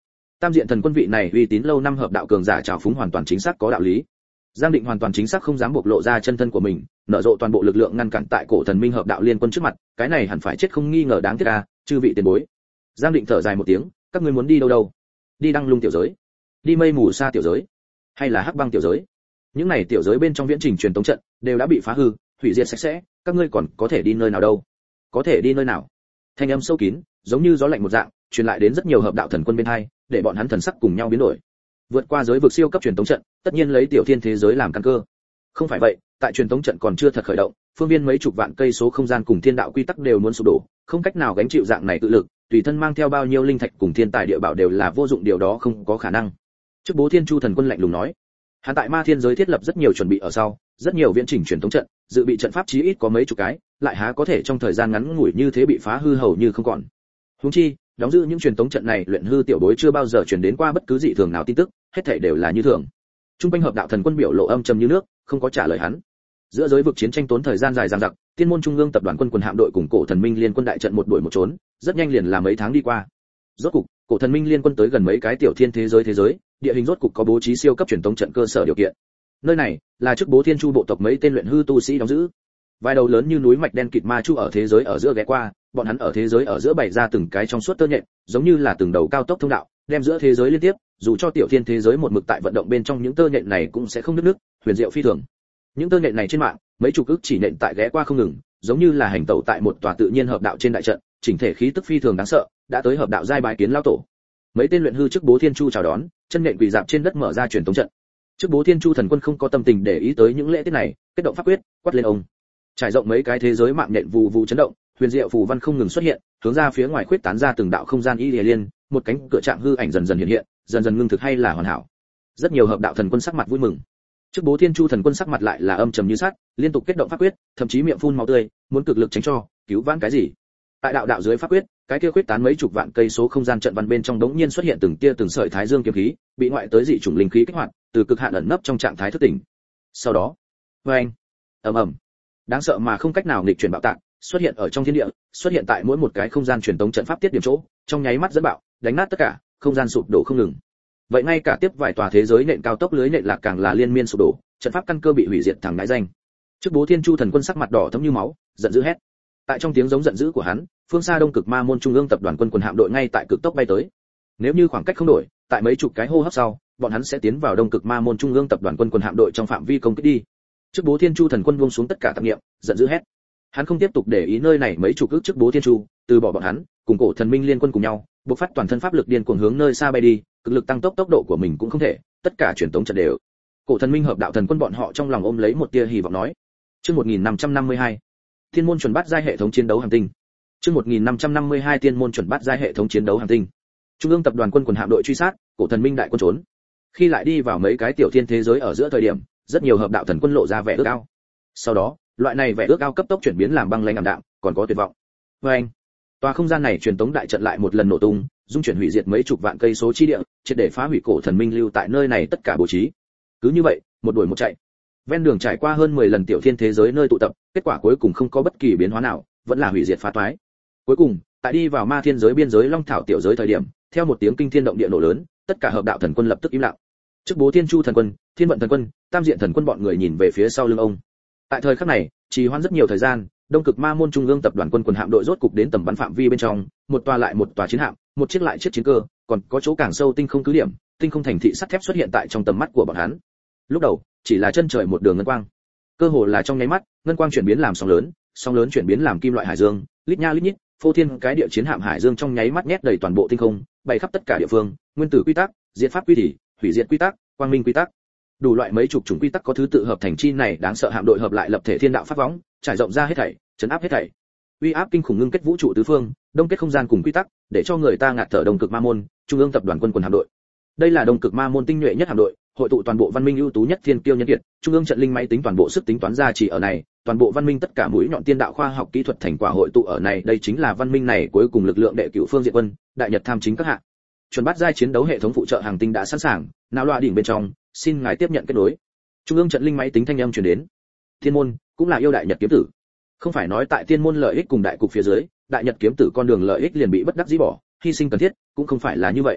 Tam diện thần quân vị này uy tín lâu năm hợp đạo cường giả trào phúng hoàn toàn chính xác có đạo lý. Giang Định hoàn toàn chính xác không dám bộc lộ ra chân thân của mình, nở rộ toàn bộ lực lượng ngăn cản tại cổ thần minh hợp đạo liên quân trước mặt, cái này hẳn phải chết không nghi ngờ đáng tiếc a, chư vị tiền bối. Giang Định thở dài một tiếng, các ngươi muốn đi đâu đâu? Đi Đăng Lung tiểu giới, đi Mây Mù Sa tiểu giới, hay là Hắc Băng tiểu giới? Những này tiểu giới bên trong viễn trình truyền tống trận đều đã bị phá hư, hủy diệt sạch sẽ, các ngươi còn có thể đi nơi nào đâu? Có thể đi nơi nào? Thanh âm sâu kín, giống như gió lạnh một dạng, truyền lại đến rất nhiều hợp đạo thần quân bên hai, để bọn hắn thần sắc cùng nhau biến đổi. Vượt qua giới vực siêu cấp truyền tống trận, tất nhiên lấy tiểu thiên thế giới làm căn cơ. Không phải vậy, tại truyền tống trận còn chưa thật khởi động, phương viên mấy chục vạn cây số không gian cùng thiên đạo quy tắc đều muốn sụp đổ, không cách nào gánh chịu dạng này tự lực, tùy thân mang theo bao nhiêu linh thạch cùng thiên tài địa bảo đều là vô dụng, điều đó không có khả năng. Trước Bố Thiên Chu thần quân lạnh lùng nói, hắn tại Ma Thiên giới thiết lập rất nhiều chuẩn bị ở sau, rất nhiều viễn trình truyền tống trận, dự bị trận pháp chí ít có mấy chục cái, lại há có thể trong thời gian ngắn ngủi như thế bị phá hư hầu như không còn. Huống chi, đóng giữ những truyền tống trận này luyện hư tiểu bối chưa bao giờ truyền đến qua bất cứ dị thường nào tin tức, hết thảy đều là như thường. Trung quanh hợp đạo thần quân biểu lộ âm trầm như nước, không có trả lời hắn. Giữa giới vực chiến tranh tốn thời gian dài dằng dặc, Tiên môn trung ương tập đoàn quân quần hạm đội cùng cổ thần minh liên quân đại trận một đuổi một trốn, rất nhanh liền là mấy tháng đi qua. Rốt cục, cổ thần minh liên quân tới gần mấy cái tiểu thiên thế giới thế giới, địa hình rốt cục có bố trí siêu cấp truyền tống trận cơ sở điều kiện. Nơi này là trước Bố Thiên Chu bộ tộc mấy tên luyện hư tu sĩ đóng giữ. Vài đầu lớn như núi mạch đen kịt ma chu ở thế giới ở giữa ghé qua, bọn hắn ở thế giới ở giữa bày ra từng cái trong suốt tơ nhện, giống như là từng đầu cao tốc thông đạo, đem giữa thế giới liên tiếp, dù cho tiểu thiên thế giới một mực tại vận động bên trong những tơ nhện này cũng sẽ không đứt nứt, huyền diệu phi thường. Những tơ nhện này trên mạng, mấy chục ức chỉ nhện tại ghé qua không ngừng, giống như là hành tẩu tại một tòa tự nhiên hợp đạo trên đại trận, chỉnh thể khí tức phi thường đáng sợ, đã tới hợp đạo giai bái kiến lão tổ. Mấy tên luyện hư trước Bố Thiên Chu chào đón, chân nhện quỳ dạp trên đất mở ra truyền tống trận. Trước Bố Thiên Chu thần quân không có tâm tình để ý tới những lễ tiết này, kết động pháp quyết, quát lên ông. Trải rộng mấy cái thế giới mạng nhện vụ vụ chấn động, huyền diệu phù văn không ngừng xuất hiện, hướng ra phía ngoài khuyết tán ra từng đạo không gian y lìa liên, một cánh cửa trạng hư ảnh dần dần hiện hiện, dần dần ngưng thực hay là hoàn hảo. Rất nhiều hợp đạo thần quân sắc mặt vui mừng. Trước Bố Thiên Chu thần quân sắc mặt lại là âm trầm như sắt, liên tục kết động pháp quyết, thậm chí miệng phun máu tươi, muốn cực lực tránh cho, cứu vãn cái gì. Tại đạo đạo dưới pháp quyết, cái kia khuyết tán mấy chục vạn cây số không gian trận văn bên trong đống nhiên xuất hiện từng tia từng sợi thái dương kiếm khí, bị ngoại tới dị chủng linh khí kích hoạt, từ cực hạn ẩn nấp trong trạng thái thức tỉnh. Sau đó, oeng, ầm ầm, đáng sợ mà không cách nào nghịch chuyển bạo tạc, xuất hiện ở trong thiên địa, xuất hiện tại mỗi một cái không gian truyền tống trận pháp tiết điểm chỗ, trong nháy mắt dẫn bạo, đánh nát tất cả, không gian sụp đổ không ngừng. Vậy ngay cả tiếp vài tòa thế giới nện cao tốc lưới nện lạc càng là liên miên sụp đổ, trận pháp căn cơ bị hủy diệt thẳng đại danh. Trước Bố Thiên Chu thần quân sắc mặt đỏ thẫm như máu, giận dữ hét. Tại trong tiếng giống giận dữ của hắn, phương xa Đông Cực Ma môn trung ương tập đoàn quân quần hạm đội ngay tại cực tốc bay tới. Nếu như khoảng cách không đổi, tại mấy chục cái hô hấp sau, bọn hắn sẽ tiến vào Đông Cực Ma môn trung ương tập đoàn quân quần hạm đội trong phạm vi công kích đi. Trước Bố Thiên Chu thần quân buông xuống tất cả tạp niệm, giận dữ hét. Hắn không tiếp tục để ý nơi này mấy chục ước trước Bố Thiên Chu, từ bỏ bọn hắn, cùng cổ thần minh liên quân cùng nhau, bộc phát toàn thân pháp lực điên cuồng hướng nơi xa bay đi, cực lực tăng tốc tốc độ của mình cũng không thể, tất cả truyền tống trận đều. Cổ thần minh hợp đạo thần quân bọn họ trong lòng ôm lấy một tia hy vọng nói. Chương một nghìn năm trăm năm mươi hai, Thiên môn chuẩn bát giai hệ thống chiến đấu hành tinh. Chương một nghìn năm trăm năm mươi hai Thiên môn chuẩn bát giai hệ thống chiến đấu hành tinh. Trung ương tập đoàn quân quần hạm đội truy sát, cổ thần minh đại quân trốn. Khi lại đi vào mấy cái tiểu thiên thế giới ở giữa thời điểm, rất nhiều hợp đạo thần quân lộ ra vẻ ước ao. Sau đó, loại này vẻ ước ao cấp tốc chuyển biến làm băng lãnh ảm đạm, còn có tuyệt vọng. Oeng, tòa không gian này truyền tống đại trận lại một lần nổ tung, dung chuyển hủy diệt mấy chục vạn cây số chi địa, triệt để phá hủy cổ thần minh lưu tại nơi này tất cả bố trí. Cứ như vậy, một đuổi một chạy. Ven đường trải qua hơn mười lần tiểu thiên thế giới nơi tụ tập, kết quả cuối cùng không có bất kỳ biến hóa nào, vẫn là hủy diệt phá toái. Cuối cùng, tại đi vào Ma Thiên giới biên giới Long Thảo tiểu giới thời điểm, theo một tiếng kinh thiên động địa nổ lớn, tất cả hợp đạo thần quân lập tức im lặng. Trước Bố Thiên Chu thần quân, Thiên vận thần quân, Tam diện thần quân bọn người nhìn về phía sau lưng ông. Tại thời khắc này, trì hoãn rất nhiều thời gian, Đông Cực Ma môn trung ương tập đoàn quân quần hạm đội rốt cục đến tầm bắn phạm vi bên trong, một tòa lại một tòa chiến hạm, một chiếc lại chiếc chiến cơ, còn có chỗ càng sâu tinh không cứ điểm, tinh không thành thị sắt thép xuất hiện tại trong tầm mắt của bọn hắn. Lúc đầu, chỉ là chân trời một đường ngân quang, cơ hồ là trong nháy mắt, ngân quang chuyển biến làm sóng lớn, sóng lớn chuyển biến làm kim loại hải dương, lít nha lít nhít, phô thiên cái địa chiến hạm hải dương trong nháy mắt nhét đầy toàn bộ tinh không, bày khắp tất cả địa phương, nguyên tử quy tắc, diệt pháp quy tỷ, hủy diệt quy tắc, quang minh quy tắc, đủ loại mấy chục chủng quy tắc có thứ tự hợp thành chi này đáng sợ hạm đội hợp lại lập thể thiên đạo pháp võng, trải rộng ra hết thảy, chấn áp hết thảy. Uy áp kinh khủng ngưng kết vũ trụ tứ phương, đông kết không gian cùng quy tắc, để cho người ta ngạt thở. Đông Cực Ma môn, trung ương tập đoàn quân quần hạm đội. Đây là Đông Cực Ma môn tinh nhuệ nhất hạm đội, hội tụ toàn bộ văn minh ưu tú nhất thiên kiêu nhân kiệt, trung ương trận linh máy tính toàn bộ sức tính toán ra chỉ ở này, toàn bộ văn minh tất cả mũi nhọn tiên đạo khoa học kỹ thuật thành quả hội tụ ở này, đây chính là văn minh này cuối cùng lực lượng đệ cửu phương diện quân, đại nhật tham chính các hạng. Chuẩn bát giai chiến đấu hệ thống phụ trợ hàng tinh đã sẵn sàng, não loa đỉnh bên trong, xin ngài tiếp nhận kết nối. Trung ương trận linh máy tính thanh âm truyền đến. Thiên môn cũng là yêu đại nhật kiếm tử. Không phải nói tại Thiên môn lợi ích cùng đại cục phía dưới, đại nhật kiếm tử con đường lợi ích liền bị bất đắc dĩ bỏ, hy sinh cần thiết, cũng không phải là như vậy.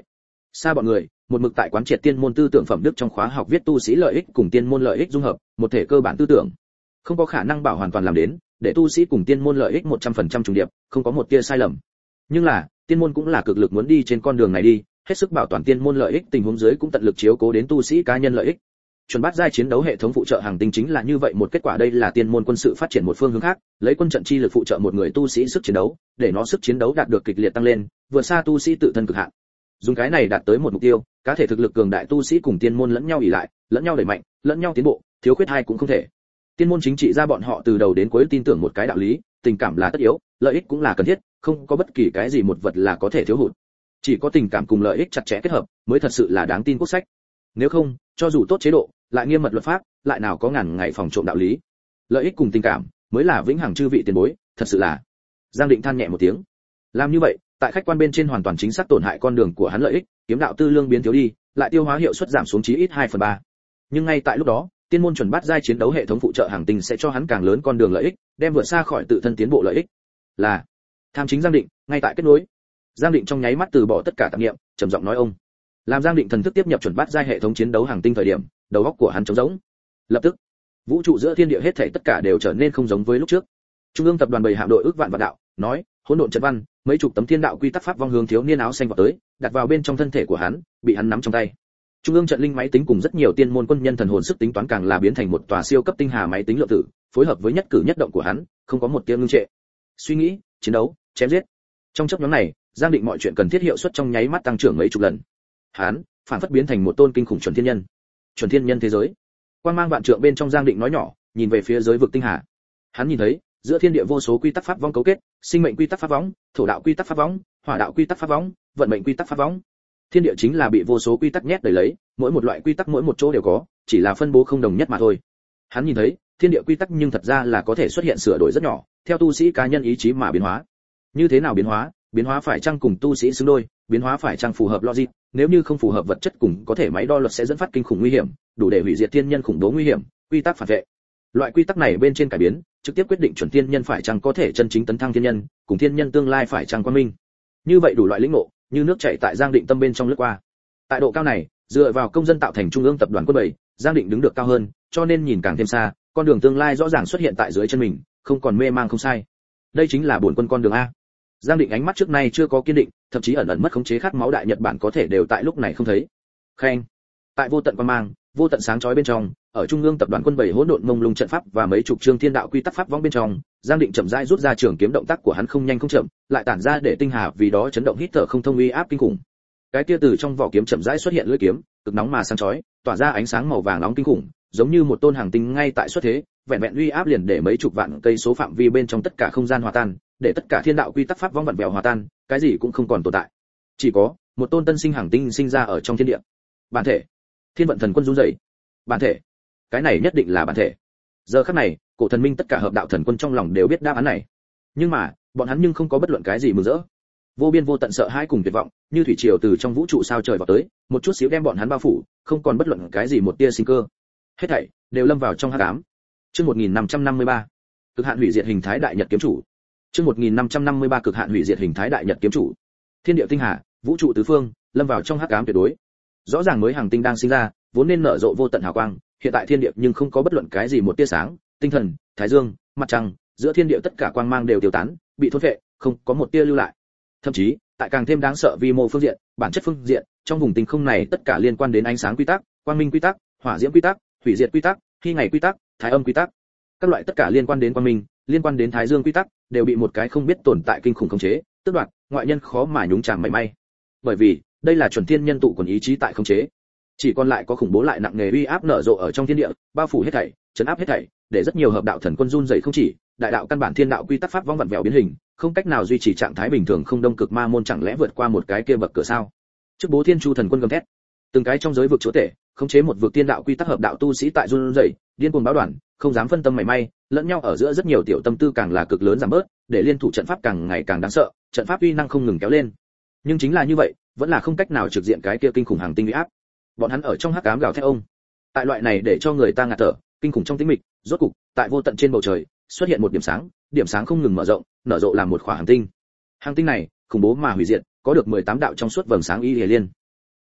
Xa bọn người, một mực tại quán triệt tiên môn tư tưởng phẩm đức trong khóa học viết tu sĩ lợi ích cùng tiên môn lợi ích dung hợp, một thể cơ bản tư tưởng. Không có khả năng bảo hoàn toàn làm đến, để tu sĩ cùng tiên môn lợi ích một trăm phần trăm trùng điệp, không có một tia sai lầm. Nhưng là, tiên môn cũng là cực lực muốn đi trên con đường này đi, hết sức bảo toàn tiên môn lợi ích tình huống dưới cũng tận lực chiếu cố đến tu sĩ cá nhân lợi ích. Chuẩn bát giai chiến đấu hệ thống phụ trợ hàng tinh chính là như vậy một kết quả, đây là tiên môn quân sự phát triển một phương hướng khác, lấy quân trận chi lực phụ trợ một người tu sĩ sức chiến đấu, để nó sức chiến đấu đạt được kịch liệt tăng lên, vượt xa tu sĩ tự thân cực hạn. Dùng cái này đạt tới một mục tiêu, cá thể thực lực cường đại tu sĩ cùng tiên môn lẫn nhau ỷ lại, lẫn nhau đẩy mạnh, lẫn nhau tiến bộ, thiếu khuyết hai cũng không thể. Tiên môn chính trị ra bọn họ từ đầu đến cuối tin tưởng một cái đạo lý, tình cảm là tất yếu, lợi ích cũng là cần thiết, không có bất kỳ cái gì một vật là có thể thiếu hụt. Chỉ có tình cảm cùng lợi ích chặt chẽ kết hợp, mới thật sự là đáng tin quốc sách. Nếu không, cho dù tốt chế độ, lại nghiêm mật luật pháp, lại nào có ngàn ngày phòng trộm đạo lý. Lợi ích cùng tình cảm mới là vĩnh hằng chư vị tiền bối, thật sự là. Giang Định than nhẹ một tiếng. Làm như vậy, tại khách quan bên trên hoàn toàn chính xác tổn hại con đường của hắn lợi ích, kiếm đạo tư lương biến thiếu đi, lại tiêu hóa hiệu suất giảm xuống chí ít hai phần ba. Nhưng ngay tại lúc đó, tiên môn chuẩn bát giai chiến đấu hệ thống phụ trợ hàng tinh sẽ cho hắn càng lớn con đường lợi ích, đem vượt xa khỏi tự thân tiến bộ lợi ích. Là tham chính Giang Định, ngay tại kết nối. Giang Định trong nháy mắt từ bỏ tất cả tạp niệm, trầm giọng nói ông. Làm Giang Định thần thức tiếp nhập chuẩn bát giai hệ thống chiến đấu hàng tinh thời điểm, đầu óc của hắn trống rỗng. Lập tức, vũ trụ giữa thiên địa hết thảy tất cả đều trở nên không giống với lúc trước. Trung ương tập đoàn bầy hạm đội ước vạn vạn đạo, nói, hỗn độn trận văn, mấy chục tấm thiên đạo quy tắc pháp vong hướng thiếu niên áo xanh vào tới, đặt vào bên trong thân thể của hắn, bị hắn nắm trong tay. Trung ương trận linh máy tính cùng rất nhiều tiên môn quân nhân thần hồn sức tính toán càng là biến thành một tòa siêu cấp tinh hà máy tính lượng tử, phối hợp với nhất cử nhất động của hắn, không có một tia ngưng trệ. Suy nghĩ, chiến đấu, chém giết. Trong chốc ngắn này, Giang Định mọi chuyện cần thiết hiệu suất trong nháy mắt tăng trưởng mấy chục lần. Hắn, phản phất biến thành một tôn kinh khủng chuẩn thiên nhân. Chuẩn thiên nhân thế giới. Quang mang vạn trượng bên trong Giang Định nói nhỏ, nhìn về phía giới vực tinh hà. Hắn nhìn thấy, giữa thiên địa vô số quy tắc pháp vong cấu kết, sinh mệnh quy tắc pháp võng, thổ đạo quy tắc pháp võng, hỏa đạo quy tắc pháp võng, vận mệnh quy tắc pháp võng. Thiên địa chính là bị vô số quy tắc nhét đầy lấy, mỗi một loại quy tắc mỗi một chỗ đều có, chỉ là phân bố không đồng nhất mà thôi. Hắn nhìn thấy, thiên địa quy tắc nhưng thật ra là có thể xuất hiện sửa đổi rất nhỏ, theo tu sĩ cá nhân ý chí mà biến hóa. Như thế nào biến hóa? Biến hóa phải chăng cùng tu sĩ xứng đôi, biến hóa phải chăng phù hợp logic, nếu như không phù hợp vật chất cùng có thể máy đo luật sẽ dẫn phát kinh khủng nguy hiểm, đủ để hủy diệt thiên nhân khủng bố nguy hiểm, quy tắc phản vệ. Loại quy tắc này bên trên cải biến, trực tiếp quyết định chuẩn thiên nhân phải chăng có thể chân chính tấn thăng thiên nhân, cùng thiên nhân tương lai phải chăng quang minh. Như vậy đủ loại lĩnh ngộ, như nước chảy tại Giang Định tâm bên trong lướt qua. Tại độ cao này, dựa vào công dân tạo thành trung ương tập đoàn quân bảy, Giang Định đứng được cao hơn, cho nên nhìn càng thêm xa, con đường tương lai rõ ràng xuất hiện tại dưới chân mình, không còn mê mang không sai. Đây chính là bổn quân con đường a. Giang Định ánh mắt trước nay chưa có kiên định, thậm chí ẩn ẩn mất khống chế khát máu đại Nhật Bản có thể đều tại lúc này không thấy. Khen. Tại vô tận quang mang, vô tận sáng chói bên trong, ở trung ương tập đoàn quân bảy hỗn độn mông lung trận pháp và mấy chục chương thiên đạo quy tắc pháp vong bên trong, Giang Định chậm rãi rút ra trường kiếm, động tác của hắn không nhanh không chậm, lại tản ra để tinh hà vì đó chấn động hít thở không thông uy áp kinh khủng. Cái kia từ trong vỏ kiếm chậm rãi xuất hiện lưỡi kiếm, cực nóng mà sáng chói, tỏa ra ánh sáng màu vàng nóng kinh khủng, giống như một tôn hàng tinh ngay tại xuất thế, vẹn vẹn uy áp liền để mấy chục vạn cây số phạm vi bên trong tất cả không gian hòa tan, để tất cả thiên đạo quy tắc pháp vong vặn vẹo hòa tan, cái gì cũng không còn tồn tại. Chỉ có một tôn tân sinh hàng tinh sinh ra ở trong thiên địa. Bản thể. Thiên vận thần quân run rẩy. Bản thể. Cái này nhất định là bản thể. Giờ khắc này, cổ thần minh tất cả hợp đạo thần quân trong lòng đều biết đáp án này. Nhưng mà, bọn hắn nhưng không có bất luận cái gì mừng rỡ. Vô biên vô tận sợ hãi cùng tuyệt vọng, như thủy triều từ trong vũ trụ sao trời vào tới, một chút xíu đem bọn hắn bao phủ, không còn bất luận cái gì một tia sinh cơ. Hết thảy đều lâm vào trong hắc ám. Chương một nghìn năm trăm năm mươi ba, cực hạn hủy diệt hình thái đại nhật kiếm chủ. Chương một nghìn năm trăm năm mươi ba cực hạn hủy diệt hình thái đại nhật kiếm chủ. Thiên địa tinh hà, vũ trụ tứ phương, lâm vào trong hắc ám tuyệt đối. Rõ ràng mới hàng tinh đang sinh ra, vốn nên nở rộ vô tận hào quang, hiện tại thiên địa nhưng không có bất luận cái gì một tia sáng, tinh thần, thái dương, mặt trăng, giữa thiên địa tất cả quang mang đều tiêu tán, bị thôn phệ, không có một tia lưu lại. Thậm chí, tại càng thêm đáng sợ vi mô phương diện, bản chất phương diện, trong vùng tinh không này tất cả liên quan đến ánh sáng quy tắc, quang minh quy tắc, hỏa diễm quy tắc, hủy diệt quy tắc, khi ngày quy tắc, thái âm quy tắc, các loại tất cả liên quan đến quang minh, liên quan đến thái dương quy tắc, đều bị một cái không biết tồn tại kinh khủng khống chế, tước đoạt, ngoại nhân khó mà nhúng chàm mảy may. Bởi vì, đây là chuẩn thiên nhân tụ quần ý chí tại khống chế. Chỉ còn lại có khủng bố lại nặng nề uy áp nở rộ ở trong thiên địa, bao phủ hết thảy, chấn áp hết thảy, để rất nhiều hợp đạo thần quân run rẩy không chỉ, đại đạo căn bản thiên đạo quy tắc pháp vong vặn vẹo biến hình, không cách nào duy trì trạng thái bình thường, không đông cực ma môn chẳng lẽ vượt qua một cái kia bậc cửa sao? Trước bố thiên chu thần quân gầm thét, từng cái trong giới vực chúa tể, khống chế một vực thiên đạo quy tắc hợp đạo tu sĩ tại run rẩy, điên cuồng báo đoàn, không dám phân tâm mảy may, lẫn nhau ở giữa rất nhiều tiểu tâm tư càng là cực lớn giảm bớt, để liên thủ trận pháp càng ngày càng đáng sợ, trận pháp uy năng không ngừng kéo lên. Nhưng chính là như vậy, vẫn là không cách nào trực diện cái kia kinh khủng hàng tinh uy áp. Bọn hắn ở trong hắc ám gào thét ông. Tại loại này để cho người ta ngạt thở, kinh khủng trong tĩnh mịch, rốt cục, tại vô tận trên bầu trời, xuất hiện một điểm sáng, điểm sáng không ngừng mở rộng, nở rộ làm một khỏa hành tinh. Hành tinh này, khủng bố mà hủy diệt, có được mười tám đạo trong suốt vầng sáng y lìa liên.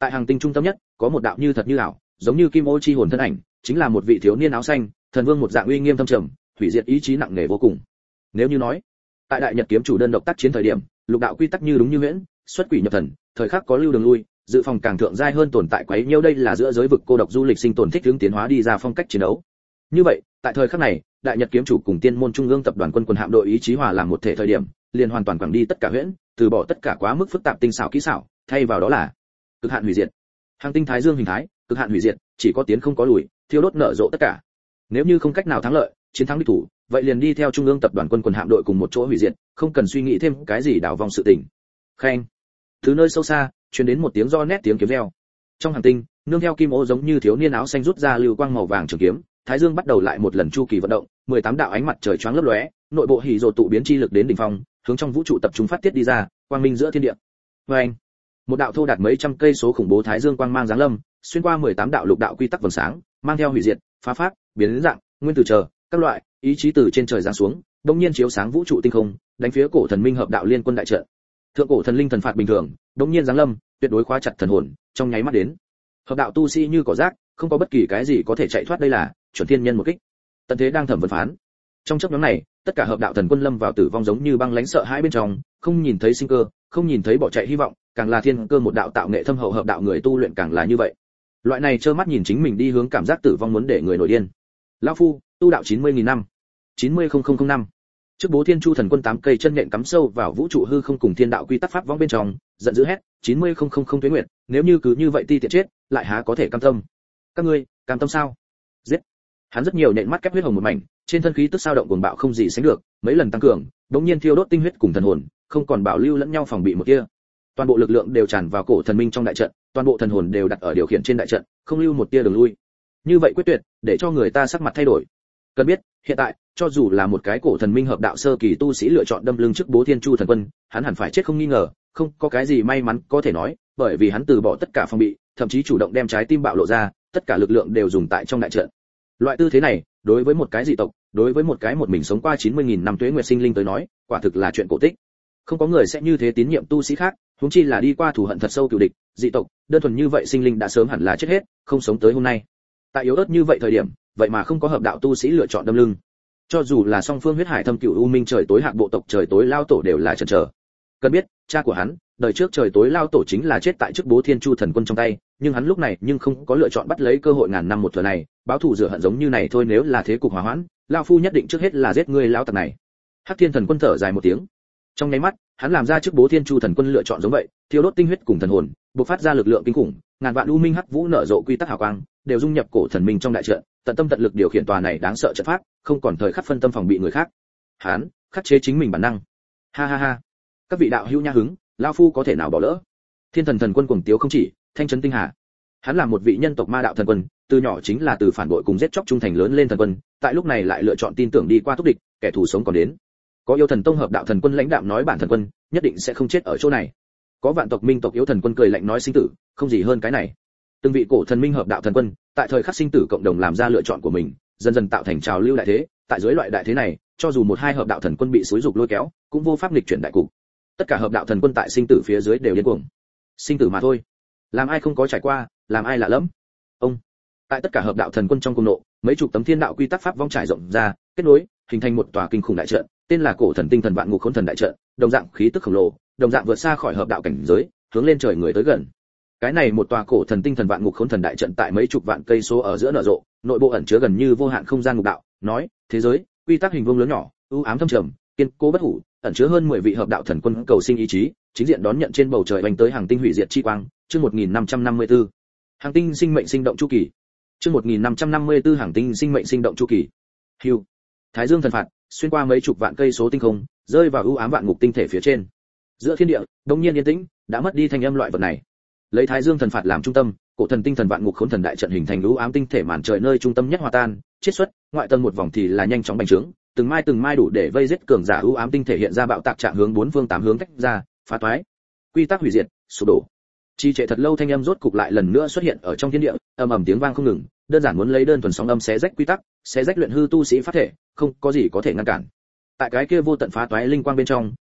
Tại hàng tinh trung tâm nhất, có một đạo như thật như ảo, giống như kim ô chi hồn thân ảnh, chính là một vị thiếu niên áo xanh, thần vương một dạng uy nghiêm thâm trầm, hủy diệt ý chí nặng nề vô cùng. Nếu như nói, tại đại nhật kiếm chủ đơn độc tác chiến thời điểm, lục đạo quy tắc như đúng như huyễn, xuất quỷ nhập thần, thời khắc có lưu đường lui, dự phòng càng thượng giai hơn tồn tại quấy nhiễu, đây là giữa giới vực cô độc du lịch sinh tồn thích hướng tiến hóa đi ra phong cách chiến đấu. Như vậy, tại thời khắc này, đại nhật kiếm chủ cùng tiên môn trung ương tập đoàn quân quân hạm đội ý chí hòa làm một thể thời điểm, liền hoàn toàn quẳng đi tất cả huyễn, từ bỏ tất cả quá mức phức tạp tinh xảo kỹ xảo, thay vào đó là cực hạn hủy diệt. Hàng tinh thái dương hình thái, cực hạn hủy diệt, chỉ có tiến không có lùi, thiêu đốt nở rộ tất cả. Nếu như không cách nào thắng lợi, chiến thắng địch thủ, vậy liền đi theo trung ương tập đoàn quân quân hạm đội cùng một chỗ hủy diệt, không cần suy nghĩ thêm cái gì đảo vòng sự tình. Khen. Từ nơi sâu xa, truyền đến một tiếng do nét tiếng kiếm reo. Trong hành tinh, nương theo kim ô giống như thiếu niên áo xanh rút ra lưu quang màu vàng trường kiếm, thái dương bắt đầu lại một lần chu kỳ vận động, mười tám đạo ánh mặt trời choáng lấp lóe, nội bộ hỉ rồ tụ biến chi lực đến đỉnh phong, hướng trong vũ trụ tập trung phát tiết đi ra, quang minh giữa thiên địa. Oeng. Một đạo thô đạt mấy trăm cây số khủng bố thái dương quang mang giáng lâm, xuyên qua mười tám đạo lục đạo quy tắc vầng sáng, mang theo hủy diệt, phá phác, biến dạng, nguyên tử chờ, các loại ý chí từ trên trời giáng xuống, đột nhiên chiếu sáng vũ trụ tinh không, đánh phía cổ thần minh hợp đạo liên quân đại trận. Thượng cổ thần linh thần phạt bình thường, đột nhiên giáng lâm, tuyệt đối khóa chặt thần hồn, trong nháy mắt đến. Hợp đạo tu sĩ như cỏ rác, không có bất kỳ cái gì có thể chạy thoát, đây là chuẩn thiên nhân một kích. Tận thế đang thẩm vấn phán. Trong chốc ngắn này, tất cả hợp đạo thần quân lâm vào tử vong giống như băng lãnh sợ hãi bên trong, không nhìn thấy sinh cơ, không nhìn thấy bỏ chạy hy vọng, càng là thiên cơ một đạo tạo nghệ thâm hậu hợp đạo người tu luyện càng là như vậy. Loại này trơ mắt nhìn chính mình đi hướng cảm giác tử vong muốn để người nổi điên. Lão phu, tu đạo chín mươi nghìn năm. chín mươi nghìn năm. Trước bố thiên chu thần quân tám cây chân nện cắm sâu vào vũ trụ hư không cùng thiên đạo quy tắc pháp vong bên trong, giận dữ hét, chín mươi nghìn tuế nguyệt, nếu như cứ như vậy ti tiện chết, lại há có thể cam tâm? Các ngươi, cam tâm sao? Giết. Hắn rất nhiều nện mắt kép huyết hồng một mảnh, trên thân khí tức sao động cuồng bạo không gì sánh được, mấy lần tăng cường, đống nhiên thiêu đốt tinh huyết cùng thần hồn, không còn bảo lưu lẫn nhau phòng bị một kia. Toàn bộ lực lượng đều tràn vào cổ thần minh trong đại trận, toàn bộ thần hồn đều đặt ở điều khiển trên đại trận, không lưu một tia đường lui. Như vậy quyết tuyệt, để cho người ta sắc mặt thay đổi. Cần biết, hiện tại, cho dù là một cái cổ thần minh hợp đạo sơ kỳ tu sĩ lựa chọn đâm lưng trước bố thiên chu thần quân, hắn hẳn phải chết không nghi ngờ, không có cái gì may mắn có thể nói, bởi vì hắn từ bỏ tất cả phòng bị, thậm chí chủ động đem trái tim bạo lộ ra, tất cả lực lượng đều dùng tại trong đại trận. Loại tư thế này, đối với một cái dị tộc, đối với một cái một mình sống qua chín mươi nghìn năm tuế nguyệt sinh linh tới nói, quả thực là chuyện cổ tích. Không có người sẽ như thế tín nhiệm tu sĩ khác, huống chi là đi qua thù hận thật sâu cừu địch, dị tộc, đơn thuần như vậy sinh linh đã sớm hẳn là chết hết, không sống tới hôm nay. Tại yếu ớt như vậy thời điểm, vậy mà không có hợp đạo tu sĩ lựa chọn đâm lưng. Cho dù là song phương huyết hải thâm cửu u minh trời tối hạc bộ tộc trời tối lao tổ đều là chần chờ. Cần biết, cha của hắn, đời trước trời tối lao tổ chính là chết tại trước bố thiên chu thần quân trong tay, nhưng hắn lúc này nhưng không có lựa chọn bắt lấy cơ hội ngàn năm một thừa này, báo thù rửa hận giống như này thôi, nếu là thế cục hòa hoãn, lão phu nhất định trước hết là giết ngươi lão tặc này. Hắc Thiên thần quân thở dài một tiếng. Trong nháy mắt, hắn làm ra trước bố thiên chu thần quân lựa chọn giống vậy, thiêu đốt tinh huyết cùng thần hồn, bộc phát ra lực lượng kinh khủng, ngàn vạn u minh hắc vũ nở rộ quy tắc hào quang, đều dung nhập cổ thần minh trong đại trận, tận tâm tận lực điều khiển tòa này đáng sợ trận pháp, không còn thời khắc phân tâm phòng bị người khác. Hắn khắc chế chính mình bản năng. Ha ha ha. Các vị đạo hữu nha hứng, lão phu có thể nào bỏ lỡ. Thiên thần thần quân cuồng tiếu không chỉ, thanh trấn tinh hà. Hắn là một vị nhân tộc ma đạo thần quân, từ nhỏ chính là từ phản bội cùng giết chóc trung thành lớn lên thần quân, tại lúc này lại lựa chọn tin tưởng đi qua thúc địch, kẻ thù sống còn đến. Có yêu thần tông hợp đạo thần quân lãnh đạm nói bản thần quân nhất định sẽ không chết ở chỗ này. Có vạn tộc minh tộc yếu thần quân cười lạnh nói sinh tử, không gì hơn cái này. Từng vị cổ thần minh hợp đạo thần quân, tại thời khắc sinh tử cộng đồng làm ra lựa chọn của mình, dần dần tạo thành trào lưu đại thế, tại dưới loại đại thế này, cho dù một hai hợp đạo thần quân bị xúi dục lôi kéo, cũng vô pháp nghịch chuyển đại cục. Tất cả hợp đạo thần quân tại sinh tử phía dưới đều điên cuồng. Sinh tử mà thôi, làm ai không có trải qua, làm ai lạ lẫm. Ông, tại tất cả hợp đạo thần quân trong cung nộ, mấy chục tấm thiên đạo quy tắc pháp vong trải rộng ra, kết nối, hình thành một tòa kinh khủng đại trận, tên là cổ thần tinh thần vạn ngục khốn thần đại trận, đồng dạng khí tức khổng lồ, đồng dạng vượt xa khỏi hợp đạo cảnh giới, hướng lên trời người tới gần. Cái này một tòa cổ thần tinh thần vạn ngục khốn thần đại trận tại mấy chục vạn cây số ở giữa nở rộ, nội bộ ẩn chứa gần như vô hạn không gian ngục đạo, nói, thế giới, quy tắc hình vuông lớn nhỏ, u ám thâm trầm, kiên cố bất hủ, ẩn chứa hơn mười vị hợp đạo thần quân cầu sinh ý chí, chính diện đón nhận trên bầu trời vành tới hàng tinh hủy diệt chi quang, chương một nghìn năm trăm năm mươi tư. Hàng tinh sinh mệnh sinh động chu kỳ. Chương một nghìn năm trăm năm mươi tư hàng tinh sinh mệnh sinh động chu kỳ. Hưu. Thái Dương thần phạt, xuyên qua mấy chục vạn cây số tinh không, rơi vào u ám vạn ngục tinh thể phía trên. Giữa thiên địa, đột nhiên yên tĩnh, đã mất đi thanh âm loại vật này. Lấy Thái Dương thần phạt làm trung tâm, cổ thần tinh thần vạn ngục khốn thần đại trận hình thành u ám tinh thể màn trời nơi trung tâm nhất hòa tan, chiết xuất, ngoại tầng một vòng thì là nhanh chóng bành trướng, từng mai từng mai đủ để vây giết cường giả u ám tinh thể hiện ra bạo tạc trạng hướng bốn phương tám hướng tách ra, phá toái. Quy tắc hủy diệt, sụp đổ. Chi trệ thật lâu thanh âm rốt cục lại lần nữa xuất hiện ở trong thiên địa, ầm ầm tiếng vang không ngừng, đơn giản muốn lấy đơn thuần sóng âm xé rách quy tắc, xé rách luyện hư tu sĩ pháp thể, không có gì có thể ngăn cản. Tại cái kia vô tận phá toái linh quang bên trong,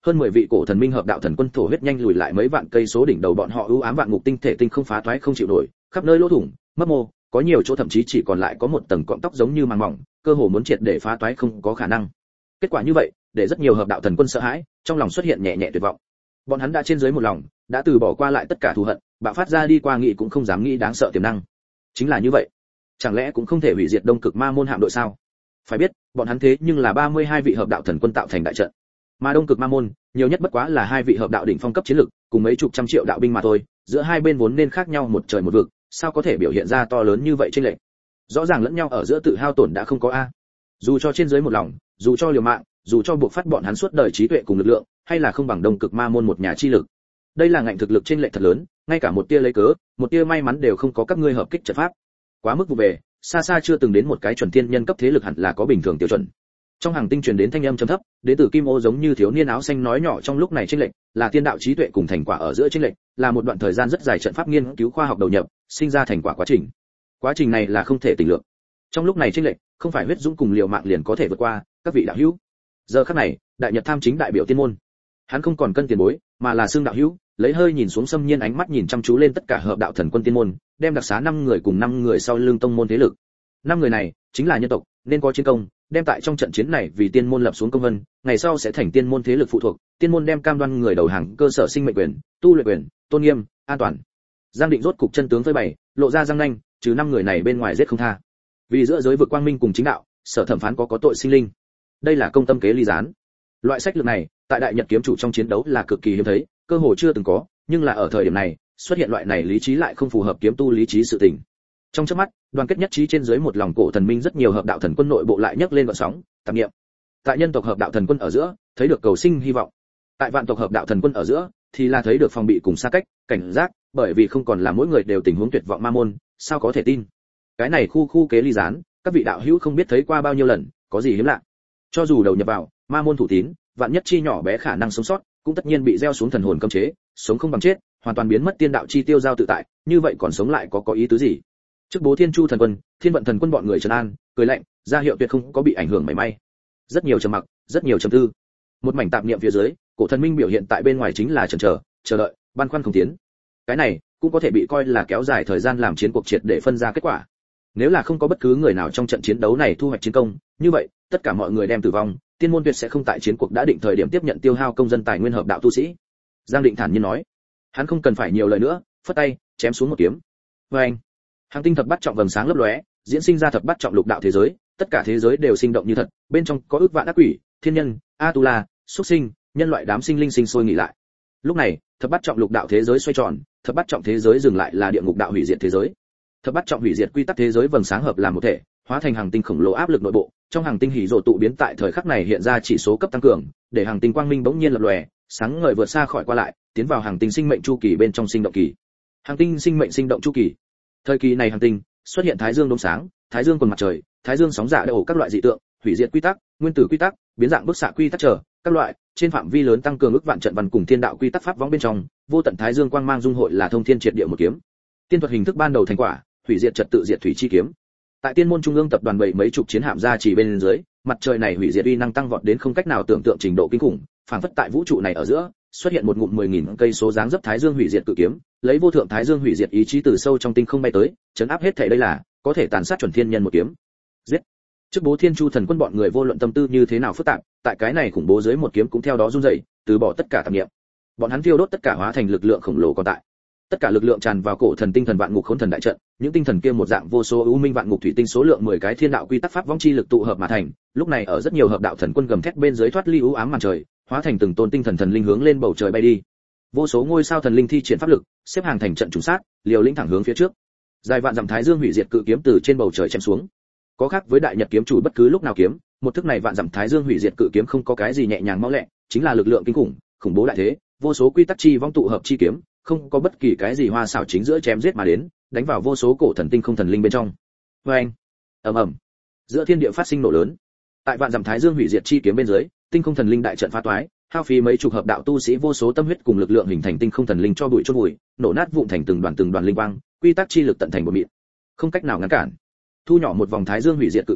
hơn mười vị cổ thần minh hợp đạo thần quân thổ huyết nhanh lùi lại mấy vạn cây số đỉnh đầu bọn họ ưu ám vạn ngục tinh thể tinh không phá toái không chịu nổi, khắp nơi lỗ thủng, mấp mô, có nhiều chỗ thậm chí chỉ còn lại có một tầng cọng tóc giống như màng mỏng, cơ hồ muốn triệt để phá toái không có khả năng. Kết quả như vậy, để rất nhiều hợp đạo thần quân sợ hãi, trong lòng xuất hiện nhẹ nhẹ tuyệt vọng. Bọn hắn đã trên dưới một lòng, đã từ bỏ qua lại tất cả thù hận, bạo phát ra đi qua nghị cũng không dám nghĩ đáng sợ tiềm năng. Chính là như vậy, chẳng lẽ cũng không thể hủy diệt Đông Cực Ma môn hạm đội sao? Phải biết, bọn hắn thế nhưng là ba mươi hai vị hợp đạo thần quân tạo thành đại trận, mà Đông Cực Ma môn nhiều nhất bất quá là hai vị hợp đạo đỉnh phong cấp chiến lực, cùng mấy chục trăm triệu đạo binh mà thôi, giữa hai bên vốn nên khác nhau một trời một vực, sao có thể biểu hiện ra to lớn như vậy chênh lệch? Rõ ràng lẫn nhau ở giữa tự hao tổn đã không có a. Dù cho trên dưới một lòng, dù cho liều mạng, dù cho buộc phát bọn hắn suốt đời trí tuệ cùng lực lượng, hay là không bằng Đông Cực Ma môn một nhà chi lực. Đây là ngạnh thực lực chênh lệch thật lớn, ngay cả một tia lấy cớ, một tia may mắn đều không có các ngươi hợp kích trận pháp. Quá mức vụ về, xa xa chưa từng đến một cái chuẩn thiên nhân cấp thế lực hẳn là có bình thường tiêu chuẩn. Trong hàng tinh truyền đến thanh âm trầm thấp, đến từ Kim Ô giống như thiếu niên áo xanh nói nhỏ trong lúc này chênh lệch, là tiên đạo trí tuệ cùng thành quả ở giữa chênh lệch, là một đoạn thời gian rất dài trận pháp nghiên cứu khoa học đầu nhập, sinh ra thành quả quá trình. Quá trình này là không thể tỉnh lượng. Trong lúc này chênh lệch, không phải huyết dũng cùng liều mạng liền có thể vượt qua, các vị đạo hữu. Giờ khắc này, Đại Nhật Tham chính đại biểu tiên môn. Hắn không còn cân tiền bối, mà là xương đạo hữu, lấy hơi nhìn xuống xâm nhiên ánh mắt nhìn chăm chú lên tất cả hợp đạo thần quân tiên môn, đem đặc xá năm người cùng năm người sau lưng tông môn thế lực. Năm người này chính là nhân tộc, nên có chiến công, đem tại trong trận chiến này vì tiên môn lập xuống công vân, ngày sau sẽ thành tiên môn thế lực phụ thuộc, tiên môn đem cam đoan người đầu hàng cơ sở sinh mệnh quyền, tu luyện quyền, tôn nghiêm, an toàn. Giang Định rốt cục chân tướng phơi bày, lộ ra răng nanh, trừ năm người này bên ngoài giết không tha. Vì giữa giới vực quang minh cùng chính đạo, sở thẩm phán có có tội sinh linh. Đây là công tâm kế ly gián. Loại sách lược này, tại Đại Nhật kiếm chủ trong chiến đấu là cực kỳ hiếm thấy, cơ hồ chưa từng có, nhưng là ở thời điểm này, xuất hiện loại này lý trí lại không phù hợp kiếm tu lý trí sự tình. Trong chớp mắt, đoàn kết nhất trí trên dưới một lòng cổ thần minh rất nhiều hợp đạo thần quân nội bộ lại nhấc lên gợn sóng, tạp niệm. Tại nhân tộc hợp đạo thần quân ở giữa, thấy được cầu sinh hy vọng. Tại vạn tộc hợp đạo thần quân ở giữa, thì là thấy được phòng bị cùng xa cách, cảnh giác, bởi vì không còn là mỗi người đều tình huống tuyệt vọng ma môn, sao có thể tin. Cái này khu khu kế ly gián, các vị đạo hữu không biết thấy qua bao nhiêu lần, có gì hiếm lạ. Cho dù đầu nhập vào, ma môn thủ tín, vạn nhất chi nhỏ bé khả năng sống sót, cũng tất nhiên bị gieo xuống thần hồn cấm chế, sống không bằng chết, hoàn toàn biến mất tiên đạo chi tiêu giao tự tại, như vậy còn sống lại có có ý tứ gì? Trước Bố Thiên Chu thần quân, Thiên Vận thần quân bọn người trấn an, cười lạnh, ra hiệu tuyệt không có bị ảnh hưởng mảy may. Rất nhiều trầm mặc, rất nhiều trầm tư. Một mảnh tạp niệm phía dưới, cổ thần minh biểu hiện tại bên ngoài chính là chần chờ, chờ đợi, băn khoăn không tiến. Cái này cũng có thể bị coi là kéo dài thời gian làm chiến cuộc triệt để phân ra kết quả. Nếu là không có bất cứ người nào trong trận chiến đấu này thu hoạch chiến công, như vậy, tất cả mọi người đem tử vong, tiên môn tuyệt sẽ không tại chiến cuộc đã định thời điểm tiếp nhận tiêu hao công dân tài nguyên hợp đạo tu sĩ. Giang Định thản nhiên nói. Hắn không cần phải nhiều lời nữa, phất tay, chém xuống một kiếm. Oeng! Hàng tinh thập bát trọng vầng sáng lấp lóe, diễn sinh ra thập bát trọng lục đạo thế giới, tất cả thế giới đều sinh động như thật, bên trong có ước vạn ác quỷ, thiên nhân, Atula, xuất sinh, nhân loại đám sinh linh sinh sôi nghỉ lại. Lúc này, thập bát trọng lục đạo thế giới xoay tròn, thập bát trọng thế giới dừng lại là địa ngục đạo hủy diệt thế giới. Thập bát trọng hủy diệt quy tắc thế giới vầng sáng hợp làm một thể, hóa thành hàng tinh khổng lồ áp lực nội bộ, trong hàng tinh hỉ rồ tụ biến tại thời khắc này hiện ra chỉ số cấp tăng cường, để hàng tinh quang minh bỗng nhiên lập lòe, sáng ngời vượt xa khỏi qua lại, tiến vào hàng tinh sinh mệnh chu kỳ bên trong sinh động kỳ. Hàng tinh sinh mệnh sinh động chu kỳ. Thời kỳ này hàng tinh xuất hiện thái dương đốm sáng, thái dương quần mặt trời, thái dương sóng dạ đều các loại dị tượng, hủy diệt quy tắc, nguyên tử quy tắc, biến dạng bức xạ quy tắc trở, các loại, trên phạm vi lớn tăng cường ức vạn trận văn cùng thiên đạo quy tắc pháp võng bên trong, vô tận thái dương quang mang dung hội là thông thiên triệt địa một kiếm. Tiên thuật hình thức ban đầu thành quả, hủy diệt trật tự diệt thủy chi kiếm. Tại tiên môn trung ương tập đoàn bảy mấy chục chiến hạm ra chỉ bên dưới, mặt trời này hủy diệt uy năng tăng vọt đến không cách nào tưởng tượng trình độ kinh khủng, phảng phất tại vũ trụ này ở giữa, xuất hiện một ngụm mười nghìn cây số dáng dấp thái dương hủy diệt cự kiếm, lấy vô thượng thái dương hủy diệt ý chí từ sâu trong tinh không bay tới, chấn áp hết thảy đây là, có thể tàn sát chuẩn thiên nhân một kiếm. Giết. Trước Bố Thiên Chu thần quân bọn người vô luận tâm tư như thế nào phức tạp, tại cái này khủng bố dưới một kiếm cũng theo đó run rẩy, từ bỏ tất cả tạp niệm. Bọn hắn thiêu đốt tất cả hóa thành lực lượng khổng lồ còn tại. Tất cả lực lượng tràn vào cổ thần tinh thần vạn ngục khốn thần đại trận, những tinh thần kia một dạng vô số ưu minh vạn ngục thủy tinh số lượng mười cái thiên đạo quy tắc pháp vong chi lực tụ hợp mà thành, lúc này ở rất nhiều hợp đạo thần quân gầm thét bên dưới thoát ly ưu ám màn trời, hóa thành từng tôn tinh thần thần linh hướng lên bầu trời bay đi. Vô số ngôi sao thần linh thi triển pháp lực, xếp hàng thành trận trùng sát, liều lĩnh thẳng hướng phía trước. Dài vạn dặm thái dương hủy diệt cự kiếm từ trên bầu trời chém xuống. Có khác với Đại Nhật kiếm chủ bất cứ lúc nào kiếm, một thức này vạn dặm thái dương hủy diệt cự kiếm không có cái gì nhẹ nhàng mau lẹ, chính là lực lượng kinh khủng, khủng bố đại thế, vô số quy tắc chi vong tụ hợp chi kiếm, không có bất kỳ cái gì hoa xảo chính giữa chém giết mà đến, đánh vào vô số cổ thần tinh không thần linh bên trong. Oeng, ầm ầm, giữa thiên địa phát sinh nổ lớn. Tại vạn dặm thái dương hủy diệt chi kiếm bên dưới, tinh không thần linh đại trận phá toái, hao phí mấy chục hợp đạo tu sĩ vô số tâm huyết cùng lực lượng hình thành tinh không thần linh cho bụi chôn bụi, nổ nát vụn thành từng đoàn từng đoàn linh quang, quy tắc chi lực tận thành một mịn, không cách nào ngăn cản. Thu nhỏ một vòng thái dương hủy diệt cự kiếm,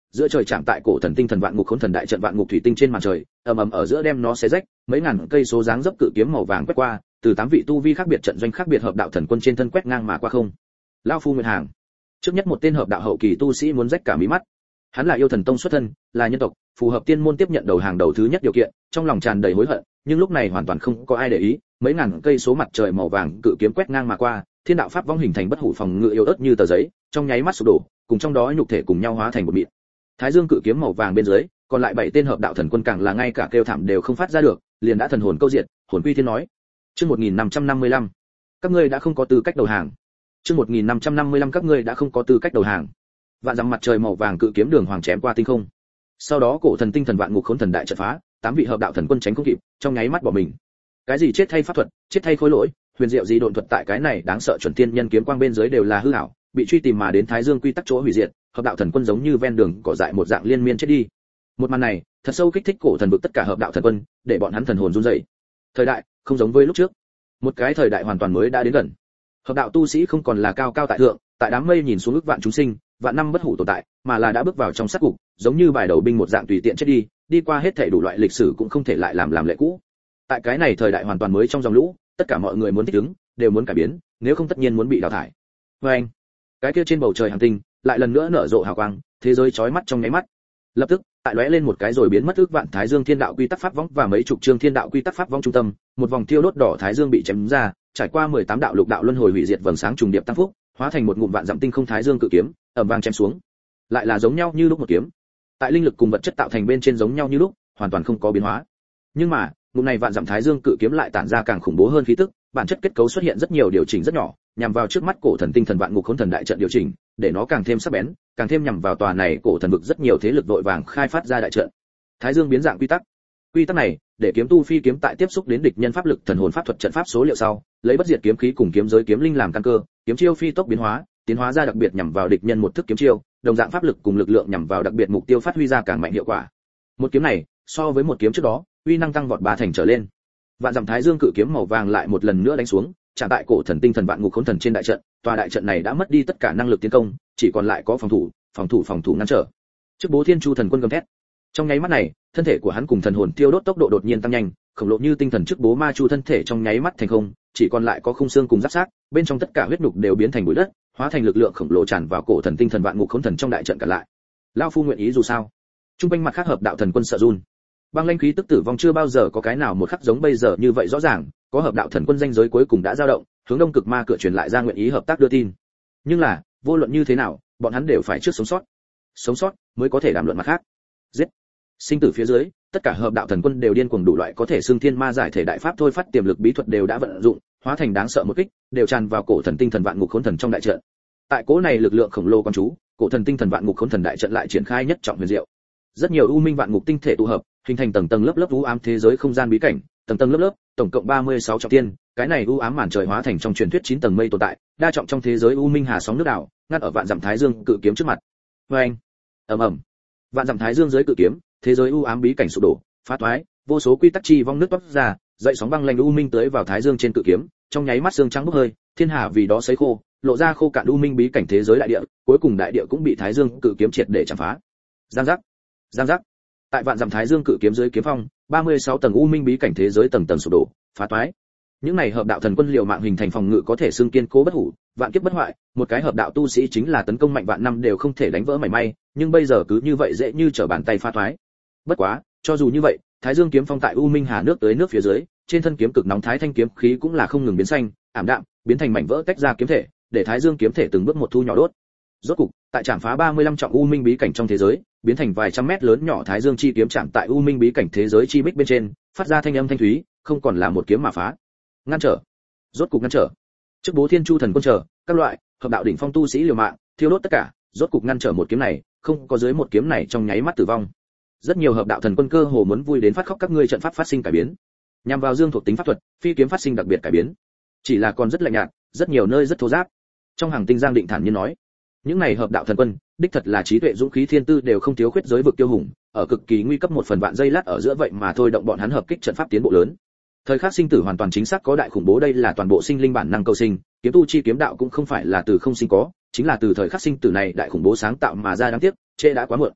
giữa trời chạm tại cổ thần tinh thần vạn ngục khốn thần đại trận vạn ngục thủy tinh trên màn trời, ầm ầm ở giữa đem nó xé rách, mấy ngàn cây số dáng dấp cự kiếm màu vàng quét qua, từ tám vị tu vi khác biệt trận doanh khác biệt hợp đạo thần quân trên thân quét ngang mà qua không. Lão phu nguyện hàng. Trước nhất một tên hợp đạo hậu kỳ tu sĩ muốn rách cả mí mắt. Hắn là yêu thần tông xuất thân, là nhân tộc, phù hợp tiên môn tiếp nhận đầu hàng đầu thứ nhất điều kiện, trong lòng tràn đầy hối hận, nhưng lúc này hoàn toàn không có ai để ý, mấy ngàn cây số mặt trời màu vàng cự kiếm quét ngang mà qua, thiên đạo pháp vong hình thành bất hủ phòng ngự yếu ớt như tờ giấy, trong nháy mắt sụp đổ, cùng trong đó nhục thể cùng nhau hóa thành một mịn. Thái Dương cự kiếm màu vàng bên dưới, còn lại bảy tên hợp đạo thần quân càng là ngay cả kêu thảm đều không phát ra được, liền đã thần hồn câu diệt, hồn quy thiên nói. Chương một nghìn năm trăm năm mươi lăm, các ngươi đã không có tư cách đầu hàng. Chương một nghìn năm trăm năm mươi lăm các ngươi đã không có tư cách đầu hàng. Vạn dặm mặt trời màu vàng cự kiếm đường hoàng chém qua tinh không. Sau đó cổ thần tinh thần vạn ngục khốn thần đại trận phá, tám vị hợp đạo thần quân tránh không kịp, trong nháy mắt bỏ mình. Cái gì chết thay pháp thuật, chết thay khối lỗi, huyền diệu gì độn thuật tại cái này đáng sợ chuẩn tiên nhân kiếm quang bên dưới đều là hư ảo, bị truy tìm mà đến Thái Dương quy tắc chỗ hủy diệt, hợp đạo thần quân giống như ven đường cỏ dại một dạng liên miên chết đi. Một màn này, thật sâu kích thích cổ thần vực tất cả hợp đạo thần quân, để bọn hắn thần hồn run rẩy. Thời đại không giống với lúc trước, một cái thời đại hoàn toàn mới đã đến gần. Hợp đạo tu sĩ không còn là cao cao tại thượng, tại đám mây nhìn xuống ức vạn chúng sinh, vạn năm bất hủ tồn tại, mà là đã bước vào trong sát cục, giống như bài đầu binh một dạng tùy tiện chết đi, đi qua hết thảy đủ loại lịch sử cũng không thể lại làm làm lệ cũ. Tại cái này thời đại hoàn toàn mới trong dòng lũ, tất cả mọi người muốn thích ứng, đều muốn cải biến, nếu không tất nhiên muốn bị đào thải. Và anh, cái kia trên bầu trời hành tinh, lại lần nữa nở rộ hào quang, thế giới chói mắt trong nháy mắt. Lập tức, tại lóe lên một cái rồi biến mất ước vạn Thái Dương thiên đạo quy tắc pháp võng và mấy chục chương thiên đạo quy tắc pháp võng trung tâm, một vòng thiêu đốt đỏ Thái Dương bị chém ra, trải qua mười tám đạo lục đạo luân hồi hủy diệt vầng sáng trùng điệp tăng phúc, hóa thành một ngụm vạn dặm tinh không Thái Dương cự kiếm, ầm vang chém xuống. Lại là giống nhau như lúc một kiếm. Tại linh lực cùng vật chất tạo thành bên trên giống nhau như lúc, hoàn toàn không có biến hóa. Nhưng mà, ngụm này vạn dặm Thái Dương cự kiếm lại tản ra càng khủng bố hơn khí tức, bản chất kết cấu xuất hiện rất nhiều điều chỉnh rất nhỏ, nhằm vào trước mắt cổ thần tinh thần vạn ngục khốn thần đại trận điều chỉnh, để nó càng thêm sắc bén, càng thêm nhằm vào tòa này cổ thần vực rất nhiều thế lực vội vàng khai phát ra đại trận. Thái Dương biến dạng quy tắc. Quy tắc này, để kiếm tu phi kiếm tại tiếp xúc đến địch nhân pháp lực thần hồn pháp thuật trận pháp số liệu sau, lấy bất diệt kiếm khí cùng kiếm giới kiếm linh làm căn cơ, kiếm chiêu phi tốc biến hóa, tiến hóa ra đặc biệt nhằm vào địch nhân một thức kiếm chiêu, đồng dạng pháp lực cùng lực lượng nhằm vào đặc biệt mục tiêu phát huy ra càng mạnh hiệu quả. Một kiếm này, so với một kiếm trước đó, uy năng tăng vọt ba thành trở lên. Vạn dặm Thái Dương cự kiếm màu vàng lại một lần nữa đánh xuống, chạm tại cổ thần tinh thần vạn ngục khốn thần trên đại trận, tòa đại trận này đã mất đi tất cả năng lực tiến công, chỉ còn lại có phòng thủ, phòng thủ phòng thủ ngăn trở. Trước Bố Thiên Chu thần quân gầm thét. Trong nháy mắt này, thân thể của hắn cùng thần hồn tiêu đốt tốc độ đột nhiên tăng nhanh, khổng lồ như tinh thần trước Bố Ma Chu thân thể trong nháy mắt thành không, chỉ còn lại có khung xương cùng giáp xác, bên trong tất cả huyết nhục đều biến thành bụi đất, hóa thành lực lượng khổng lồ tràn vào cổ thần tinh thần vạn ngục khốn thần trong đại trận cả lại. Lão phu nguyện ý dù sao. Trung quanh mặt khác hợp đạo thần quân sợ run. Băng lãnh khí tức tử vong chưa bao giờ có cái nào một khắc giống bây giờ như vậy rõ ràng, có hợp đạo thần quân danh giới cuối cùng đã dao động, hướng Đông Cực Ma cửa truyền lại ra nguyện ý hợp tác đưa tin. Nhưng là, vô luận như thế nào, bọn hắn đều phải trước sống sót. Sống sót mới có thể đàm luận mặt khác. Giết. Sinh tử phía dưới, tất cả hợp đạo thần quân đều điên cuồng đủ loại có thể xưng thiên ma giải thể đại pháp thôi phát tiềm lực bí thuật đều đã vận dụng, hóa thành đáng sợ một kích, đều tràn vào cổ thần tinh thần vạn ngục khốn thần trong đại trận. Tại cố này lực lượng khổng lồ quan chú, cổ thần tinh thần vạn ngục khốn thần đại trận lại triển khai nhất trọng huyền diệu. Rất nhiều u minh vạn ngục tinh thể tụ hợp, hình thành tầng tầng lớp lớp u ám thế giới không gian bí cảnh, tầng tầng lớp lớp, tổng cộng ba mươi sáu trọng tiên, cái này u ám màn trời hóa thành trong truyền thuyết chín tầng mây tồn tại, đa trọng trong thế giới u minh hà sóng nước đảo, ngắt ở vạn dặm Thái Dương cự kiếm trước mặt. Oeng, ầm ầm, vạn dặm Thái Dương dưới cự kiếm, thế giới u ám bí cảnh sụp đổ, phá toái, vô số quy tắc chi vong nước toát ra, dậy sóng băng lạnh u minh tới vào Thái Dương trên cự kiếm, trong nháy mắt xương trắng bốc hơi, thiên hà vì đó sấy khô, lộ ra khô cạn u minh bí cảnh thế giới đại địa, cuối cùng đại địa cũng bị Thái Dương cự kiếm triệt để chạm phá. Giang giác, giang giác. Tại vạn dặm Thái Dương cự kiếm dưới kiếm phong, ba mươi sáu tầng u minh bí cảnh thế giới tầng tầng sụp đổ, phá toái. Những này hợp đạo thần quân liều mạng hình thành phòng ngự có thể xưng kiên cố bất hủ, vạn kiếp bất hoại, một cái hợp đạo tu sĩ chính là tấn công mạnh vạn năm đều không thể đánh vỡ mảy may, nhưng bây giờ cứ như vậy dễ như trở bàn tay phá toái. Bất quá, cho dù như vậy, Thái Dương kiếm phong tại u minh hà nước tới nước phía dưới, trên thân kiếm cực nóng thái thanh kiếm khí cũng là không ngừng biến xanh, ảm đạm, biến thành mảnh vỡ tách ra kiếm thể, để Thái Dương kiếm thể từng bước một thu nhỏ đốt. Rốt cục, tại trảm phá ba mươi lăm trọng u minh bí cảnh trong thế giới, biến thành vài trăm mét lớn nhỏ Thái Dương chi kiếm chạm tại u minh bí cảnh thế giới chi bích bên trên, phát ra thanh âm thanh thúy, không còn là một kiếm mà phá. Ngăn trở. Rốt cục ngăn trở. Trước Bố Thiên Chu thần quân trở, các loại hợp đạo đỉnh phong tu sĩ liều mạng, thiêu đốt tất cả, rốt cục ngăn trở một kiếm này, không có dưới một kiếm này trong nháy mắt tử vong. Rất nhiều hợp đạo thần quân cơ hồ muốn vui đến phát khóc các ngươi trận pháp phát sinh cải biến. Nhằm vào dương thuộc tính pháp thuật, phi kiếm phát sinh đặc biệt cải biến. Chỉ là còn rất lạnh nhạt, rất nhiều nơi rất thô ráp. Trong hàng tinh Giang Định thản nhiên nói, những này hợp đạo thần quân, đích thật là trí tuệ dũng khí thiên tư đều không thiếu khuyết giới vực tiêu hùng, ở cực kỳ nguy cấp một phần vạn giây lát ở giữa vậy mà thôi động bọn hắn hợp kích trận pháp tiến bộ lớn. Thời khắc sinh tử hoàn toàn chính xác có đại khủng bố, đây là toàn bộ sinh linh bản năng cầu sinh, kiếm tu chi kiếm đạo cũng không phải là từ không sinh có, chính là từ thời khắc sinh tử này đại khủng bố sáng tạo mà ra, đáng tiếc, trễ đã quá muộn.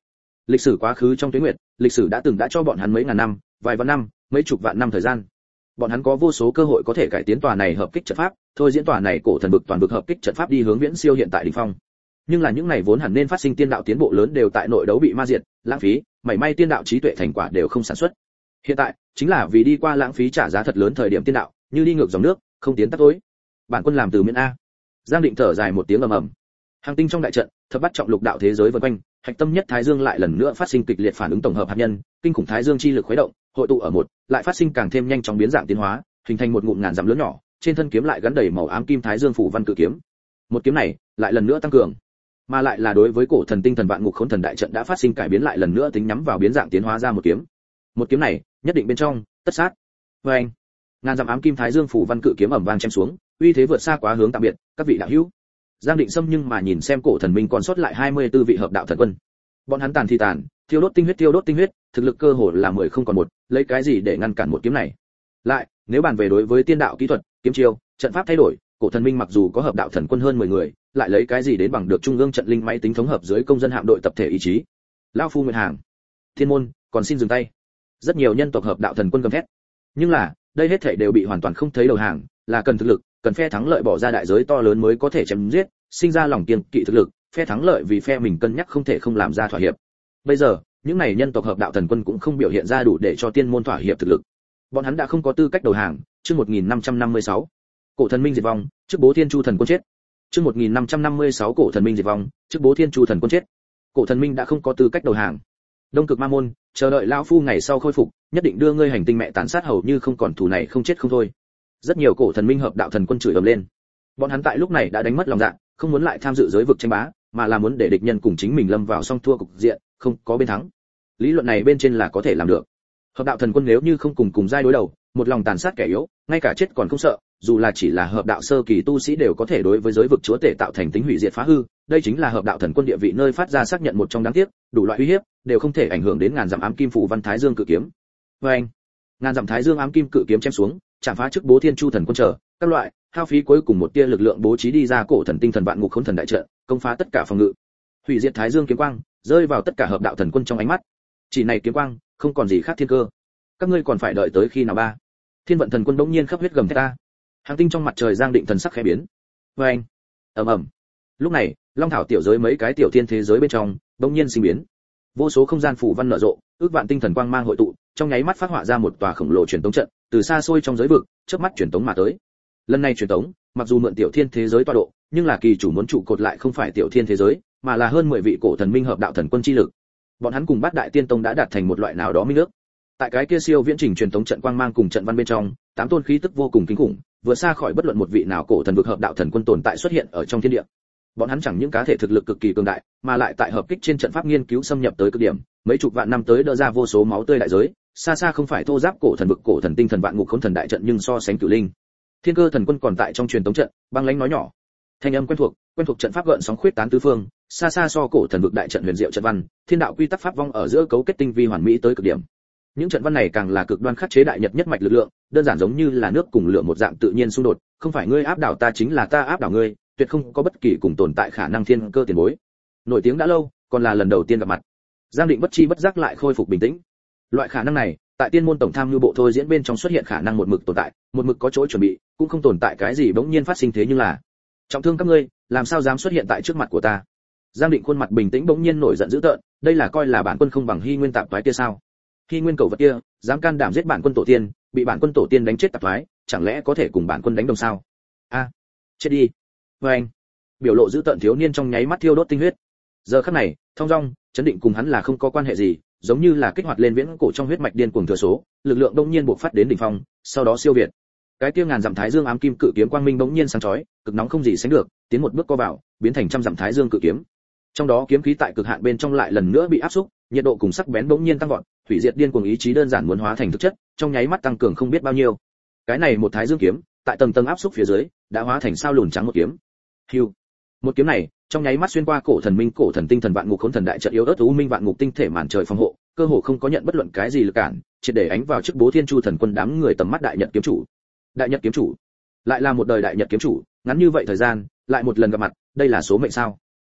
Lịch sử quá khứ trong tuyến nguyệt, lịch sử đã từng đã cho bọn hắn mấy ngàn năm, vài vạn năm, mấy chục vạn năm thời gian. Bọn hắn có vô số cơ hội có thể cải tiến tòa này hợp kích trận pháp, thôi diễn tòa này cổ thần vực toàn vực hợp kích trận pháp đi hướng viễn siêu hiện tại đỉnh phong. Nhưng là những này vốn hẳn nên phát sinh tiên đạo tiến bộ lớn đều tại nội đấu bị ma diệt, lãng phí, mảy may tiên đạo trí tuệ thành quả đều không sản xuất. Hiện tại, chính là vì đi qua lãng phí trả giá thật lớn thời điểm tiên đạo, như đi ngược dòng nước, không tiến tắt tối. Bản quân làm từ miễn a. Giang Định thở dài một tiếng ầm ầm. Hàng tinh trong đại trận, thập bắt trọng lục đạo thế giới vần quanh, hạch tâm nhất Thái Dương lại lần nữa phát sinh kịch liệt phản ứng tổng hợp hạt nhân, kinh khủng Thái Dương chi lực khuấy động, hội tụ ở một, lại phát sinh càng thêm nhanh chóng biến dạng tiến hóa, hình thành một ngụm ngàn dặm lớn nhỏ, trên thân kiếm lại gắn đầy màu ám kim Thái Dương phủ văn cự kiếm. Một kiếm này, lại lần nữa tăng cường, mà lại là đối với cổ thần tinh thần vạn ngục khốn thần đại trận đã phát sinh cải biến lại lần nữa tính nhắm vào biến dạng tiến hóa ra một kiếm. Một kiếm này, nhất định bên trong, tất sát. Và anh, ngàn dặm ám kim Thái Dương phủ văn cự kiếm ầm vang chém xuống, uy thế vượt xa quá hướng tạm biệt, các vị đạo hữu. Giang Định Sâm nhưng mà nhìn xem cổ thần minh còn sót lại hai mươi tư vị hợp đạo thần quân. Bọn hắn tàn thì tàn, thiêu đốt tinh huyết thiêu đốt tinh huyết, thực lực cơ hồ là mười không còn một, lấy cái gì để ngăn cản một kiếm này? Lại, nếu bàn về đối với tiên đạo kỹ thuật, kiếm chiêu, trận pháp thay đổi, cổ thần minh mặc dù có hợp đạo thần quân hơn mười người, lại lấy cái gì đến bằng được trung ương trận linh máy tính thống hợp dưới công dân hạm đội tập thể ý chí? Lão phu nguyện hàng. Thiên môn, còn xin dừng tay. Rất nhiều nhân tộc hợp đạo thần quân gầm thét. Nhưng là, đây hết thảy đều bị hoàn toàn không thấy đầu hàng, là cần thực lực, cần phe thắng lợi bỏ ra đại giới to lớn mới có thể chém giết, sinh ra lòng kiên kỵ thực lực, phe thắng lợi vì phe mình cân nhắc không thể không làm ra thỏa hiệp. Bây giờ, những này nhân tộc hợp đạo thần quân cũng không biểu hiện ra đủ để cho tiên môn thỏa hiệp thực lực. Bọn hắn đã không có tư cách đầu hàng, chương một nghìn năm trăm năm mươi sáu. Cổ thần minh diệt vong, trước bố thiên chu thần quân chết. Chương một nghìn năm trăm năm mươi sáu cổ thần minh diệt vong, trước bố thiên chu thần quân chết. Cổ thần minh đã không có tư cách đầu hàng. Đông Cực Ma môn, chờ đợi lão phu ngày sau khôi phục, nhất định đưa ngươi hành tinh mẹ tàn sát hầu như không còn thù này không chết không thôi. Rất nhiều cổ thần minh hợp đạo thần quân chửi ầm lên. Bọn hắn tại lúc này đã đánh mất lòng dạ, không muốn lại tham dự giới vực tranh bá, mà là muốn để địch nhân cùng chính mình lâm vào song thua cục diện, không có bên thắng. Lý luận này bên trên là có thể làm được. Hợp đạo thần quân nếu như không cùng cùng giai đối đầu, một lòng tàn sát kẻ yếu, ngay cả chết còn không sợ, dù là chỉ là hợp đạo sơ kỳ tu sĩ đều có thể đối với giới vực chúa tể tạo thành tính hủy diệt phá hư, đây chính là hợp đạo thần quân địa vị nơi phát ra xác nhận một trong đáng tiếc, đủ loại uy hiếp đều không thể ảnh hưởng đến ngàn dặm ám kim phủ văn Thái Dương cự kiếm. Và anh, ngàn dặm Thái Dương ám kim cự kiếm chém xuống, chạm phá trước bố thiên chu thần quân trở, các loại hao phí cuối cùng một tia lực lượng bố trí đi ra cổ thần tinh thần vạn ngục khốn thần đại trận, công phá tất cả phòng ngự, hủy diệt Thái Dương kiếm quang, rơi vào tất cả hợp đạo thần quân trong ánh mắt. Chỉ này kiếm quang, không còn gì khác thiên cơ. Các ngươi còn phải đợi tới khi nào ba? Thiên vận thần quân bỗng nhiên khắp huyết gầm thét ta. Hàng tinh trong mặt trời Giang Định thần sắc khẽ biến. Và anh, ầm ầm. Lúc này, Long Thảo tiểu giới mấy cái tiểu thiên thế giới bên trong, bỗng nhiên sinh biến. Vô số không gian phủ văn nở rộ, ước vạn tinh thần quang mang hội tụ, trong nháy mắt phát họa ra một tòa khổng lồ truyền tống trận, từ xa xôi trong giới vực, chớp mắt truyền tống mà tới. Lần này truyền tống, mặc dù mượn tiểu thiên thế giới tọa độ, nhưng là kỳ chủ muốn trụ cột lại không phải tiểu thiên thế giới, mà là hơn mười vị cổ thần minh hợp đạo thần quân chi lực. Bọn hắn cùng Bát Đại Tiên Tông đã đạt thành một loại nào đó minh ước. Tại cái kia siêu viễn trình truyền tống trận quang mang cùng trận văn bên trong, tám tôn khí tức vô cùng kinh khủng, vượt xa khỏi bất luận một vị nào cổ thần vực hợp đạo thần quân tồn tại xuất hiện ở trong thiên địa. Bọn hắn chẳng những cá thể thực lực cực kỳ cường đại, mà lại tại hợp kích trên trận pháp nghiên cứu xâm nhập tới cực điểm, mấy chục vạn năm tới đỡ ra vô số máu tươi đại giới, xa xa không phải thô giáp cổ thần vực cổ thần tinh thần vạn ngục khốn thần đại trận nhưng so sánh cửu linh. Thiên Cơ thần quân còn tại trong truyền tống trận, băng lãnh nói nhỏ. Thanh âm quen thuộc, quen thuộc trận pháp gợn sóng khuyết tán tứ phương, xa xa so cổ thần vực đại trận huyền diệu trận văn, thiên đạo quy tắc pháp vong ở giữa cấu kết tinh vi hoàn mỹ tới cực điểm. Những trận văn này càng là cực đoan khắc chế đại nhật nhất mạch lực lượng, đơn giản giống như là nước cùng lửa một dạng tự nhiên xung đột, không phải ngươi áp đảo ta chính là ta áp đảo ngươi, tuyệt không có bất kỳ cùng tồn tại khả năng thiên cơ tiền bối. Nổi tiếng đã lâu, còn là lần đầu tiên gặp mặt. Giang Định bất chi bất giác lại khôi phục bình tĩnh. Loại khả năng này, tại tiên môn tổng tham lưu bộ thôi diễn bên trong xuất hiện khả năng một mực tồn tại, một mực có chỗ chuẩn bị, cũng không tồn tại cái gì bỗng nhiên phát sinh thế nhưng là trọng thương các ngươi, làm sao dám xuất hiện tại trước mặt của ta? Giang Định khuôn mặt bình tĩnh bỗng nhiên nổi giận dữ tợn, đây là coi là bản quân không bằng Hy Nguyên tạp toái kia sao? Hy Nguyên cầu vật kia, dám can đảm giết bản quân tổ tiên, bị bản quân tổ tiên đánh chết tạp toái, chẳng lẽ có thể cùng bản quân đánh đồng sao? A, chết đi. Và anh, biểu lộ dữ tợn thiếu niên trong nháy mắt thiêu đốt tinh huyết. Giờ khắc này, thong dong, chấn định cùng hắn là không có quan hệ gì, giống như là kích hoạt lên viễn cổ trong huyết mạch điên cuồng thừa số, lực lượng đông nhiên bộc phát đến đỉnh phong, sau đó siêu việt. Cái kia ngàn dặm Thái Dương ám kim cự kiếm quang minh bỗng nhiên sáng chói, cực nóng không gì sánh được, tiến một bước co vào, biến thành trăm dặm Thái Dương cự kiếm. Trong đó kiếm khí tại cực hạn bên trong lại lần nữa bị áp xúc, nhiệt độ cùng sắc bén bỗng nhiên tăng vọt, hủy diệt điên cuồng ý chí đơn giản muốn hóa thành thực chất, trong nháy mắt tăng cường không biết bao nhiêu. Cái này một Thái Dương kiếm, tại tầng tầng áp xúc phía dưới, đã hóa thành sao lùn trắng một kiếm. Hưu. Một kiếm này, trong nháy mắt xuyên qua cổ thần minh cổ thần tinh thần vạn ngục khốn thần đại trận yếu ớt u minh vạn ngục tinh thể màn trời phòng hộ, cơ hồ không có nhận bất luận cái gì lực cản, triệt để ánh vào trước bố thiên chu thần quân đám người tầm mắt đại nhật kiếm chủ. Đại nhật kiếm chủ, lại là một đời đại nhật kiếm chủ, ngắn như vậy thời gian, lại một lần gặp mặt, đây là số mệnh sao?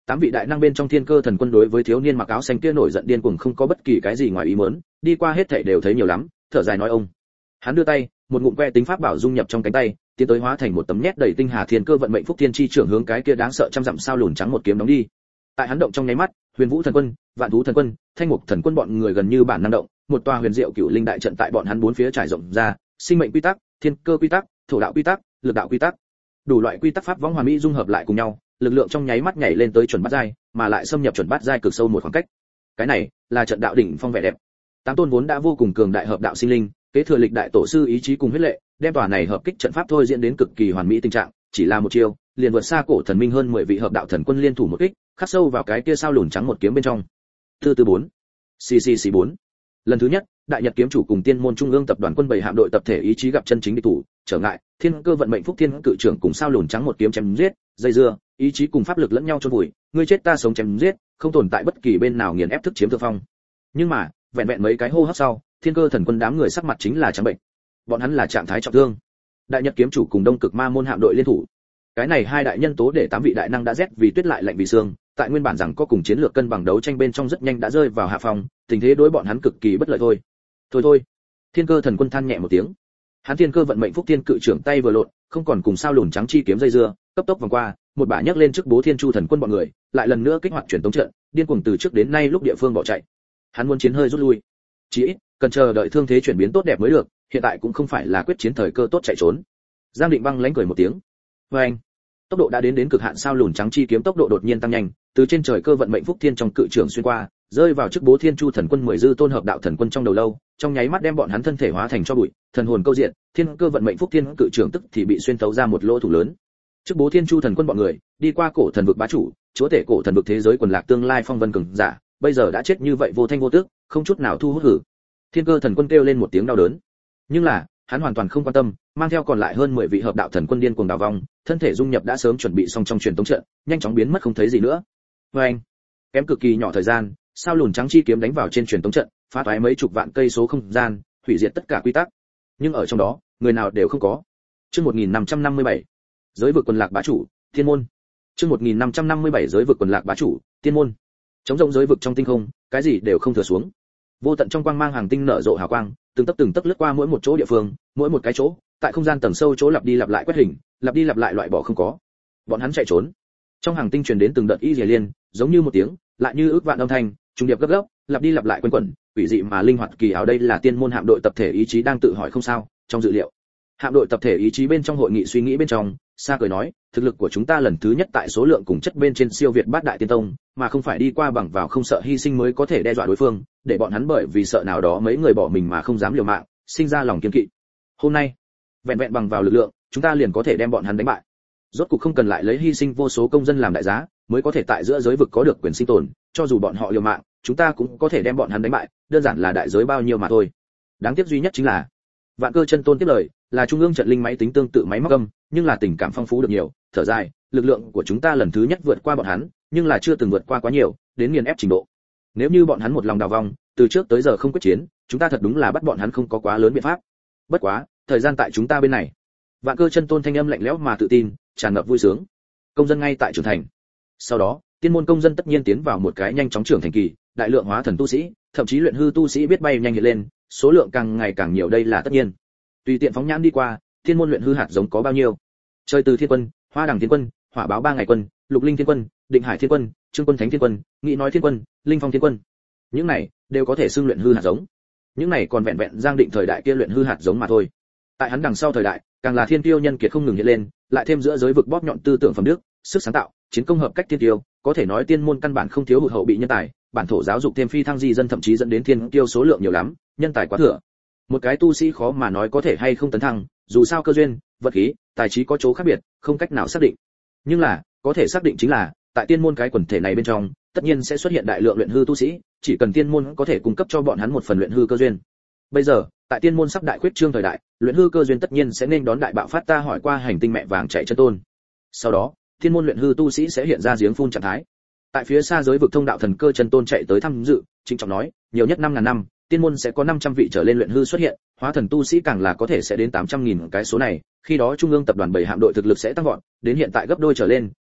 Tám vị đại năng bên trong Thiên Cơ Thần Quân đối với thiếu niên mặc áo xanh kia nổi giận điên cuồng không có bất kỳ cái gì ngoài ý muốn, đi qua hết thảy đều thấy nhiều lắm, thở dài nói ông. Hắn đưa tay, một ngụm que tính pháp bảo dung nhập trong cánh tay, tiến tới hóa thành một tấm nhét đầy tinh hà thiên cơ vận mệnh phúc thiên chi trưởng hướng cái kia đáng sợ trăm dặm sao lùn trắng một kiếm đóng đi. Tại hắn động trong nháy mắt, Huyền Vũ Thần Quân, Vạn Thú Thần Quân, Thanh Mục Thần Quân bọn người gần như bản năng động, một tòa huyền diệu cửu linh đại trận tại bọn hắn bốn phía trải rộng ra, sinh mệnh quy tắc, thiên cơ quy tắc, thổ đạo quy tắc, lực đạo quy tắc, đủ loại quy tắc pháp võng hoàn mỹ dung hợp lại cùng nhau, lực lượng trong nháy mắt nhảy lên tới chuẩn bát giai, mà lại xâm nhập chuẩn bát giai cực sâu một khoảng cách. Cái này là trận đạo đỉnh phong vẻ đẹp. Tám tôn vốn đã vô cùng cường đại hợp đạo sinh linh, kế thừa lịch đại tổ sư ý chí cùng huyết lệ, đem tòa này hợp kích trận pháp thôi diễn đến cực kỳ hoàn mỹ tình trạng, chỉ là một chiêu, liền vượt xa cổ thần minh hơn mười vị hợp đạo thần quân liên thủ một kích, khắc sâu vào cái kia sao lùn trắng một kiếm bên trong. Tư tư bốn, xì xì xì bốn. Lần thứ nhất, Đại Nhật kiếm chủ cùng Tiên môn trung ương tập đoàn quân bảy hạm đội tập thể ý chí gặp chân chính địch thủ, trở ngại, Thiên Cơ vận mệnh phúc thiên cự trưởng cùng sao lùn trắng một kiếm chém giết, dây dưa, ý chí cùng pháp lực lẫn nhau chôn vùi, ngươi chết ta sống chém giết, không tồn tại bất kỳ bên nào nghiền ép thức chiếm thượng phong. Nhưng mà, vẹn vẹn mấy cái hô hấp sau, Thiên Cơ thần quân đám người sắc mặt chính là trắng bệnh. Bọn hắn là trạng thái trọng thương. Đại Nhật kiếm chủ cùng Đông Cực Ma môn hạm đội liên thủ. Cái này hai đại nhân tố để tám vị đại năng đã rét vì tuyết lại lạnh vì xương, tại nguyên bản rằng có cùng chiến lược cân bằng đấu tranh bên trong rất nhanh đã rơi vào hạ phòng, tình thế đối bọn hắn cực kỳ bất lợi thôi. Thôi thôi. Thiên Cơ thần quân than nhẹ một tiếng. Hắn Thiên Cơ vận mệnh phúc thiên cự trưởng tay vừa lộn, không còn cùng sao lùn trắng chi kiếm dây dưa, cấp tốc vòng qua, một bả nhấc lên trước Bố Thiên Chu thần quân bọn người, lại lần nữa kích hoạt truyền tống trận, điên cuồng từ trước đến nay lúc địa phương bỏ chạy. Hắn muốn chiến hơi rút lui. Chỉ ít, cần chờ đợi thương thế chuyển biến tốt đẹp mới được, hiện tại cũng không phải là quyết chiến thời cơ tốt chạy trốn. Giang Định Băng lánh cười một tiếng. Và anh, tốc độ đã đến đến cực hạn, sao lùn trắng chi kiếm tốc độ đột nhiên tăng nhanh, từ trên trời cơ vận mệnh phúc thiên trong cự trưởng xuyên qua, rơi vào trước Bố Thiên Chu thần quân mười dư tôn hợp đạo thần quân trong đầu lâu, trong nháy mắt đem bọn hắn thân thể hóa thành cho bụi, thần hồn câu diện, thiên cơ vận mệnh phúc thiên cự trưởng tức thì bị xuyên thấu ra một lỗ thủ lớn. Trước Bố Thiên Chu thần quân bọn người, đi qua cổ thần vực bá chủ, chúa tể cổ thần vực thế giới quần lạc tương lai phong vân cường giả, bây giờ đã chết như vậy vô thanh vô tức, không chút nào thu hút hử. Thiên Cơ thần quân kêu lên một tiếng đau đớn. Nhưng là, hắn hoàn toàn không quan tâm, mang theo còn lại hơn mười vị hợp đạo thần quân điên cuồng đào vong, thân thể dung nhập đã sớm chuẩn bị xong trong truyền tống trận, nhanh chóng biến mất không thấy gì nữa. Và anh, kém cực kỳ nhỏ thời gian, sao lùn trắng chi kiếm đánh vào trên truyền tống trận, phá toái mấy chục vạn cây số không gian, hủy diệt tất cả quy tắc. Nhưng ở trong đó, người nào đều không có. Chương một nghìn năm trăm năm mươi bảy, giới vực quần lạc bá chủ, Thiên môn. Chương một nghìn năm trăm năm mươi bảy giới vực quần lạc bá chủ, Thiên môn. Trống rỗng giới vực trong tinh không, cái gì đều không thừa xuống. Vô tận trong quang mang hàng tinh nở rộ hào quang, từng tấc từng tấc lướt qua mỗi một chỗ địa phương, mỗi một cái chỗ, tại không gian tầng sâu chỗ lặp đi lặp lại quét hình, lặp đi lặp lại loại bỏ không có. Bọn hắn chạy trốn. Trong hàng tinh truyền đến từng đợt y rìa liên, giống như một tiếng, lại như ước vạn âm thanh, trùng điệp gấp gấp, lặp đi lặp lại quanh quẩn, quỷ dị mà linh hoạt kỳ ảo. Đây là Tiên môn hạm đội tập thể ý chí đang tự hỏi không sao, trong dự liệu. Hạm đội tập thể ý chí bên trong hội nghị suy nghĩ bên trong, Sa cười nói, thực lực của chúng ta lần thứ nhất tại số lượng cùng chất bên trên siêu việt bát đại tiên tông, mà không phải đi qua bằng vào không sợ hy sinh mới có thể đe dọa đối phương, để bọn hắn bởi vì sợ nào đó mấy người bỏ mình mà không dám liều mạng, sinh ra lòng kiên kỵ. Hôm nay, vẹn vẹn bằng vào lực lượng, chúng ta liền có thể đem bọn hắn đánh bại. Rốt cuộc không cần lại lấy hy sinh vô số công dân làm đại giá, mới có thể tại giữa giới vực có được quyền sinh tồn, cho dù bọn họ liều mạng, chúng ta cũng có thể đem bọn hắn đánh bại, đơn giản là đại giới bao nhiêu mà thôi. Đáng tiếc duy nhất chính là, Vạn Cơ chân tôn tiếp lời, là trung ương trận linh máy tính tương tự máy móc âm, nhưng là tình cảm phong phú được nhiều, thở dài, lực lượng của chúng ta lần thứ nhất vượt qua bọn hắn, nhưng là chưa từng vượt qua quá nhiều, đến nghiền ép trình độ. Nếu như bọn hắn một lòng đào vong, từ trước tới giờ không quyết chiến, chúng ta thật đúng là bắt bọn hắn không có quá lớn biện pháp. Bất quá, thời gian tại chúng ta bên này. Vạn Cơ chân tôn thanh âm lạnh lẽo mà tự tin, tràn ngập vui sướng. Công dân ngay tại trưởng thành. Sau đó, tiên môn công dân tất nhiên tiến vào một cái nhanh chóng trưởng thành kỳ, đại lượng hóa thần tu sĩ, thậm chí luyện hư tu sĩ biết bay nhanh hiện lên, số lượng càng ngày càng nhiều, đây là tất nhiên. Tùy tiện phóng nhãn đi qua, tiên môn luyện hư hạt giống có bao nhiêu? Trời từ thiên quân, hoa đằng thiên quân, hỏa báo ba ngày quân, lục linh thiên quân, định hải thiên quân, trương quân thánh thiên quân, nghị nói thiên quân, linh phong thiên quân. Những này đều có thể xưng luyện hư hạt giống. Những này còn vẹn vẹn Giang Định thời đại kia luyện hư hạt giống mà thôi. Tại hắn đằng sau thời đại, càng là thiên tiêu nhân kiệt không ngừng hiện lên, lại thêm giữa giới vực bóp nhọn tư tưởng phẩm đức, sức sáng tạo, chiến công hợp cách thiên tiêu, có thể nói tiên môn căn bản không thiếu hụt hậu bị nhân tài, bản thổ giáo dục thêm phi thăng di dân, thậm chí dẫn đến thiên tiêu số lượng nhiều lắm, nhân tài quá thừa. Một cái tu sĩ khó mà nói có thể hay không tấn thăng, dù sao cơ duyên, vật khí, tài trí có chỗ khác biệt, không cách nào xác định. Nhưng là, có thể xác định chính là, tại tiên môn cái quần thể này bên trong, tất nhiên sẽ xuất hiện đại lượng luyện hư tu sĩ, chỉ cần tiên môn có thể cung cấp cho bọn hắn một phần luyện hư cơ duyên. Bây giờ, tại tiên môn sắp đại khuyết trương thời đại, luyện hư cơ duyên tất nhiên sẽ nên đón đại bạo phát. Ta hỏi qua hành tinh mẹ vàng chạy chân tôn. Sau đó, tiên môn luyện hư tu sĩ sẽ hiện ra giếng phun trạng thái. Tại phía xa giới vực thông đạo thần cơ chân tôn chạy tới thăm dự, trịnh trọng nói, nhiều nhất năm ngàn năm, tiên môn sẽ có năm trăm vị trở lên luyện hư xuất hiện, hóa thần tu sĩ càng là có thể sẽ đến tám trăm nghìn cái số này, khi đó trung ương tập đoàn bảy hạm đội thực lực sẽ tăng vọt, đến hiện tại gấp đôi trở lên,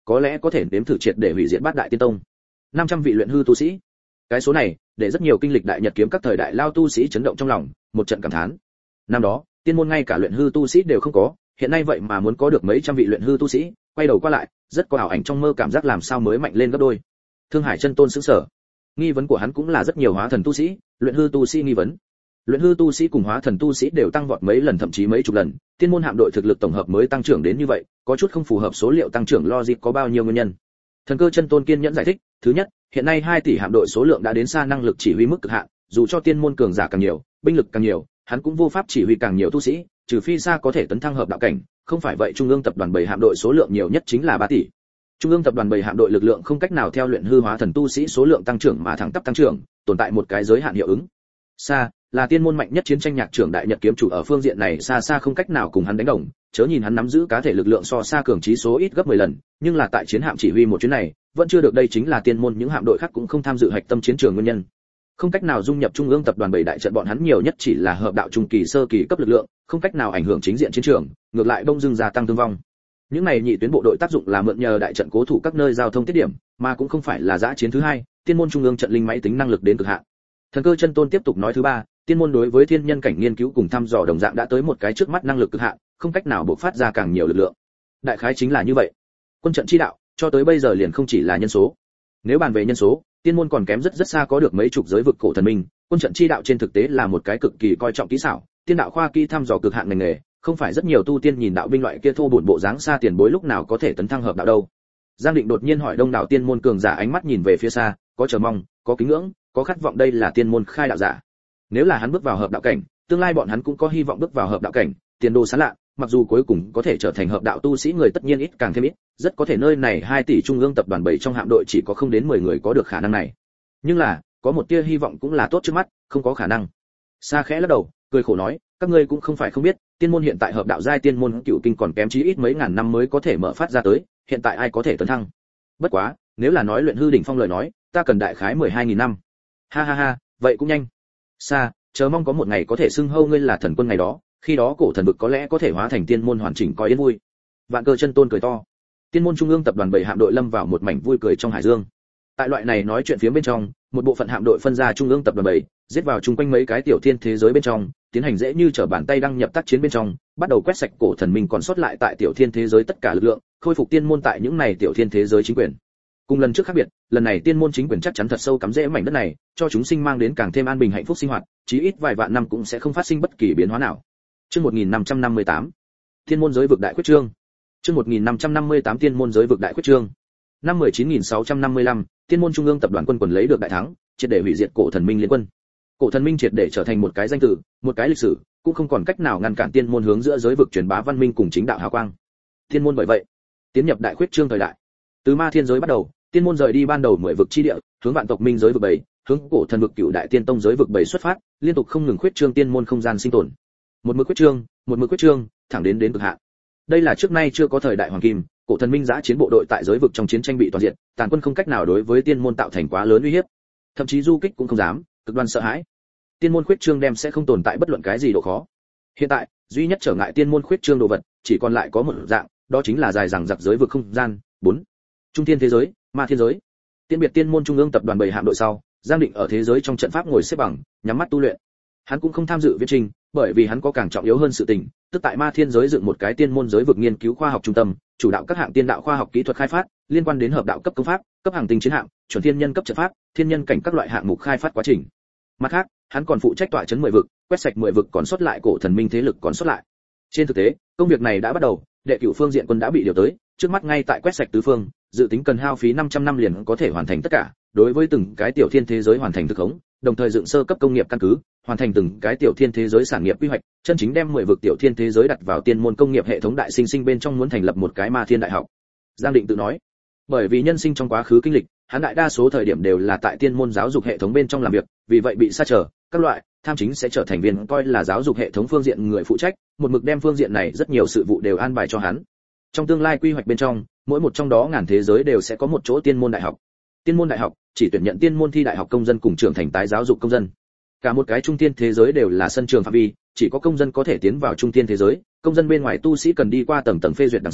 có lẽ có thể nếm thử triệt để hủy diệt bát đại tiên tông. năm trăm vị luyện hư tu sĩ, cái số này để rất nhiều kinh lịch đại nhật kiếm các thời đại lao tu sĩ chấn động trong lòng, một trận cảm thán. Năm đó tiên môn ngay cả luyện hư tu sĩ đều không có, hiện nay vậy mà muốn có được mấy trăm vị luyện hư tu sĩ, quay đầu qua lại rất có ảo ảnh trong mơ cảm giác làm sao mới mạnh lên gấp đôi. Thương Hải chân tôn sững sờ, nghi vấn của hắn cũng là rất nhiều hóa thần tu sĩ, luyện hư tu sĩ nghi vấn. Luyện hư tu sĩ cùng hóa thần tu sĩ đều tăng vọt mấy lần thậm chí mấy chục lần, tiên môn hạm đội thực lực tổng hợp mới tăng trưởng đến như vậy, có chút không phù hợp số liệu tăng trưởng logic có bao nhiêu nguyên nhân. Thần Cơ chân tôn kiên nhẫn giải thích, thứ nhất, hiện nay hai tỷ hạm đội số lượng đã đến xa năng lực chỉ huy mức cực hạn, dù cho tiên môn cường giả càng nhiều, binh lực càng nhiều, hắn cũng vô pháp chỉ huy càng nhiều tu sĩ, trừ phi xa có thể tấn thăng hợp đạo cảnh, không phải vậy trung ương tập đoàn bảy hạm đội số lượng nhiều nhất chính là ba tỷ. Trung ương tập đoàn bảy hạm đội lực lượng không cách nào theo luyện hư hóa thần tu sĩ số lượng tăng trưởng mà thẳng tắp tăng trưởng, tồn tại một cái giới hạn hiệu ứng. Xa là tiên môn mạnh nhất chiến tranh nhạc trưởng đại nhật kiếm chủ ở phương diện này xa xa không cách nào cùng hắn đánh đồng, chớ nhìn hắn nắm giữ cá thể lực lượng so xa cường trí số ít gấp mười lần, nhưng là tại chiến hạm chỉ huy một chuyến này, vẫn chưa được, đây chính là tiên môn những hạm đội khác cũng không tham dự hạch tâm chiến trường nguyên nhân. Không cách nào dung nhập trung ương tập đoàn bảy đại trận, bọn hắn nhiều nhất chỉ là hợp đạo trung kỳ sơ kỳ cấp lực lượng, không cách nào ảnh hưởng chính diện chiến trường, ngược lại đông dưng gia tăng thương vong. Những này nhị tuyến bộ đội tác dụng là mượn nhờ đại trận cố thủ các nơi giao thông tiết điểm, mà cũng không phải là dã chiến thứ hai, tiên môn trung ương trận linh máy tính năng lực đến cực hạn. Thần Cơ chân tôn tiếp tục nói, thứ ba, tiên môn đối với thiên nhân cảnh nghiên cứu cùng thăm dò đồng dạng đã tới một cái trước mắt năng lực cực hạn, không cách nào bộc phát ra càng nhiều lực lượng. Đại khái chính là như vậy. Quân trận chi đạo, cho tới bây giờ liền không chỉ là nhân số. Nếu bàn về nhân số, tiên môn còn kém rất rất xa, có được mấy chục giới vực cổ thần minh, quân trận chi đạo trên thực tế là một cái cực kỳ coi trọng kỹ xảo, tiên đạo khoa kỹ thăm dò cực hạn ngành nghề, không phải rất nhiều tu tiên nhìn đạo binh loại kia thô bổn bộ dáng xa tiền bối lúc nào có thể tấn thăng hợp đạo đâu. Giang Định đột nhiên hỏi, đông đảo tiên môn cường giả ánh mắt nhìn về phía xa, có chờ mong, có kính ngưỡng, có khát vọng, đây là tiên môn khai đạo giả. Nếu là hắn bước vào hợp đạo cảnh, tương lai bọn hắn cũng có hy vọng bước vào hợp đạo cảnh, tiền đồ sáng lạ, mặc dù cuối cùng có thể trở thành hợp đạo tu sĩ người tất nhiên ít càng thêm ít, rất có thể nơi này hai tỷ trung ương tập đoàn bảy trong hạm đội chỉ có không đến mười người có được khả năng này. Nhưng là, có một tia hy vọng cũng là tốt trước mắt, không có khả năng. Sa khẽ lắc đầu, cười khổ nói, các ngươi cũng không phải không biết, tiên môn hiện tại hợp đạo giai tiên môn cựu kinh còn kém chí ít mấy ngàn năm mới có thể mở phát ra tới, hiện tại ai có thể tấn thăng. Bất quá, nếu là nói luyện hư đỉnh phong lời nói, ta cần đại khái mười hai nghìn năm. Ha ha ha, vậy cũng nhanh. Sa, chờ mong có một ngày có thể xưng hô ngươi là thần quân ngày đó, khi đó cổ thần vực có lẽ có thể hóa thành tiên môn hoàn chỉnh coi yên vui. Vạn Cơ chân tôn cười to. Tiên môn trung ương tập đoàn bảy hạm đội lâm vào một mảnh vui cười trong hải dương. Tại loại này nói chuyện phía bên trong, một bộ phận hạm đội phân ra trung ương tập đoàn bảy, giết vào chung quanh mấy cái tiểu thiên thế giới bên trong, tiến hành dễ như trở bàn tay đăng nhập tác chiến bên trong, bắt đầu quét sạch cổ thần minh còn sót lại tại tiểu thiên thế giới tất cả lực lượng, khôi phục tiên môn tại những này tiểu thiên thế giới chính quyền. Cùng lần trước khác biệt, lần này tiên môn chính quyền chắc chắn thật sâu cắm rễ mảnh đất này, cho chúng sinh mang đến càng thêm an bình hạnh phúc sinh hoạt, chí ít vài vạn năm cũng sẽ không phát sinh bất kỳ biến hóa nào. Chương một nghìn năm trăm năm mươi tám, Tiên môn giới vực đại quyết trương. Chương một nghìn năm trăm năm mươi tám Tiên môn giới vực đại quyết trương. Năm mười chín nghìn sáu trăm năm mươi lăm, Tiên môn trung ương tập đoàn quân quần lấy được đại thắng, triệt để hủy diệt cổ thần minh liên quân. Cổ thần minh triệt để trở thành một cái danh từ, một cái lịch sử, cũng không còn cách nào ngăn cản tiên môn hướng giữa giới vực truyền bá văn minh cùng chính đạo hào quang. Tiên môn bởi vậy tiến nhập đại quyết trương thời đại. Từ ma thiên giới bắt đầu, tiên môn rời đi ban đầu mười vực chi địa, hướng vạn tộc minh giới vực bảy, hướng cổ thần vực cửu đại tiên tông giới vực bảy xuất phát, liên tục không ngừng khuyết trương tiên môn không gian sinh tồn. Một mực quyết trương, một mực quyết trương, thẳng đến đến cực hạn. Đây là trước nay chưa có thời đại hoàng kim, cổ thần minh giã chiến bộ đội tại giới vực trong chiến tranh bị toàn diện, tàn quân không cách nào đối với tiên môn tạo thành quá lớn uy hiếp, thậm chí du kích cũng không dám, cực đoan sợ hãi. Tiên môn khuyết trương đem sẽ không tồn tại bất luận cái gì độ khó. Hiện tại, duy nhất trở ngại tiên môn khuyết trương đồ vật, chỉ còn lại có một dạng, đó chính là dài dằng dặc giới vực không gian. Bốn, Trung thiên thế giới, ma thiên giới. Tiên biệt tiên môn trung ương tập đoàn bảy hạm đội sau, Giang Định ở thế giới trong trận pháp ngồi xếp bằng, nhắm mắt tu luyện. Hắn cũng không tham dự viết trình, bởi vì hắn có càng trọng yếu hơn sự tình, tức tại ma thiên giới dựng một cái tiên môn giới vực nghiên cứu khoa học trung tâm, chủ đạo các hạng tiên đạo khoa học kỹ thuật khai phát, liên quan đến hợp đạo cấp công pháp, cấp hàng tinh chiến hạm, chuẩn thiên nhân cấp trận pháp, thiên nhân cảnh các loại hạng mục khai phát quá trình. Mặt khác, hắn còn phụ trách tọa trấn mười vực, quét sạch mười vực còn sót lại cổ thần minh thế lực còn sót lại. Trên thực tế, công việc này đã bắt đầu, đệ cửu phương diện quân đã bị điều tới, trước mắt ngay tại quét sạch tứ phương, dự tính cần hao phí năm trăm năm liền có thể hoàn thành tất cả, đối với từng cái tiểu thiên thế giới hoàn thành thực khống, đồng thời dựng sơ cấp công nghiệp căn cứ, hoàn thành từng cái tiểu thiên thế giới sản nghiệp quy hoạch, chân chính đem mười vực tiểu thiên thế giới đặt vào tiên môn công nghiệp hệ thống đại sinh sinh bên trong, muốn thành lập một cái ma thiên đại học. Giang Định tự nói, bởi vì nhân sinh trong quá khứ kinh lịch, hắn đại đa số thời điểm đều là tại tiên môn giáo dục hệ thống bên trong làm việc, vì vậy bị sa trở, các loại tham chính sẽ trở thành viên coi là giáo dục hệ thống phương diện người phụ trách, một mực đem phương diện này rất nhiều sự vụ đều an bài cho hắn. Trong tương lai quy hoạch bên trong, mỗi một trong đó ngàn thế giới đều sẽ có một chỗ tiên môn đại học. Tiên môn đại học chỉ tuyển nhận tiên môn thi đại học công dân cùng trưởng thành tái giáo dục công dân. Cả một cái trung tiên thế giới đều là sân trường phạm vi, chỉ có công dân có thể tiến vào trung tiên thế giới, công dân bên ngoài tu sĩ cần đi qua tầng tầng phê duyệt đằng sau,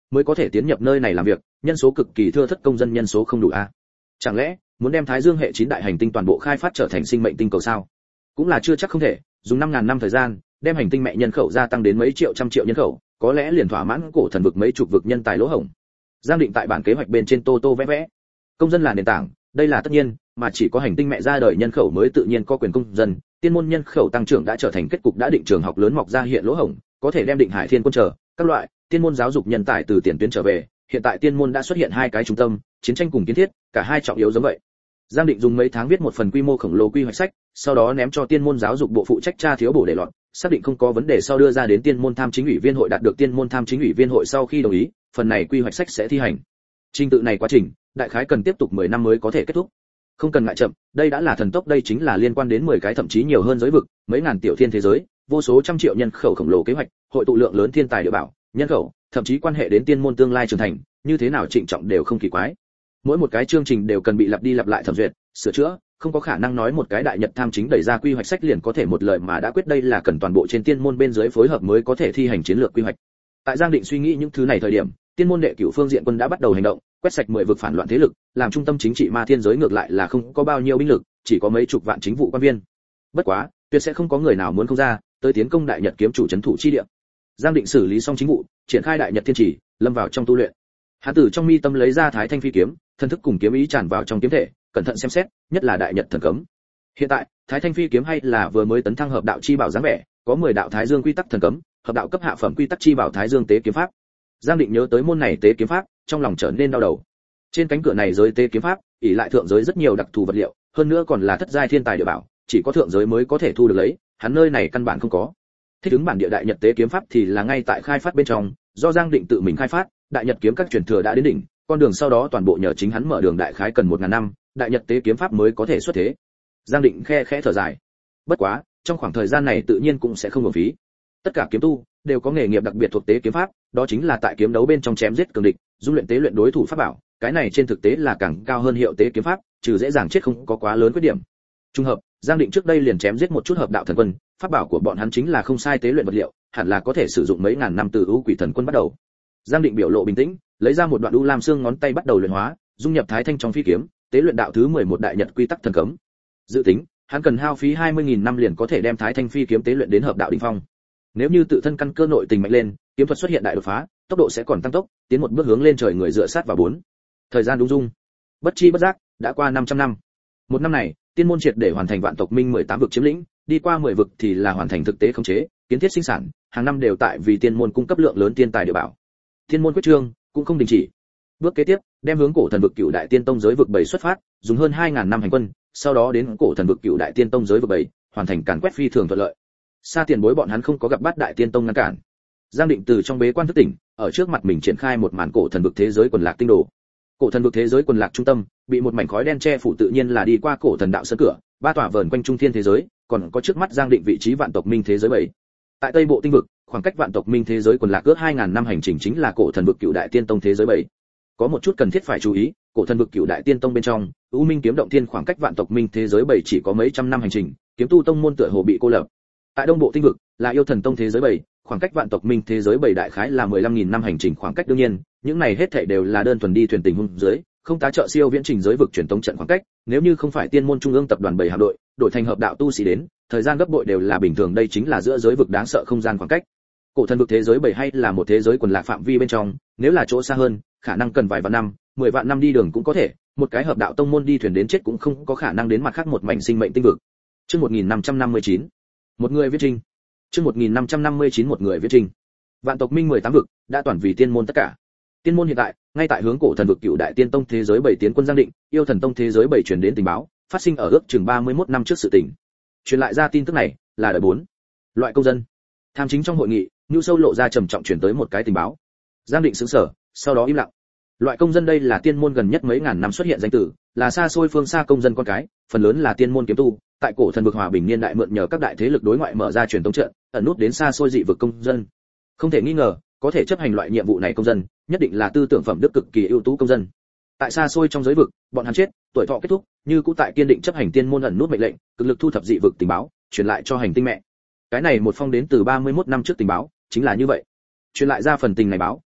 mới có thể tiến nhập nơi này làm việc, nhân số cực kỳ thưa thớt, công dân nhân số không đủ a. Chẳng lẽ muốn đem Thái Dương hệ chín đại hành tinh toàn bộ khai phát trở thành sinh mệnh tinh cầu sao? Cũng là chưa chắc không thể, dùng năm ngàn năm thời gian, đem hành tinh mẹ nhân khẩu gia tăng đến mấy triệu trăm triệu nhân khẩu, có lẽ liền thỏa mãn cổ thần vực mấy chục vực nhân tài lỗ hổng. Giang Định tại bản kế hoạch bên trên tô tô vẽ vẽ. Công dân là nền tảng, đây là tất nhiên, mà chỉ có hành tinh mẹ ra đời nhân khẩu mới tự nhiên có quyền công dân. Tiên môn nhân khẩu tăng trưởng đã trở thành kết cục đã định, trường học lớn mọc ra hiện lỗ hổng, có thể đem Định Hải Thiên Quân chờ các loại tiên môn giáo dục nhân tài từ tiền tuyến trở về. Hiện tại tiên môn đã xuất hiện hai cái trung tâm, chiến tranh cùng kiến thiết, cả hai trọng yếu giống vậy. Giang Định dùng mấy tháng viết một phần quy mô khổng lồ quy hoạch sách, sau đó ném cho tiên môn giáo dục bộ phụ trách tra thiếu bổ để lọt, xác định không có vấn đề sau đưa ra đến tiên môn tham chính ủy viên hội, đạt được tiên môn tham chính ủy viên hội sau khi đồng ý, phần này quy hoạch sách sẽ thi hành. Trình tự này quá trình, đại khái cần tiếp tục mười năm mới có thể kết thúc. Không cần ngại chậm, đây đã là thần tốc, đây chính là liên quan đến mười cái thậm chí nhiều hơn giới vực, mấy ngàn tiểu thiên thế giới, vô số trăm triệu nhân khẩu khổng lồ kế hoạch, hội tụ lượng lớn thiên tài địa bảo, nhân khẩu, thậm chí quan hệ đến tiên môn tương lai trưởng thành, như thế nào trịnh trọng đều không kỳ quái. Mỗi một cái chương trình đều cần bị lặp đi lặp lại thẩm duyệt, sửa chữa, không có khả năng nói một cái đại nhật tham chính đẩy ra quy hoạch sách liền có thể một lời mà đã quyết, đây là cần toàn bộ trên tiên môn bên dưới phối hợp mới có thể thi hành chiến lược quy hoạch. Tại Giang Định suy nghĩ những thứ này thời điểm, tiên môn đệ cửu phương diện quân đã bắt đầu hành động, quét sạch mười vực phản loạn thế lực, làm trung tâm chính trị ma thiên giới ngược lại là không có bao nhiêu binh lực, chỉ có mấy chục vạn chính vụ quan viên. Bất quá, tuyệt sẽ không có người nào muốn không ra, tới tiến công đại nhật kiếm chủ trấn thủ chi địa. Giang Định xử lý xong chính vụ, triển khai đại nhật thiên chỉ, lâm vào trong tu luyện. Hắn từ trong mi tâm lấy ra Thái Thanh phi kiếm, thần thức cùng kiếm ý tràn vào trong kiếm thể, cẩn thận xem xét, nhất là đại nhật thần cấm. Hiện tại, Thái Thanh phi kiếm hay là vừa mới tấn thăng hợp đạo chi bảo dáng vẻ, có mười đạo Thái Dương quy tắc thần cấm, hợp đạo cấp hạ phẩm quy tắc chi bảo Thái Dương tế kiếm pháp. Giang Định nhớ tới môn này tế kiếm pháp, trong lòng trở nên đau đầu. Trên cánh cửa này giới tế kiếm pháp, ỷ lại thượng giới rất nhiều đặc thù vật liệu, hơn nữa còn là thất giai thiên tài địa bảo, chỉ có thượng giới mới có thể thu được lấy, hắn nơi này căn bản không có. Thích ứng bản địa đại nhật tế kiếm pháp thì là ngay tại khai phát bên trong, do Giang Định tự mình khai phát, đại nhật kiếm các truyền thừa đã đến đỉnh, con đường sau đó toàn bộ nhờ chính hắn mở đường, đại khái cần một ngàn năm, đại nhật tế kiếm pháp mới có thể xuất thế. Giang Định khe khẽ thở dài. Bất quá, trong khoảng thời gian này tự nhiên cũng sẽ không uổng phí. Tất cả kiếm tu đều có nghề nghiệp đặc biệt thuộc tế kiếm pháp, đó chính là tại kiếm đấu bên trong chém giết cường địch, dung luyện tế luyện đối thủ pháp bảo, cái này trên thực tế là càng cao hơn hiệu tế kiếm pháp, trừ dễ dàng chết không có quá lớn khuyết điểm. Trung hợp, Giang Định trước đây liền chém giết một chút hợp đạo thần quân, pháp bảo của bọn hắn chính là không sai tế luyện vật liệu, hẳn là có thể sử dụng mấy ngàn năm, từ ưu quỷ thần quân bắt đầu. Giang Định biểu lộ bình tĩnh, lấy ra một đoạn u lam xương ngón tay bắt đầu luyện hóa, dung nhập Thái Thanh trong phi kiếm, tế luyện đạo thứ mười một đại nhật quy tắc thần cấm. Dự tính, hắn cần hao phí hai mươi nghìn năm liền có thể đem Thái Thanh phi kiếm tế luyện đến hợp đạo đỉnh phong. Nếu như tự thân căn cơ nội tình mạnh lên, kiếm thuật xuất hiện đại đột phá, tốc độ sẽ còn tăng tốc, tiến một bước hướng lên trời người dựa sát vào bốn. Thời gian đúng dung, bất chi bất giác đã qua năm trăm năm. Một năm này, tiên môn triệt để hoàn thành vạn tộc minh mười tám vực chiếm lĩnh, đi qua mười vực thì là hoàn thành thực tế khống chế, kiến thiết sinh sản, hàng năm đều tại vì tiên môn cung cấp lượng lớn tiên tài địa bảo. Tiên môn quyết trương cũng không đình chỉ. Bước kế tiếp, đem hướng cổ thần vực cửu đại tiên tông giới vực bảy xuất phát, dùng hơn hai ngàn năm hành quân, sau đó đến cổ thần vực cửu đại tiên tông giới vực bảy, hoàn thành càn quét phi thường thuận lợi. Xa tiền bối bọn hắn không có gặp bát đại tiên tông ngăn cản. Giang Định từ trong bế quan thức tỉnh, ở trước mặt mình triển khai một màn cổ thần vực thế giới quần lạc tinh đồ. Cổ thần vực thế giới quần lạc trung tâm, bị một mảnh khói đen che phủ, tự nhiên là đi qua cổ thần đạo sơn cửa, ba tòa vờn quanh trung thiên thế giới, còn có trước mắt Giang Định vị trí vạn tộc minh thế giới bảy. Tại Tây Bộ tinh vực, khoảng cách vạn tộc minh thế giới quần lạc ước hai ngàn năm hành trình chính là cổ thần vực cửu đại tiên tông thế giới bảy. Có một chút cần thiết phải chú ý, cổ thần vực cửu đại tiên tông bên trong, U Minh kiếm động thiên khoảng cách vạn tộc minh thế giới bảy chỉ có mấy trăm năm hành trình, kiếm tu tông môn tựa hồ bị cô lập. Tại Đông Bộ tinh vực, là yêu thần tông thế giới bảy, khoảng cách vạn tộc minh thế giới bảy đại khái là mười lăm nghìn năm hành trình khoảng cách, đương nhiên, những này hết thảy đều là đơn thuần đi thuyền tình huống dưới, không tá trợ siêu viễn trình giới vực truyền tống trận khoảng cách, nếu như không phải tiên môn trung ương tập đoàn bảy hạm đội, đổi thành hợp đạo tu sĩ đến, thời gian gấp bội đều là bình thường, đây chính là giữa giới vực đáng sợ không gian khoảng cách. Cổ thần vực thế giới bảy hay là một thế giới quần lạc phạm vi bên trong, nếu là chỗ xa hơn, khả năng cần vài vạn năm, mười vạn năm đi đường cũng có thể, một cái hợp đạo tông môn đi thuyền đến chết cũng không có khả năng đến mặt khác một mảnh sinh mệnh tinh vực. Chương một nghìn năm trăm năm mươi chín, một người viết trình. Chương một nghìn năm trăm năm mươi chín một người viết trình. Vạn tộc minh mười tám vực đã toàn vì tiên môn tất cả. Tiên môn hiện tại ngay tại hướng cổ thần vực cựu đại tiên tông thế giới bảy tiến quân Giang Định, yêu thần tông thế giới bảy truyền đến tình báo, phát sinh ở ước chừng ba mươi mốt năm trước sự tình. Truyền lại ra tin tức này là đời bốn. Loại công dân. Tham chính trong hội nghị, Nưu Sâu lộ ra trầm trọng truyền tới một cái tình báo. Giang Định sững sờ, sau đó im lặng. Loại công dân đây là tiên môn gần nhất mấy ngàn năm xuất hiện danh tử, là xa xôi phương xa công dân con cái, phần lớn là tiên môn kiếm tu, tại cổ thần vực hòa bình niên đại mượn nhờ các đại thế lực đối ngoại mở ra truyền tống trận, ẩn nút đến xa xôi dị vực công dân. Không thể nghi ngờ, có thể chấp hành loại nhiệm vụ này công dân, nhất định là tư tưởng phẩm đức cực kỳ ưu tú công dân. Tại xa xôi trong giới vực, bọn hắn chết, tuổi thọ kết thúc, như cũ tại kiên định chấp hành tiên môn ẩn nút mệnh lệnh, cực lực thu thập dị vực tình báo, truyền lại cho hành tinh mẹ. Cái này một phong đến từ ba mươi mốt năm trước tình báo, chính là như vậy. Truyền lại ra phần tình này báo,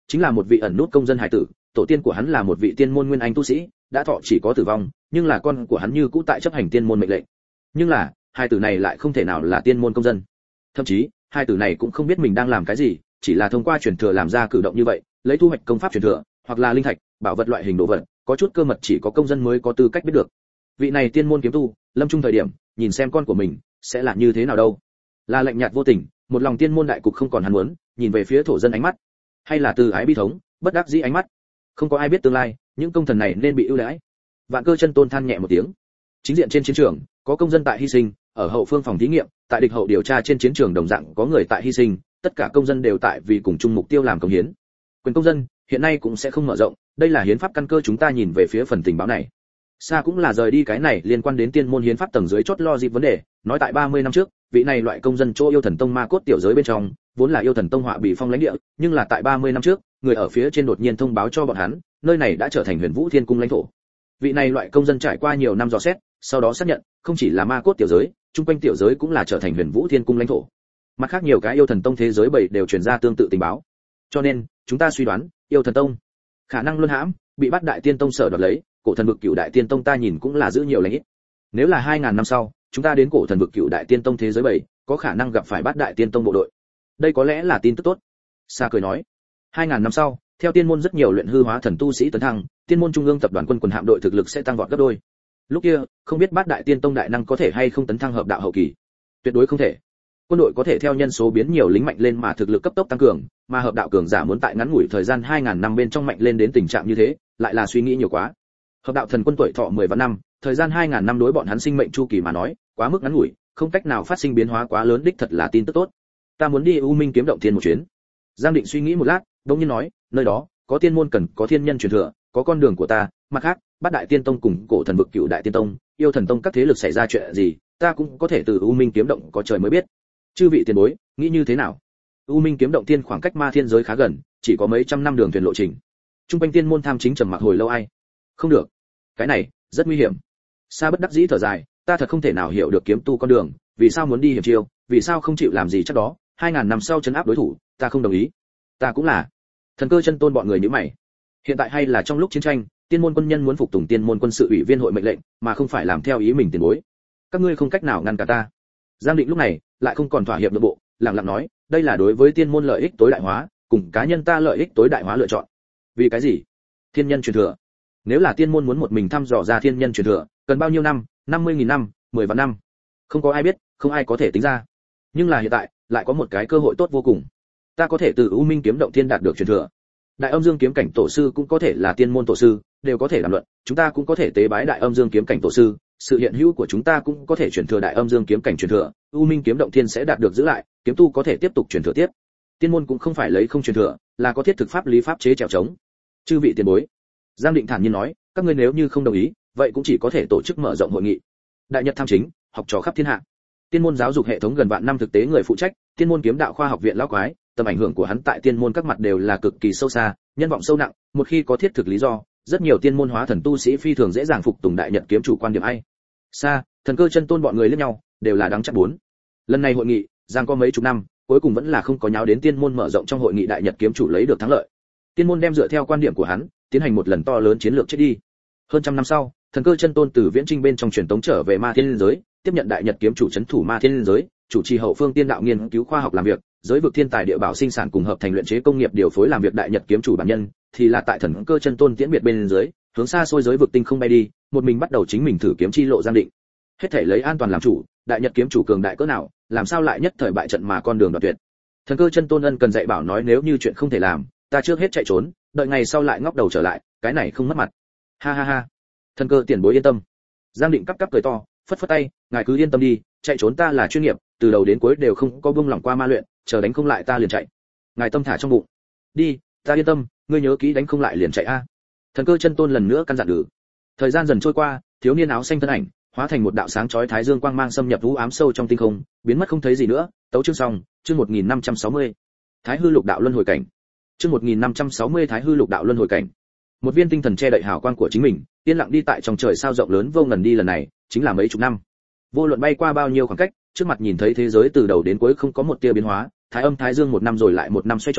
chính là một vị ẩn nút công dân hải tử, tổ tiên của hắn là một vị tiên môn nguyên anh tu sĩ, đã thọ chỉ có tử vong, nhưng là con của hắn như cũ tại chấp hành tiên môn mệnh lệnh. Nhưng là, hai tử này lại không thể nào là tiên môn công dân. Thậm chí, hai tử này cũng không biết mình đang làm cái gì, chỉ là thông qua truyền thừa làm ra cử động như vậy, lấy thu hoạch công pháp truyền thừa, hoặc là linh thạch, bảo vật loại hình đồ vật, có chút cơ mật chỉ có công dân mới có tư cách biết được. Vị này tiên môn kiếm tu, lâm trung thời điểm, nhìn xem con của mình sẽ là như thế nào đâu? Là lạnh nhạt vô tình, một lòng tiên môn đại cục không còn hắn muốn, nhìn về phía thổ dân ánh mắt, hay là từ ái bi thống, bất đắc dĩ ánh mắt. Không có ai biết tương lai, những công thần này nên bị ưu đãi. Vạn Cơ Chân Tôn than nhẹ một tiếng. Chính diện trên chiến trường, có công dân tại hy sinh, ở hậu phương phòng thí nghiệm, tại địch hậu điều tra trên chiến trường đồng dạng có người tại hy sinh, tất cả công dân đều tại vì cùng chung mục tiêu làm công hiến. Quyền công dân hiện nay cũng sẽ không mở rộng, đây là hiến pháp căn cơ. Chúng ta nhìn về phía phần tình báo này, xa cũng là rời đi cái này liên quan đến tiên môn hiến pháp tầng dưới chốt lo dịp vấn đề. Nói tại ba mươi năm trước, vị này loại công dân chỗ yêu thần tông ma cốt tiểu giới bên trong, vốn là yêu thần tông họa bị phong lãnh địa, nhưng là tại ba mươi năm trước, người ở phía trên đột nhiên thông báo cho bọn hắn, nơi này đã trở thành Huyền Vũ Thiên cung lãnh thổ. Vị này loại công dân trải qua nhiều năm dò xét, sau đó xác nhận, không chỉ là ma cốt tiểu giới, chung quanh tiểu giới cũng là trở thành Huyền Vũ Thiên cung lãnh thổ. Mặt khác nhiều cái yêu thần tông thế giới bảy đều truyền ra tương tự tình báo. Cho nên, chúng ta suy đoán, yêu thần tông khả năng luân hãm, bị bắt đại tiên tông sở đoạt lấy, cổ thần vực cửu đại tiên tông ta nhìn cũng là giữ nhiều lành ít. Nếu là hai ngàn năm sau, chúng ta đến cổ thần vực cửu đại tiên tông thế giới bảy, có khả năng gặp phải bắt đại tiên tông bộ đội. Đây có lẽ là tin tức tốt. Sa cười nói, hai ngàn năm sau, theo tiên môn rất nhiều luyện hư hóa thần tu sĩ tấn thăng, tiên môn trung ương tập đoàn quân quần hạm đội thực lực sẽ tăng vọt gấp đôi. Lúc kia, không biết bát đại tiên tông đại năng có thể hay không tấn thăng hợp đạo hậu kỳ. Tuyệt đối không thể. Quân đội có thể theo nhân số biến nhiều lính mạnh lên mà thực lực cấp tốc tăng cường, mà hợp đạo cường giả muốn tại ngắn ngủi thời gian hai ngàn năm bên trong mạnh lên đến tình trạng như thế, lại là suy nghĩ nhiều quá. Hợp đạo thần quân tuổi thọ mười vạn năm, thời gian hai ngàn năm đối bọn hắn sinh mệnh chu kỳ mà nói, quá mức ngắn ngủi, không cách nào phát sinh biến hóa quá lớn, đích thật là tin tức tốt. Ta muốn đi U Minh kiếm động thiên một chuyến. Giang Định suy nghĩ một lát, đột nhiên nói, nơi đó có tiên môn cần có thiên nhân truyền thừa, có con đường của ta, mặt khác, bát đại tiên tông cùng cổ thần vực cửu đại tiên tông, yêu thần tông các thế lực xảy ra chuyện gì, ta cũng có thể từ U Minh kiếm động có trời mới biết. Chư vị tiền bối, nghĩ như thế nào? U Minh kiếm động tiên khoảng cách ma thiên giới khá gần, chỉ có mấy trăm năm đường thuyền lộ trình. Trung quanh tiên môn tham chính trầm mặc hồi lâu ai? Không được, cái này rất nguy hiểm. Sa bất đắc dĩ thở dài, ta thật không thể nào hiểu được kiếm tu con đường, vì sao muốn đi hiểm chiêu, vì sao không chịu làm gì chắc đó, hai ngàn năm sau trấn áp đối thủ, ta không đồng ý. Ta cũng là. Thần Cơ Chân Tôn bọn người nhíu mày. Hiện tại hay là trong lúc chiến tranh, tiên môn quân nhân muốn phục tùng tiên môn quân sự ủy viên hội mệnh lệnh, mà không phải làm theo ý mình tiền bối. Các ngươi không cách nào ngăn cản ta. Giang Định lúc này lại không còn thỏa hiệp nội bộ, lặng lặng nói, đây là đối với tiên môn lợi ích tối đại hóa, cùng cá nhân ta lợi ích tối đại hóa lựa chọn. Vì cái gì? Thiên nhân truyền thừa. Nếu là tiên môn muốn một mình thăm dò ra thiên nhân truyền thừa, cần bao nhiêu năm? năm mươi nghìn năm, mười vạn năm. Không có ai biết, không ai có thể tính ra. Nhưng là hiện tại, lại có một cái cơ hội tốt vô cùng. Ta có thể từ U Minh kiếm động thiên đạt được truyền thừa. Đại Âm Dương kiếm cảnh tổ sư cũng có thể là tiên môn tổ sư, đều có thể làm luận, chúng ta cũng có thể tế bái Đại Âm Dương kiếm cảnh tổ sư, sự hiện hữu của chúng ta cũng có thể truyền thừa Đại Âm Dương kiếm cảnh truyền thừa, U Minh kiếm động thiên sẽ đạt được giữ lại, kiếm tu có thể tiếp tục truyền thừa tiếp. Tiên môn cũng không phải lấy không truyền thừa, là có thiết thực pháp lý pháp chế trèo trống. Chư vị tiền bối, Giang Định thản nhiên nói, các ngươi nếu như không đồng ý, vậy cũng chỉ có thể tổ chức mở rộng hội nghị. Đại Nhật tham chính, học trò khắp thiên hạ. Tiên môn giáo dục hệ thống gần vạn năm thực tế người phụ trách, Tiên môn kiếm đạo khoa học viện lão quái, tầm ảnh hưởng của hắn tại tiên môn các mặt đều là cực kỳ sâu xa, nhân vọng sâu nặng, một khi có thiết thực lý do, rất nhiều tiên môn hóa thần tu sĩ phi thường dễ dàng phục tùng Đại Nhật kiếm chủ quan điểm ai. Xa, Thần Cơ Chân Tôn bọn người liếc nhau, đều là đáng chắc bốn. Lần này hội nghị, giang có mấy chục năm, cuối cùng vẫn là không có nháo đến tiên môn mở rộng trong hội nghị Đại Nhật kiếm chủ lấy được thắng lợi. Tiên môn đem dựa theo quan điểm của hắn, tiến hành một lần to lớn chiến lược chết đi. Hơn trăm năm sau, Thần Cơ Chân Tôn từ viễn trinh bên trong truyền tống trở về Ma Thiên giới, tiếp nhận Đại Nhật kiếm chủ trấn thủ Ma Thiên giới, chủ trì hậu phương tiên đạo nghiên cứu khoa học làm việc, giới vực thiên tài địa bảo sinh sản cùng hợp thành luyện chế công nghiệp điều phối làm việc. Đại Nhật kiếm chủ bản nhân thì là tại Thần Cơ Chân Tôn tiễn biệt bên dưới, hướng xa xôi giới vực tinh không bay đi, một mình bắt đầu chính mình thử kiếm chi lộ. Giang Định hết thảy lấy an toàn làm chủ, Đại Nhật kiếm chủ cường đại cỡ nào, làm sao lại nhất thời bại trận mà con đường đoạt tuyệt. Thần Cơ Chân Tôn ân cần dạy bảo nói, nếu như chuyện không thể làm, ta trước hết chạy trốn, đợi ngày sau lại ngóc đầu trở lại, cái này không mất mặt. Ha ha ha. Thần Cơ tiền bối yên tâm. Giang Định cắp cắp cười to, phất phất tay, ngài cứ yên tâm đi, chạy trốn ta là chuyên nghiệp, từ đầu đến cuối đều không có buông lỏng qua ma luyện, chờ đánh không lại ta liền chạy. Ngài tâm thả trong bụng. Đi, ta yên tâm, ngươi nhớ kỹ đánh không lại liền chạy a. Thần Cơ Chân Tôn lần nữa căn dặn ngữ. Thời gian dần trôi qua, thiếu niên áo xanh thân ảnh hóa thành một đạo sáng chói thái dương quang mang xâm nhập u ám sâu trong tinh không, biến mất không thấy gì nữa. Tấu chương xong, chương một nghìn năm trăm sáu mươi. Thái hư lục đạo luân hồi cảnh. Chương một nghìn năm trăm sáu mươi Thái hư lục đạo luân hồi cảnh. Một viên tinh thần che đậy hào quang của chính mình, yên lặng đi tại trong trời sao rộng lớn vô ngần. Đi lần này, chính là mấy chục năm. Vô luận bay qua bao nhiêu khoảng cách, trước mặt nhìn thấy thế giới từ đầu đến cuối không có một tia biến hóa, thái âm thái dương một năm rồi lại một năm xoay tròn,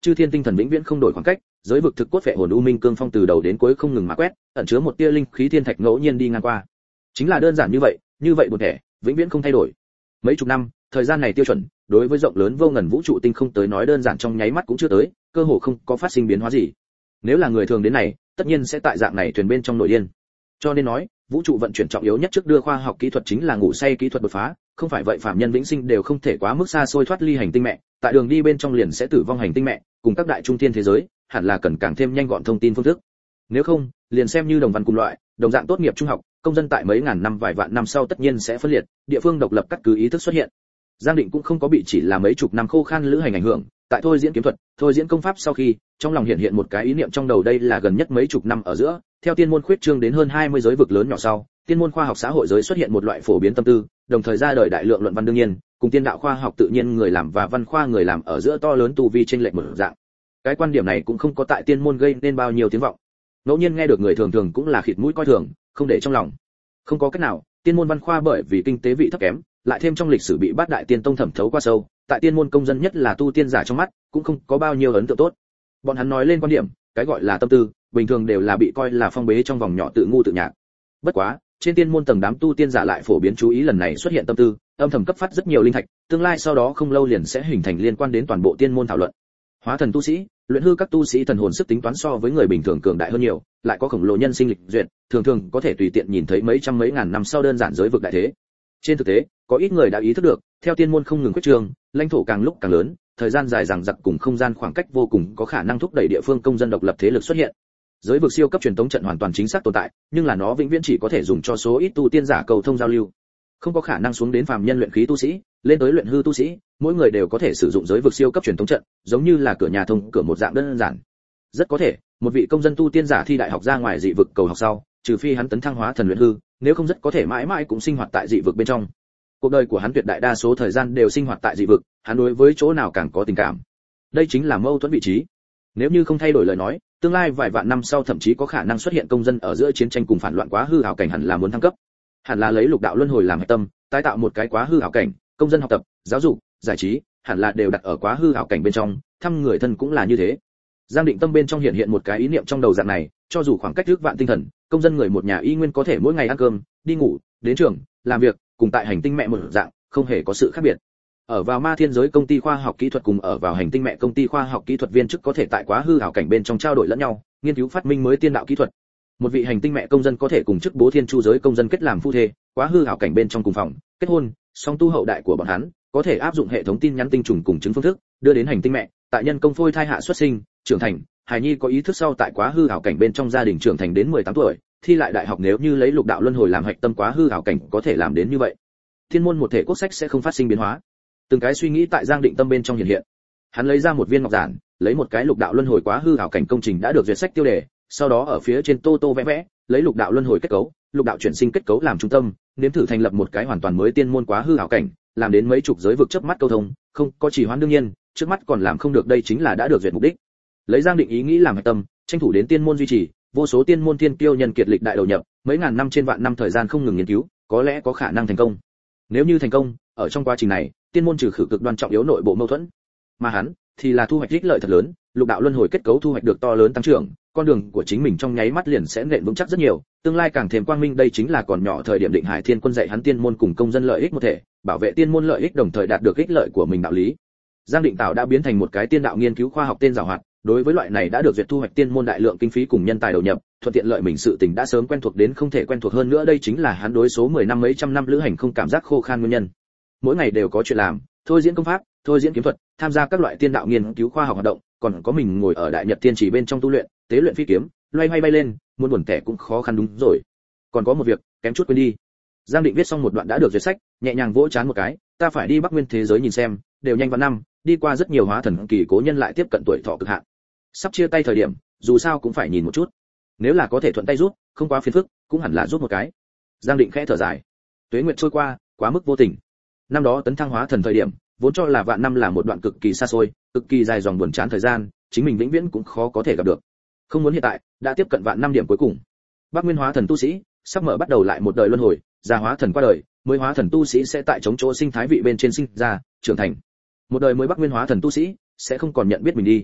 chư thiên tinh thần vĩnh viễn không đổi khoảng cách, giới vực thực cốt phệ hồn u minh cương phong từ đầu đến cuối không ngừng mà quét, ẩn chứa một tia linh khí thiên thạch ngẫu nhiên đi ngang qua. Chính là đơn giản như vậy, như vậy một thể, vĩnh viễn không thay đổi. Mấy chục năm, thời gian này tiêu chuẩn, đối với rộng lớn vô ngần vũ trụ tinh không tới nói đơn giản trong nháy mắt cũng chưa tới, cơ hồ không có phát sinh biến hóa gì. Nếu là người thường đến này, tất nhiên sẽ tại dạng này thuyền bên trong nội điên. Cho nên nói, vũ trụ vận chuyển trọng yếu nhất trước đưa khoa học kỹ thuật chính là ngủ say kỹ thuật đột phá, không phải vậy phạm nhân vĩnh sinh đều không thể quá mức xa xôi thoát ly hành tinh mẹ, tại đường đi bên trong liền sẽ tử vong hành tinh mẹ, cùng các đại trung thiên thế giới, hẳn là cần càng thêm nhanh gọn thông tin phương thức. Nếu không, liền xem như đồng văn cùng loại, đồng dạng tốt nghiệp trung học, công dân tại mấy ngàn năm vài vạn năm sau tất nhiên sẽ phân liệt, địa phương độc lập cắt cứ ý thức xuất hiện. Giang Định cũng không có bị chỉ là mấy chục năm khô khan lữ hành ảnh hưởng, tại thôi diễn kiếm thuật, thôi diễn công pháp sau khi, trong lòng hiện hiện một cái ý niệm trong đầu đây là gần nhất mấy chục năm ở giữa, theo tiên môn khuyết trương đến hơn hai mươi giới vực lớn nhỏ sau, tiên môn khoa học xã hội giới xuất hiện một loại phổ biến tâm tư, đồng thời ra đời đại lượng luận văn đương nhiên, cùng tiên đạo khoa học tự nhiên người làm và văn khoa người làm ở giữa to lớn tu vi chênh lệch một dạng. Cái quan điểm này cũng không có tại tiên môn gây nên bao nhiêu tiếng vọng. Ngẫu nhiên nghe được người thường thường cũng là khịt mũi coi thường, không để trong lòng. Không có cách nào, tiên môn văn khoa bởi vì kinh tế vị thấp kém, lại thêm trong lịch sử bị bát đại tiên tông thẩm thấu qua sâu, tại tiên môn công dân nhất là tu tiên giả trong mắt, cũng không có bao nhiêu ấn tượng tốt. Bọn hắn nói lên quan điểm, cái gọi là tâm tư, bình thường đều là bị coi là phong bế trong vòng nhỏ tự ngu tự nhạc. Bất quá, trên tiên môn tầng đám tu tiên giả lại phổ biến chú ý lần này xuất hiện tâm tư, âm thầm cấp phát rất nhiều linh thạch, tương lai sau đó không lâu liền sẽ hình thành liên quan đến toàn bộ tiên môn thảo luận. Hóa thần tu sĩ, luyện hư các tu sĩ thần hồn sức tính toán so với người bình thường cường đại hơn nhiều, lại có khổng lồ nhân sinh lịch duyệt, thường thường có thể tùy tiện nhìn thấy mấy trăm mấy ngàn năm sau đơn giản giới vực đại thế. Trên thực tế, có ít người đã ý thức được, theo tiên môn không ngừng quyết trường, lãnh thổ càng lúc càng lớn, thời gian dài dằng dặc cùng không gian khoảng cách vô cùng có khả năng thúc đẩy địa phương công dân độc lập thế lực xuất hiện. Giới vực siêu cấp truyền thống trận hoàn toàn chính xác tồn tại, nhưng là nó vĩnh viễn chỉ có thể dùng cho số ít tu tiên giả cầu thông giao lưu, không có khả năng xuống đến phàm nhân luyện khí tu sĩ, lên tới luyện hư tu sĩ, mỗi người đều có thể sử dụng giới vực siêu cấp truyền thống trận, giống như là cửa nhà thông cửa một dạng đơn giản. Rất có thể, một vị công dân tu tiên giả thi đại học ra ngoài dị vực cầu học sau, trừ phi hắn tấn thăng hóa thần luyện hư, nếu không rất có thể mãi mãi cũng sinh hoạt tại dị vực bên trong. Cuộc đời của hắn tuyệt đại đa số thời gian đều sinh hoạt tại dị vực, hắn đối với chỗ nào càng có tình cảm. Đây chính là mâu thuẫn vị trí. Nếu như không thay đổi lời nói, tương lai vài vạn năm sau thậm chí có khả năng xuất hiện công dân ở giữa chiến tranh cùng phản loạn quá hư ảo cảnh hẳn là muốn thăng cấp. Hẳn là lấy lục đạo luân hồi làm hệ tâm, tái tạo một cái quá hư ảo cảnh, công dân học tập, giáo dục, giải trí, hẳn là đều đặt ở quá hư ảo cảnh bên trong, thăm người thân cũng là như thế. Giang Định tâm bên trong hiện hiện một cái ý niệm trong đầu dạng này, cho dù khoảng cách ước vạn tinh thần, công dân người một nhà y nguyên có thể mỗi ngày ăn cơm, đi ngủ, đến trường, làm việc, cùng tại hành tinh mẹ một dạng, không hề có sự khác biệt. Ở vào ma thiên giới công ty khoa học kỹ thuật cùng ở vào hành tinh mẹ công ty khoa học kỹ thuật viên chức có thể tại quá hư ảo cảnh bên trong trao đổi lẫn nhau, nghiên cứu phát minh mới tiên đạo kỹ thuật. Một vị hành tinh mẹ công dân có thể cùng chức bố thiên chu giới công dân kết làm phu thê, quá hư ảo cảnh bên trong cùng phòng, kết hôn, song tu hậu đại của bọn hắn, có thể áp dụng hệ thống tin nhắn tinh trùng cùng chứng phương thức, đưa đến hành tinh mẹ, tại nhân công phôi thai hạ xuất sinh, trưởng thành, hài nhi có ý thức sau tại quá hư ảo cảnh bên trong gia đình trưởng thành đến mười tám tuổi, thi lại đại học nếu như lấy lục đạo luân hồi làm hạch tâm quá hư ảo cảnh có thể làm đến như vậy. Thiên môn một thể quốc sách sẽ không phát sinh biến hóa. Từng cái suy nghĩ tại Giang Định tâm bên trong hiện hiện. Hắn lấy ra một viên ngọc giản, lấy một cái lục đạo luân hồi quá hư ảo cảnh công trình đã được duyệt sách tiêu đề, sau đó ở phía trên tô tô vẽ vẽ, lấy lục đạo luân hồi kết cấu, lục đạo chuyển sinh kết cấu làm trung tâm, nếm thử thành lập một cái hoàn toàn mới tiên môn quá hư ảo cảnh, làm đến mấy chục giới vực chớp mắt câu thông, không có trì hoãn đương nhiên, trước mắt còn làm không được đây chính là đã được duyệt mục đích. Lấy Giang Định ý nghĩ làm hạch tâm, tranh thủ đến tiên môn duy trì, vô số tiên môn tiên kiêu nhân kiệt lịch đại đầu nhập, mấy ngàn năm trên vạn năm thời gian không ngừng nghiên cứu, có lẽ có khả năng thành công. Nếu như thành công, ở trong quá trình này, tiên môn trừ khử cực đoan trọng yếu nội bộ mâu thuẫn, mà hắn thì là thu hoạch ích lợi thật lớn, lục đạo luân hồi kết cấu thu hoạch được to lớn tăng trưởng, con đường của chính mình trong nháy mắt liền sẽ nện vững chắc rất nhiều, tương lai càng thêm quang minh. Đây chính là còn nhỏ thời điểm Định Hải Thiên Quân dạy hắn tiên môn cùng công dân lợi ích một thể, bảo vệ tiên môn lợi ích đồng thời đạt được ích lợi của mình đạo lý. Giang Định Tạo đã biến thành một cái tiên đạo nghiên cứu khoa học tên giàu hoạt, đối với loại này đã được duyệt thu hoạch tiên môn đại lượng kinh phí cùng nhân tài đầu nhập, thuận tiện lợi mình sự tình đã sớm quen thuộc đến không thể quen thuộc hơn nữa, đây chính là hắn đối số mười năm mấy trăm năm lữ hành không cảm giác khô khan nguyên nhân. Mỗi ngày đều có chuyện làm, thôi diễn công pháp, thôi diễn kiếm thuật, tham gia các loại tiên đạo nghiên cứu khoa học hoạt động, còn có mình ngồi ở đại nhật tiên chỉ bên trong tu luyện, tế luyện phi kiếm, loay hoay bay lên, muốn buồn tẻ cũng khó khăn đúng rồi. Còn có một việc, kém chút quên đi. Giang Định viết xong một đoạn đã được duyệt sách, nhẹ nhàng vỗ chán một cái, ta phải đi Bắc Nguyên thế giới nhìn xem, đều nhanh vào năm, đi qua rất nhiều hóa thần kỳ cố nhân lại tiếp cận tuổi thọ cực hạn. Sắp chia tay thời điểm, dù sao cũng phải nhìn một chút. Nếu là có thể thuận tay rút, không quá phiền phức, cũng hẳn là rút một cái. Giang Định khẽ thở dài. Tuế nguyệt trôi qua, quá mức vô tình. Năm đó tấn thăng hóa thần thời điểm, vốn cho là vạn năm là một đoạn cực kỳ xa xôi, cực kỳ dài dòng buồn chán thời gian, chính mình vĩnh viễn cũng khó có thể gặp được. Không muốn hiện tại, đã tiếp cận vạn năm điểm cuối cùng. Bắc Nguyên hóa thần tu sĩ, sắp mở bắt đầu lại một đời luân hồi, già hóa thần qua đời, mới hóa thần tu sĩ sẽ tại chống chỗ sinh thái vị bên trên sinh ra, trưởng thành. Một đời mới Bắc Nguyên hóa thần tu sĩ sẽ không còn nhận biết mình đi.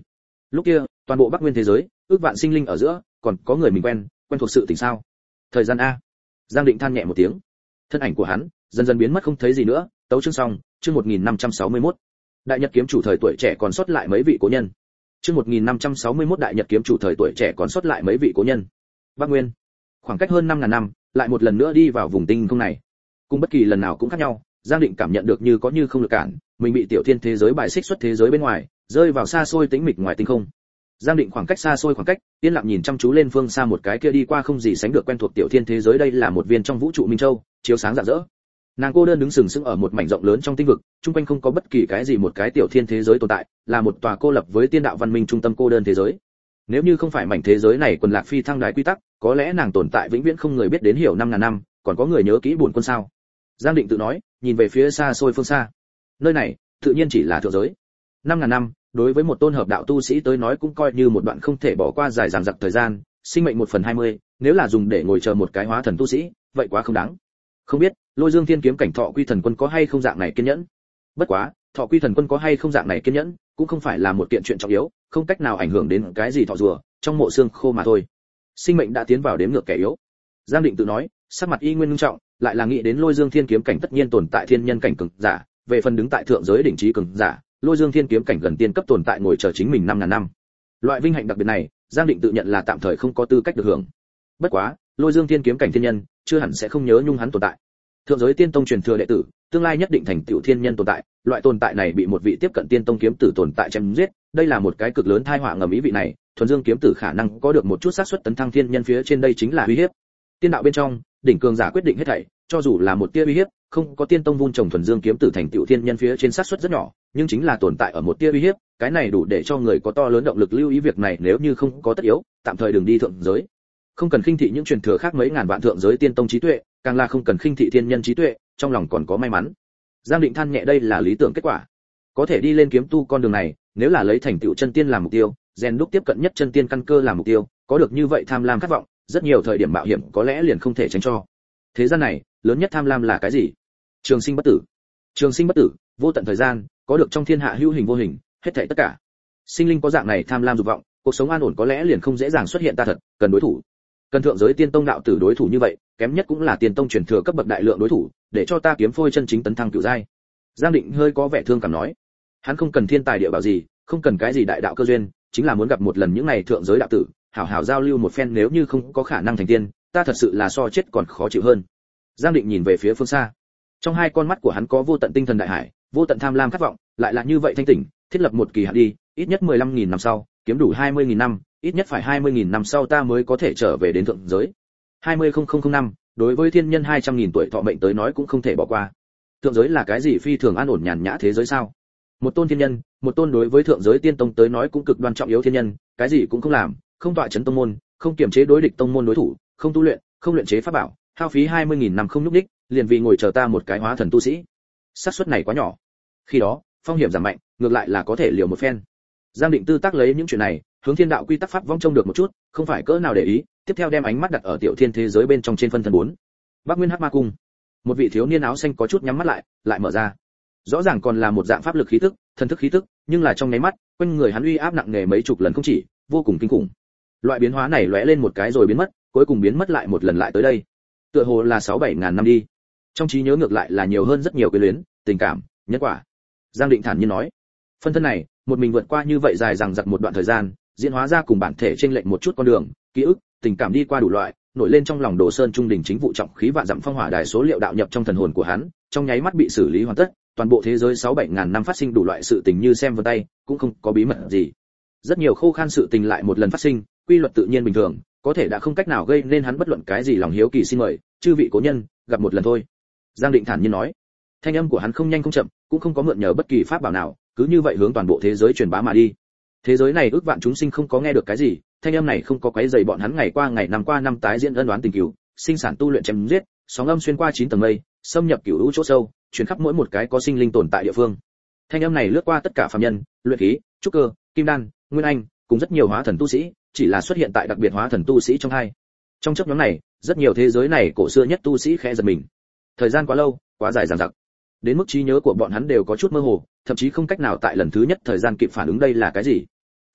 Lúc kia, toàn bộ Bắc Nguyên thế giới, ước vạn sinh linh ở giữa, còn có người mình quen, quen thuộc sự tình sao? Thời gian a. Giang Định than nhẹ một tiếng. Thân ảnh của hắn dần dần biến mất không thấy gì nữa. Tấu chương xong, chương một nghìn năm trăm sáu mươi mốt. Đại Nhật kiếm chủ thời tuổi trẻ còn sót lại mấy vị cố nhân. Chương một nghìn năm trăm sáu mươi mốt Đại Nhật kiếm chủ thời tuổi trẻ còn sót lại mấy vị cố nhân. Bắc Nguyên. Khoảng cách hơn năm ngàn năm, lại một lần nữa đi vào vùng tinh không này. Cùng bất kỳ lần nào cũng khác nhau, Giang Định cảm nhận được như có như không lực cản, mình bị tiểu thiên thế giới bài xích xuất thế giới bên ngoài, rơi vào xa xôi tĩnh mịch ngoài tinh không. Giang Định khoảng cách xa xôi khoảng cách, yên lặng nhìn chăm chú lên phương xa một cái kia đi qua không gì sánh được quen thuộc tiểu thiên thế giới, đây là một viên trong vũ trụ minh châu, chiếu sáng rạng rỡ. Nàng cô đơn đứng sừng sững ở một mảnh rộng lớn trong tinh vực, chung quanh không có bất kỳ cái gì một cái tiểu thiên thế giới tồn tại, là một tòa cô lập với tiên đạo văn minh trung tâm cô đơn thế giới. Nếu như không phải mảnh thế giới này quần lạc phi thăng đài quy tắc, có lẽ nàng tồn tại vĩnh viễn không người biết đến hiểu năm ngàn năm, còn có người nhớ kỹ buồn quân sao? Giang Định tự nói, nhìn về phía xa xôi phương xa. Nơi này, tự nhiên chỉ là thượng giới. Năm ngàn năm, đối với một tôn hợp đạo tu sĩ tới nói cũng coi như một đoạn không thể bỏ qua dài dằng dặc thời gian, sinh mệnh một phần hai mươi, nếu là dùng để ngồi chờ một cái hóa thần tu sĩ, vậy quá không đáng. Không biết, Lôi Dương Thiên kiếm cảnh Thọ Quy Thần Quân có hay không dạng này kiên nhẫn. Bất quá, Thọ Quy Thần Quân có hay không dạng này kiên nhẫn, cũng không phải là một kiện chuyện trọng yếu, không cách nào ảnh hưởng đến cái gì thọ rùa, trong mộ xương khô mà thôi. Sinh mệnh đã tiến vào đếm ngược kẻ yếu. Giang Định tự nói, sắc mặt y nguyên nghiêm trọng, lại là nghĩ đến Lôi Dương Thiên kiếm cảnh tất nhiên tồn tại thiên nhân cảnh cường giả, về phần đứng tại thượng giới đỉnh trí cường giả, Lôi Dương Thiên kiếm cảnh gần tiên cấp tồn tại ngồi chờ chính mình năm ngàn năm. Loại vinh hạnh đặc biệt này, Giang Định tự nhận là tạm thời không có tư cách được hưởng. Bất quá, Lôi Dương Thiên kiếm cảnh thiên nhân, chưa hẳn sẽ không nhớ nhung hắn tồn tại. Thượng giới tiên tông truyền thừa đệ tử, tương lai nhất định thành tiểu thiên nhân tồn tại, loại tồn tại này bị một vị tiếp cận tiên tông kiếm tử tồn tại chém giết, đây là một cái cực lớn tai họa ngầm, ý vị này, thuần dương kiếm tử khả năng có được một chút xác suất tấn thăng thiên nhân phía trên, đây chính là uy hiếp. Tiên đạo bên trong, đỉnh cường giả quyết định hết thảy, cho dù là một tia uy hiếp, không có tiên tông vun trồng thuần dương kiếm tử thành tiểu thiên nhân phía trên xác suất rất nhỏ, nhưng chính là tồn tại ở một tia uy hiếp, cái này đủ để cho người có to lớn động lực lưu ý việc này, nếu như không có tất yếu, tạm thời đừng đi thượng giới. Không cần khinh thị những truyền thừa khác mấy ngàn vạn thượng giới tiên tông trí tuệ, càng là không cần khinh thị thiên nhân trí tuệ, trong lòng còn có may mắn. Giang Định than nhẹ, đây là lý tưởng kết quả. Có thể đi lên kiếm tu con đường này, nếu là lấy thành tựu chân tiên làm mục tiêu, rèn đúc tiếp cận nhất chân tiên căn cơ làm mục tiêu, có được như vậy tham lam khát vọng, rất nhiều thời điểm mạo hiểm có lẽ liền không thể tránh cho. Thế gian này, lớn nhất tham lam là cái gì? Trường sinh bất tử. Trường sinh bất tử, vô tận thời gian, có được trong thiên hạ hữu hình vô hình, hết thảy tất cả. Sinh linh có dạng này tham lam dục vọng, cuộc sống an ổn có lẽ liền không dễ dàng xuất hiện, ta thật cần đối thủ. Cần thượng giới tiên tông đạo tử đối thủ như vậy, kém nhất cũng là tiên tông truyền thừa cấp bậc đại lượng đối thủ, để cho ta kiếm phôi chân chính tấn thăng cửu giai. Giang Định hơi có vẻ thương cảm nói, hắn không cần thiên tài địa bảo gì, không cần cái gì đại đạo cơ duyên, chính là muốn gặp một lần những này thượng giới đạo tử, hảo hảo giao lưu một phen, nếu như không có khả năng thành tiên, ta thật sự là so chết còn khó chịu hơn. Giang Định nhìn về phía phương xa, trong hai con mắt của hắn có vô tận tinh thần đại hải, vô tận tham lam khát vọng, lại là như vậy thanh tỉnh, thiết lập một kỳ hạn đi, ít nhất mười lăm nghìn năm sau, kiếm đủ hai mươi nghìn năm, ít nhất phải hai mươi nghìn năm sau ta mới có thể trở về đến thượng giới. hai mươi nghìn năm, đối với thiên nhân hai trăm nghìn tuổi thọ mệnh tới nói cũng không thể bỏ qua. Thượng giới là cái gì phi thường an ổn nhàn nhã thế giới sao? Một tôn thiên nhân, một tôn đối với thượng giới tiên tông tới nói cũng cực đoan trọng yếu thiên nhân, cái gì cũng không làm, không tọa chấn tông môn, không kiểm chế đối địch tông môn đối thủ, không tu luyện, không luyện chế pháp bảo, hao phí hai mươi nghìn năm không nhúc đích, liền vì ngồi chờ ta một cái hóa thần tu sĩ. Xác suất này quá nhỏ. Khi đó, phong hiểm giảm mạnh, ngược lại là có thể liều một phen. Giang Định tư tác lấy những chuyện này, hướng thiên đạo quy tắc pháp vong trông được một chút, không phải cỡ nào để ý, tiếp theo đem ánh mắt đặt ở tiểu thiên thế giới bên trong trên phân thân bốn. Bắc Nguyên Hắc Ma Cung. Một vị thiếu niên áo xanh có chút nhắm mắt lại, lại mở ra. Rõ ràng còn là một dạng pháp lực khí tức, thần thức khí tức, nhưng là trong nháy mắt, quanh người hắn uy áp nặng nề mấy chục lần không chỉ, vô cùng kinh khủng. Loại biến hóa này lóe lên một cái rồi biến mất, cuối cùng biến mất lại một lần lại tới đây. Tựa hồ là sáu bảy ngàn năm đi. Trong trí nhớ ngược lại là nhiều hơn rất nhiều quyến luyến, tình cảm, nhân quả. Giang Định thản nhiên nói, phân thân này, một mình vượt qua như vậy dài dằng dặc một đoạn thời gian, diễn hóa ra cùng bản thể chênh lệch một chút con đường, ký ức, tình cảm đi qua đủ loại, nổi lên trong lòng Đồ Sơn trung đỉnh chính vụ trọng khí vạn dặm phong hỏa đài số liệu đạo nhập trong thần hồn của hắn, trong nháy mắt bị xử lý hoàn tất, toàn bộ thế giới sáu bảy ngàn năm phát sinh đủ loại sự tình như xem vân tay, cũng không có bí mật gì. Rất nhiều khô khan sự tình lại một lần phát sinh, quy luật tự nhiên bình thường, có thể đã không cách nào gây nên hắn bất luận cái gì lòng hiếu kỳ, xin mời chư vị cố nhân, gặp một lần thôi. Giang Định thản nhiên nói. Thanh âm của hắn không nhanh không chậm, cũng không có mượn nhờ bất kỳ pháp bảo nào, cứ như vậy hướng toàn bộ thế giới truyền bá mà đi. Thế giới này ước vạn chúng sinh không có nghe được cái gì, thanh âm này không có quấy rầy bọn hắn ngày qua ngày năm qua năm tái diễn ân oán tình cừu, sinh sản tu luyện chém giết, sóng âm xuyên qua chín tầng mây, xâm nhập cửu u chỗ sâu, truyền khắp mỗi một cái có sinh linh tồn tại địa phương. Thanh âm này lướt qua tất cả phàm nhân, luyện khí, trúc cơ, kim đan, nguyên anh, cùng rất nhiều hóa thần tu sĩ, chỉ là xuất hiện tại đặc biệt hóa thần tu sĩ trong hai. Trong chốc ngắn này, rất nhiều thế giới này cổ xưa nhất tu sĩ khẽ giật mình. Thời gian quá lâu, quá dài dằng dặc, đến mức trí nhớ của bọn hắn đều có chút mơ hồ, thậm chí không cách nào tại lần thứ nhất thời gian kịp phản ứng đây là cái gì.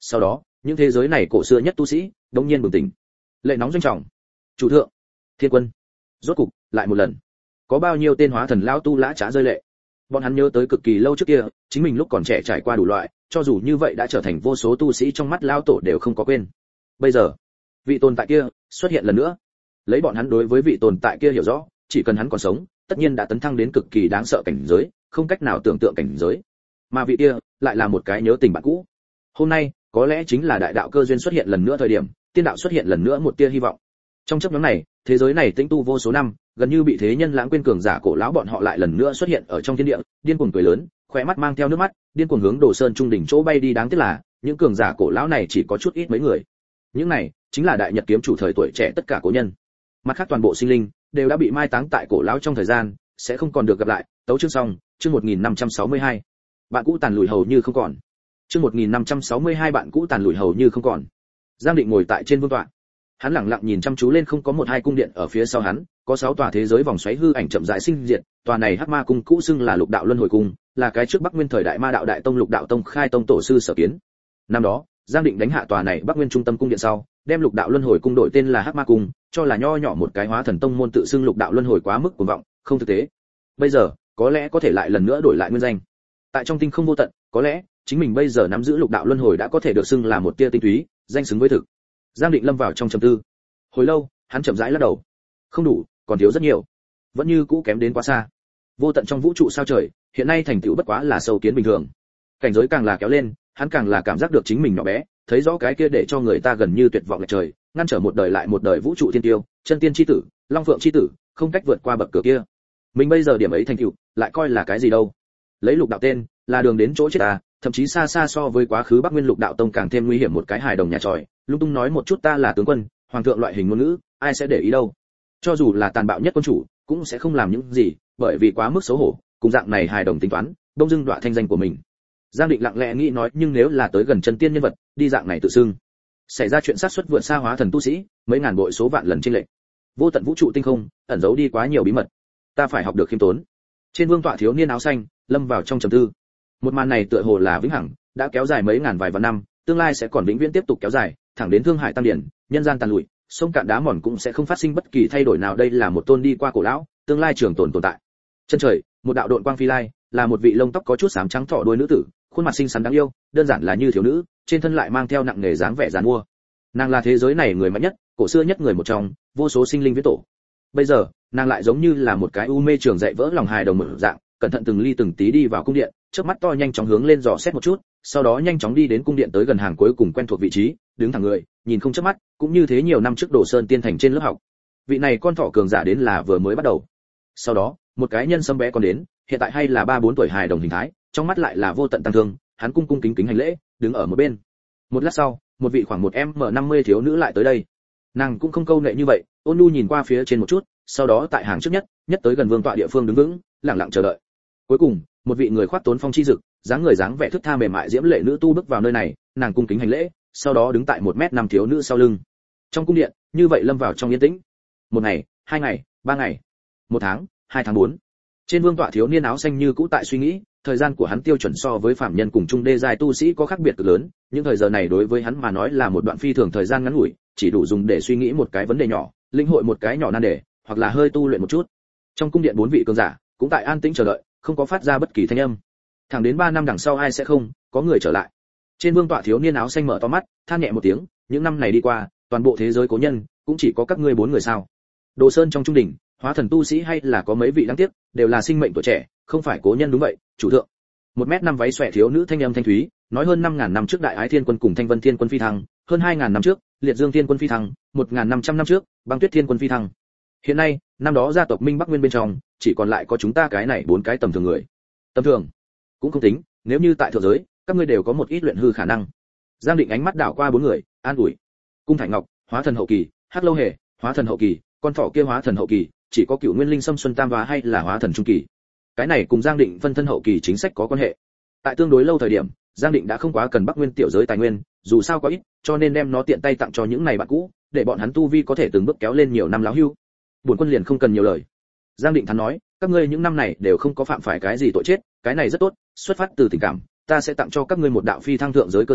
Sau đó, những thế giới này cổ xưa nhất tu sĩ đống nhiên bừng tỉnh. Lệ nóng doanh trọng. Chủ thượng, Thiên Quân, rốt cục lại một lần. Có bao nhiêu tên hóa thần lão tu lã chả rơi lệ. Bọn hắn nhớ tới cực kỳ lâu trước kia, chính mình lúc còn trẻ trải qua đủ loại, cho dù như vậy đã trở thành vô số tu sĩ trong mắt lão tổ đều không có quên. Bây giờ, vị tồn tại kia xuất hiện lần nữa. Lấy bọn hắn đối với vị tồn tại kia hiểu rõ, chỉ cần hắn còn sống, tất nhiên đã tấn thăng đến cực kỳ đáng sợ cảnh giới, không cách nào tưởng tượng cảnh giới. Mà vị kia lại là một cái nhớ tình bạn cũ. Hôm nay, có lẽ chính là đại đạo cơ duyên xuất hiện lần nữa thời điểm, tiên đạo xuất hiện lần nữa một tia hy vọng. Trong chốc ngắn này, thế giới này tĩnh tu vô số năm, gần như bị thế nhân lãng quên cường giả cổ lão bọn họ lại lần nữa xuất hiện ở trong thiên địa, điên cuồng cười lớn, khóe mắt mang theo nước mắt, điên cuồng hướng Đồ Sơn trung đỉnh chỗ bay đi, đáng tiếc là, những cường giả cổ lão này chỉ có chút ít mấy người. Những này chính là đại nhật kiếm chủ thời tuổi trẻ tất cả cố nhân. Mặt khác toàn bộ sinh linh đều đã bị mai táng tại cổ lão trong thời gian, sẽ không còn được gặp lại. Tấu chương xong, chương một nghìn năm trăm sáu mươi hai. Bạn cũ tàn lùi hầu như không còn. Chương một nghìn năm trăm sáu mươi hai bạn cũ tàn lùi hầu như không còn. Giang Định ngồi tại trên vương tọa. Hắn lặng lặng nhìn chăm chú lên không có một hai cung điện ở phía sau hắn, có sáu tòa thế giới vòng xoáy hư ảnh chậm rãi sinh diệt, tòa này Hắc Ma cung cũ xưng là Lục Đạo Luân Hồi cung, là cái trước Bắc Nguyên thời đại Ma Đạo Đại Tông Lục Đạo Tông khai tông tổ sư sở kiến. Năm đó, Giang Định đánh hạ tòa này Bắc Nguyên trung tâm cung điện sau, đem Lục Đạo Luân Hồi cung đổi tên là Hắc Ma cung, cho là nho nhỏ một cái hóa thần tông môn tự xưng Lục Đạo Luân Hồi quá mức cuồng vọng, không thực tế. Bây giờ, có lẽ có thể lại lần nữa đổi lại nguyên danh. Tại trong tinh không vô tận, có lẽ chính mình bây giờ nắm giữ Lục Đạo Luân Hồi đã có thể được xưng là một tia tinh túy, danh xứng với thực. Giang Định lâm vào trong trầm tư. Hồi lâu, hắn chậm rãi lắc đầu. Không đủ, còn thiếu rất nhiều. Vẫn như cũ kém đến quá xa. Vô tận trong vũ trụ sao trời, hiện nay thành tựu bất quá là sâu kiến bình thường. Cảnh giới càng là kéo lên, hắn càng là cảm giác được chính mình nhỏ bé, thấy rõ cái kia để cho người ta gần như tuyệt vọng lệch trời, ngăn trở một đời lại một đời vũ trụ thiên tiêu, chân tiên chi tử, long phượng chi tử, không cách vượt qua bậc cửa kia. Mình bây giờ điểm ấy thành tựu, lại coi là cái gì đâu? Lấy Lục Đạo tên, là đường đến chỗ chết à, thậm chí xa xa so với quá khứ Bắc Nguyên Lục Đạo Tông càng thêm nguy hiểm một cái hài đồng nhà tròi, lung tung nói một chút ta là tướng quân, hoàng thượng loại hình ngôn ngữ, ai sẽ để ý đâu? Cho dù là tàn bạo nhất quân chủ, cũng sẽ không làm những gì, bởi vì quá mức xấu hổ, cùng dạng này hài đồng tính toán, đông dưng đọa thanh danh của mình. Giang Định lặng lẽ nghĩ nói, nhưng nếu là tới gần chân tiên nhân vật, đi dạng này tự xưng, xảy ra chuyện sát suất vượt xa hóa thần tu sĩ, mấy ngàn bội số vạn lần chênh lệch. Vô tận vũ trụ tinh không, ẩn giấu đi quá nhiều bí mật. Ta phải học được khiêm tốn. Trên vương tọa thiếu niên áo xanh, lâm vào trong trầm tư. Một màn này tựa hồ là vĩnh hằng, đã kéo dài mấy ngàn vài vạn năm, tương lai sẽ còn vĩnh viễn tiếp tục kéo dài, thẳng đến thương hải tăng điển, nhân gian tàn lụi, sông cạn đá mòn cũng sẽ không phát sinh bất kỳ thay đổi nào. Đây là một tôn đi qua cổ lão, tương lai trường tồn tồn tại. Chân trời, một đạo độn quang phi lai, là một vị lông tóc có chút xám trắng thỏ đuôi nữ tử, khuôn mặt xinh xắn đáng yêu, đơn giản là như thiếu nữ, trên thân lại mang theo nặng nề dáng vẻ giàn mua. Nàng là thế giới này người mạnh nhất, cổ xưa nhất người một trong, vô số sinh linh viễn tổ. Bây giờ, nàng lại giống như là một cái u mê trường dạy vỡ lòng hài đồng mở dạng, cẩn thận từng ly từng tí đi vào cung điện, chớp mắt to nhanh chóng hướng lên dò xét một chút, sau đó nhanh chóng đi đến cung điện tới gần hàng cuối cùng quen thuộc vị trí, đứng thẳng người, nhìn không chớp mắt, cũng như thế nhiều năm trước Đồ Sơn tiên thành trên lớp học. Vị này con thỏ cường giả đến là vừa mới bắt đầu. Sau đó, một cái nhân sâm bé còn đến, hiện tại hay là ba bốn tuổi hài đồng hình thái, trong mắt lại là vô tận tăng thương, hắn cung cung kính kính hành lễ, đứng ở một bên. Một lát sau, một vị khoảng một em năm mươi thiếu nữ lại tới đây. Nàng cũng không câu nệ như vậy, ôn nhu nhìn qua phía trên một chút, sau đó tại hàng trước nhất, nhất tới gần vương tọa địa phương đứng vững, lặng lặng chờ đợi. Cuối cùng, một vị người khoác tốn phong chi dực, dáng người dáng vẻ thướt tha mềm mại diễm lệ nữ tu bước vào nơi này, nàng cung kính hành lễ, sau đó đứng tại một mét năm thiếu nữ sau lưng. Trong cung điện, như vậy lâm vào trong yên tĩnh. Một ngày, hai ngày, ba ngày, một tháng, hai tháng bốn. Trên vương tọa thiếu niên áo xanh như cũ tại suy nghĩ, thời gian của hắn tiêu chuẩn so với phạm nhân cùng trung đê giai tu sĩ có khác biệt cực lớn, những thời giờ này đối với hắn mà nói là một đoạn phi thường thời gian ngắn ngủi, chỉ đủ dùng để suy nghĩ một cái vấn đề nhỏ, linh hội một cái nhỏ nan đề, hoặc là hơi tu luyện một chút. Trong cung điện bốn vị cường giả cũng tại an tĩnh chờ đợi, không có phát ra bất kỳ thanh âm. Thẳng đến ba năm đằng sau ai sẽ không có người trở lại. Trên vương tọa thiếu niên áo xanh mở to mắt, than nhẹ một tiếng, những năm này đi qua, toàn bộ thế giới cố nhân cũng chỉ có các ngươi bốn người sao? Đồ Sơn trong trung đỉnh, hóa thần tu sĩ hay là có mấy vị đáng tiếc, đều là sinh mệnh tuổi trẻ, không phải cố nhân. Đúng vậy, chủ thượng. Một mét năm váy xòe thiếu nữ thanh âm thanh thúy, nói hơn năm ngàn năm trước Đại Ái Thiên Quân cùng Thanh Vân Thiên Quân phi thăng, hơn hai ngàn năm trước, Liệt Dương Thiên Quân phi thăng, một ngàn năm trăm năm trước, Băng Tuyết Thiên Quân phi thăng. Hiện nay, năm đó gia tộc Minh Bắc Nguyên bên trong, chỉ còn lại có chúng ta cái này bốn cái tầm thường người. Tầm thường cũng không tính, nếu như tại thượng giới, các ngươi đều có một ít luyện hư khả năng. Giang Định ánh mắt đảo qua bốn người, an ủi. Cung Thải Ngọc, hóa thần hậu kỳ, Hắc Lâu Hề, hóa thần hậu kỳ, con thỏ kia hóa thần hậu kỳ, chỉ có Cửu Nguyên Linh Sâm Xuân Tam và hay là hóa thần trung kỳ. Cái này cùng Giang Định phân thân hậu kỳ chính sách có quan hệ. Tại tương đối lâu thời điểm, Giang Định đã không quá cần Bắc Nguyên tiểu giới tài nguyên, dù sao có ít, cho nên đem nó tiện tay tặng cho những này bạn cũ, để bọn hắn tu vi có thể từng bước kéo lên nhiều năm láo hưu. Bổn quân liền không cần nhiều lời. Giang Định thắn nói, các ngươi những năm này đều không có phạm phải cái gì tội chết, cái này rất tốt, xuất phát từ tình cảm, ta sẽ tặng cho các ngươi một đạo phi thăng thượng giới cơ duyên,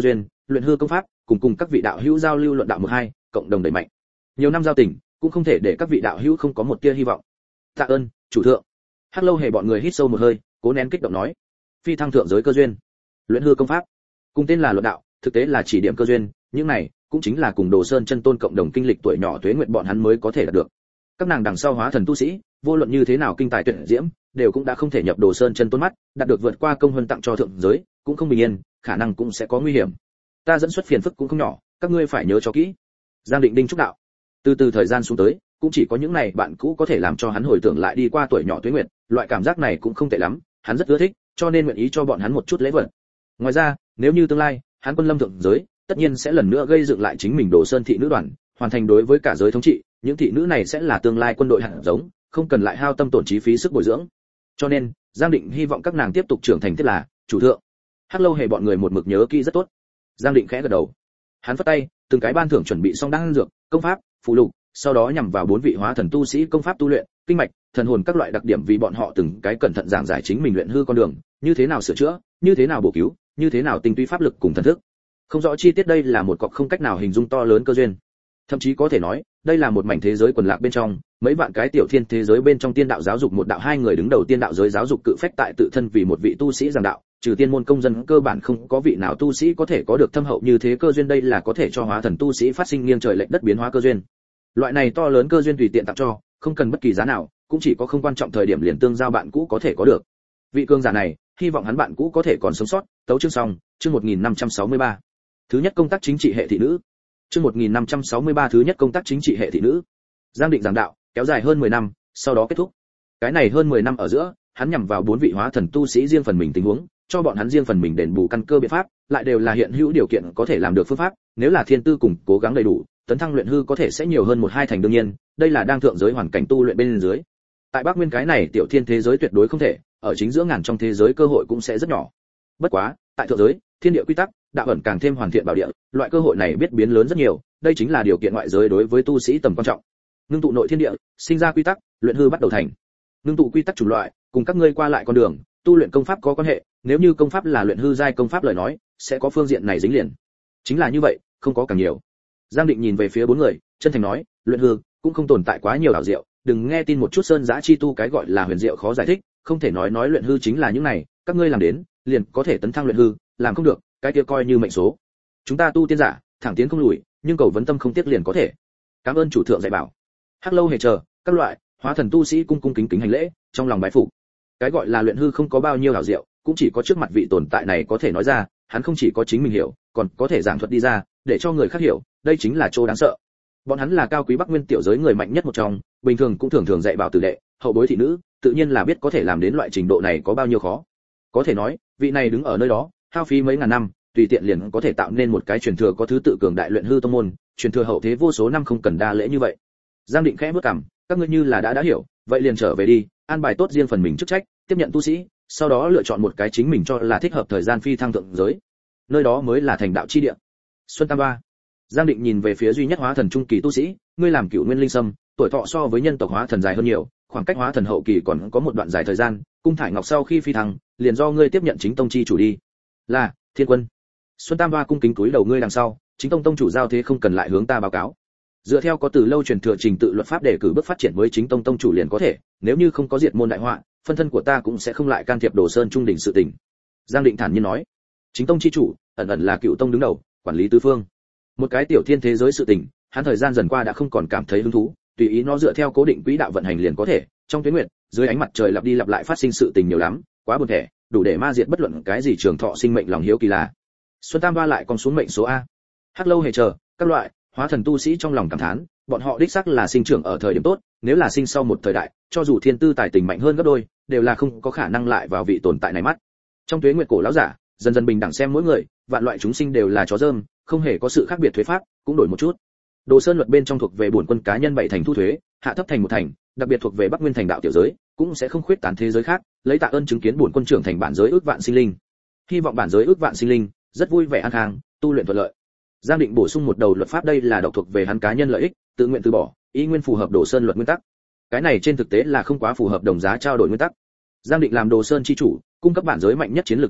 luyện hư công pháp, cùng cùng các vị đạo hữu giao lưu luận đạo một hai, cộng đồng đẩy mạnh. Nhiều năm giao tình, cũng không thể để các vị đạo hữu không có một tia hy vọng. Tạ ơn, chủ thượng. Hắc Lâu Hề bọn người hít sâu một hơi, cố nén kích động nói: phi thăng thượng giới cơ duyên, luyện hư công pháp, cùng tên là luận đạo, thực tế là chỉ điểm cơ duyên, những này cũng chính là cùng Đồ Sơn chân tôn cộng đồng kinh lịch tuổi nhỏ tuế nguyện bọn hắn mới có thể đạt được. Các nàng đằng sau hóa thần tu sĩ, vô luận như thế nào kinh tài tuyệt diễm, đều cũng đã không thể nhập Đồ Sơn chân tôn mắt, đạt được vượt qua công huân tặng cho thượng giới, cũng không bình yên, khả năng cũng sẽ có nguy hiểm. Ta dẫn xuất phiền phức cũng không nhỏ, các ngươi phải nhớ cho kỹ. Giang Định Đinh chúc đạo. Từ từ thời gian xuống tới, cũng chỉ có những này bạn cũ có thể làm cho hắn hồi tưởng lại đi qua tuổi nhỏ tuế nguyệt, loại cảm giác này cũng không tệ lắm, hắn rất ưa thích, cho nên nguyện ý cho bọn hắn một chút lễ vật. Ngoài ra, nếu như tương lai, hắn quân lâm thượng giới, tất nhiên sẽ lần nữa gây dựng lại chính mình Đồ Sơn thị nữ đoàn, hoàn thành đối với cả giới thống trị, những thị nữ này sẽ là tương lai quân đội hạt giống, không cần lại hao tâm tổn trí phí sức bồi dưỡng. Cho nên, Giang Định hy vọng các nàng tiếp tục trưởng thành thiết là chủ thượng. Hắc Lâu Hề bọn người một mực nhớ kỹ rất tốt. Giang Định khẽ gật đầu. Hắn phất tay, từng cái ban thưởng chuẩn bị xong đan dược, công pháp, phù lục, sau đó nhằm vào bốn vị hóa thần tu sĩ công pháp tu luyện, kinh mạch, thần hồn các loại đặc điểm vì bọn họ từng cái cẩn thận giảng giải chính mình luyện hư con đường, như thế nào sửa chữa, như thế nào bổ cứu, như thế nào tinh túy pháp lực cùng thần thức. Không rõ chi tiết đây là một cọc không cách nào hình dung to lớn cơ duyên. Thậm chí có thể nói, đây là một mảnh thế giới quần lạc bên trong, mấy vạn cái tiểu thiên thế giới bên trong tiên đạo giáo dục một đạo hai người đứng đầu tiên đạo giới giáo dục cự phách tại tự thân vì một vị tu sĩ giảng đạo, trừ tiên môn công dân cơ bản không có vị nào tu sĩ có thể có được thâm hậu như thế cơ duyên, đây là có thể cho hóa thần tu sĩ phát sinh nghiêng trời lệch đất biến hóa cơ duyên. Loại này to lớn cơ duyên tùy tiện tặng cho, không cần bất kỳ giá nào, cũng chỉ có không quan trọng thời điểm liền tương giao bạn cũ có thể có được. Vị cường giả này, hy vọng hắn bạn cũ có thể còn sống sót. Tấu chương xong, chương một nghìn năm trăm sáu mươi ba. Thứ nhất công tác chính trị hệ thị nữ. Chương một nghìn năm trăm sáu mươi ba thứ nhất công tác chính trị hệ thị nữ. Giang Định giảng đạo, kéo dài hơn mười năm, sau đó kết thúc. Cái này hơn mười năm ở giữa, hắn nhằm vào bốn vị hóa thần tu sĩ riêng phần mình tình huống, cho bọn hắn riêng phần mình đền bù căn cơ biện pháp, lại đều là hiện hữu điều kiện có thể làm được phương pháp, nếu là thiên tư cùng cố gắng đầy đủ, tấn thăng luyện hư có thể sẽ nhiều hơn một hai thành đương nhiên, đây là đang thượng giới hoàn cảnh tu luyện bên dưới. Tại Bắc Nguyên cái này tiểu thiên thế giới tuyệt đối không thể, ở chính giữa ngàn trong thế giới cơ hội cũng sẽ rất nhỏ. Bất quá, tại thượng giới, thiên địa quy tắc, đạo ẩn càng thêm hoàn thiện bảo địa, loại cơ hội này biết biến lớn rất nhiều, đây chính là điều kiện ngoại giới đối với tu sĩ tầm quan trọng. Ngưng tụ nội thiên địa, sinh ra quy tắc, luyện hư bắt đầu thành. Ngưng tụ quy tắc chủng loại, cùng các ngươi qua lại con đường, tu luyện công pháp có quan hệ, nếu như công pháp là luyện hư giai công pháp lời nói, sẽ có phương diện này dính liền. Chính là như vậy, không có càng nhiều. Giang Định nhìn về phía bốn người, chân thành nói, luyện hư cũng không tồn tại quá nhiều ảo diệu, đừng nghe tin một chút sơn giã chi tu cái gọi là huyền diệu khó giải thích, không thể nói nói luyện hư chính là những này, các ngươi làm đến, liền có thể tấn thăng luyện hư, làm không được, cái kia coi như mệnh số. Chúng ta tu tiên giả, thẳng tiến không lùi, nhưng cầu vấn tâm không tiếc liền có thể. Cảm ơn chủ thượng dạy bảo. Hắc Lâu Hề chờ, các loại hóa thần tu sĩ cung cung kính kính hành lễ, trong lòng bái phục. Cái gọi là luyện hư không có bao nhiêu ảo diệu, cũng chỉ có trước mặt vị tồn tại này có thể nói ra, hắn không chỉ có chính mình hiểu, còn có thể giảng thuật đi ra, để cho người khác hiểu, đây chính là chỗ đáng sợ. Bọn hắn là cao quý Bắc Nguyên tiểu giới người mạnh nhất một trong, bình thường cũng thường thường dạy bảo tử đệ, hậu bối thị nữ, tự nhiên là biết có thể làm đến loại trình độ này có bao nhiêu khó. Có thể nói, vị này đứng ở nơi đó, hao phí mấy ngàn năm, tùy tiện liền có thể tạo nên một cái truyền thừa có thứ tự cường đại luyện hư tông môn, truyền thừa hậu thế vô số năm không cần đa lễ như vậy. Giang Định khẽ bước cằm, các ngươi như là đã đã hiểu, vậy liền trở về đi, an bài tốt riêng phần mình chức trách, tiếp nhận tu sĩ, sau đó lựa chọn một cái chính mình cho là thích hợp thời gian phi thăng thượng giới. Nơi đó mới là thành đạo chi địa. Xuân Tam Ba. Giang Định nhìn về phía duy nhất hóa thần trung kỳ tu sĩ, ngươi làm cửu nguyên linh sâm, tuổi thọ so với nhân tộc hóa thần dài hơn nhiều, khoảng cách hóa thần hậu kỳ còn có một đoạn dài thời gian, cung thải ngọc sau khi phi thăng, liền do ngươi tiếp nhận chính tông chi chủ đi. Là, Thiên Quân. Xuân Tam Ba cung kính cúi đầu ngươi đằng sau, chính tông tông chủ giao thế không cần lại hướng ta báo cáo. Dựa theo có từ lâu truyền thừa trình tự luật pháp để cử bước phát triển với chính tông tông chủ liền có thể, nếu như không có diệt môn đại họa, phân thân của ta cũng sẽ không lại can thiệp Đồ Sơn trung đỉnh sự tình. Giang Định thản nhiên nói, chính tông chi chủ, ẩn ẩn là cựu tông đứng đầu, quản lý tứ phương. Một cái tiểu thiên thế giới sự tình, hắn thời gian dần qua đã không còn cảm thấy hứng thú, tùy ý nó dựa theo cố định quỹ đạo vận hành liền có thể, trong tuyến nguyệt, dưới ánh mặt trời lặp đi lặp lại phát sinh sự tình nhiều lắm, quá buồn thẻ, đủ để ma diệt bất luận cái gì trường thọ sinh mệnh lòng hiếu kỳ là. Xuân Tam Ba lại còn xuống mệnh số a. Hắc Lâu Hề chờ, các loại hóa thần tu sĩ trong lòng cảm thán, bọn họ đích xác là sinh trưởng ở thời điểm tốt, nếu là sinh sau một thời đại, cho dù thiên tư tài tình mạnh hơn gấp đôi, đều là không có khả năng lại vào vị tồn tại này mắt. Trong tuế nguyệt cổ lão giả, dần dần bình đẳng xem mỗi người, vạn loại chúng sinh đều là chó dơm, không hề có sự khác biệt thuế pháp, cũng đổi một chút. Đồ Sơn luật bên trong thuộc về bổn quân cá nhân bảy thành thu thuế, hạ thấp thành một thành, đặc biệt thuộc về Bắc Nguyên thành đạo tiểu giới, cũng sẽ không khuyết tán thế giới khác, lấy tạ ơn chứng kiến bổn quân trưởng thành bản giới ước vạn sinh linh. Hy vọng bản giới ước vạn sinh linh rất vui vẻ an khang, tu luyện thuận lợi. Giang Định bổ sung một đầu luật pháp, đây là độc thuộc về hắn cá nhân lợi ích, tự nguyện từ bỏ, ý nguyên phù hợp Đồ Sơn luật nguyên tắc. Cái này trên thực tế là không quá phù hợp đồng giá trao đổi nguyên tắc. Giang Định làm Đồ Sơn chi chủ, cung cấp bản giới mạnh nhất chiến lược trấn áp,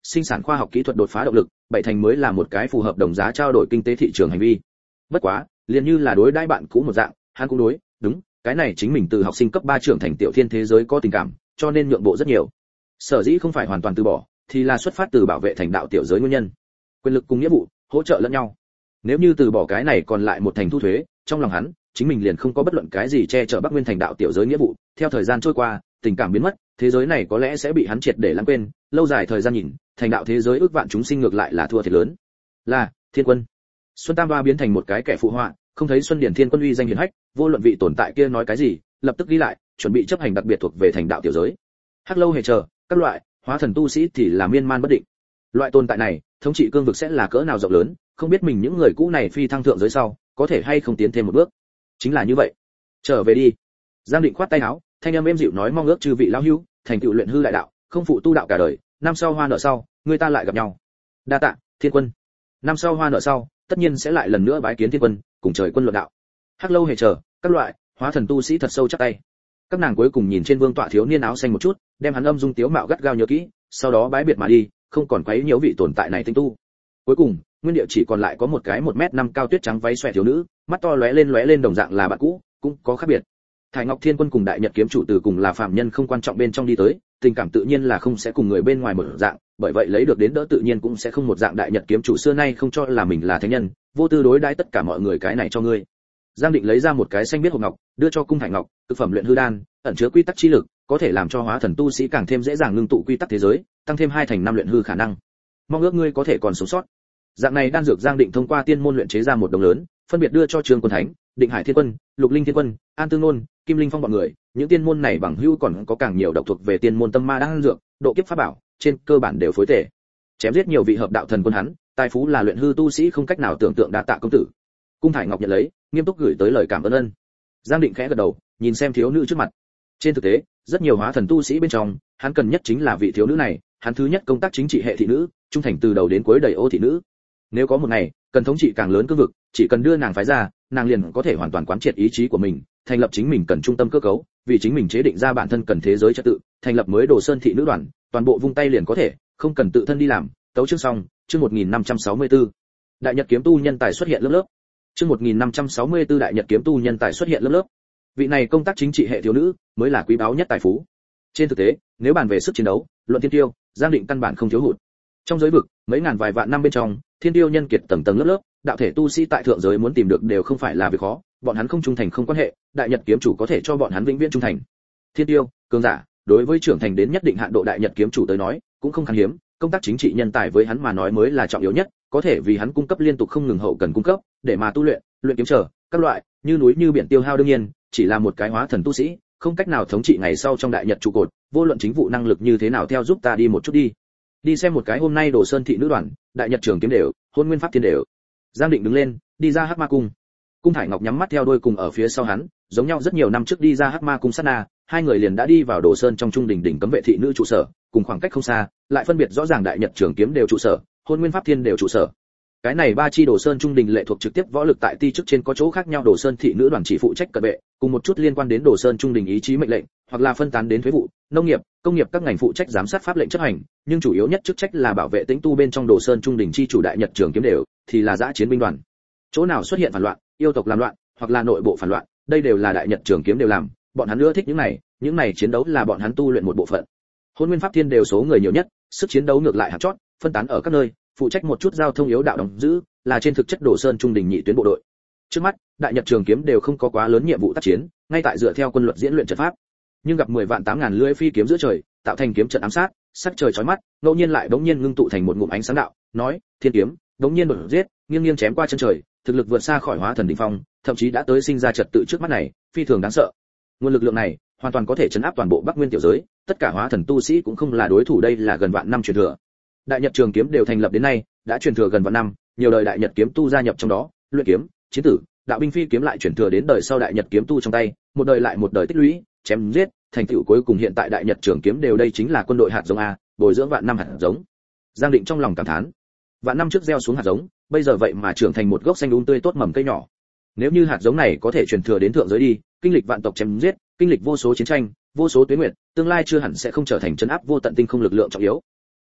sinh sản khoa học kỹ thuật đột phá động lực, bảy thành mới là một cái phù hợp đồng giá trao đổi kinh tế thị trường hành vi. Bất quá, liền như là đối đãi bạn cũ một dạng, hắn cũng đối, đúng, cái này chính mình từ học sinh cấp ba trưởng thành tiểu thiên thế giới có tình cảm, cho nên nhượng bộ rất nhiều. Sở dĩ không phải hoàn toàn từ bỏ, thì là xuất phát từ bảo vệ thành đạo tiểu giới nguyên nhân. Quyền lực cùng nghĩa vụ hỗ trợ lẫn nhau. Nếu như từ bỏ cái này còn lại một thành thu thuế, trong lòng hắn, chính mình liền không có bất luận cái gì che chở Bắc Nguyên thành đạo tiểu giới nghĩa vụ. Theo thời gian trôi qua, tình cảm biến mất, thế giới này có lẽ sẽ bị hắn triệt để lãng quên, lâu dài thời gian nhìn, thành đạo thế giới ước vạn chúng sinh ngược lại là thua thiệt lớn. Là Thiên Quân. Xuân Tam Ba biến thành một cái kẻ phụ họa, không thấy Xuân Điển Thiên Quân uy danh hiển hách, vô luận vị tồn tại kia nói cái gì, lập tức ghi lại, chuẩn bị chấp hành đặc biệt thuộc về thành đạo tiểu giới. Hắc lâu hề chờ, các loại hóa thần tu sĩ thì là miên man bất định. Loại tồn tại này, thống trị cương vực sẽ là cỡ nào rộng lớn, không biết mình những người cũ này phi thăng thượng giới sau, có thể hay không tiến thêm một bước. Chính là như vậy. Trở về đi. Giang Định khoát tay áo, thanh âm êm dịu nói mong ước chư vị lão hữu, thành tựu luyện hư đại đạo, không phụ tu đạo cả đời, năm sau hoa nợ sau, người ta lại gặp nhau. Đa tạ, Thiên Quân. Năm sau hoa nợ sau, tất nhiên sẽ lại lần nữa bái kiến Thiên Quân, cùng trời quân luận đạo. Hắc lâu hề chờ, các loại hóa thần tu sĩ thật sâu chắp tay. Các nàng cuối cùng nhìn trên vương tọa thiếu niên áo xanh một chút, đem hắn âm dung tiếu mạo gắt gao nhớ kỹ, sau đó bái biệt mà đi, không còn quấy nhiễu vị tồn tại này tinh tu. Cuối cùng, nguyên địa chỉ còn lại có một cái một mét năm cao tuyết trắng váy xòe thiếu nữ, mắt to lóe lên lóe lên đồng dạng là bạn cũ, cũng có khác biệt. Thải Ngọc Thiên Quân cùng Đại Nhật kiếm chủ từ cùng là phàm nhân không quan trọng bên trong đi tới, tình cảm tự nhiên là không sẽ cùng người bên ngoài một dạng, bởi vậy lấy được đến đỡ tự nhiên cũng sẽ không một dạng. Đại Nhật kiếm chủ xưa nay không cho là mình là thánh nhân, vô tư đối đãi tất cả mọi người, cái này cho ngươi. Giang Định lấy ra một cái xanh biết hộp ngọc, đưa cho Cung Thải Ngọc, thực phẩm luyện hư đan, ẩn chứa quy tắc chi lực, có thể làm cho hóa thần tu sĩ càng thêm dễ dàng ngưng tụ quy tắc thế giới, tăng thêm hai thành năm luyện hư khả năng. Mong ước ngươi có thể còn sống sót. Dạng này đan dược Giang Định thông qua tiên môn luyện chế ra một đống lớn, phân biệt đưa cho Trương Quân Thánh, Định Hải Thiên Quân, Lục Linh Thiên Quân, An Tương Nôn, Kim Linh Phong bọn người. Những tiên môn này bằng hữu còn có càng nhiều độc thuộc về tiên môn tâm ma đan dược, độ kiếp pháp bảo, trên cơ bản đều phối tể. Chém giết nhiều vị hợp đạo thần quân hắn, tài phú là luyện hư tu sĩ không cách nào tưởng tượng. Đa tạ công tử. Cung Thải Ngọc nhận lấy, nghiêm túc gửi tới lời cảm ơn ân. Giang Định khẽ gật đầu, nhìn xem thiếu nữ trước mặt. Trên thực tế, rất nhiều hóa thần tu sĩ bên trong, hắn cần nhất chính là vị thiếu nữ này, hắn thứ nhất công tác chính trị hệ thị nữ, trung thành từ đầu đến cuối đầy ô thị nữ. Nếu có một ngày, cần thống trị càng lớn cương vực, chỉ cần đưa nàng phái ra, nàng liền có thể hoàn toàn quán triệt ý chí của mình, thành lập chính mình cần trung tâm cơ cấu, vì chính mình chế định ra bản thân cần thế giới trật tự, thành lập mới Đồ Sơn thị nữ đoàn, toàn bộ vung tay liền có thể, không cần tự thân đi làm. Tấu chương xong, chương một nghìn năm trăm sáu mươi tư. Đại Nhật kiếm tu nhân tài xuất hiện lớp lớp. Chương một nghìn năm trăm sáu mươi tư Đại Nhật kiếm tu nhân tài xuất hiện lớp lớp. Vị này công tác chính trị hệ thiếu nữ, mới là quý báu nhất tài phú. Trên thực tế, nếu bàn về sức chiến đấu, luận thiên tiêu, Giang Định căn bản không thiếu hụt. Trong giới vực, mấy ngàn vài vạn năm bên trong, thiên tiêu nhân kiệt tầng tầng lớp lớp, đạo thể tu sĩ tại thượng giới muốn tìm được đều không phải là việc khó, bọn hắn không trung thành không quan hệ, Đại Nhật kiếm chủ có thể cho bọn hắn vĩnh viễn trung thành. Thiên tiêu, cường giả, đối với trưởng thành đến nhất định hạn độ Đại Nhật kiếm chủ tới nói, cũng không khan hiếm, công tác chính trị nhân tài với hắn mà nói mới là trọng yếu nhất, có thể vì hắn cung cấp liên tục không ngừng hậu cần cung cấp, để mà tu luyện, luyện kiếm trở, các loại, như núi như biển tiêu hao đương nhiên, chỉ là một cái hóa thần tu sĩ, không cách nào thống trị ngày sau trong Đại Nhật trụ cột, vô luận chính vụ năng lực như thế nào theo giúp ta đi một chút đi. Đi xem một cái hôm nay Đồ Sơn thị nữ đoàn, Đại Nhật trường kiếm đều, Hôn Nguyên pháp thiên đều. Giang Định đứng lên, đi ra Hắc Ma cung. Cung Thải Ngọc nhắm mắt theo đuôi cùng ở phía sau hắn, giống nhau rất nhiều năm trước đi ra Hắc Ma cung sát na, hai người liền đã đi vào Đồ Sơn trong trung đỉnh đỉnh cấm vệ thị nữ trụ sở, cùng khoảng cách không xa, lại phân biệt rõ ràng Đại Nhật trường kiếm đều trụ sở, Hôn Nguyên pháp thiên đều trụ sở. Cái này ba chi Đồ Sơn trung đỉnh lệ thuộc trực tiếp võ lực tại ti chức trên có chỗ khác nhau. Đồ Sơn thị nữ đoàn chỉ phụ trách cận vệ, cùng một chút liên quan đến Đồ Sơn trung đỉnh ý chí mệnh lệnh, hoặc là phân tán đến thuế vụ, nông nghiệp, công nghiệp các ngành phụ trách giám sát pháp lệnh chấp hành, nhưng chủ yếu nhất chức trách là bảo vệ tĩnh tu bên trong Đồ Sơn trung đỉnh chi chủ Đại Nhật trường kiếm đều, thì là dã chiến binh đoàn. Chỗ nào xuất hiện phản loạn, yêu tộc làm loạn, hoặc là nội bộ phản loạn, đây đều là Đại Nhật trường kiếm đều làm, bọn hắn ưa thích những này, những này chiến đấu là bọn hắn tu luyện một bộ phận. Hôn Nguyên pháp thiên đều số người nhiều nhất, sức chiến đấu ngược lại hạt chót, phân tán ở các nơi, phụ trách một chút giao thông yếu đạo đóng giữ, là trên thực chất Đồ Sơn trung đỉnh nhị tuyến bộ đội. Trước mắt, Đại Nhật trường kiếm đều không có quá lớn nhiệm vụ tác chiến, ngay tại dựa theo quân luật diễn luyện trận pháp. Nhưng gặp mười vạn tám ngàn lưỡi phi kiếm giữa trời, tạo thành kiếm trận ám sát, sắc trời chói mắt, ngẫu nhiên lại bỗng nhiên ngưng tụ thành một ngụm ánh sáng đạo, nói, thiên kiếm, bỗng nhiên đột giết, nghiêng nghiêng chém qua chân trời, thực lực vượt xa khỏi hóa thần đỉnh phong, thậm chí đã tới sinh ra trật tự trước mắt này, phi thường đáng sợ. Nguồn lực lượng này, hoàn toàn có thể chấn áp toàn bộ Bắc Nguyên tiểu giới, tất cả hóa thần tu sĩ cũng không là đối thủ. Đây là gần vạn năm truyền thừa. Đại Nhật trường kiếm đều thành lập đến nay, đã truyền thừa gần vạn năm, nhiều đời Đại Nhật kiếm tu gia nhập trong đó, luyện kiếm, chiến tử, đạo binh phi kiếm lại truyền thừa đến đời sau Đại Nhật kiếm tu trong tay, một đời lại một đời tích lũy, chém giết, thành tựu cuối cùng hiện tại Đại Nhật trường kiếm đều đây chính là quân đội hạt giống a, bồi dưỡng vạn năm hạt giống. Giang Định trong lòng cảm thán, vạn năm trước gieo xuống hạt giống, bây giờ vậy mà trưởng thành một gốc xanh um tươi tốt mầm cây nhỏ. Nếu như hạt giống này có thể truyền thừa đến thượng giới đi, kinh lịch vạn tộc chém giết, kinh lịch vô số chiến tranh, vô số tuyến nguyệt, tương lai chưa hẳn sẽ không trở thành trấn áp vô tận tinh không lực lượng trọng yếu.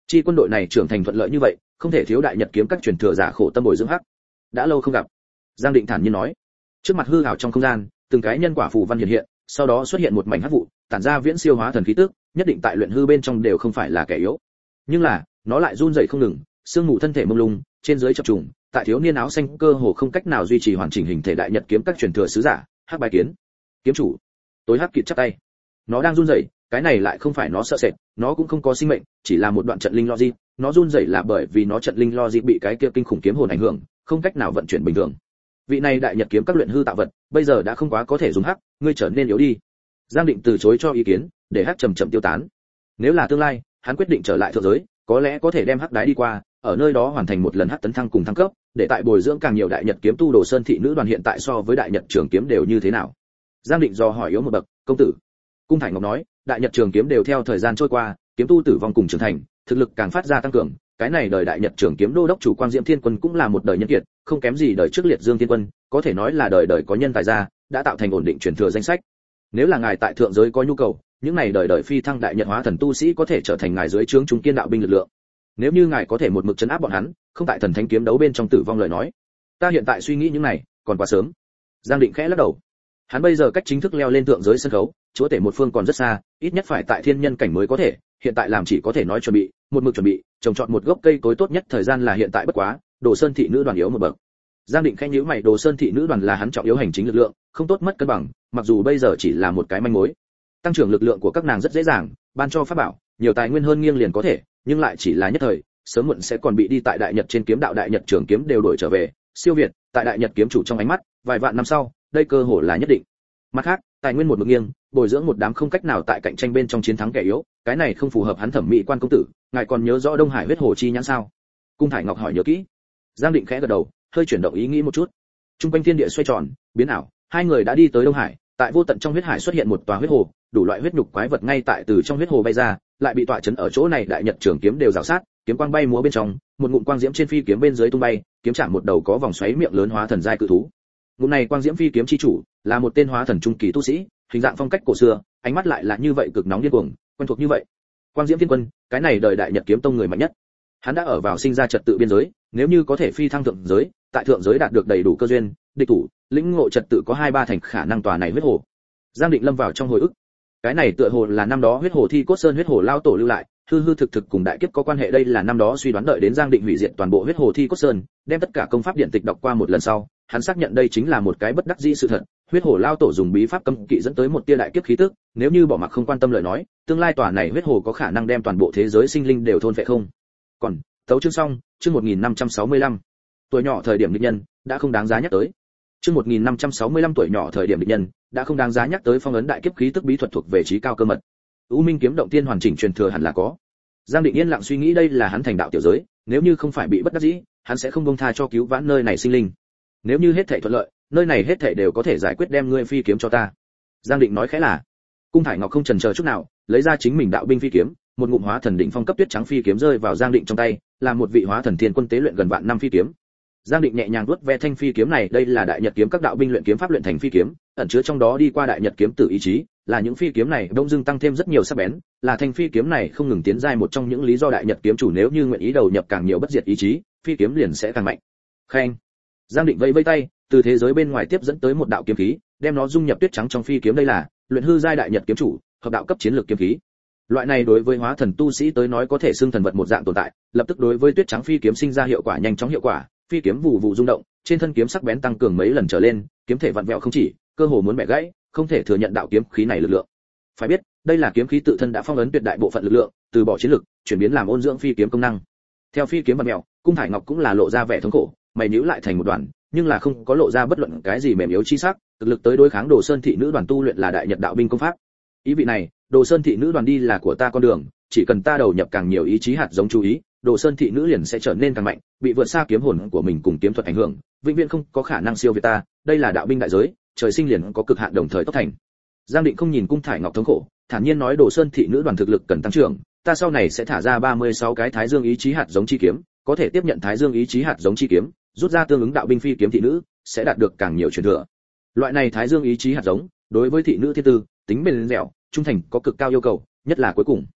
chi quân đội này trưởng thành thuận lợi như vậy, không thể thiếu đại nhật kiếm các truyền thừa giả khổ tâm bồi dưỡng hắc. Đã lâu không gặp. Giang Định thản nhiên nói. Trước mặt hư ảo trong không gian, từng cái nhân quả phù văn hiện hiện, sau đó xuất hiện một mảnh hắc vụ, tản ra viễn siêu hóa thần khí tức, nhất định tại luyện hư bên trong đều không phải là kẻ yếu. Nhưng là, nó lại run rẩy không ngừng, xương mù thân thể mông lung, trên dưới chập trùng, tại thiếu niên áo xanh cơ hồ không cách nào duy trì hoàn chỉnh hình thể đại nhật kiếm các truyền thừa sứ giả, hắc bài kiến. Kiếm chủ. Tối hắc kịt chắp tay. Nó đang run rẩy, cái này lại không phải nó sợ sệt, nó cũng không có sinh mệnh, chỉ là một đoạn trận linh logic, nó run rẩy là bởi vì nó trận linh logic bị cái kia kinh khủng kiếm hồn ảnh hưởng, không cách nào vận chuyển bình thường. Vị này đại nhật kiếm các luyện hư tạo vật, bây giờ đã không quá có thể dùng hắc, ngươi trở nên yếu đi. Giang Định từ chối cho ý kiến, để hắc chậm chậm tiêu tán. Nếu là tương lai, hắn quyết định trở lại thượng giới, có lẽ có thể đem hắc đái đi qua, ở nơi đó hoàn thành một lần hắc tấn thăng cùng thăng cấp, để tại bồi dưỡng càng nhiều đại nhật kiếm tu Đồ Sơn thị nữ đoàn hiện tại so với đại nhật trường kiếm đều như thế nào. Giang Định dò hỏi yếu một bậc, công tử. Cung Thải Ngọc nói, đại nhật trường kiếm đều theo thời gian trôi qua, kiếm tu tử vong cùng trưởng thành, thực lực càng phát ra tăng cường, cái này đời đại nhật trường kiếm đô đốc chủ Quang Diễm Thiên Quân cũng là một đời nhân kiệt, không kém gì đời trước Liệt Dương Thiên Quân, có thể nói là đời đời có nhân tài ra, đã tạo thành ổn định truyền thừa danh sách. Nếu là ngài tại thượng giới có nhu cầu, những này đời đời phi thăng đại nhật hóa thần tu sĩ có thể trở thành ngài dưới trướng trung kiên đạo binh lực lượng. Nếu như ngài có thể một mực trấn áp bọn hắn, không tại thần thánh kiếm đấu bên trong tử vong lời nói, ta hiện tại suy nghĩ những này, còn quá sớm. Giang Định khẽ lắc đầu. Hắn bây giờ cách chính thức leo lên thượng giới sân khấu, chúa tể một phương còn rất xa, ít nhất phải tại thiên nhân cảnh mới có thể, hiện tại làm chỉ có thể nói chuẩn bị, một mực chuẩn bị, trồng trọt một gốc cây cối tốt nhất thời gian là hiện tại bất quá, Đồ Sơn thị nữ đoàn yếu một bậc. Giang Định khẽ nhíu mày, Đồ Sơn thị nữ đoàn là hắn trọng yếu hành chính lực lượng, không tốt mất cân bằng, mặc dù bây giờ chỉ là một cái manh mối. Tăng trưởng lực lượng của các nàng rất dễ dàng, ban cho pháp bảo, nhiều tài nguyên hơn nghiêng liền có thể, nhưng lại chỉ là nhất thời, sớm muộn sẽ còn bị đi tại đại nhật trên kiếm đạo đại nhật trường kiếm đều đổi trở về, siêu việt, tại đại nhật kiếm chủ trong ánh mắt, vài vạn năm sau, đây cơ hội là nhất định. Mặt khác, tài nguyên một mực nghiêng, bồi dưỡng một đám không cách nào tại cạnh tranh bên trong chiến thắng kẻ yếu, cái này không phù hợp hắn thẩm mỹ quan công tử, ngài còn nhớ rõ Đông Hải huyết hồ chi nhãn sao? Cung Thải Ngọc hỏi nhớ kỹ. Giang Định khẽ gật đầu, hơi chuyển động ý nghĩ một chút. Trung quanh thiên địa xoay tròn, biến ảo, hai người đã đi tới Đông Hải, tại vô tận trong huyết hải xuất hiện một tòa huyết hồ, đủ loại huyết nhục quái vật ngay tại từ trong huyết hồ bay ra, lại bị tọa chấn ở chỗ này đại nhật trường kiếm đều rào sát, kiếm quang bay múa bên trong, một ngụm quang diễm trên phi kiếm bên dưới tung bay, kiếm chạm một đầu có vòng xoáy miệng lớn hóa thần giai cự thú. Ngụm này quang diễm phi kiếm chi chủ, là một tên hóa thần trung kỳ tu sĩ, hình dạng phong cách cổ xưa, ánh mắt lại là như vậy cực nóng điên cuồng, quen thuộc như vậy. Quang Diễm Thiên Quân, cái này đời đại nhật kiếm tông người mạnh nhất. Hắn đã ở vào sinh ra trật tự biên giới, nếu như có thể phi thăng thượng giới, tại thượng giới đạt được đầy đủ cơ duyên, địch thủ, lĩnh ngộ trật tự có hai ba thành khả năng tòa này huyết hồ. Giang Định lâm vào trong hồi ức. Cái này tựa hồ là năm đó huyết hồ thi cốt sơn huyết hồ lao tổ lưu lại, hư hư thực thực cùng đại kiếp có quan hệ, đây là năm đó suy đoán đợi đến Giang Định hủy diệt toàn bộ huyết hồ thi cốt sơn, đem tất cả công pháp điện tịch đọc qua một lần sau, hắn xác nhận đây chính là một cái bất đắc dĩ sự thật, huyết hồ lao tổ dùng bí pháp cấm kỵ dẫn tới một tia đại kiếp khí tức, nếu như bỏ mặc không quan tâm lời nói, tương lai tòa này huyết hồ có khả năng đem toàn bộ thế giới sinh linh đều thôn phệ không. Còn, tấu chương xong, chương một nghìn năm trăm sáu mươi lăm. Tuổi nhỏ thời điểm địch nhân, đã không đáng giá nhắc tới. Chương một nghìn năm trăm sáu mươi lăm tuổi nhỏ thời điểm địch nhân, đã không đáng giá nhắc tới, phong ấn đại kiếp khí tức bí thuật thuộc về trí cao cơ mật. U Minh kiếm động tiên hoàn chỉnh truyền thừa hẳn là có. Giang Định yên lặng suy nghĩ, đây là hắn thành đạo tiểu giới, nếu như không phải bị bất đắc dĩ, hắn sẽ không buông tha cho cứu vãn nơi này sinh linh. Nếu như hết thảy thuận lợi, nơi này hết thảy đều có thể giải quyết, đem ngươi phi kiếm cho ta. Giang Định nói khẽ là. Cung Thải Ngọc không chần chờ chút nào, lấy ra chính mình đạo binh phi kiếm, một ngụm hóa thần đỉnh phong cấp tuyết trắng phi kiếm rơi vào Giang Định trong tay, là một vị hóa thần thiên quân tế luyện gần vạn năm phi kiếm. Giang Định nhẹ nhàng vuốt ve thanh phi kiếm này, đây là đại nhật kiếm các đạo binh luyện kiếm pháp luyện thành phi kiếm, ẩn chứa trong đó đi qua đại nhật kiếm tử ý chí, là những phi kiếm này đông dưng tăng thêm rất nhiều sắc bén, là thanh phi kiếm này không ngừng tiến giai một trong những lý do đại nhật kiếm chủ nếu như nguyện ý đầu nhập càng nhiều bất diệt ý chí, phi kiếm liền sẽ càng mạnh. Khen. Giang Định vẫy vẫy tay, từ thế giới bên ngoài tiếp dẫn tới một đạo kiếm khí, đem nó dung nhập tuyết trắng trong phi kiếm, đây là luyện hư giai đại nhật kiếm chủ, hợp đạo cấp chiến lược kiếm khí. Loại này đối với hóa thần tu sĩ tới nói có thể xưng thần vật một dạng tồn tại, lập tức đối với tuyết trắng phi kiếm sinh ra hiệu quả nhanh chóng hiệu quả, phi kiếm vụ vụ rung động, trên thân kiếm sắc bén tăng cường mấy lần trở lên, kiếm thể vặn vẹo không chỉ, cơ hồ muốn bẻ gãy, không thể thừa nhận đạo kiếm khí này lực lượng. Phải biết, đây là kiếm khí tự thân đã phong ấn tuyệt đại bộ phận lực lượng, từ bỏ chiến lực, chuyển biến làm ôn dưỡng phi kiếm công năng. Theo phi kiếm vặn vẹo, Cung Thải Ngọc cũng là lộ ra vẻ thống khổ, mày nhíu lại thành một đoàn, nhưng là không có lộ ra bất luận cái gì mềm yếu chi sắc, thực lực tới đối kháng Đồ Sơn thị nữ đoàn tu luyện là đại nhật đạo binh công pháp. Ý vị này, Đồ Sơn thị nữ đoàn đi là của ta con đường, chỉ cần ta đầu nhập càng nhiều ý chí hạt giống chú ý, Đồ Sơn thị nữ liền sẽ trở nên càng mạnh, bị vượt xa kiếm hồn của mình cùng kiếm thuật ảnh hưởng, vĩnh viễn không có khả năng siêu việt ta, đây là đạo binh đại giới, trời sinh liền có cực hạn đồng thời tốc thành. Giang Định không nhìn Cung Thải Ngọc thống khổ, thản nhiên nói Đồ Sơn thị nữ đoàn thực lực cần tăng trưởng, ta sau này sẽ thả ra ba mươi sáu cái Thái Dương ý chí hạt giống chi kiếm, có thể tiếp nhận Thái Dương ý chí hạt giống chi kiếm, rút ra tương ứng đạo binh phi kiếm thị nữ, sẽ đạt được càng nhiều truyền thừa. Loại này Thái Dương ý chí hạt giống, đối với thị nữ thiên tư, tính bền dẻo, trung thành có cực cao yêu cầu, nhất là cuối cùng.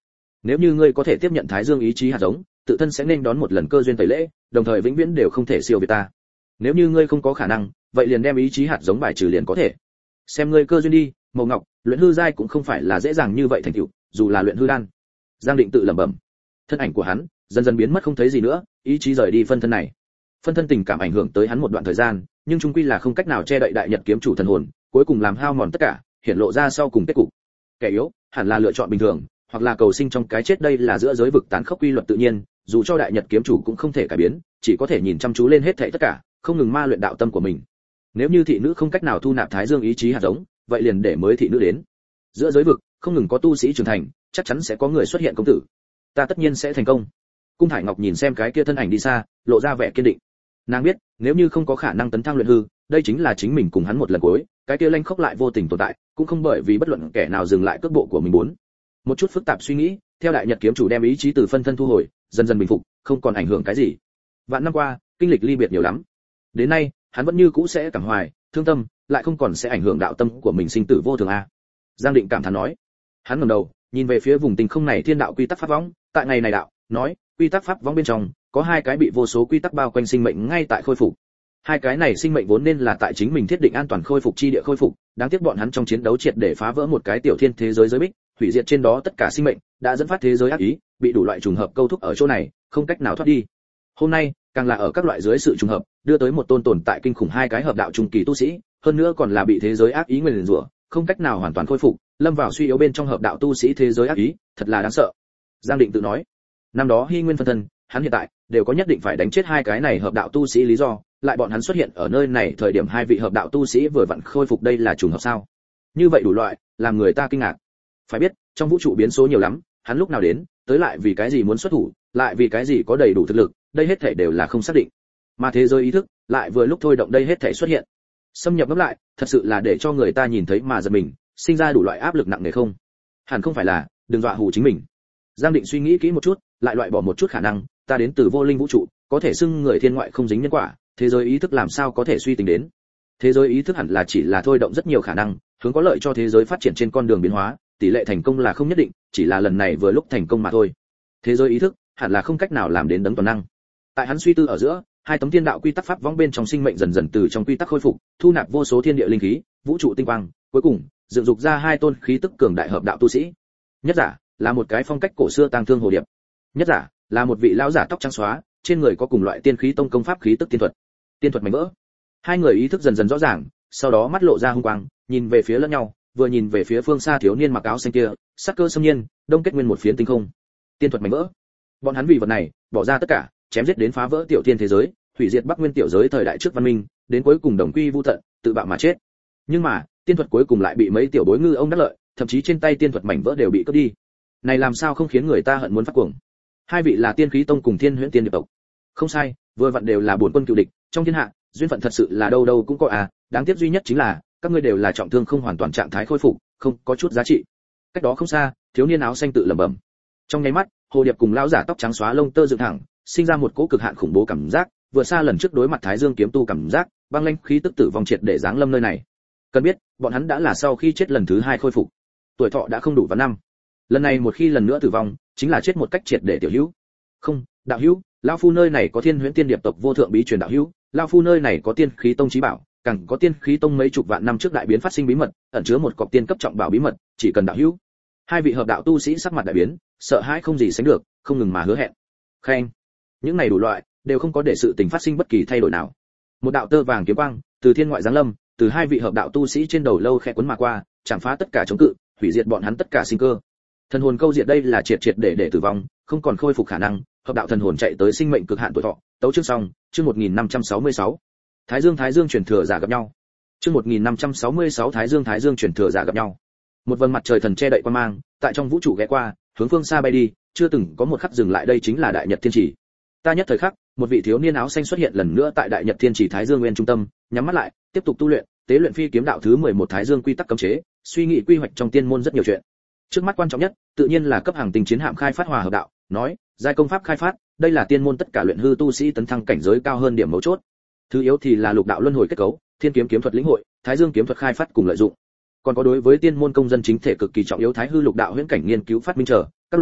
Nếu như ngươi có thể tiếp nhận Thái Dương ý chí hạt giống, tự thân sẽ nên đón một lần cơ duyên tẩy lễ, đồng thời vĩnh viễn đều không thể siêu việt ta. Nếu như ngươi không có khả năng, vậy liền đem ý chí hạt giống bài trừ liền có thể. Xem ngươi cơ duyên đi, Mậu Ngọc, luyện hư giai cũng không phải là dễ dàng như vậy thành tựu, dù là luyện hư đan. Giang Định tự lẩm bẩm. Thân ảnh của hắn dần dần biến mất không thấy gì nữa, ý chí rời đi phân thân này. Phân thân tình cảm ảnh hưởng tới hắn một đoạn thời gian, nhưng chung quy là không cách nào che đậy đại nhật kiếm chủ thần hồn, cuối cùng làm hao mòn tất cả, hiện lộ ra sau cùng kết cục. Kẻ yếu hẳn là lựa chọn bình thường, hoặc là cầu sinh trong cái chết, đây là giữa giới vực tán khốc quy luật tự nhiên, dù cho đại nhật kiếm chủ cũng không thể cải biến, chỉ có thể nhìn chăm chú lên hết thảy tất cả, không ngừng ma luyện đạo tâm của mình. Nếu như thị nữ không cách nào thu nạp Thái Dương ý chí hạt giống, vậy liền để mới thị nữ đến. Giữa giới vực không ngừng có tu sĩ trưởng thành, chắc chắn sẽ có người xuất hiện công tử. Ta tất nhiên sẽ thành công. Cung Thải Ngọc nhìn xem cái kia thân ảnh đi xa, lộ ra vẻ kiên định. Nàng biết, nếu như không có khả năng tấn thăng luyện hư, đây chính là chính mình cùng hắn một lần cuối, cái kia lanh khốc lại vô tình tồn tại, cũng không bởi vì bất luận kẻ nào dừng lại cước bộ của mình muốn. Một chút phức tạp suy nghĩ, theo đại nhật kiếm chủ đem ý chí từ phân thân thu hồi, dần dần bình phục, không còn ảnh hưởng cái gì. Vạn năm qua, kinh lịch ly biệt nhiều lắm. Đến nay, hắn vẫn như cũ sẽ cảm hoài, thương tâm, lại không còn sẽ ảnh hưởng đạo tâm của mình sinh tử vô thường a. Giang Định cảm thán nói. Hắn ngẩng đầu, nhìn về phía vùng tinh không này thiên đạo quy tắc pháp võng, tại ngày này đạo, nói, quy tắc pháp võng bên trong có hai cái bị vô số quy tắc bao quanh sinh mệnh ngay tại khôi phục. Hai cái này sinh mệnh vốn nên là tại chính mình thiết định an toàn khôi phục chi địa khôi phục, đáng tiếc bọn hắn trong chiến đấu triệt để phá vỡ một cái tiểu thiên thế giới giới bích, hủy diệt trên đó tất cả sinh mệnh, đã dẫn phát thế giới ác ý, bị đủ loại trùng hợp câu thúc ở chỗ này, không cách nào thoát đi. Hôm nay, càng là ở các loại dưới sự trùng hợp, đưa tới một tôn tồn tại kinh khủng hai cái hợp đạo trung kỳ tu sĩ, hơn nữa còn là bị thế giới ác ý nguyền rủa, không cách nào hoàn toàn khôi phục, lâm vào suy yếu bên trong hợp đạo tu sĩ thế giới ác ý, thật là đáng sợ. Giang Định tự nói, năm đó Hy Nguyên phân thân, hắn hiện tại đều có nhất định phải đánh chết hai cái này hợp đạo tu sĩ lý do, lại bọn hắn xuất hiện ở nơi này thời điểm hai vị hợp đạo tu sĩ vừa vặn khôi phục, đây là trùng hợp sao? Như vậy đủ loại, làm người ta kinh ngạc. Phải biết, trong vũ trụ biến số nhiều lắm, hắn lúc nào đến, tới lại vì cái gì muốn xuất thủ, lại vì cái gì có đầy đủ thực lực, đây hết thảy đều là không xác định. Mà thế giới ý thức lại vừa lúc thôi động đây hết thảy xuất hiện. Xâm nhập ngấp lại, thật sự là để cho người ta nhìn thấy mà giật mình, sinh ra đủ loại áp lực nặng nề không? Hẳn không phải là, đừng dọa hù chính mình. Giang Định suy nghĩ kỹ một chút, lại loại bỏ một chút khả năng, ta đến từ vô linh vũ trụ, có thể xưng người thiên ngoại không dính nhân quả, thế giới ý thức làm sao có thể suy tính đến? Thế giới ý thức hẳn là chỉ là thôi động rất nhiều khả năng, hướng có lợi cho thế giới phát triển trên con đường biến hóa, tỷ lệ thành công là không nhất định, chỉ là lần này vừa lúc thành công mà thôi. Thế giới ý thức hẳn là không cách nào làm đến đấng toàn năng. Tại hắn suy tư ở giữa, hai tấm thiên đạo quy tắc pháp vong bên trong sinh mệnh dần dần từ trong quy tắc khôi phục, thu nạp vô số thiên địa linh khí, vũ trụ tinh quang, cuối cùng dựng dục ra hai tôn khí tức cường đại hợp đạo tu sĩ. Nhất giả là một cái phong cách cổ xưa tang thương hồ điệp, nhất giả là một vị lão giả tóc trắng xóa, trên người có cùng loại tiên khí tông công pháp khí tức tiên thuật. Tiên thuật mảnh vỡ. Hai người ý thức dần dần rõ ràng, sau đó mắt lộ ra hung quang, nhìn về phía lẫn nhau, vừa nhìn về phía phương xa thiếu niên mặc áo xanh kia, sắc cơ xâm nhiên, đông kết nguyên một phiến tinh không. Tiên thuật mảnh vỡ. Bọn hắn vì vật này, bỏ ra tất cả, chém giết đến phá vỡ tiểu thiên thế giới, hủy diệt Bắc Nguyên tiểu giới thời đại trước văn minh, đến cuối cùng đồng quy vu tận, tự bạo mà chết. Nhưng mà, tiên thuật cuối cùng lại bị mấy tiểu bối ngư ông đắc lợi, thậm chí trên tay tiên thuật mảnh vỡ đều bị cướp đi. Này làm sao không khiến người ta hận muốn phát cuồng. Hai vị là Tiên Khí Tông cùng Thiên Huyễn Tiên Điệp tộc. Không sai, vừa vặn đều là bổn quân cựu địch, trong thiên hạ, duyên phận thật sự là đâu đâu cũng có à, đáng tiếc duy nhất chính là các ngươi đều là trọng thương không hoàn toàn trạng thái khôi phục, không có chút giá trị. Cách đó không xa, thiếu niên áo xanh tự lẩm bẩm. Trong nháy mắt, hồ điệp cùng lão giả tóc trắng xóa lông tơ dựng thẳng, sinh ra một cỗ cực hạn khủng bố cảm giác, vừa xa lần trước đối mặt Thái Dương kiếm tu cảm giác, băng lãnh khí tức tử vong triệt để giáng lâm nơi này. Cần biết, bọn hắn đã là sau khi chết lần thứ hai khôi phục, tuổi thọ đã không đủ vạn năm. Lần này một khi lần nữa tử vong, chính là chết một cách triệt để tiểu hữu. Không, đạo hữu, lão phu nơi này có Thiên Huyễn Tiên Điệp tộc vô thượng bí truyền đạo hữu, lão phu nơi này có Tiên Khí Tông chí bảo, càng có Tiên Khí Tông mấy chục vạn năm trước đại biến phát sinh bí mật, ẩn chứa một cọc tiên cấp trọng bảo bí mật, chỉ cần đạo hữu. Hai vị hợp đạo tu sĩ sắc mặt đại biến, sợ hãi không gì sánh được, không ngừng mà hứa hẹn. Khen, những này đủ loại đều không có để sự tình phát sinh bất kỳ thay đổi nào. Một đạo tơ vàng kiếm quang từ thiên ngoại giáng lâm, từ hai vị hợp đạo tu sĩ trên đầu lâu khẽ cuốn mà qua, chạm phá tất cả chống cự, hủy diệt bọn hắn tất cả sinh cơ. Thần hồn câu diệt, đây là triệt triệt để để tử vong, không còn khôi phục khả năng, hợp đạo thần hồn chạy tới sinh mệnh cực hạn tuổi thọ. Tấu chương xong, chương một nghìn năm trăm sáu mươi sáu. Thái Dương Thái Dương truyền thừa giả gặp nhau. Chương một nghìn năm trăm sáu mươi sáu Thái Dương Thái Dương truyền thừa giả gặp nhau. Một vầng mặt trời thần che đậy quang mang, tại trong vũ trụ ghé qua, hướng phương xa bay đi, chưa từng có một khắc dừng lại, đây chính là Đại Nhật Thiên Chỉ. Ta nhất thời khắc, một vị thiếu niên áo xanh xuất hiện lần nữa tại Đại Nhật Thiên Chỉ Thái Dương Nguyên trung tâm, nhắm mắt lại, tiếp tục tu luyện, tế luyện phi kiếm đạo thứ mười một Thái Dương quy tắc cấm chế, suy nghĩ quy hoạch trong tiên môn rất nhiều chuyện. Trước mắt quan trọng nhất, tự nhiên là cấp hàng tinh chiến hạm khai phát hòa hợp đạo, nói, giai công pháp khai phát, đây là tiên môn tất cả luyện hư tu sĩ tấn thăng cảnh giới cao hơn điểm mấu chốt. Thứ yếu thì là lục đạo luân hồi kết cấu, thiên kiếm kiếm thuật lĩnh hội, Thái Dương kiếm thuật khai phát cùng lợi dụng. Còn có đối với tiên môn công dân chính thể cực kỳ trọng yếu Thái hư lục đạo huyễn cảnh nghiên cứu phát minh trở, các loại,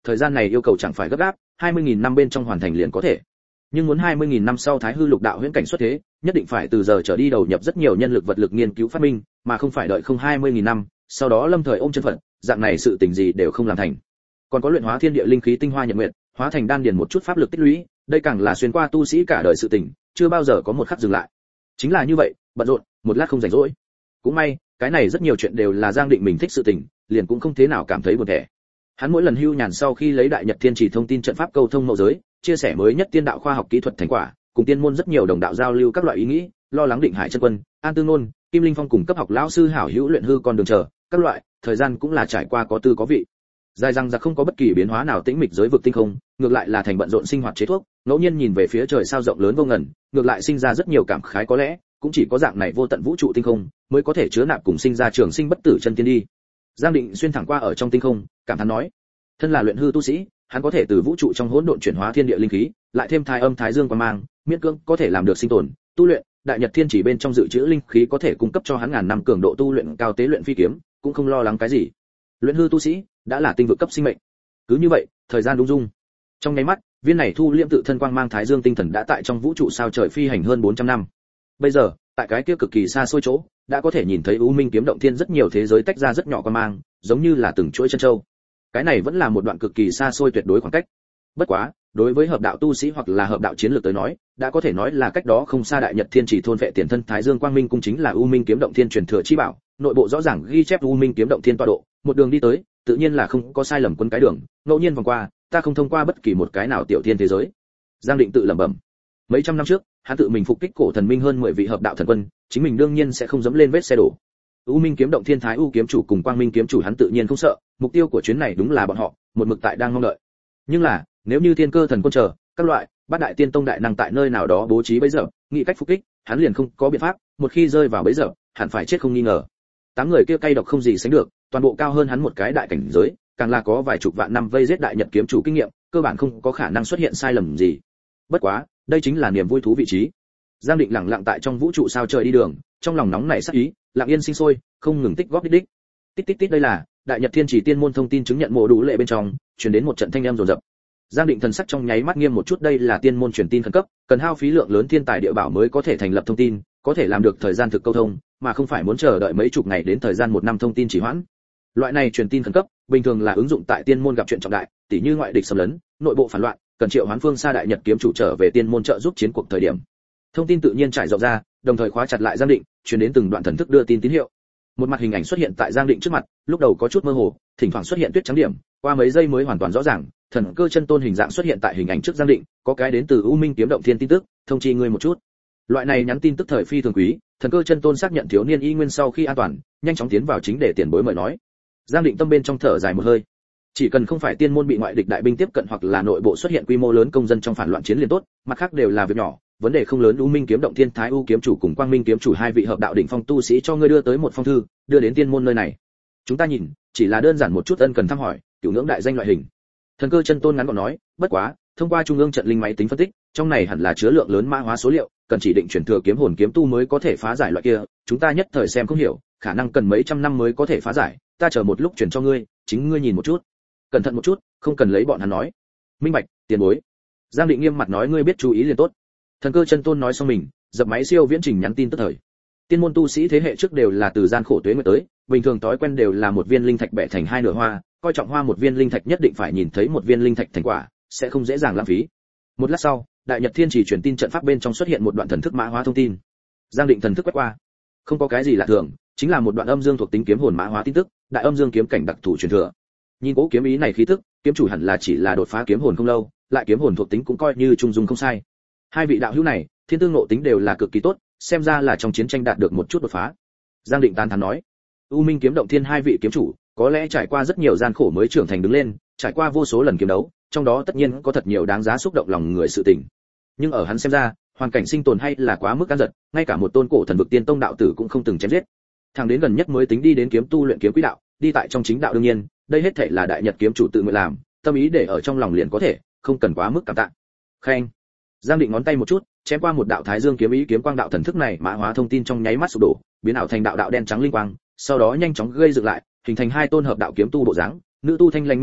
thời gian này yêu cầu chẳng phải gấp gáp, hai mươi nghìn năm bên trong hoàn thành liền có thể. Nhưng muốn hai mươi nghìn năm sau Thái Hư Lục Đạo huyễn cảnh xuất thế, nhất định phải từ giờ trở đi đầu nhập rất nhiều nhân lực vật lực nghiên cứu phát minh, mà không phải đợi không hai mươi nghìn năm, sau đó lâm thời ôm chân phận, dạng này sự tình gì đều không làm thành. Còn có luyện hóa thiên địa linh khí tinh hoa nhật nguyệt, hóa thành đan điền một chút pháp lực tích lũy, đây càng là xuyên qua tu sĩ cả đời sự tình, chưa bao giờ có một khắc dừng lại. Chính là như vậy, bận rộn, một lát không rảnh rỗi. Cũng may, cái này rất nhiều chuyện đều là Giang Định mình thích sự tình, liền cũng không thế nào cảm thấy buồn tẻ. Hắn mỗi lần hưu nhàn sau khi lấy Đại Nhật Thiên Chỉ thông tin trận pháp câu thông mậu giới, chia sẻ mới nhất tiên đạo khoa học kỹ thuật thành quả, cùng tiên môn rất nhiều đồng đạo giao lưu các loại ý nghĩ, lo lắng Định Hải chân quân, An Tư Nôn, Kim Linh Phong cùng cấp học lão sư hảo hữu luyện hư con đường chờ, các loại, thời gian cũng là trải qua có tư có vị. Dài rằng giặc không có bất kỳ biến hóa nào tĩnh mịch giới vực tinh không, ngược lại là thành bận rộn sinh hoạt chế thuốc, ngẫu nhiên nhìn về phía trời sao rộng lớn vô ngần, ngược lại sinh ra rất nhiều cảm khái, có lẽ cũng chỉ có dạng này vô tận vũ trụ tinh không mới có thể chứa nạp cùng sinh ra trường sinh bất tử chân tiên đi. Giang Định xuyên thẳng qua ở trong tinh không, cảm thán nói, thân là luyện hư tu sĩ, hắn có thể từ vũ trụ trong hỗn độn chuyển hóa thiên địa linh khí, lại thêm thái âm thái dương quang mang, miễn cưỡng có thể làm được sinh tồn, tu luyện. Đại Nhật Thiên Chỉ bên trong dự trữ linh khí có thể cung cấp cho hắn ngàn năm cường độ tu luyện cao tế luyện phi kiếm, cũng không lo lắng cái gì. Luyện hư tu sĩ đã là tinh vực cấp sinh mệnh. Cứ như vậy, thời gian đúng dung. Trong nháy mắt, viên này thu liễm tự thân quang mang thái dương tinh thần đã tại trong vũ trụ sao trời phi hành hơn bốn trăm năm. Bây giờ, tại cái kia cực kỳ xa xôi chỗ, đã có thể nhìn thấy U Minh kiếm động thiên rất nhiều thế giới tách ra rất nhỏ quang mang, giống như là từng chuỗi chân châu. Cái này vẫn là một đoạn cực kỳ xa xôi tuyệt đối khoảng cách. Bất quá, đối với hợp đạo tu sĩ hoặc là hợp đạo chiến lược tới nói, đã có thể nói là cách đó không xa. Đại Nhật Thiên Chỉ thôn vệ tiền thân thái dương quang minh cung chính là U Minh kiếm động thiên truyền thừa chi bảo, nội bộ rõ ràng ghi chép U Minh kiếm động thiên tọa độ, một đường đi tới, tự nhiên là không có sai lầm quân cái đường, ngẫu nhiên vòng qua, ta không thông qua bất kỳ một cái nào tiểu thiên thế giới. Giang Định tự lẩm bẩm. Mấy trăm năm trước, hắn tự mình phục kích cổ thần minh hơn mười vị hợp đạo thần quân, chính mình đương nhiên sẽ không dẫm lên vết xe đổ. U Minh kiếm động thiên thái U kiếm chủ cùng Quang Minh kiếm chủ hắn tự nhiên không sợ, mục tiêu của chuyến này đúng là bọn họ, một mực tại đang mong đợi. Nhưng là, nếu như thiên cơ thần quân chờ, các loại bát đại tiên tông đại năng tại nơi nào đó bố trí bẫy giờ, nghĩ cách phục kích, hắn liền không có biện pháp, một khi rơi vào bẫy giờ, hẳn phải chết không nghi ngờ. Tám người kia cay độc không gì sánh được, toàn bộ cao hơn hắn một cái đại cảnh giới, càng là có vài chục vạn năm vây giết đại nhật kiếm chủ kinh nghiệm, cơ bản không có khả năng xuất hiện sai lầm gì. Bất quá, đây chính là niềm vui thú vị trí. Giang Định lặng lặng tại trong vũ trụ sao trời đi đường, trong lòng nóng nảy sắc ý, lặng yên sinh sôi, không ngừng tích góp đích đích. Tích tích tích đây là Đại Nhật Thiên Chỉ tiên môn thông tin chứng nhận mộ đủ lệ bên trong, truyền đến một trận thanh âm rồn rập. Giang Định thần sắc trong nháy mắt nghiêm một chút, đây là tiên môn truyền tin khẩn cấp, cần hao phí lượng lớn thiên tài địa bảo mới có thể thành lập thông tin, có thể làm được thời gian thực câu thông, mà không phải muốn chờ đợi mấy chục ngày đến thời gian một năm thông tin chỉ hoãn. Loại này truyền tin khẩn cấp, bình thường là ứng dụng tại tiên môn gặp chuyện trọng đại, tỉ như ngoại địch xâm lấn, nội bộ phản loạn, cần triệu hoán phương xa đại nhật kiếm chủ trở về tiên môn trợ giúp chiến cuộc thời điểm. Thông tin tự nhiên trải rộng ra, đồng thời khóa chặt lại Giang Định, truyền đến từng đoạn thần thức đưa tin tín hiệu. Một mặt hình ảnh xuất hiện tại Giang Định trước mặt, lúc đầu có chút mơ hồ, thỉnh thoảng xuất hiện tuyết trắng điểm, qua mấy giây mới hoàn toàn rõ ràng, thần cơ chân tôn hình dạng xuất hiện tại hình ảnh trước Giang Định, có cái đến từ U Minh kiếm động thiên tin tức, thông chi ngươi một chút. Loại này nhắn tin tức thời phi thường quý, thần cơ chân tôn xác nhận thiếu niên y nguyên sau khi an toàn, nhanh chóng tiến vào chính để tiền bối mời nói. Giang Định tâm bên trong thở dài một hơi. Chỉ cần không phải tiên môn bị ngoại địch đại binh tiếp cận hoặc là nội bộ xuất hiện quy mô lớn công dân trong phản loạn chiến liền tốt, mặt khác đều là việc nhỏ, vấn đề không lớn. U Minh kiếm động thiên thái U kiếm chủ cùng Quang Minh kiếm chủ hai vị hợp đạo đỉnh phong tu sĩ cho ngươi đưa tới một phong thư, đưa đến tiên môn nơi này. Chúng ta nhìn, chỉ là đơn giản một chút ân cần thăm hỏi, cửu ngưỡng đại danh loại hình. Thần cơ chân tôn ngắn gọn nói, bất quá, thông qua trung ương trận linh máy tính phân tích, trong này hẳn là chứa lượng lớn mã hóa số liệu, cần chỉ định chuyển thừa kiếm hồn kiếm tu mới có thể phá giải loại kia, chúng ta nhất thời xem không hiểu, khả năng cần mấy trăm năm mới có thể phá giải, ta chờ một lúc chuyển cho ngươi, chính ngươi nhìn một chút. Cẩn thận một chút, không cần lấy bọn hắn nói. Minh bạch, tiền bối. Giang Định nghiêm mặt nói, ngươi biết chú ý liền tốt. Thần cơ chân tôn nói xong mình, dập máy siêu viễn trình nhắn tin tức thời. Tiên môn tu sĩ thế hệ trước đều là từ gian khổ tuế nguyệt tới, bình thường thói quen đều là một viên linh thạch bẻ thành hai nửa hoa, coi trọng hoa một viên linh thạch nhất định phải nhìn thấy một viên linh thạch thành quả, sẽ không dễ dàng lãng phí. Một lát sau, Đại Nhật Thiên Chỉ truyền tin trận pháp bên trong xuất hiện một đoạn thần thức mã hóa thông tin. Giang Định thần thức quét qua, không có cái gì lạ thường, chính là một đoạn âm dương thuộc tính kiếm hồn mã hóa tin tức, đại âm dương kiếm cảnh đặc thù truyền thừa. Nhìn cố kiếm ý này khí tức, kiếm chủ hẳn là chỉ là đột phá kiếm hồn không lâu, lại kiếm hồn thuộc tính cũng coi như trung dung không sai. Hai vị đạo hữu này, thiên tương ngộ tính đều là cực kỳ tốt, xem ra là trong chiến tranh đạt được một chút đột phá. Giang Định tán thán nói, U Minh kiếm động thiên hai vị kiếm chủ, có lẽ trải qua rất nhiều gian khổ mới trưởng thành đứng lên, trải qua vô số lần kiếm đấu, trong đó tất nhiên có thật nhiều đáng giá xúc động lòng người sự tình. Nhưng ở hắn xem ra, hoàn cảnh sinh tồn hay là quá mức can giật, ngay cả một tôn cổ thần vực tiên tông đạo tử cũng không từng chém giết. Thằng đến gần nhất mới tính đi đến kiếm tu luyện kiếm quý đạo, đi tại trong chính đạo đương nhiên, đây hết thảy là đại nhật kiếm chủ tự nguyện làm, tâm ý để ở trong lòng liền có thể, không cần quá mức cảm tạ. Khen. Giang Định ngón tay một chút, chém qua một đạo thái dương kiếm ý kiếm quang đạo thần thức này mã hóa thông tin trong nháy mắt sụp đổ, biến ảo thành đạo đạo đen trắng linh quang, sau đó nhanh chóng gây dựng lại, hình thành hai tôn hợp đạo kiếm tu bộ dáng, nữ tu thanh lãnh mỹ mạo,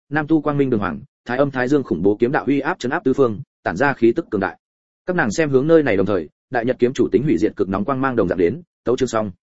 nam tu quang minh đường hoàng, thái âm thái dương khủng bố kiếm đạo uy áp chấn áp tứ phương, tản ra khí tức cường đại. Các nàng xem hướng nơi này đồng thời, đại nhật kiếm chủ tính hủy diệt cực nóng quang mang đồng dạng đến, tấu chương xong.